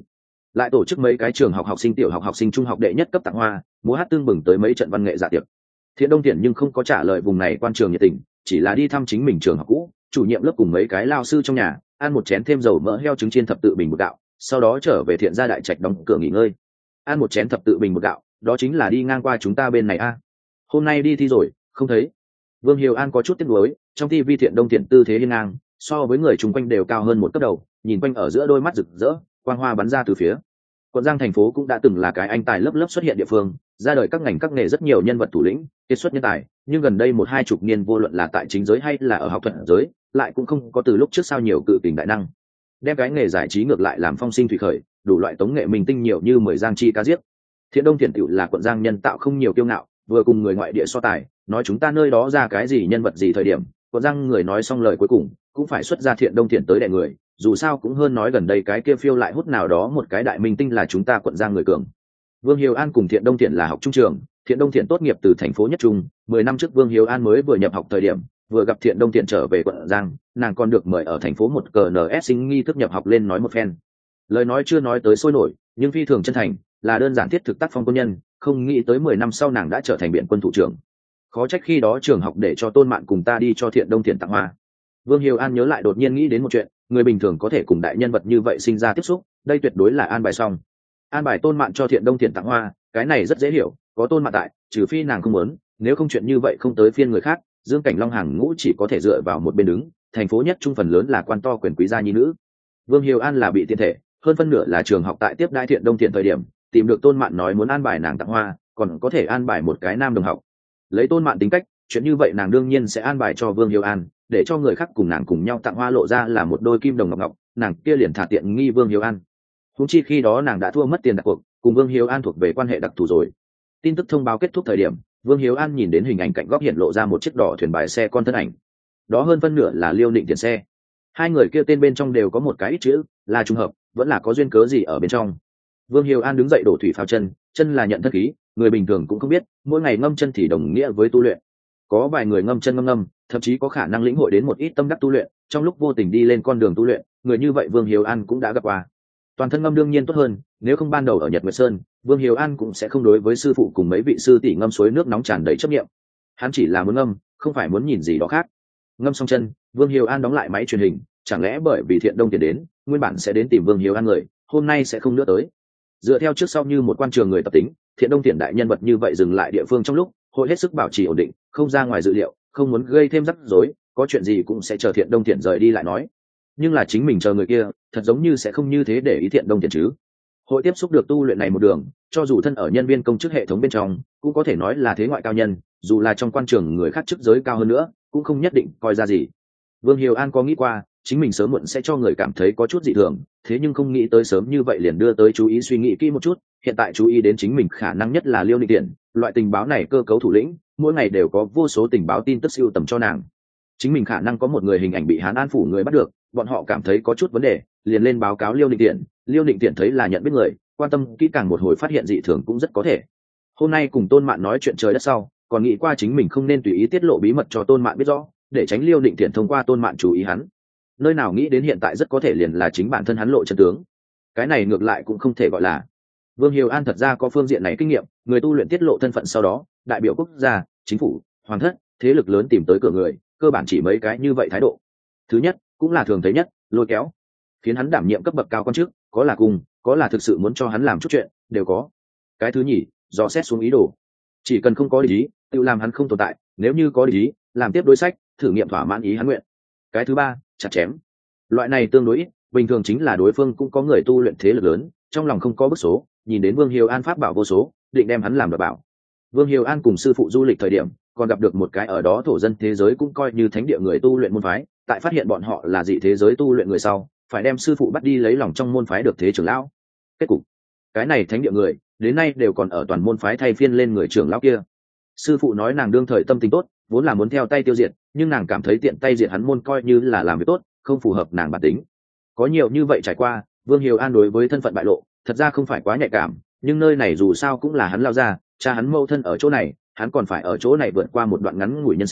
lại tổ chức mấy cái trường học học sinh tiểu học học sinh trung học đệ nhất cấp tặng hoa, múa hát tương bừng tới mấy trận văn nghệ dạ tiệc. Thiện Đông Thiện nhưng không có trả lời vùng này quan trường nhiệt tình, chỉ là đi thăm chính mình trường học cũ, chủ nhiệm lớp cùng mấy cái lao sư trong nhà, ăn một chén thêm dầu mỡ heo trứng chiên thập tự bình bột gạo, sau đó trở về Thiện gia đại trạch đóng cửa nghỉ ngơi. Ăn một chén thập tự bình bột gạo, đó chính là đi ngang qua chúng ta bên này a. Hôm nay đi thi rồi, không thấy. Vương Hiếu An có chút tiếc nuối, trong ti vi Thiện Đông Thiện tư thế hiên ngang, so với người chung quanh đều cao hơn một cấp đầu, nhìn quanh ở giữa đôi mắt rực rỡ, quang hoa bắn ra từ phía. Quận Giang thành phố cũng đã từng là cái anh tài lớp lớp xuất hiện địa phương, ra đời các ngành các nghề rất nhiều nhân vật thủ lĩnh, kiệt xuất nhân tài, nhưng gần đây một hai chục niên vô luận là tại chính giới hay là ở học thuật giới, lại cũng không có từ lúc trước sao nhiều cự tình đại năng. Đem cái nghề giải trí ngược lại làm phong sinh thủy khởi, đủ loại tống nghệ minh tinh nhiều như mười giang chi ca giết. Thiện Đông Thiện tiểu là quận Giang nhân tạo không nhiều kiêu ngạo, vừa cùng người ngoại địa so tài, nói chúng ta nơi đó ra cái gì nhân vật gì thời điểm, quận Giang người nói xong lời cuối cùng, cũng phải xuất ra Thiện Đông Thiện tới đè người, dù sao cũng hơn nói gần đây cái kia phiêu lại hút nào đó một cái đại minh tinh là chúng ta quận Giang người cường. Vương Hiếu An cùng Thiện Đông Thiện là học trung trường, Thiện Đông Thiện tốt nghiệp từ thành phố Nhất Trung, mười năm trước Vương Hiếu An mới vừa nhập học thời điểm, vừa gặp Thiện Đông Thiện trở về quận Giang, nàng còn được mời ở thành phố một cờ en ét sinh nghi thức nhập học lên nói một phen. Lời nói chưa nói tới sôi nổi, nhưng phi thường chân thành, là đơn giản thiết thực tác phong quân nhân, không nghĩ tới mười năm sau nàng đã trở thành biện quân thủ trưởng. Khó trách khi đó trường học để cho Tôn Mạn cùng ta đi cho Thiện Đông Thiện tặng hoa. Vương Hiếu An nhớ lại đột nhiên nghĩ đến một chuyện, người bình thường có thể cùng đại nhân vật như vậy sinh ra tiếp xúc, đây tuyệt đối là an bài xong. An bài Tôn Mạn cho Thiện Đông Thiện tặng hoa, cái này rất dễ hiểu, có Tôn Mạn tại, trừ phi nàng không muốn, nếu không chuyện như vậy không tới phiên người khác, Dương Cảnh Long hàng ngũ chỉ có thể dựa vào một bên đứng, thành phố Nhất Trung phần lớn là quan to quyền quý gia nhi nữ. Vương Hiếu An là bị tiên thể, hơn phân nửa là trường học tại tiếp đãi Thiện Đông Thiện thời điểm, tìm được Tôn Mạn nói muốn an bài nàng tặng hoa, còn có thể an bài một cái nam đồng học. Lấy Tôn Mạn tính cách, chuyện như vậy nàng đương nhiên sẽ an bài cho Vương Hiếu An, để cho người khác cùng nàng cùng nhau tặng hoa lộ ra là một đôi kim đồng ngọc ngọc, nàng kia liền thả tiện nghi Vương Hiếu An. Huống chi khi đó nàng đã thua mất tiền đặt cuộc, cùng Vương Hiếu An thuộc về quan hệ đặc thù rồi. Tin tức thông báo kết thúc thời điểm, Vương Hiếu An nhìn đến hình ảnh cạnh góc hiện lộ ra một chiếc đỏ thuyền bài xe con thân ảnh. Đó hơn phân nửa là Liêu Định tiền xe. Hai người kia tên bên trong đều có một cái ít chữ, là trùng hợp, vẫn là có duyên cớ gì ở bên trong. Vương Hiếu An đứng dậy đổ thủy phao chân, chân là nhận thân khí, người bình thường cũng không biết, mỗi ngày ngâm chân thì đồng nghĩa với tu luyện. Có vài người ngâm chân ngâm ngâm, thậm chí có khả năng lĩnh hội đến một ít tâm đắc tu luyện, trong lúc vô tình đi lên con đường tu luyện, người như vậy Vương Hiếu An cũng đã gặp qua. Toàn thân ngâm đương nhiên tốt hơn, nếu không ban đầu ở Nhật Nguyệt Sơn, Vương Hiếu An cũng sẽ không đối với sư phụ cùng mấy vị sư tỷ ngâm suối nước nóng tràn đầy chấp niệm. Hắn chỉ là muốn ngâm, không phải muốn nhìn gì đó khác. Ngâm xong chân, Vương Hiếu An đóng lại máy truyền hình, chẳng lẽ bởi vì Thiện Đông Thiện đến, nguyên bản sẽ đến tìm Vương Hiếu An người, hôm nay sẽ không nữa tới. Dựa theo trước sau như một quan trường người tập tính, Thiện Đông Thiện đại nhân vật như vậy dừng lại địa phương trong lúc, hội hết sức bảo trì ổn định, không ra ngoài dự liệu, không muốn gây thêm rắc rối, có chuyện gì cũng sẽ chờ Thiện Đông Thiện rời đi lại nói. Nhưng là chính mình chờ người kia, thật giống như sẽ không như thế để ý Thiện Đông Thiện chứ. Hội tiếp xúc được tu luyện này một đường, cho dù thân ở nhân viên công chức hệ thống bên trong, cũng có thể nói là thế ngoại cao nhân, dù là trong quan trường người khác chức giới cao hơn nữa, cũng không nhất định coi ra gì. Vương Hiếu An có nghĩ qua, chính mình sớm muộn sẽ cho người cảm thấy có chút dị thường, thế nhưng không nghĩ tới sớm như vậy liền đưa tới chú ý suy nghĩ kỹ một chút, hiện tại chú ý đến chính mình khả năng nhất là Liêu Định Tiễn, loại tình báo này cơ cấu thủ lĩnh, mỗi ngày đều có vô số tình báo tin tức siêu tầm cho nàng. Chính mình khả năng có một người hình ảnh bị Hán An phủ người bắt được, bọn họ cảm thấy có chút vấn đề, liền lên báo cáo Liêu Định Tiễn, Liêu Định Tiễn thấy là nhận biết người, quan tâm kỹ càng một hồi phát hiện dị thường cũng rất có thể. Hôm nay cùng Tôn Mạn nói chuyện trời đất sau, còn nghĩ qua chính mình không nên tùy ý tiết lộ bí mật cho Tôn Mạn biết rõ, để tránh Liêu Định Tiễn thông qua Tôn Mạn chú ý hắn. Nơi nào nghĩ đến hiện tại rất có thể liền là chính bản thân hắn lộ chân tướng. Cái này ngược lại cũng không thể gọi là. Vương Hiếu An thật ra có phương diện này kinh nghiệm, người tu luyện tiết lộ thân phận sau đó, đại biểu quốc gia, chính phủ, hoàng thất, thế lực lớn tìm tới cửa người, cơ bản chỉ mấy cái như vậy thái độ. Thứ nhất, cũng là thường thấy nhất, lôi kéo, khiến hắn đảm nhiệm cấp bậc cao quan chức, có là cùng, có là thực sự muốn cho hắn làm chút chuyện, đều có. Cái thứ nhì, dò xét xuống ý đồ, chỉ cần không có ý, tự làm hắn không tồn tại, nếu như có ý, làm tiếp đối sách, thử nghiệm thỏa mãn ý hắn nguyện. Cái thứ ba, chặt chém. Loại này tương đối ít, bình thường chính là đối phương cũng có người tu luyện thế lực lớn, trong lòng không có bức số, nhìn đến Vương Hiếu An pháp bảo vô số, định đem hắn làm đảm bảo. Vương Hiếu An cùng sư phụ du lịch thời điểm, còn gặp được một cái ở đó thổ dân thế giới cũng coi như thánh địa người tu luyện môn phái, tại phát hiện bọn họ là dị thế giới tu luyện người sau, phải đem sư phụ bắt đi lấy lòng trong môn phái được thế trưởng lão. Kết cục, cái này thánh địa người, đến nay đều còn ở toàn môn phái thay phiên lên người trưởng lão kia. Sư phụ nói nàng đương thời tâm tình tốt, vốn là muốn theo tay tiêu diệt, nhưng nàng cảm thấy tiện tay diệt hắn môn coi như là làm việc tốt, không phù hợp nàng bản tính. Có nhiều như vậy trải qua, Vương Hiếu An đối với thân phận bại lộ, thật ra không phải quá nhạy cảm, nhưng nơi này dù sao cũng là hắn lao ra, cha hắn mâu thân ở chỗ này, hắn còn phải ở chỗ này vượt qua một đoạn ngắn ngủi nhân sinh,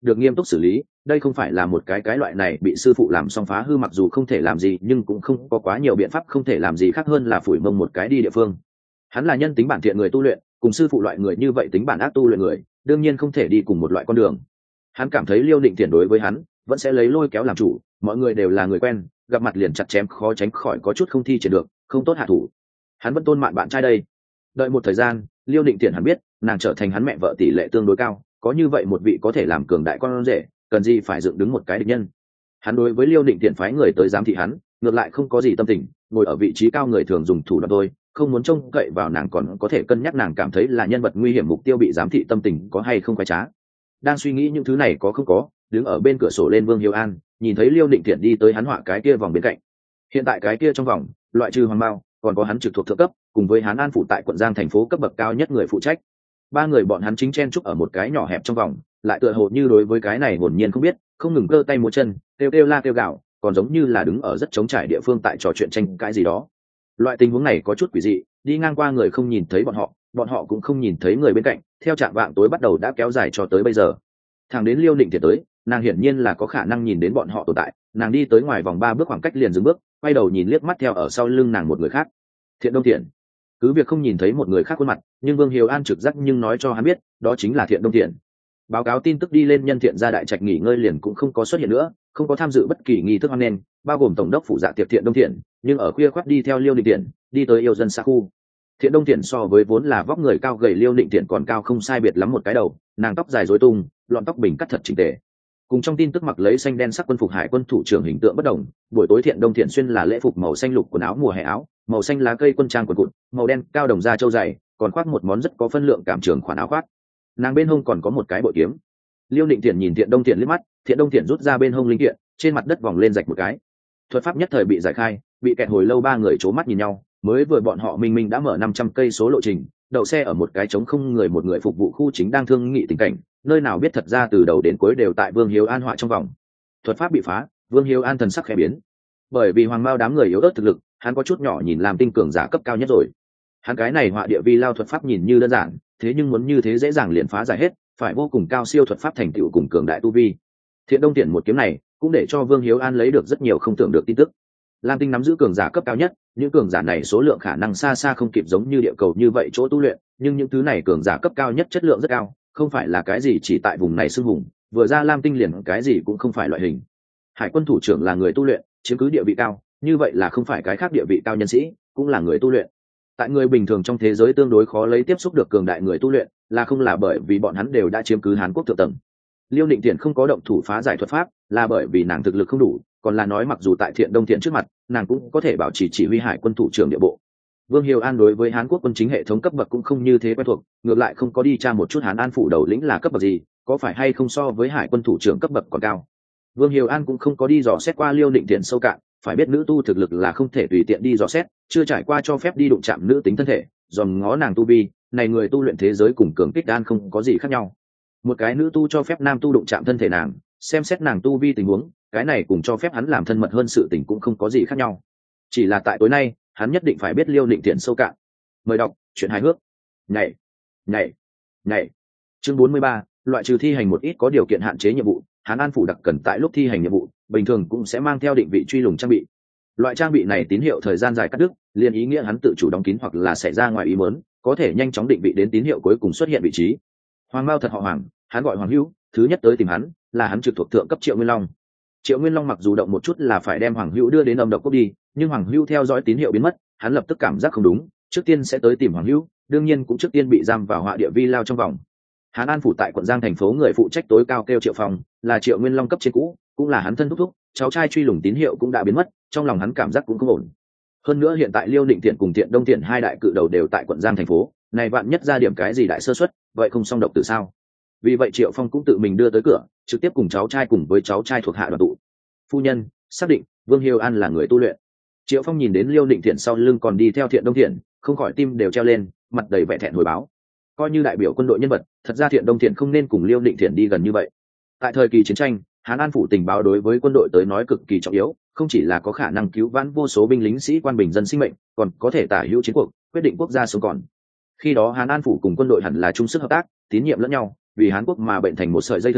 được nghiêm túc xử lý. Đây không phải là một cái cái loại này bị sư phụ làm xong phá hư, mặc dù không thể làm gì nhưng cũng không có quá nhiều biện pháp không thể làm gì khác hơn là phủi mông một cái đi địa phương. Hắn là nhân tính bản thiện người tu luyện, cùng sư phụ loại người như vậy tính bản ác tu luyện người đương nhiên không thể đi cùng một loại con đường. Hắn cảm thấy Liêu Định Thiển đối với hắn vẫn sẽ lấy lôi kéo làm chủ, mọi người đều là người quen, gặp mặt liền chặt chém khó tránh khỏi có chút không thi triển được, không tốt hạ thủ. Hắn vẫn tôn mạn bạn trai đây. Đợi một thời gian, Liêu Định Thiển hắn biết nàng trở thành hắn mẹ vợ tỷ lệ tương đối cao, có như vậy một vị có thể làm cường đại con rể, cần gì phải dựng đứng một cái địch nhân. Hắn đối với Liêu Định Thiển phái người tới giám thị hắn ngược lại không có gì tâm tình, ngồi ở vị trí cao người thường dùng thủ đoạn thôi, không muốn trông cậy vào nàng còn có thể cân nhắc nàng cảm thấy là nhân vật nguy hiểm mục tiêu bị giám thị tâm tình có hay không khoái trá. Đang suy nghĩ những thứ này có không có, đứng ở bên cửa sổ lên Vương Hiếu An nhìn thấy Liêu Định Thiển đi tới hắn họa cái kia vòng bên cạnh. Hiện tại cái kia trong vòng loại trừ Hoàng Mao còn có hắn trực thuộc thượng cấp cùng với hắn an phụ tại quận Giang thành phố cấp bậc cao nhất người phụ trách. Ba người bọn hắn chính chen chúc ở một cái nhỏ hẹp trong vòng, lại tựa hồ như đối với cái này hồn nhiên không biết, không ngừng cơ tay múa chân, kêu kêu la kêu gạo, còn giống như là đứng ở rất trống trải địa phương tại trò chuyện tranh cãi gì đó. Loại tình huống này có chút quỷ dị, đi ngang qua người không nhìn thấy bọn họ, bọn họ cũng không nhìn thấy người bên cạnh, theo trạng vạng tối bắt đầu đã kéo dài cho tới bây giờ. Thằng đến Liêu Định Thiển tới, nàng hiển nhiên là có khả năng nhìn đến bọn họ tồn tại, nàng đi tới ngoài vòng ba bước khoảng cách liền dừng bước, quay đầu nhìn liếc mắt theo ở sau lưng nàng một người khác. Thiện Đông Thiện. Cứ việc không nhìn thấy một người khác khuôn mặt, nhưng Vương Hiếu An trực giác nhưng nói cho hắn biết, đó chính là Thiện Đông Thiện. Báo cáo tin tức đi lên nhân Thiện ra đại trạch nghỉ ngơi liền cũng không có xuất hiện nữa, không có tham dự bất kỳ nghi thức hoan nghênh, bao gồm tổng đốc phụ dạ tiệc Thiện Đông Thiện, nhưng ở khuya khoắt đi theo Liêu Định Thiện, đi tới yêu dân xa khu. Thiện Đông Thiện so với vốn là vóc người cao gầy Liêu Định Thiện còn cao không sai biệt lắm một cái đầu, nàng tóc dài rối tung, lọn tóc bình cắt thật chỉnh tề. Cùng trong tin tức mặc lấy xanh đen sắc quân phục hải quân thủ trưởng hình tượng bất đồng, buổi tối Thiện Đông Thiện xuyên là lễ phục màu xanh lục quần áo mùa hè áo, màu xanh lá cây quân trang quần cụt, màu đen cao đồng da trâu dày, còn khoác một món rất có phân lượng cảm trường khoản áo khoác. Nàng bên hông còn có một cái bội kiếm. Liêu Định Thiện nhìn Thiện Đông Thiện liếc mắt, Thiện Đông Thiện rút ra bên hông linh kiện, trên mặt đất vòng lên rạch một cái. Thuật pháp nhất thời bị giải khai, bị kẹt hồi lâu ba người c mắt nhìn nhau, mới vừa bọn họ minh minh đã mở năm trăm cây số lộ trình, đậu xe ở một cái trống không người một người phục vụ khu chính đang thương nghị tình cảnh, nơi nào biết thật ra từ đầu đến cuối đều tại Vương Hiếu An họa trong vòng. Thuật pháp bị phá, Vương Hiếu An thần sắc khẽ biến. Bởi vì Hoàng Mao đám người yếu ớt thực lực, hắn có chút nhỏ nhìn làm tinh cường giả cấp cao nhất rồi. Hắn cái này họa địa vi lao thuật pháp nhìn như đơn giản, thế nhưng muốn như thế dễ dàng liền phá giải hết, phải vô cùng cao siêu thuật pháp thành tựu cùng cường đại tu vi. Thiện Đông Thiện một kiếm này cũng để cho Vương Hiếu An lấy được rất nhiều không tưởng được tin tức. Lam Tinh nắm giữ cường giả cấp cao nhất, những cường giả này số lượng khả năng xa xa không kịp giống như địa cầu như vậy chỗ tu luyện, nhưng những thứ này cường giả cấp cao nhất chất lượng rất cao, không phải là cái gì chỉ tại vùng này xưng hùng, vừa ra Lam Tinh liền cái gì cũng không phải loại hình. Hải quân thủ trưởng là người tu luyện, chiếm cứ địa vị cao, như vậy là không phải cái khác địa vị cao nhân sĩ, cũng là người tu luyện. Tại người bình thường trong thế giới tương đối khó lấy tiếp xúc được cường đại người tu luyện, là không là bởi vì bọn hắn đều đã chiếm cứ Hán Quốc thượng tầng. Liêu Định Thiện không có động thủ phá giải thuật pháp, là bởi vì nàng thực lực không đủ, còn là nói mặc dù tại Thiện Đông Thiện trước mặt, nàng cũng có thể bảo trì chỉ huy hải quân thủ trưởng địa bộ. Vương Hiếu An đối với Hán Quốc quân chính hệ thống cấp bậc cũng không như thế quen thuộc, ngược lại không có đi tra một chút Hán An phủ đầu lĩnh là cấp bậc gì, có phải hay không so với hải quân thủ trưởng cấp bậc còn cao. Vương Hiếu An cũng không có đi dò xét qua Liêu Định Thiện sâu cạn, phải biết nữ tu thực lực là không thể tùy tiện đi dò xét, chưa trải qua cho phép đi đụng chạm nữ tính thân thể, dòm ngó nàng tu vi, này người tu luyện thế giới cùng cường kích đan không có gì khác nhau. Một cái nữ tu cho phép nam tu đụng chạm thân thể nàng, xem xét nàng tu vi tình huống, cái này cùng cho phép hắn làm thân mật hơn sự tình cũng không có gì khác nhau. Chỉ là tại tối nay, hắn nhất định phải biết Liêu Định Thiện sâu cạn. Mời đọc chuyện hài hước. Nhảy, nhảy, nhảy. Chương bốn mươi ba, loại trừ thi hành một ít có điều kiện hạn chế nhiệm vụ, Hán An phủ đặc cần tại lúc thi hành nhiệm vụ, bình thường cũng sẽ mang theo định vị truy lùng trang bị. Loại trang bị này tín hiệu thời gian dài cắt đứt, liền ý nghĩa hắn tự chủ đóng kín hoặc là xảy ra ngoài ý muốn, có thể nhanh chóng định vị đến tín hiệu cuối cùng xuất hiện vị trí. Hoàng Mao thật họ Hoàng, hắn gọi Hoàng Hữu, thứ nhất tới tìm hắn là hắn trực thuộc thượng cấp Triệu Nguyên Long. Triệu Nguyên Long mặc dù động một chút là phải đem Hoàng Hữu đưa đến âm độc cốc đi, nhưng Hoàng Hữu theo dõi tín hiệu biến mất, hắn lập tức cảm giác không đúng, trước tiên sẽ tới tìm Hoàng Hữu, đương nhiên cũng trước tiên bị giam vào họa địa vi lao trong vòng. Hán An phủ tại quận Giang thành phố người phụ trách tối cao kêu Triệu Phong, là Triệu Nguyên Long cấp trên cũ, cũng là hắn thân thúc thúc, cháu trai truy lùng tín hiệu cũng đã biến mất, trong lòng hắn cảm giác cũng không ổn. Hơn nữa hiện tại Liêu Định Thiện cùng Thiện Đông Thiện hai đại cự đầu đều tại quận Giang thành phố, này vạn nhất ra điểm cái gì đại sơ suất, vậy không xong độc từ sao? Vì vậy Triệu Phong cũng tự mình đưa tới cửa, trực tiếp cùng cháu trai cùng với cháu trai thuộc hạ đoàn tụ. Phu nhân, xác định Vương Hiếu An là người tu luyện. Triệu Phong nhìn đến Liêu Định Thiện sau lưng còn đi theo Thiện Đông Thiện, không khỏi tim đều treo lên, mặt đầy vẻ thẹn hồi báo. Coi như đại biểu quân đội nhân vật, thật ra Thiện Đông Thiện không nên cùng Liêu Định Thiện đi gần như vậy. Tại thời kỳ chiến tranh, Hán An phủ tình báo đối với quân đội tới nói cực kỳ trọng yếu, không chỉ là có khả năng cứu vãn vô số binh lính sĩ quan bình dân sinh mệnh, còn có thể tả hữu chiến cuộc, quyết định quốc gia sống còn. Khi đó Hán An phủ cùng quân đội hẳn là chung sức hợp tác, tín nhiệm lẫn nhau, vì Hán quốc mà bệnh thành một sợi dây thừng,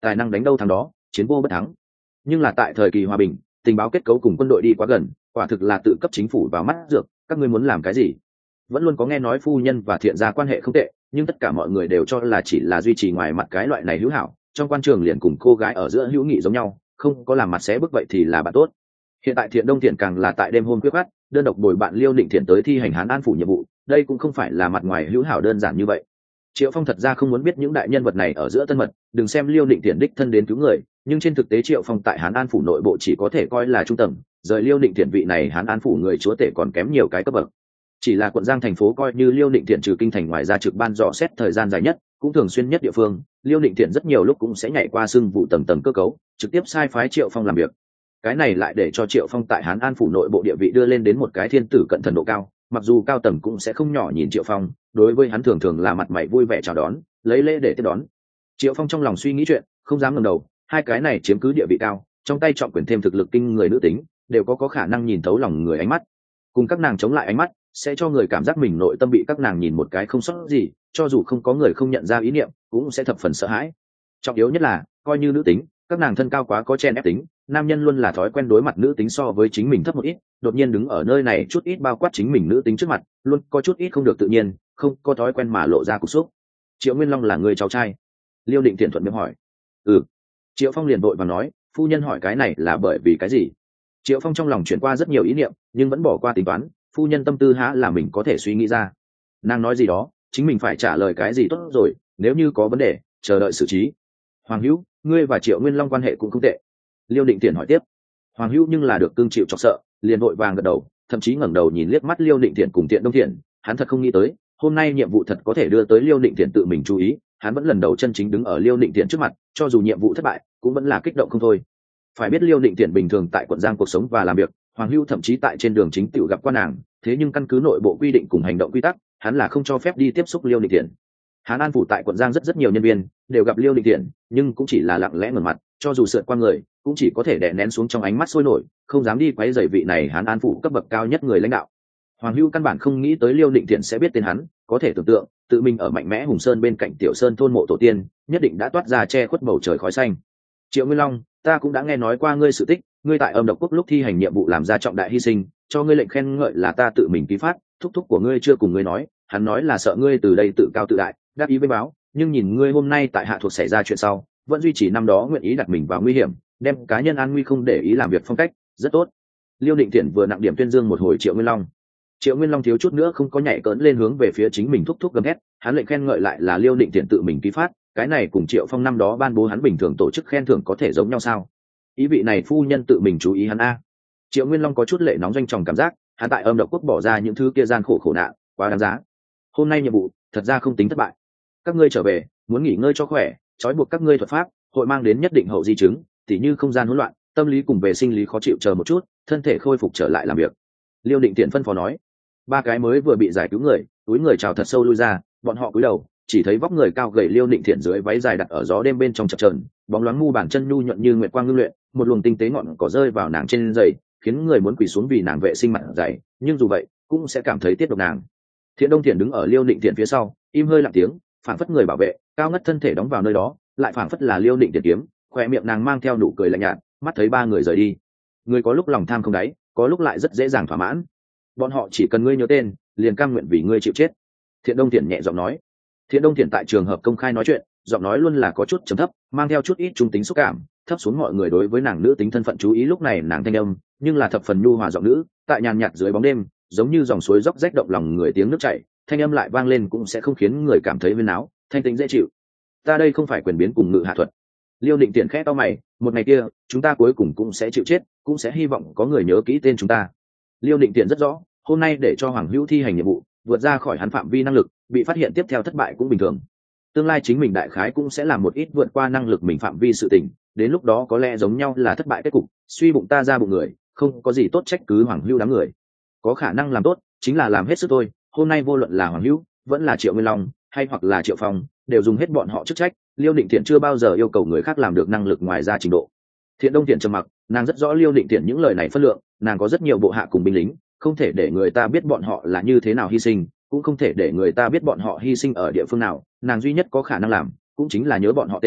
tài năng đánh đâu thằng đó, chiến vô bất thắng. Nhưng là tại thời kỳ hòa bình, tình báo kết cấu cùng quân đội đi quá gần, quả thực là tự cấp chính phủ vào mắt dược. Các ngươi muốn làm cái gì? Vẫn luôn có nghe nói phu nhân và thiện gia quan hệ không tệ, nhưng tất cả mọi người đều cho là chỉ là duy trì ngoài mặt cái loại này hữu hảo, trong quan trường liền cùng cô gái ở giữa hữu nghị giống nhau, không có làm mặt xé bức vậy thì là bạn tốt. Hiện tại Thiện Đông Thiện càng là tại đêm hôm quyết khát, đơn độc bồi bạn Liêu Định Thiện tới thi hành Hán An phủ nhiệm vụ, đây cũng không phải là mặt ngoài hữu hảo đơn giản như vậy. Triệu Phong thật ra không muốn biết những đại nhân vật này ở giữa tân mật, đừng xem Liêu Định Thiện đích thân đến cứu người, nhưng trên thực tế Triệu Phong tại Hán An phủ nội bộ chỉ có thể coi là trung tầng, rời Liêu Định Thiện vị này Hán An phủ người chúa tể còn kém nhiều cái cấp bậc. Chỉ là quận Giang thành phố coi như Liêu Định Thiện trừ kinh thành ngoài ra trực ban dò xét thời gian dài nhất, cũng thường xuyên nhất địa phương, Liêu Định Thiện rất nhiều lúc cũng sẽ nhảy qua xưng vụ tầng tầng cơ cấu, trực tiếp sai phái Triệu Phong làm việc. Cái này lại để cho Triệu Phong tại Hán An phủ nội bộ địa vị đưa lên đến một cái thiên tử cận thần độ cao, mặc dù cao tầng cũng sẽ không nhỏ nhìn Triệu Phong, đối với hắn thường thường là mặt mày vui vẻ chào đón, lấy lễ để tiếp đón. Triệu Phong trong lòng suy nghĩ chuyện, không dám ngẩng đầu, hai cái này chiếm cứ địa vị cao, trong tay trọng quyền thêm thực lực kinh người nữ tính, đều có có khả năng nhìn thấu lòng người ánh mắt. Cùng các nàng chống lại ánh mắt, sẽ cho người cảm giác mình nội tâm bị các nàng nhìn một cái không sót gì, cho dù không có người không nhận ra ý niệm, cũng sẽ thập phần sợ hãi. Trọng yếu nhất là, coi như nữ tính, các nàng thân cao quá có chen ép tính, nam nhân luôn là thói quen đối mặt nữ tính so với chính mình thấp một ít, đột nhiên đứng ở nơi này chút ít bao quát chính mình nữ tính trước mặt, luôn có chút ít không được tự nhiên, không có thói quen mà lộ ra cục xúc. Triệu Nguyên Long là người cháu trai? Liêu Định Thiện thuận miệng hỏi. Ừ. Triệu Phong liền vội và nói, phu nhân hỏi cái này là bởi vì cái gì? Triệu Phong trong lòng chuyển qua rất nhiều ý niệm, nhưng vẫn bỏ qua tính toán, phu nhân tâm tư há là mình có thể suy nghĩ ra. Nàng nói gì đó, chính mình phải trả lời cái gì tốt rồi, nếu như có vấn đề, chờ đợi xử trí. Hoàng Hữu, ngươi và Triệu Nguyên Long quan hệ cũng không tệ. Liêu Định Thiện hỏi tiếp. Hoàng Hữu nhưng là được cưng chịu chọc sợ, liền vội vàng gật đầu, thậm chí ngẩng đầu nhìn liếc mắt Liêu Định Thiện cùng Thiện Đông Thiện, hắn thật không nghĩ tới, hôm nay nhiệm vụ thật có thể đưa tới Liêu Định Thiện tự mình chú ý, hắn vẫn lần đầu chân chính đứng ở Liêu Định Thiện trước mặt, cho dù nhiệm vụ thất bại, cũng vẫn là kích động không thôi. Phải biết Liêu Định Thiện bình thường tại quận Giang cuộc sống và làm việc, Hoàng Hữu thậm chí tại trên đường chính tiểu gặp qua nàng, thế nhưng căn cứ nội bộ quy định cùng hành động quy tắc, hắn là không cho phép đi tiếp xúc Liêu Định Thiện. Hán An phủ tại quận Giang rất rất nhiều nhân viên đều gặp Liêu Định Thiện, nhưng cũng chỉ là lặng lẽ ngẩng mặt, cho dù sượt qua người, cũng chỉ có thể đè nén xuống trong ánh mắt sôi nổi, không dám đi quấy rầy vị này Hán An phủ cấp bậc cao nhất người lãnh đạo. Hoàng Hữu căn bản không nghĩ tới Liêu Định Thiện sẽ biết tên hắn, có thể tưởng tượng, tự mình ở mạnh mẽ Hùng Sơn bên cạnh Tiểu Sơn thôn mộ tổ tiên, nhất định đã toát ra che khuất bầu trời khói xanh. Triệu Nguyên Long, ta cũng đã nghe nói qua ngươi sự tích, ngươi tại Âm Độc Quốc lúc thi hành nhiệm vụ làm ra trọng đại hy sinh, cho ngươi lệnh khen ngợi là ta tự mình ký phát, thúc thúc của ngươi chưa cùng ngươi nói, hắn nói là sợ ngươi từ đây tự cao tự đại, đáp ý với báo, nhưng nhìn ngươi hôm nay tại hạ thuộc xảy ra chuyện sau, vẫn duy trì năm đó nguyện ý đặt mình vào nguy hiểm, đem cá nhân an nguy không để ý làm việc phong cách, rất tốt. Liêu Định Thiện vừa nặng điểm tuyên dương một hồi Triệu Nguyên Long. Triệu Nguyên Long thiếu chút nữa không có nhảy cỡn lên hướng về phía chính mình thúc thúc gầm hét, hắn lệnh khen ngợi lại là Liêu Định Thiện tự mình ký phát, cái này cùng Triệu Phong năm đó ban bố hắn bình thường tổ chức khen thưởng có thể giống nhau sao? Ý vị này phu nhân tự mình chú ý hắn a. Triệu Nguyên Long có chút lệ nóng doanh tròng cảm giác, hắn tại Âm Độc Quốc bỏ ra những thứ kia gian khổ khổ nạn, quá đáng giá. Hôm nay nhiệm vụ thật ra không tính thất bại. Các ngươi trở về, muốn nghỉ ngơi cho khỏe, trói buộc các ngươi thuật pháp, hội mang đến nhất định hậu di chứng, tỉ như không gian hỗn loạn, tâm lý cùng về sinh lý khó chịu, chờ một chút, thân thể khôi phục trở lại làm việc. Liêu Định Thiện phân phó nói. Ba cái mới vừa bị giải cứu người, túi người chào thật sâu lui ra, bọn họ cúi đầu, chỉ thấy vóc người cao gầy Liêu Định Thiện dưới váy dài đặt ở gió đêm bên trong chập chờn, bóng loáng mu bàn chân nhu nhuận như nguyệt quang ngưng luyện, một luồng tinh tế ngọn cỏ rơi vào nàng trên giày, khiến người muốn quỳ xuống vì nàng vệ sinh mặt dày, nhưng dù vậy, cũng sẽ cảm thấy tiết độc nàng. Thiện Đông Thiện đứng ở Liêu Định Thiện phía sau, im hơi lặng tiếng, phảng phất người bảo vệ, cao ngất thân thể đóng vào nơi đó, lại phảng phất là Liêu Định Thiện kiếm, khoe miệng nàng mang theo nụ cười lạnh nhạt, mắt thấy ba người rời đi. Người có lúc lòng tham không đáy, có lúc lại rất dễ dàng thỏa mãn. Bọn họ chỉ cần ngươi nhớ tên, liền cam nguyện vì ngươi chịu chết. Thiện Đông Thiện nhẹ giọng nói. Thiện Đông Thiện tại trường hợp công khai nói chuyện, giọng nói luôn là có chút trầm thấp, mang theo chút ít trung tính xúc cảm, thấp xuống mọi người đối với nàng nữ tính thân phận chú ý. Lúc này nàng thanh âm, nhưng là thập phần nhu hòa giọng nữ, tại nhàn nhạt dưới bóng đêm, giống như dòng suối róc rách động lòng người tiếng nước chảy, thanh âm lại vang lên cũng sẽ không khiến người cảm thấy huyên náo, thanh tĩnh dễ chịu. Ta đây không phải quyền biến cùng ngự hạ thuật. Liêu Định Thiện khẽ to mày, một ngày kia, chúng ta cuối cùng cũng sẽ chịu chết, cũng sẽ hy vọng có người nhớ kỹ tên chúng ta. Liêu Định Thiện rất rõ, hôm nay để cho Hoàng Hữu thi hành nhiệm vụ, vượt ra khỏi hắn phạm vi năng lực, bị phát hiện tiếp theo thất bại cũng bình thường. Tương lai chính mình đại khái cũng sẽ làm một ít vượt qua năng lực mình phạm vi sự tình, đến lúc đó có lẽ giống nhau là thất bại kết cục, suy bụng ta ra bụng người, không có gì tốt trách cứ Hoàng Hữu đám người. Có khả năng làm tốt, chính là làm hết sức thôi. Hôm nay vô luận là Hoàng Hữu, vẫn là Triệu Nguyên Long, hay hoặc là Triệu Phong, đều dùng hết bọn họ chức trách. Liêu Định Thiện chưa bao giờ yêu cầu người khác làm được năng lực ngoài ra trình độ. Thiện Đông Thiện trầm mặc, nàng rất rõ Liêu Định Thiện những lời này phân lượng, nàng có rất nhiều bộ hạ cùng binh lính, không thể để người ta biết bọn họ là như thế nào hy sinh, cũng không thể để người ta biết bọn họ hy sinh ở địa phương nào. Nàng duy nhất có khả năng làm, cũng chính là nhớ bọn họ tên,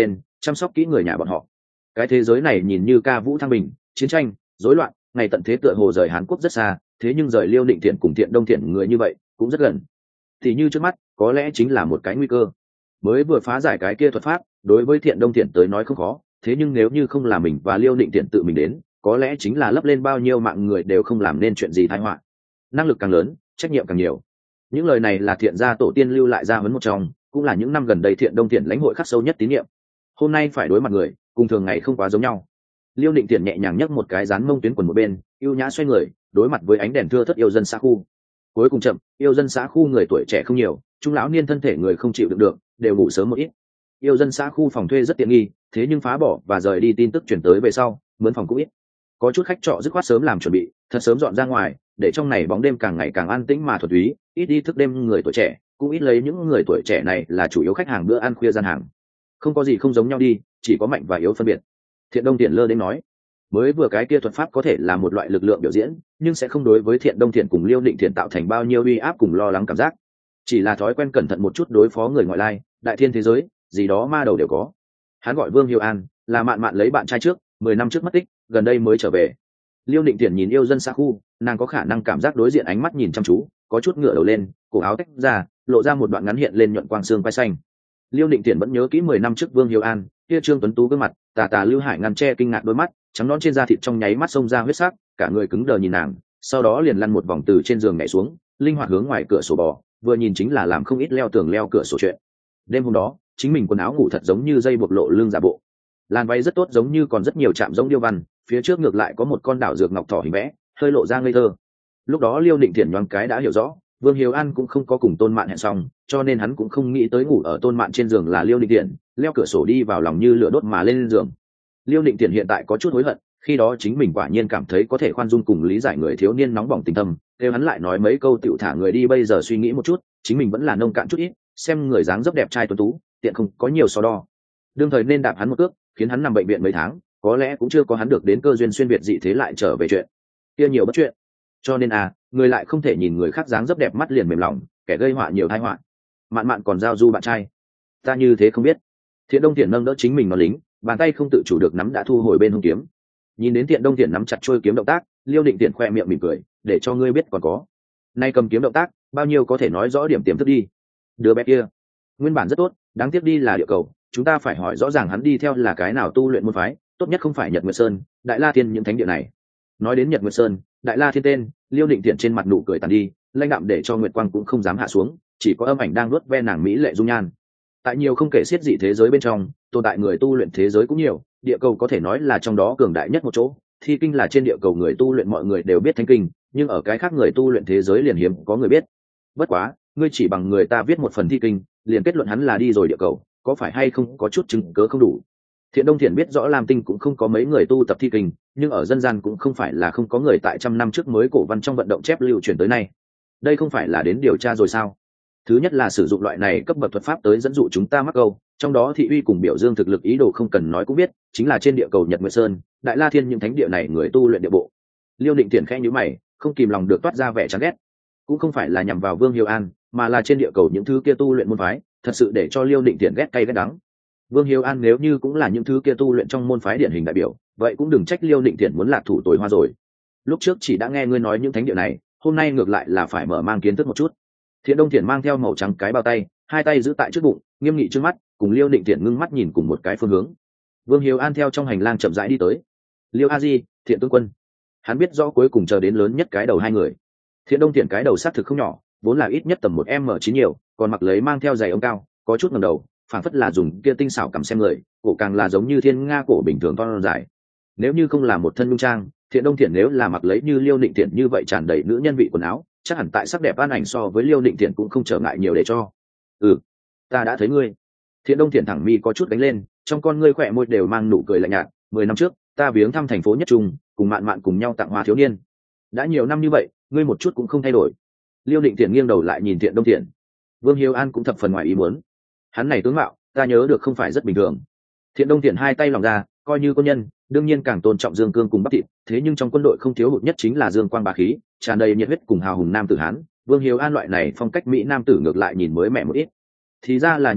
chăm sóc kỹ người nhà bọn họ. Cái thế giới này nhìn như ca vũ thăng bình, chiến tranh, rối loạn, ngày tận thế tựa hồ rời Hàn Quốc rất xa, thế nhưng rời Liêu Định Thiện cùng Thiện Đông Thiện người như vậy cũng rất gần. Thì như trước mắt có lẽ chính là một cái nguy cơ. Mới vừa phá giải cái kia thuật pháp, đối với Thiện Đông Thiện tới nói không khó, thế nhưng nếu như không là mình và Liêu Định Thiện tự mình đến, có lẽ chính là lấp lên bao nhiêu mạng người đều không làm nên chuyện gì tai họa. Năng lực càng lớn, trách nhiệm càng nhiều. Những lời này là Thiện gia tổ tiên lưu lại ra huấn một trong, cũng là những năm gần đây Thiện Đông Thiện lãnh hội khắc sâu nhất tín nhiệm. Hôm nay phải đối mặt người, cùng thường ngày không quá giống nhau. Liêu Định Thiện nhẹ nhàng nhấc một cái dán mông tuyến quần một bên, ưu nhã xoay người, đối mặt với ánh đèn thưa thớt yêu dân xã khu. Cuối cùng chậm, yêu dân xã khu người tuổi trẻ không nhiều, trung lão niên thân thể người không chịu đựng được, đều ngủ sớm một ít. Yêu dân xã khu phòng thuê rất tiện nghi, thế nhưng phá bỏ và rời đi tin tức chuyển tới về sau, mướn phòng cũng ít. Có chút khách trọ dứt khoát sớm làm chuẩn bị, thật sớm dọn ra ngoài, để trong này bóng đêm càng ngày càng an tĩnh mà thuần túy, ít đi thức đêm người tuổi trẻ, cũng ít lấy những người tuổi trẻ này là chủ yếu khách hàng bữa ăn khuya gian hàng. Không có gì không giống nhau đi, chỉ có mạnh và yếu phân biệt. Thiện Đông Thiện lơ đến nói, mới vừa cái kia thuật pháp có thể là một loại lực lượng biểu diễn, nhưng sẽ không đối với Thiện Đông Thiện cùng Liêu Định Thiện tạo thành bao nhiêu uy áp cùng lo lắng cảm giác, chỉ là thói quen cẩn thận một chút đối phó người ngoại lai, đại thiên thế giới gì đó ma đầu đều có. Hắn gọi Vương Hiếu An, là mạn mạn lấy bạn trai trước mười năm trước mất tích, gần đây mới trở về. Liêu Định Thiện nhìn yêu dân xã khu, nàng có khả năng cảm giác đối diện ánh mắt nhìn chăm chú, có chút ngửa đầu lên, cổ áo tách ra, lộ ra một đoạn ngắn hiện lên nhuận quang xương quai xanh. Liêu Định Thiện vẫn nhớ kỹ mười năm trước Vương Hiếu An, kia trương tuấn tú gương mặt, tà tà lưu hải ngăn che kinh ngạc đôi mắt, trắng nõn trên da thịt trong nháy mắt xông ra huyết sắc, cả người cứng đờ nhìn nàng, sau đó liền lăn một vòng từ trên giường nhảy xuống, linh hoạt hướng ngoài cửa sổ bò, vừa nhìn chính là làm không ít leo tường leo cửa sổ chuyện. Đêm hôm đó, chính mình quần áo ngủ thật giống như dây buộc lộ lưng giả bộ, làn váy rất tốt, giống như còn rất nhiều chạm giống điêu văn, phía trước ngược lại có một con đảo dược ngọc thỏ hình vẽ, hơi lộ ra ngây thơ. Lúc đó Liêu Định Thiện nhoáng cái đã hiểu rõ, Vương Hiếu An cũng không có cùng Tôn Mạn hẹn xong, cho nên hắn cũng không nghĩ tới ngủ ở Tôn Mạn trên giường là Liêu Định Thiện, leo cửa sổ đi vào lòng như lửa đốt mà lên giường. Liêu Định Thiện hiện tại có chút hối hận, khi đó chính mình quả nhiên cảm thấy có thể khoan dung cùng lý giải người thiếu niên nóng bỏng tình thâm, nếu hắn lại nói mấy câu tiểu thả người đi, bây giờ suy nghĩ một chút, chính mình vẫn là nông cạn chút ít, xem người dáng dấp đẹp trai tuấn tú, tiện không có nhiều so đo. Đương thời nên đạp hắn một cước, khiến hắn nằm bệnh viện mấy tháng, có lẽ cũng chưa có hắn được đến cơ duyên xuyên việt dị thế lại trở về chuyện kia nhiều bất chuyện. Cho nên à, người lại không thể nhìn người khác dáng dấp đẹp mắt liền mềm lòng, kẻ gây họa nhiều tai họa. Mạn Mạn còn giao du bạn trai, ta như thế không biết. Thiện Đông Thiện nâng đỡ chính mình nó lính, bàn tay không tự chủ được nắm đã thu hồi bên hông kiếm. Nhìn đến Thiện Đông Thiện nắm chặt trôi kiếm động tác, Liêu Định Thiện khoe miệng mỉm cười, để cho ngươi biết còn có. Nay cầm kiếm động tác, bao nhiêu có thể nói rõ điểm tiềm thức đi. Đứa bé kia, nguyên bản rất tốt, đáng tiếc đi là địa cầu, chúng ta phải hỏi rõ ràng hắn đi theo là cái nào tu luyện môn phái, tốt nhất không phải Nhật Nguyệt Sơn, Đại La Thiên những thánh địa này. Nói đến Nhật Nguyệt Sơn, Đại La Thiên tên, Liêu Định Thiện trên mặt nụ cười tàn đi, lãnh đạm để cho Nguyệt Quang cũng không dám hạ xuống, chỉ có âm ảnh đang nuốt ve nàng mỹ lệ dung nhan. Tại nhiều không kể xiết dị thế giới bên trong, tồn tại người tu luyện thế giới cũng nhiều, địa cầu có thể nói là trong đó cường đại nhất một chỗ. Thi kinh là trên địa cầu người tu luyện mọi người đều biết thánh kinh, nhưng ở cái khác người tu luyện thế giới liền hiếm có người biết. Bất quá, ngươi chỉ bằng người ta viết một phần thi kinh, liền kết luận hắn là đi rồi địa cầu, có phải hay không có chút chứng cớ không đủ. Thiện Đông Thiện biết rõ Lam Tinh cũng không có mấy người tu tập thi kinh, nhưng ở dân gian cũng không phải là không có người tại trăm năm trước mới cổ văn trong vận động chép lưu truyền tới nay. Đây không phải là đến điều tra rồi sao? Thứ nhất là sử dụng loại này cấp bậc thuật pháp tới dẫn dụ chúng ta mắc câu, trong đó thị uy cùng biểu dương thực lực ý đồ không cần nói cũng biết, chính là trên địa cầu Nhật Nguyệt Sơn, Đại La Thiên những thánh địa này người tu luyện địa bộ. Liêu Định Thiện khẽ nhíu mày, không kìm lòng được toát ra vẻ chán ghét. Cũng không phải là nhằm vào Vương Hiếu An, mà là trên địa cầu những thứ kia tu luyện môn phái, thật sự để cho Liêu Định Thiện ghét cay ghét đắng. Vương Hiếu An nếu như cũng là những thứ kia tu luyện trong môn phái điển hình đại biểu, vậy cũng đừng trách Liêu Định Thiện muốn lạc thủ tối hoa rồi. Lúc trước chỉ đã nghe ngươi nói những thánh địa này, hôm nay ngược lại là phải mở mang kiến thức một chút. Thiện Đông Thiện mang theo màu trắng cái bao tay, hai tay giữ tại trước bụng, nghiêm nghị trước mắt, cùng Liêu Định Thiện ngưng mắt nhìn cùng một cái phương hướng. Vương Hiếu An theo trong hành lang chậm rãi đi tới. Liêu A Di, Thiện tướng quân. Hắn biết rõ cuối cùng chờ đến lớn nhất cái đầu hai người. Thiện Đông Thiện cái đầu xác thực không nhỏ, vốn là ít nhất tầm một m chín nhiều, còn mặc lấy mang theo giày ống cao, có chút ngẩng đầu, phảng phất là dùng kia tinh xảo cầm xem người, cổ càng là giống như thiên nga cổ bình thường to dài. Nếu như không là một thân nhung trang, Thiện Đông Thiện nếu là mặc lấy như Liêu Định Thiện như vậy tràn đầy nữ nhân vị quần áo, chắc hẳn tại sắc đẹp an ảnh so với Liêu Định Thiện cũng không trở ngại nhiều để cho. Ừ, ta đã thấy ngươi. Thiện Đông Thiện thẳng mi có chút đánh lên, trong con ngươi khỏe môi đều mang nụ cười lạnh nhạt. Mười năm trước, ta viếng thăm thành phố Nhất Trung, cùng Mạn Mạn cùng nhau tặng hoa thiếu niên. Đã nhiều năm như vậy, ngươi một chút cũng không thay đổi. Liêu Định Thiện nghiêng đầu lại nhìn Thiện Đông Thiện. Vương Hiếu An cũng thập phần ngoài ý muốn. Hắn này tướng mạo, ta nhớ được không phải rất bình thường. Thiện Đông Thiện hai tay lòng ra, coi như quân nhân, đương nhiên càng tôn trọng dương cương cùng bắp thịt, thế nhưng trong quân đội không thiếu hụt nhất chính là dương quang bá khí, tràn đầy nhiệt huyết cùng hào hùng nam tử hán. Vương Hiếu An loại này phong cách mỹ nam tử ngược lại nhìn mới mẻ một ít. Thì ra là như vậy,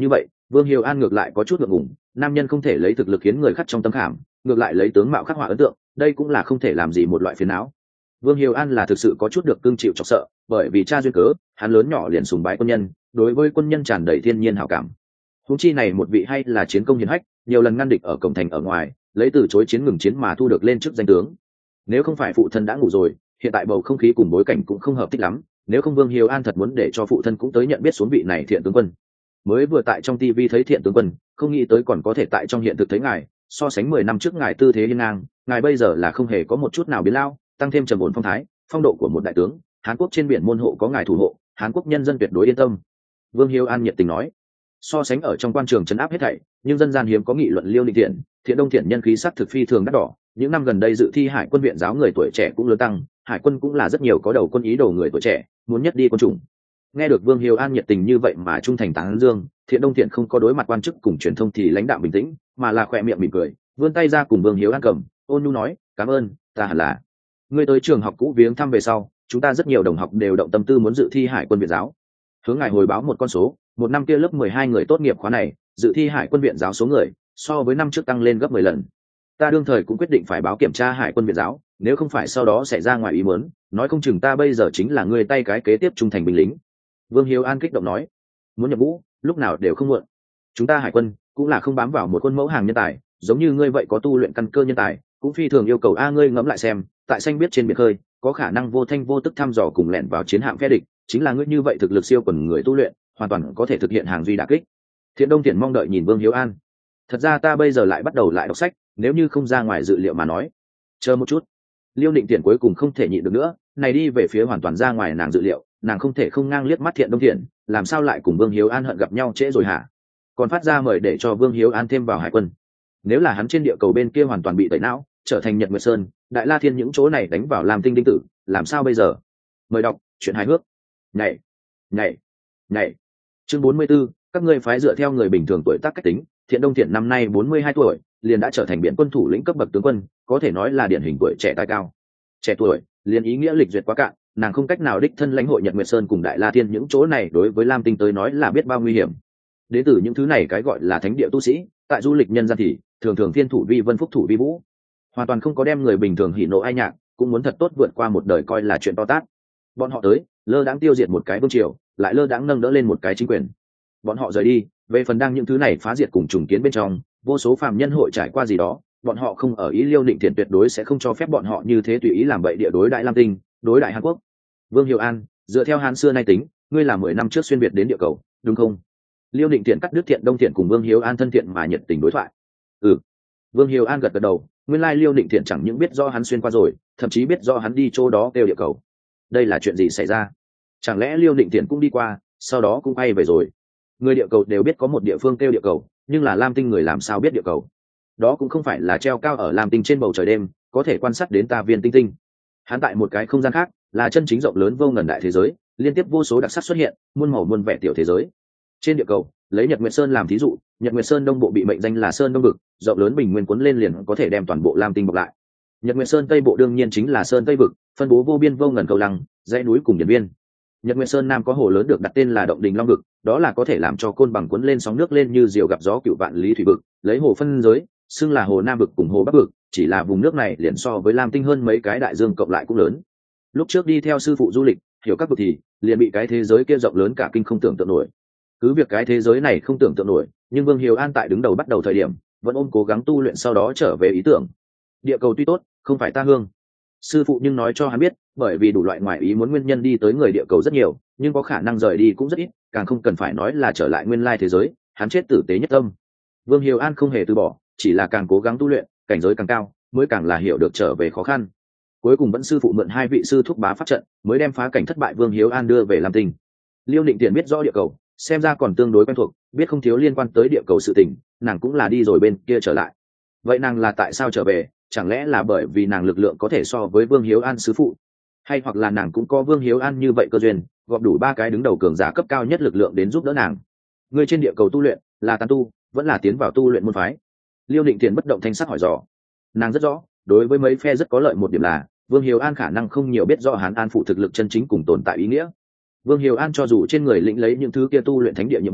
Vương Hiếu An ngược lại có chút ngượng ngùng, nam nhân không thể lấy thực lực khiến người khắc trong tâm khảm, ngược lại lấy tướng mạo khắc họa ấn tượng, đây cũng là không thể làm gì một loại phiền não. Vương Hiếu An là thực sự có chút được cưng chịu chọc sợ, bởi vì cha duyên cớ, hắn lớn nhỏ liền sùng bái quân nhân, đối với quân nhân tràn đầy thiên nhiên hảo cảm. Huống chi này một vị hay là chiến công hiển hách, nhiều lần ngăn địch ở cổng thành ở ngoài, lấy từ chối chiến ngừng chiến mà thu được lên chức danh tướng. Nếu không phải phụ thân đã ngủ rồi, hiện tại bầu không khí cùng bối cảnh cũng không hợp thích lắm, nếu không Vương Hiếu An thật muốn để cho phụ thân cũng tới nhận biết xuống vị này thiện tướng quân. Mới vừa tại trong tivi thấy thiện tướng quân, không nghĩ tới còn có thể tại trong hiện thực thấy ngài, so sánh mười năm trước ngài tư thế hiên ngang, ngài bây giờ là không hề có một chút nào biến lao, tăng thêm trầm ổn phong thái, phong độ của một đại tướng, Hán Quốc trên biển môn hộ có ngài thủ hộ, Hán Quốc nhân dân tuyệt đối yên tâm. Vương Hiếu An nhiệt tình nói. So sánh ở trong quan trường trấn áp hết thảy, nhưng dân gian hiếm có nghị luận Liêu Định Thiện, Thiện Đông Thiện nhân khí sắc thực phi thường đắt đỏ, những năm gần đây dự thi hải quân viện giáo người tuổi trẻ cũng lớn tăng, hải quân cũng là rất nhiều có đầu quân ý đồ người tuổi trẻ, muốn nhất đi quân chủng. Nghe được Vương Hiếu An nhiệt tình như vậy mà trung thành tán dương, Thiện Đông Thiện không có đối mặt quan chức cùng truyền thông thì lãnh đạm bình tĩnh, mà là khỏe miệng mỉm cười, vươn tay ra cùng Vương Hiếu An cầm, ôn nhu nói, cảm ơn, ta hẳn là. Ngươi tới trường học cũ viếng thăm về sau, chúng ta rất nhiều đồng học đều động tâm tư muốn dự thi hải quân viện giáo. Hướng ngài hồi báo một con số, một năm kia lớp mười hai người tốt nghiệp khóa này, dự thi hải quân viện giáo số người, so với năm trước tăng lên gấp mười lần. Ta đương thời cũng quyết định phải báo kiểm tra hải quân viện giáo, nếu không phải sau đó xảy ra ngoài ý muốn, nói không chừng ta bây giờ chính là người tay cái kế tiếp trung thành binh lính. Vương Hiếu An kích động nói, muốn nhập ngũ, lúc nào đều không muộn. Chúng ta hải quân cũng là không bám vào một khuôn mẫu hàng nhân tài, giống như ngươi vậy có tu luyện căn cơ nhân tài, cũng phi thường yêu cầu a ngươi ngẫm lại xem, tại xanh biết trên biển khơi, có khả năng vô thanh vô tức thăm dò cùng lẻn vào chiến hạm phe địch, chính là ngươi như vậy thực lực siêu quần người tu luyện, hoàn toàn có thể thực hiện hàng duy đả kích. Thiện Đông Thiện mong đợi nhìn Vương Hiếu An. Thật ra ta bây giờ lại bắt đầu lại đọc sách, nếu như không ra ngoài dự liệu mà nói. Chờ một chút. Liêu Định Thiện cuối cùng không thể nhịn được nữa, này đi về phía hoàn toàn ra ngoài nàng dự liệu, nàng không thể không ngang liếc mắt Thiện Đông Thiện, làm sao lại cùng Vương Hiếu An hận gặp nhau trễ rồi hả? Còn phát ra mời để cho Vương Hiếu An thêm vào hải quân. Nếu là hắn trên địa cầu bên kia hoàn toàn bị tẩy não, trở thành Nhật Nguyệt Sơn, Đại La Thiên những chỗ này đánh vào làm tinh đinh tử, làm sao bây giờ? Mời đọc chuyện hài hước. Nhảy, nhảy, nhảy. Chương bốn mươi 44, các ngươi phái dựa theo người bình thường tuổi tác cách tính, Thiện Đông Thiện năm nay bốn mươi hai tuổi, liền đã trở thành biển quân thủ lĩnh cấp bậc tướng quân, có thể nói là điển hình tuổi trẻ tài cao. Trẻ tuổi, liền ý nghĩa lịch duyệt quá cạn, nàng không cách nào đích thân lãnh hội Nhật Nguyệt Sơn cùng Đại La Thiên những chỗ này đối với Lam Tinh tới nói là biết bao nguy hiểm. Đến từ những thứ này cái gọi là thánh địa tu sĩ, tại du lịch nhân gian thì thường thường thiên thủ vi vân phúc thủ vi vũ, hoàn toàn không có đem người bình thường hỉ nộ ai nhạc, cũng muốn thật tốt vượt qua một đời coi là chuyện to tát. Bọn họ tới, lơ đãng tiêu diệt một cái vương triều, lại lơ đãng nâng đỡ lên một cái chính quyền. Bọn họ rời đi, về phần đang những thứ này phá diệt cùng trùng kiến bên trong, vô số phàm nhân hội trải qua gì đó, bọn họ không ở ý Liêu Định Thiện tuyệt đối sẽ không cho phép bọn họ như thế tùy ý làm bậy địa đối đại Lam Tinh, đối đại Hàn Quốc. Vương Hiếu An, dựa theo Hán xưa nay tính, ngươi là mười năm trước xuyên việt đến địa cầu, đúng không? Liêu Định Thiện cắt đứt Thiện Đông Thiện cùng Vương Hiếu An thân thiện mà nhiệt tình đối thoại. Ừ. Vương Hiếu An gật gật đầu, nguyên lai Liêu Định Thiện chẳng những biết do hắn xuyên qua rồi, thậm chí biết do hắn đi chỗ đó kêu địa cầu. Đây là chuyện gì xảy ra? Chẳng lẽ Liêu Định Thiện cũng đi qua, sau đó cũng bay về rồi? Người địa cầu đều biết có một địa phương kêu địa cầu, nhưng là Lam Tinh người làm sao biết địa cầu? Đó cũng không phải là treo cao ở Lam Tinh trên bầu trời đêm, có thể quan sát đến ta viên tinh tinh. Hắn tại một cái không gian khác, là chân chính rộng lớn vô ngần đại thế giới, liên tiếp vô số đặc sắc xuất hiện, muôn màu muôn vẻ tiểu thế giới. Trên địa cầu, lấy Nhật Nguyệt Sơn làm thí dụ, Nhật Nguyệt Sơn đông bộ bị mệnh danh là Sơn Đông Vực, rộng lớn bình nguyên cuốn lên liền có thể đem toàn bộ Lam Tinh bọc lại. Nhật Nguyệt Sơn tây bộ đương nhiên chính là Sơn Tây Vực, phân bố vô biên vô ngần cầu lăng, dãy núi cùng điện biên. Nhật Nguyệt Sơn nam có hồ lớn được đặt tên là Động Đình Long Vực, đó là có thể làm cho côn bằng cuốn lên sóng nước lên như diều gặp gió cựu vạn lý thủy vực, lấy hồ phân giới, xưng là hồ Nam Vực cùng hồ Bắc Vực, chỉ là vùng nước này liền so với Lam Tinh hơn mấy cái đại dương cộng lại cũng lớn. Lúc trước đi theo sư phụ du lịch, hiểu các vực thì liền bị cái thế giới kia rộng lớn cả kinh không tưởng tượng nổi. Cứ việc cái thế giới này không tưởng tượng nổi, nhưng Vương Hiếu An tại đứng đầu bắt đầu thời điểm, vẫn ôm cố gắng tu luyện sau đó trở về ý tưởng. Địa cầu tuy tốt, không phải ta hương. Sư phụ nhưng nói cho hắn biết, bởi vì đủ loại ngoại ý muốn nguyên nhân đi tới người địa cầu rất nhiều, nhưng có khả năng rời đi cũng rất ít, càng không cần phải nói là trở lại nguyên lai thế giới, hắn chết tử tế nhất tâm. Vương Hiếu An không hề từ bỏ, chỉ là càng cố gắng tu luyện, cảnh giới càng cao, mới càng là hiểu được trở về khó khăn. Cuối cùng vẫn sư phụ mượn hai vị sư thúc bá pháp trận, mới đem phá cảnh thất bại Vương Hiếu An đưa về Lam Tinh. Liêu Định Tiện biết rõ địa cầu, xem ra còn tương đối quen thuộc, biết không thiếu liên quan tới địa cầu sự tình, nàng cũng là đi rồi bên kia trở lại. Vậy nàng là tại sao trở về? Chẳng lẽ là bởi vì nàng lực lượng có thể so với Vương Hiếu An sư phụ, hay hoặc là nàng cũng có Vương Hiếu An như vậy cơ duyên, gọp đủ ba cái đứng đầu cường giả cấp cao nhất lực lượng đến giúp đỡ nàng? Người trên địa cầu tu luyện là tán tu, vẫn là tiến vào tu luyện môn phái? Liêu Định Tiện bất động thanh sắc hỏi dò. Nàng rất rõ, đối với mấy phe rất có lợi một điểm là Vương Hiếu An khả năng không nhiều biết rõ Hán An phụ thực lực chân chính cùng tồn tại ý nghĩa. Vương Hiếu An cho dù trên người lĩnh lấy những thứ kia tu luyện thánh địa nhiệm vụ,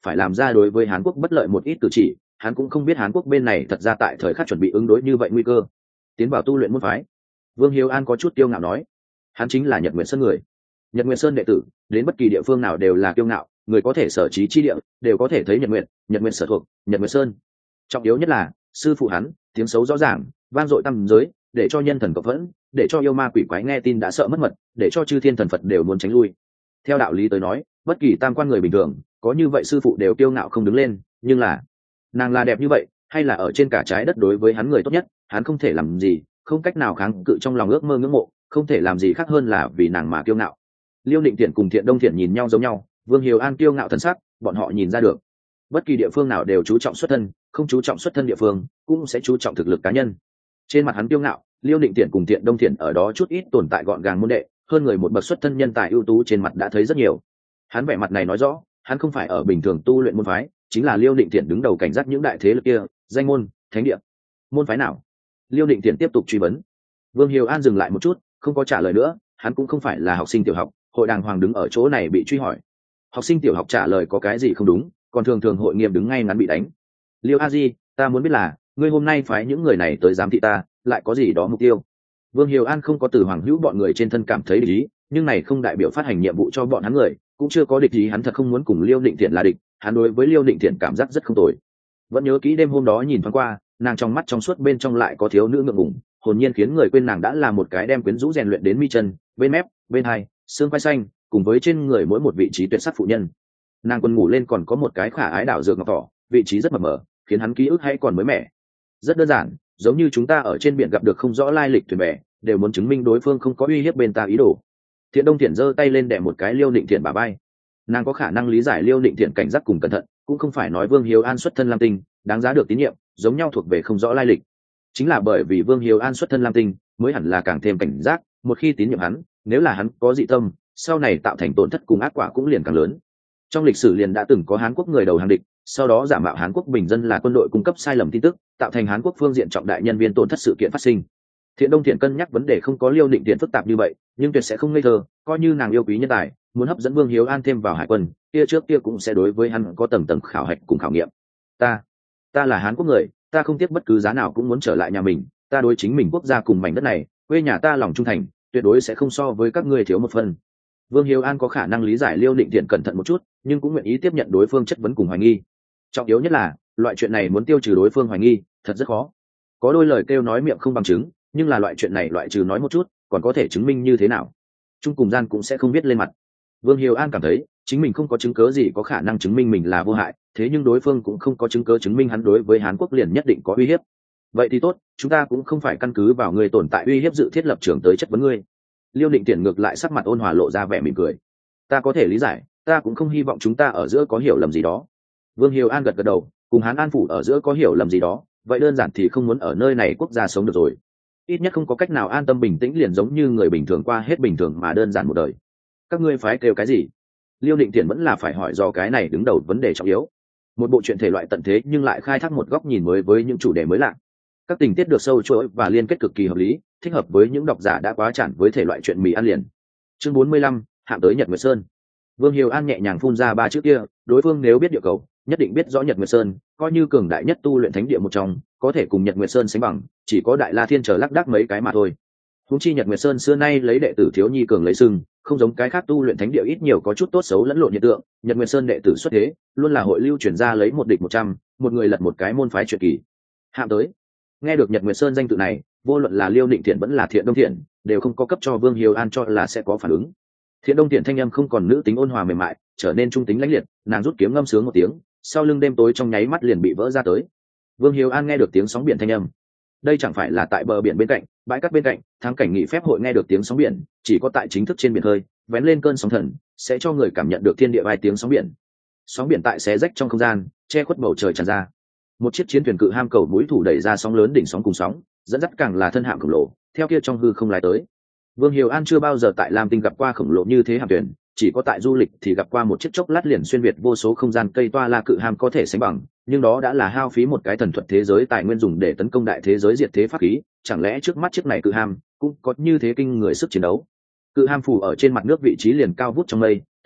phải làm ra đối với Hán Quốc bất lợi một ít cử chỉ, hắn cũng không biết Hán Quốc bên này thật ra tại thời khắc chuẩn bị ứng đối như vậy nguy cơ. Tiến vào tu luyện môn phái. Vương Hiếu An có chút kiêu ngạo nói, hắn chính là Nhật Nguyệt Sơn người. Nhật Nguyệt Sơn đệ tử, đến bất kỳ địa phương nào đều là kiêu ngạo, người có thể sở trí chi địa, đều có thể thấy Nhật Nguyệt, Nhật Nguyệt sở thuộc, Nhật Nguyệt Sơn. Trọng yếu nhất là, sư phụ hắn, tiếng xấu rõ ràng, vang dội tăm giới, để cho nhân thần cộng phẫn, để cho yêu ma quỷ quái nghe tin đã sợ mất mật, để cho chư thiên thần Phật đều muốn tránh lui. Theo đạo lý tới nói, bất kỳ tam quan người bình thường, có như vậy sư phụ đều kiêu ngạo không đứng lên, nhưng là, nàng là đẹp như vậy, hay là ở trên cả trái đất đối với hắn người tốt nhất, hắn không thể làm gì, không cách nào kháng cự trong lòng ước mơ ngưỡng mộ, không thể làm gì khác hơn là vì nàng mà kiêu ngạo. Liêu Định Tiện cùng Thiện Đông Thiện nhìn nhau giống nhau, Vương Hiếu An kiêu ngạo thần sắc, bọn họ nhìn ra được. Bất kỳ địa phương nào đều chú trọng xuất thân, không chú trọng xuất thân địa phương, cũng sẽ chú trọng thực lực cá nhân. Trên mặt hắn kiêu ngạo, Liêu Định Tiện cùng Thiện Đông Thiện ở đó chút ít tồn tại gọn gàng môn đệ, hơn người một bậc xuất thân nhân tài ưu tú trên mặt đã thấy rất nhiều. Hắn vẻ mặt này nói rõ, hắn không phải ở bình thường tu luyện môn phái, chính là Liêu Định Tiện đứng đầu cảnh giác những đại thế lực kia, danh môn, thánh địa. Môn phái nào? Liêu Định Tiện tiếp tục truy vấn. Vương Hiếu An dừng lại một chút, không có trả lời nữa, hắn cũng không phải là học sinh tiểu học, hội đàng hoàng đứng ở chỗ này bị truy hỏi. Học sinh tiểu học trả lời có cái gì không đúng, còn thường thường hội nghiêm đứng ngay ngắn bị đánh. Liêu A Di, ta muốn biết là, ngươi hôm nay phái những người này tới giám thị ta, lại có gì đó mục tiêu? Vương Hiếu An không có từ Hoàng Hữu bọn người trên thân cảm thấy địch ý, nhưng này không đại biểu phát hành nhiệm vụ cho bọn hắn người, cũng chưa có địch ý, hắn thật không muốn cùng Liêu Định Thiện là địch, hắn đối với Liêu Định Thiện cảm giác rất không tồi. Vẫn nhớ kỹ đêm hôm đó nhìn thoáng qua, nàng trong mắt trong suốt bên trong lại có thiếu nữ ngượng ngùng, hồn nhiên khiến người quên nàng đã là một cái đem quyến rũ rèn luyện đến mi chân, bên mép, bên hai, xương quai xanh, cùng với trên người mỗi một vị trí tuyệt sắc phụ nhân. Nàng quần ngủ lên còn có một cái khả ái đảo dược ngọc tỏ, vị trí rất mập mờ, khiến hắn ký ức hay còn mới mẻ. Rất đơn giản, giống như chúng ta ở trên biển gặp được không rõ lai lịch thuyền bè, đều muốn chứng minh đối phương không có uy hiếp bên ta ý đồ. Thiện Đông Thiện giơ tay lên đè một cái Liêu Định Thiện bả vai. Nàng có khả năng lý giải Liêu Định Thiện cảnh giác cùng cẩn thận, cũng không phải nói Vương Hiếu An xuất thân Lam Tinh, đáng giá được tín nhiệm, giống nhau thuộc về không rõ lai lịch. Chính là bởi vì Vương Hiếu An xuất thân Lam Tinh, mới hẳn là càng thêm cảnh giác, một khi tín nhiệm hắn, nếu là hắn có dị tâm, sau này tạo thành tổn thất cùng ác quả cũng liền càng lớn. Trong lịch sử liền đã từng có Hán Quốc người đầu hàng địch, sau đó giả mạo Hán Quốc bình dân là quân đội cung cấp sai lầm tin tức, tạo thành Hán Quốc phương diện trọng đại nhân viên tổn thất sự kiện phát sinh. Thiện Đông Thiện cân nhắc vấn đề không có Liêu Định Thiện phức tạp như vậy, nhưng tuyệt sẽ không ngây thơ, coi như nàng yêu quý nhân tài, muốn hấp dẫn Vương Hiếu An thêm vào hải quân, kia trước kia cũng sẽ đối với hắn có tầng tầng khảo hạch cùng khảo nghiệm. Ta, ta là Hán Quốc người, ta không tiếc bất cứ giá nào cũng muốn trở lại nhà mình, ta đối chính mình quốc gia cùng mảnh đất này, quê nhà ta lòng trung thành, tuyệt đối sẽ không so với các ngươi thiếu một phần. Vương Hiếu An có khả năng lý giải Liêu Định Thiện cẩn thận một chút, nhưng cũng nguyện ý tiếp nhận đối phương chất vấn cùng hoài nghi. Trọng yếu nhất là, loại chuyện này muốn tiêu trừ đối phương hoài nghi, thật rất khó. Có đôi lời kêu nói miệng không bằng chứng, nhưng là loại chuyện này loại trừ nói một chút, còn có thể chứng minh như thế nào? Trung cùng gian cũng sẽ không biết lên mặt. Vương Hiếu An cảm thấy, chính mình không có chứng cớ gì có khả năng chứng minh mình là vô hại, thế nhưng đối phương cũng không có chứng cớ chứng minh hắn đối với Hán Quốc liền nhất định có uy hiếp. Vậy thì tốt, chúng ta cũng không phải căn cứ vào người tồn tại uy hiếp dự thiết lập trường tới chất vấn ngươi. Liêu Định Tiện ngược lại sắc mặt ôn hòa lộ ra vẻ mỉm cười. Ta có thể lý giải, ta cũng không hy vọng chúng ta ở giữa có hiểu lầm gì đó. Vương Hiếu An gật gật đầu, cùng Hán An phủ ở giữa có hiểu lầm gì đó, vậy đơn giản thì không muốn ở nơi này quốc gia sống được rồi. Ít nhất không có cách nào an tâm bình tĩnh liền giống như người bình thường qua hết bình thường mà đơn giản một đời. Các ngươi phái kêu cái gì? Liêu Định Tiện vẫn là phải hỏi do cái này đứng đầu vấn đề trọng yếu. Một bộ truyện thể loại tận thế nhưng lại khai thác một góc nhìn mới với những chủ đề mới lạ. Các tình tiết được sâu chuỗi và liên kết cực kỳ hợp lý, thích hợp với những độc giả đã quá chản với thể loại truyện mì ăn liền. Chương bốn mươi lăm, hạng tới Nhật Nguyệt Sơn. Vương Hiếu An nhẹ nhàng phun ra ba chữ kia, đối phương nếu biết địa cầu, nhất định biết rõ Nhật Nguyệt Sơn, coi như cường đại nhất tu luyện thánh địa một trong, có thể cùng Nhật Nguyệt Sơn sánh bằng, chỉ có Đại La Thiên chờ lắc đắc mấy cái mà thôi. Huống chi Nhật Nguyệt Sơn xưa nay lấy đệ tử thiếu nhi cường lấy sưng, không giống cái khác tu luyện thánh địa ít nhiều có chút tốt xấu lẫn lộn hiện tượng, Nhật Nguyệt Sơn đệ tử xuất thế, luôn là hội lưu truyền ra lấy một địch một trăm, một người lật một cái môn phái truyền kỳ. Hạng tới. Nghe được Nhật Nguyệt Sơn danh tự này, vô luận là Liêu Định Thiện vẫn là Thiện Đông Thiện, đều không có cấp cho Vương Hiếu An cho là sẽ có phản ứng. Thiện Đông Thiện thanh âm không còn nữ tính ôn hòa mềm mại, trở nên trung tính lãnh liệt, nàng rút kiếm ngâm sướng một tiếng, sau lưng đêm tối trong nháy mắt liền bị vỡ ra tới. Vương Hiếu An nghe được tiếng sóng biển thanh âm. Đây chẳng phải là tại bờ biển bên cạnh, bãi cát bên cạnh, thắng cảnh nghị phép hội nghe được tiếng sóng biển, chỉ có tại chính thức trên biển hơi, vén lên cơn sóng thần, sẽ cho người cảm nhận được thiên địa vài tiếng sóng biển. Sóng biển tại xé rách trong không gian, che khuất bầu trời tràn ra. Một chiếc chiến thuyền cự ham cầu mũi thủ đẩy ra sóng lớn đỉnh sóng cùng sóng, dẫn dắt càng là thân hạm khổng lồ, theo kia trong hư không lái tới. Vương Hiếu An chưa bao giờ tại Lam Tinh gặp qua khổng lồ như thế hạm thuyền, chỉ có tại du lịch thì gặp qua một chiếc chốc lát liền xuyên việt vô số không gian cây toa la cự ham có thể sánh bằng, nhưng đó đã là hao phí một cái thần thuật thế giới tài nguyên dùng để tấn công đại thế giới diệt thế pháp khí, chẳng lẽ trước mắt chiếc này cự ham cũng có như thế kinh người sức chiến đấu. Cự ham phủ ở trên mặt nước vị trí liền cao vút trong mây,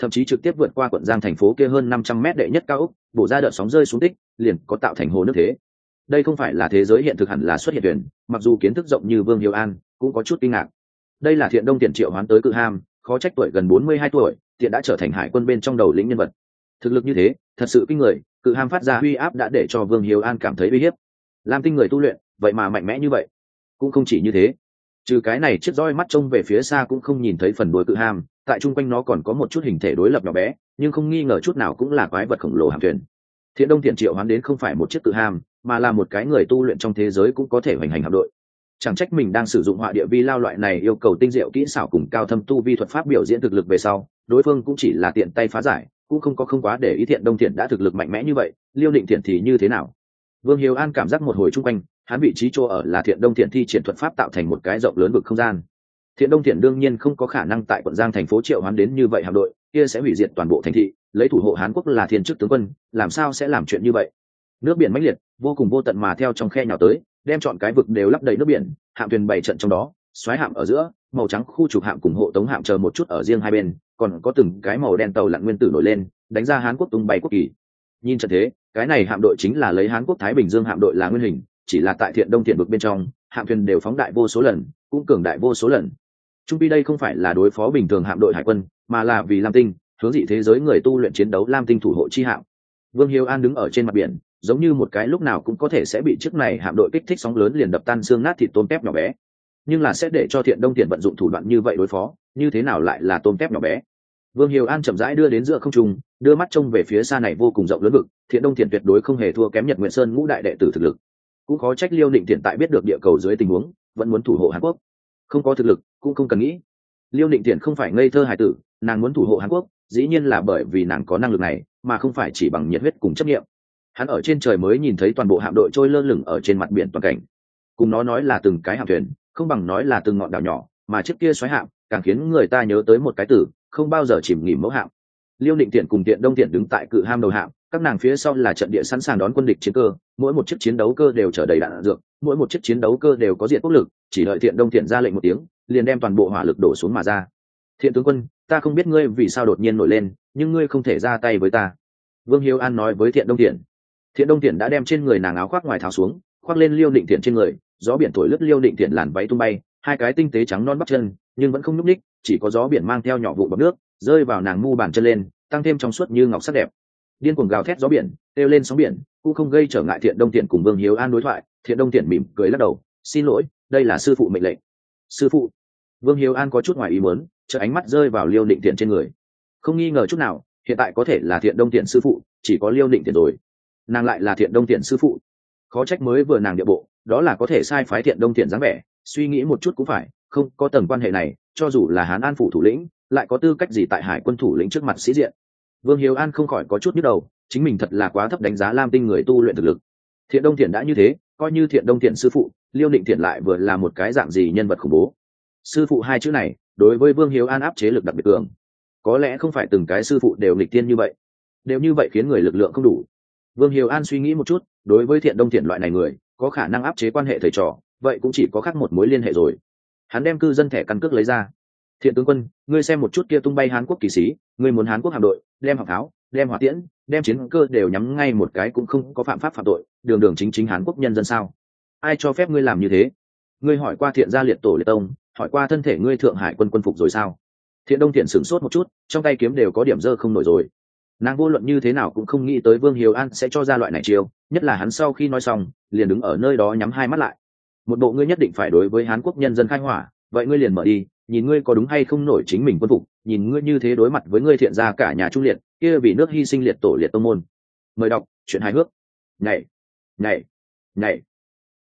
thậm chí trực tiếp vượt qua quận Giang thành phố kia hơn năm trăm mét đệ nhất cao ốc, bổ ra đợt sóng rơi xuống tích, liền có tạo thành hồ nước thế. Đây không phải là thế giới hiện thực hẳn là xuất hiện thuyền, mặc dù kiến thức rộng như Vương Hiếu An, cũng có chút kinh ngạc. Đây là Thiện Đông Tiện triệu hoán tới Cự Ham, khó trách tuổi gần bốn mươi hai tuổi, Tiện đã trở thành hải quân bên trong đầu lĩnh nhân vật. Thực lực như thế, thật sự kinh người, Cự Ham phát ra uy áp đã để cho Vương Hiếu An cảm thấy uy hiếp. Lam Tinh người tu luyện, vậy mà mạnh mẽ như vậy. Cũng không chỉ như thế, trừ cái này chiếc roi mắt trông về phía xa cũng không nhìn thấy phần đuôi Cự Ham, tại trung quanh nó còn có một chút hình thể đối lập nhỏ bé, nhưng không nghi ngờ chút nào cũng là quái vật khổng lồ hạm thuyền. Thiện Đông Tiện triệu hoán đến không phải một chiếc Cự Ham, mà là một cái người tu luyện trong thế giới cũng có thể hoành hành hạm đội. Chẳng trách mình đang sử dụng họa địa vi lao loại này yêu cầu tinh diệu kỹ xảo cùng cao thâm tu vi thuật pháp biểu diễn thực lực về sau, đối phương cũng chỉ là tiện tay phá giải, cũng không có không quá để ý. Thiện Đông Tiện đã thực lực mạnh mẽ như vậy, Liêu Định Thiện thì như thế nào? Vương Hiếu An cảm giác một hồi chung quanh, hắn vị trí chỗ ở là Thiện Đông Tiện thi triển thuật pháp tạo thành một cái rộng lớn vực không gian. Thiện Đông Tiện đương nhiên không có khả năng tại quận Giang thành phố triệu hoán đến như vậy hạm đội, kia sẽ hủy diệt toàn bộ thành thị, lấy thủ hộ Hán Quốc là thiên chức tướng quân, làm sao sẽ làm chuyện như vậy? Nước biển mãnh liệt, vô cùng vô tận mà theo trong khe nhào tới, đem chọn cái vực đều lấp đầy nước biển, hạm thuyền bảy trận trong đó, xoáy hạm ở giữa, màu trắng khu trục hạm cùng hộ tống hạm chờ một chút ở riêng hai bên, còn có từng cái màu đen tàu lặn nguyên tử nổi lên, đánh ra Hán Quốc tung bay quốc kỳ. Nhìn trận thế, cái này hạm đội chính là lấy Hán Quốc Thái Bình Dương hạm đội là nguyên hình, chỉ là tại Thiện Đông Thiện vực bên trong, hạm thuyền đều phóng đại vô số lần, cũng cường đại vô số lần. Trung pi đây không phải là đối phó bình thường hạm đội hải quân, mà là vì Lam Tinh, hướng dị thế giới người tu luyện chiến đấu Lam Tinh thủ hộ chi hạm. Vương Hiếu An đứng ở trên mặt biển, giống như một cái lúc nào cũng có thể sẽ bị chiếc này hạm đội kích thích sóng lớn liền đập tan xương nát thịt tôm tép nhỏ bé. Nhưng là sẽ để cho Thiện Đông Thiện vận dụng thủ đoạn như vậy đối phó, như thế nào lại là tôm tép nhỏ bé? Vương Hiếu An chậm rãi đưa đến giữa không trung, đưa mắt trông về phía xa này vô cùng rộng lớn vực, Thiện Đông Thiện tuyệt đối không hề thua kém Nhật Nguyện Sơn ngũ đại đệ tử thực lực. Cũng khó trách Liêu Định Thiện tại biết được địa cầu dưới tình huống, vẫn muốn thủ hộ Hàn Quốc. Không có thực lực, cũng không cần nghĩ. Liêu Định Thiện không phải ngây thơ hài tử, nàng muốn thủ hộ Hàn Quốc, dĩ nhiên là bởi vì nàng có năng lực này, mà không phải chỉ bằng nhiệt huyết cùng chấp niệm. Hắn ở trên trời mới nhìn thấy toàn bộ hạm đội trôi lơ lửng ở trên mặt biển toàn cảnh. Cùng nó nói là từng cái hạm thuyền, không bằng nói là từng ngọn đảo nhỏ, mà chiếc kia xoáy hạm càng khiến người ta nhớ tới một cái từ, không bao giờ chìm nghỉm mẫu hạm. Liêu Định Thiện cùng Thiện Đông Thiện đứng tại Cự Ham đầu hạm, các nàng phía sau là trận địa sẵn sàng đón quân địch chiến cơ, mỗi một chiếc chiến đấu cơ đều chở đầy đạn dược, mỗi một chiếc chiến đấu cơ đều có diện quốc lực, chỉ đợi Thiện Đông Thiện ra lệnh một tiếng, liền đem toàn bộ hỏa lực đổ xuống mà ra. Thiện tướng quân, ta không biết ngươi vì sao đột nhiên nổi lên, nhưng ngươi không thể ra tay với ta. Vương Hiếu An nói với Thiện Đông Thiện. Thiện Đông Thiện đã đem trên người nàng áo khoác ngoài tháo xuống, khoác lên Liêu Định Thiện trên người, gió biển thổi lướt Liêu Định Thiện làn váy tung bay, hai cái tinh tế trắng non bắp chân, nhưng vẫn không nhúc nhích, chỉ có gió biển mang theo nhỏ vụ bọt nước, rơi vào nàng mu bàn chân lên, tăng thêm trong suốt như ngọc sắc đẹp. Điên cuồng gào thét gió biển, kêu lên sóng biển, cũng không gây trở ngại Thiện Đông Thiện cùng Vương Hiếu An đối thoại. Thiện Đông Thiện mỉm cười lắc đầu, xin lỗi, đây là sư phụ mệnh lệnh. Sư phụ? Vương Hiếu An có chút ngoài ý muốn, chợt ánh mắt rơi vào Liêu Định Thiện trên người. Không nghi ngờ chút nào, hiện tại có thể là Thiện Đông Thiện sư phụ, chỉ có Liêu Định Thiện rồi. Nàng lại là Thiện Đông Thiện sư phụ. Khó trách mới vừa nàng địa bộ, đó là có thể sai phái Thiện Đông Thiện dáng vẻ, suy nghĩ một chút cũng phải, không có tầng quan hệ này, cho dù là Hán An phủ thủ lĩnh, lại có tư cách gì tại Hải quân thủ lĩnh trước mặt sĩ diện. Vương Hiếu An không khỏi có chút nhức đầu, chính mình thật là quá thấp đánh giá Lam Tinh người tu luyện thực lực. Thiện Đông Thiện đã như thế, coi như Thiện Đông Thiện sư phụ, Liêu Định Thiện lại vừa là một cái dạng gì nhân vật khủng bố. Sư phụ hai chữ này, đối với Vương Hiếu An áp chế lực đặc biệt cường. Có lẽ không phải từng cái sư phụ đều nghịch tiên như vậy, đều như vậy khiến người lực lượng không đủ. Vương Hiếu An suy nghĩ một chút, đối với Thiện Đông Thiện loại này người, có khả năng áp chế quan hệ thầy trò, vậy cũng chỉ có khác một mối liên hệ rồi. Hắn đem cư dân thẻ căn cước lấy ra. Thiện tướng quân, ngươi xem một chút kia tung bay Hán Quốc kỳ sĩ, ngươi muốn Hán Quốc hạm đội đem học tháo, đem hỏa tiễn, đem chiến cơ đều nhắm ngay một cái cũng không có phạm pháp phạm tội, đường đường chính chính Hán Quốc nhân dân sao? Ai cho phép ngươi làm như thế? Ngươi hỏi qua Thiện gia liệt tổ liệt tông, hỏi qua thân thể ngươi Thượng Hải quân quân phục rồi sao? Thiện Đông Thiện sửng sốt một chút, trong tay kiếm đều có điểm dơ không nổi rồi. Nàng vô luận như thế nào cũng không nghĩ tới Vương Hiếu An sẽ cho ra loại này chiêu, nhất là hắn sau khi nói xong, liền đứng ở nơi đó nhắm hai mắt lại. Một bộ ngươi nhất định phải đối với Hán Quốc nhân dân khai hỏa, vậy ngươi liền mở đi, nhìn ngươi có đúng hay không nổi chính mình quân phục, nhìn ngươi như thế đối mặt với ngươi Thiện gia cả nhà trung liệt, kia vì nước hy sinh liệt tổ liệt tông môn. Mời đọc truyện hài hước. Nhảy, nhảy, nhảy.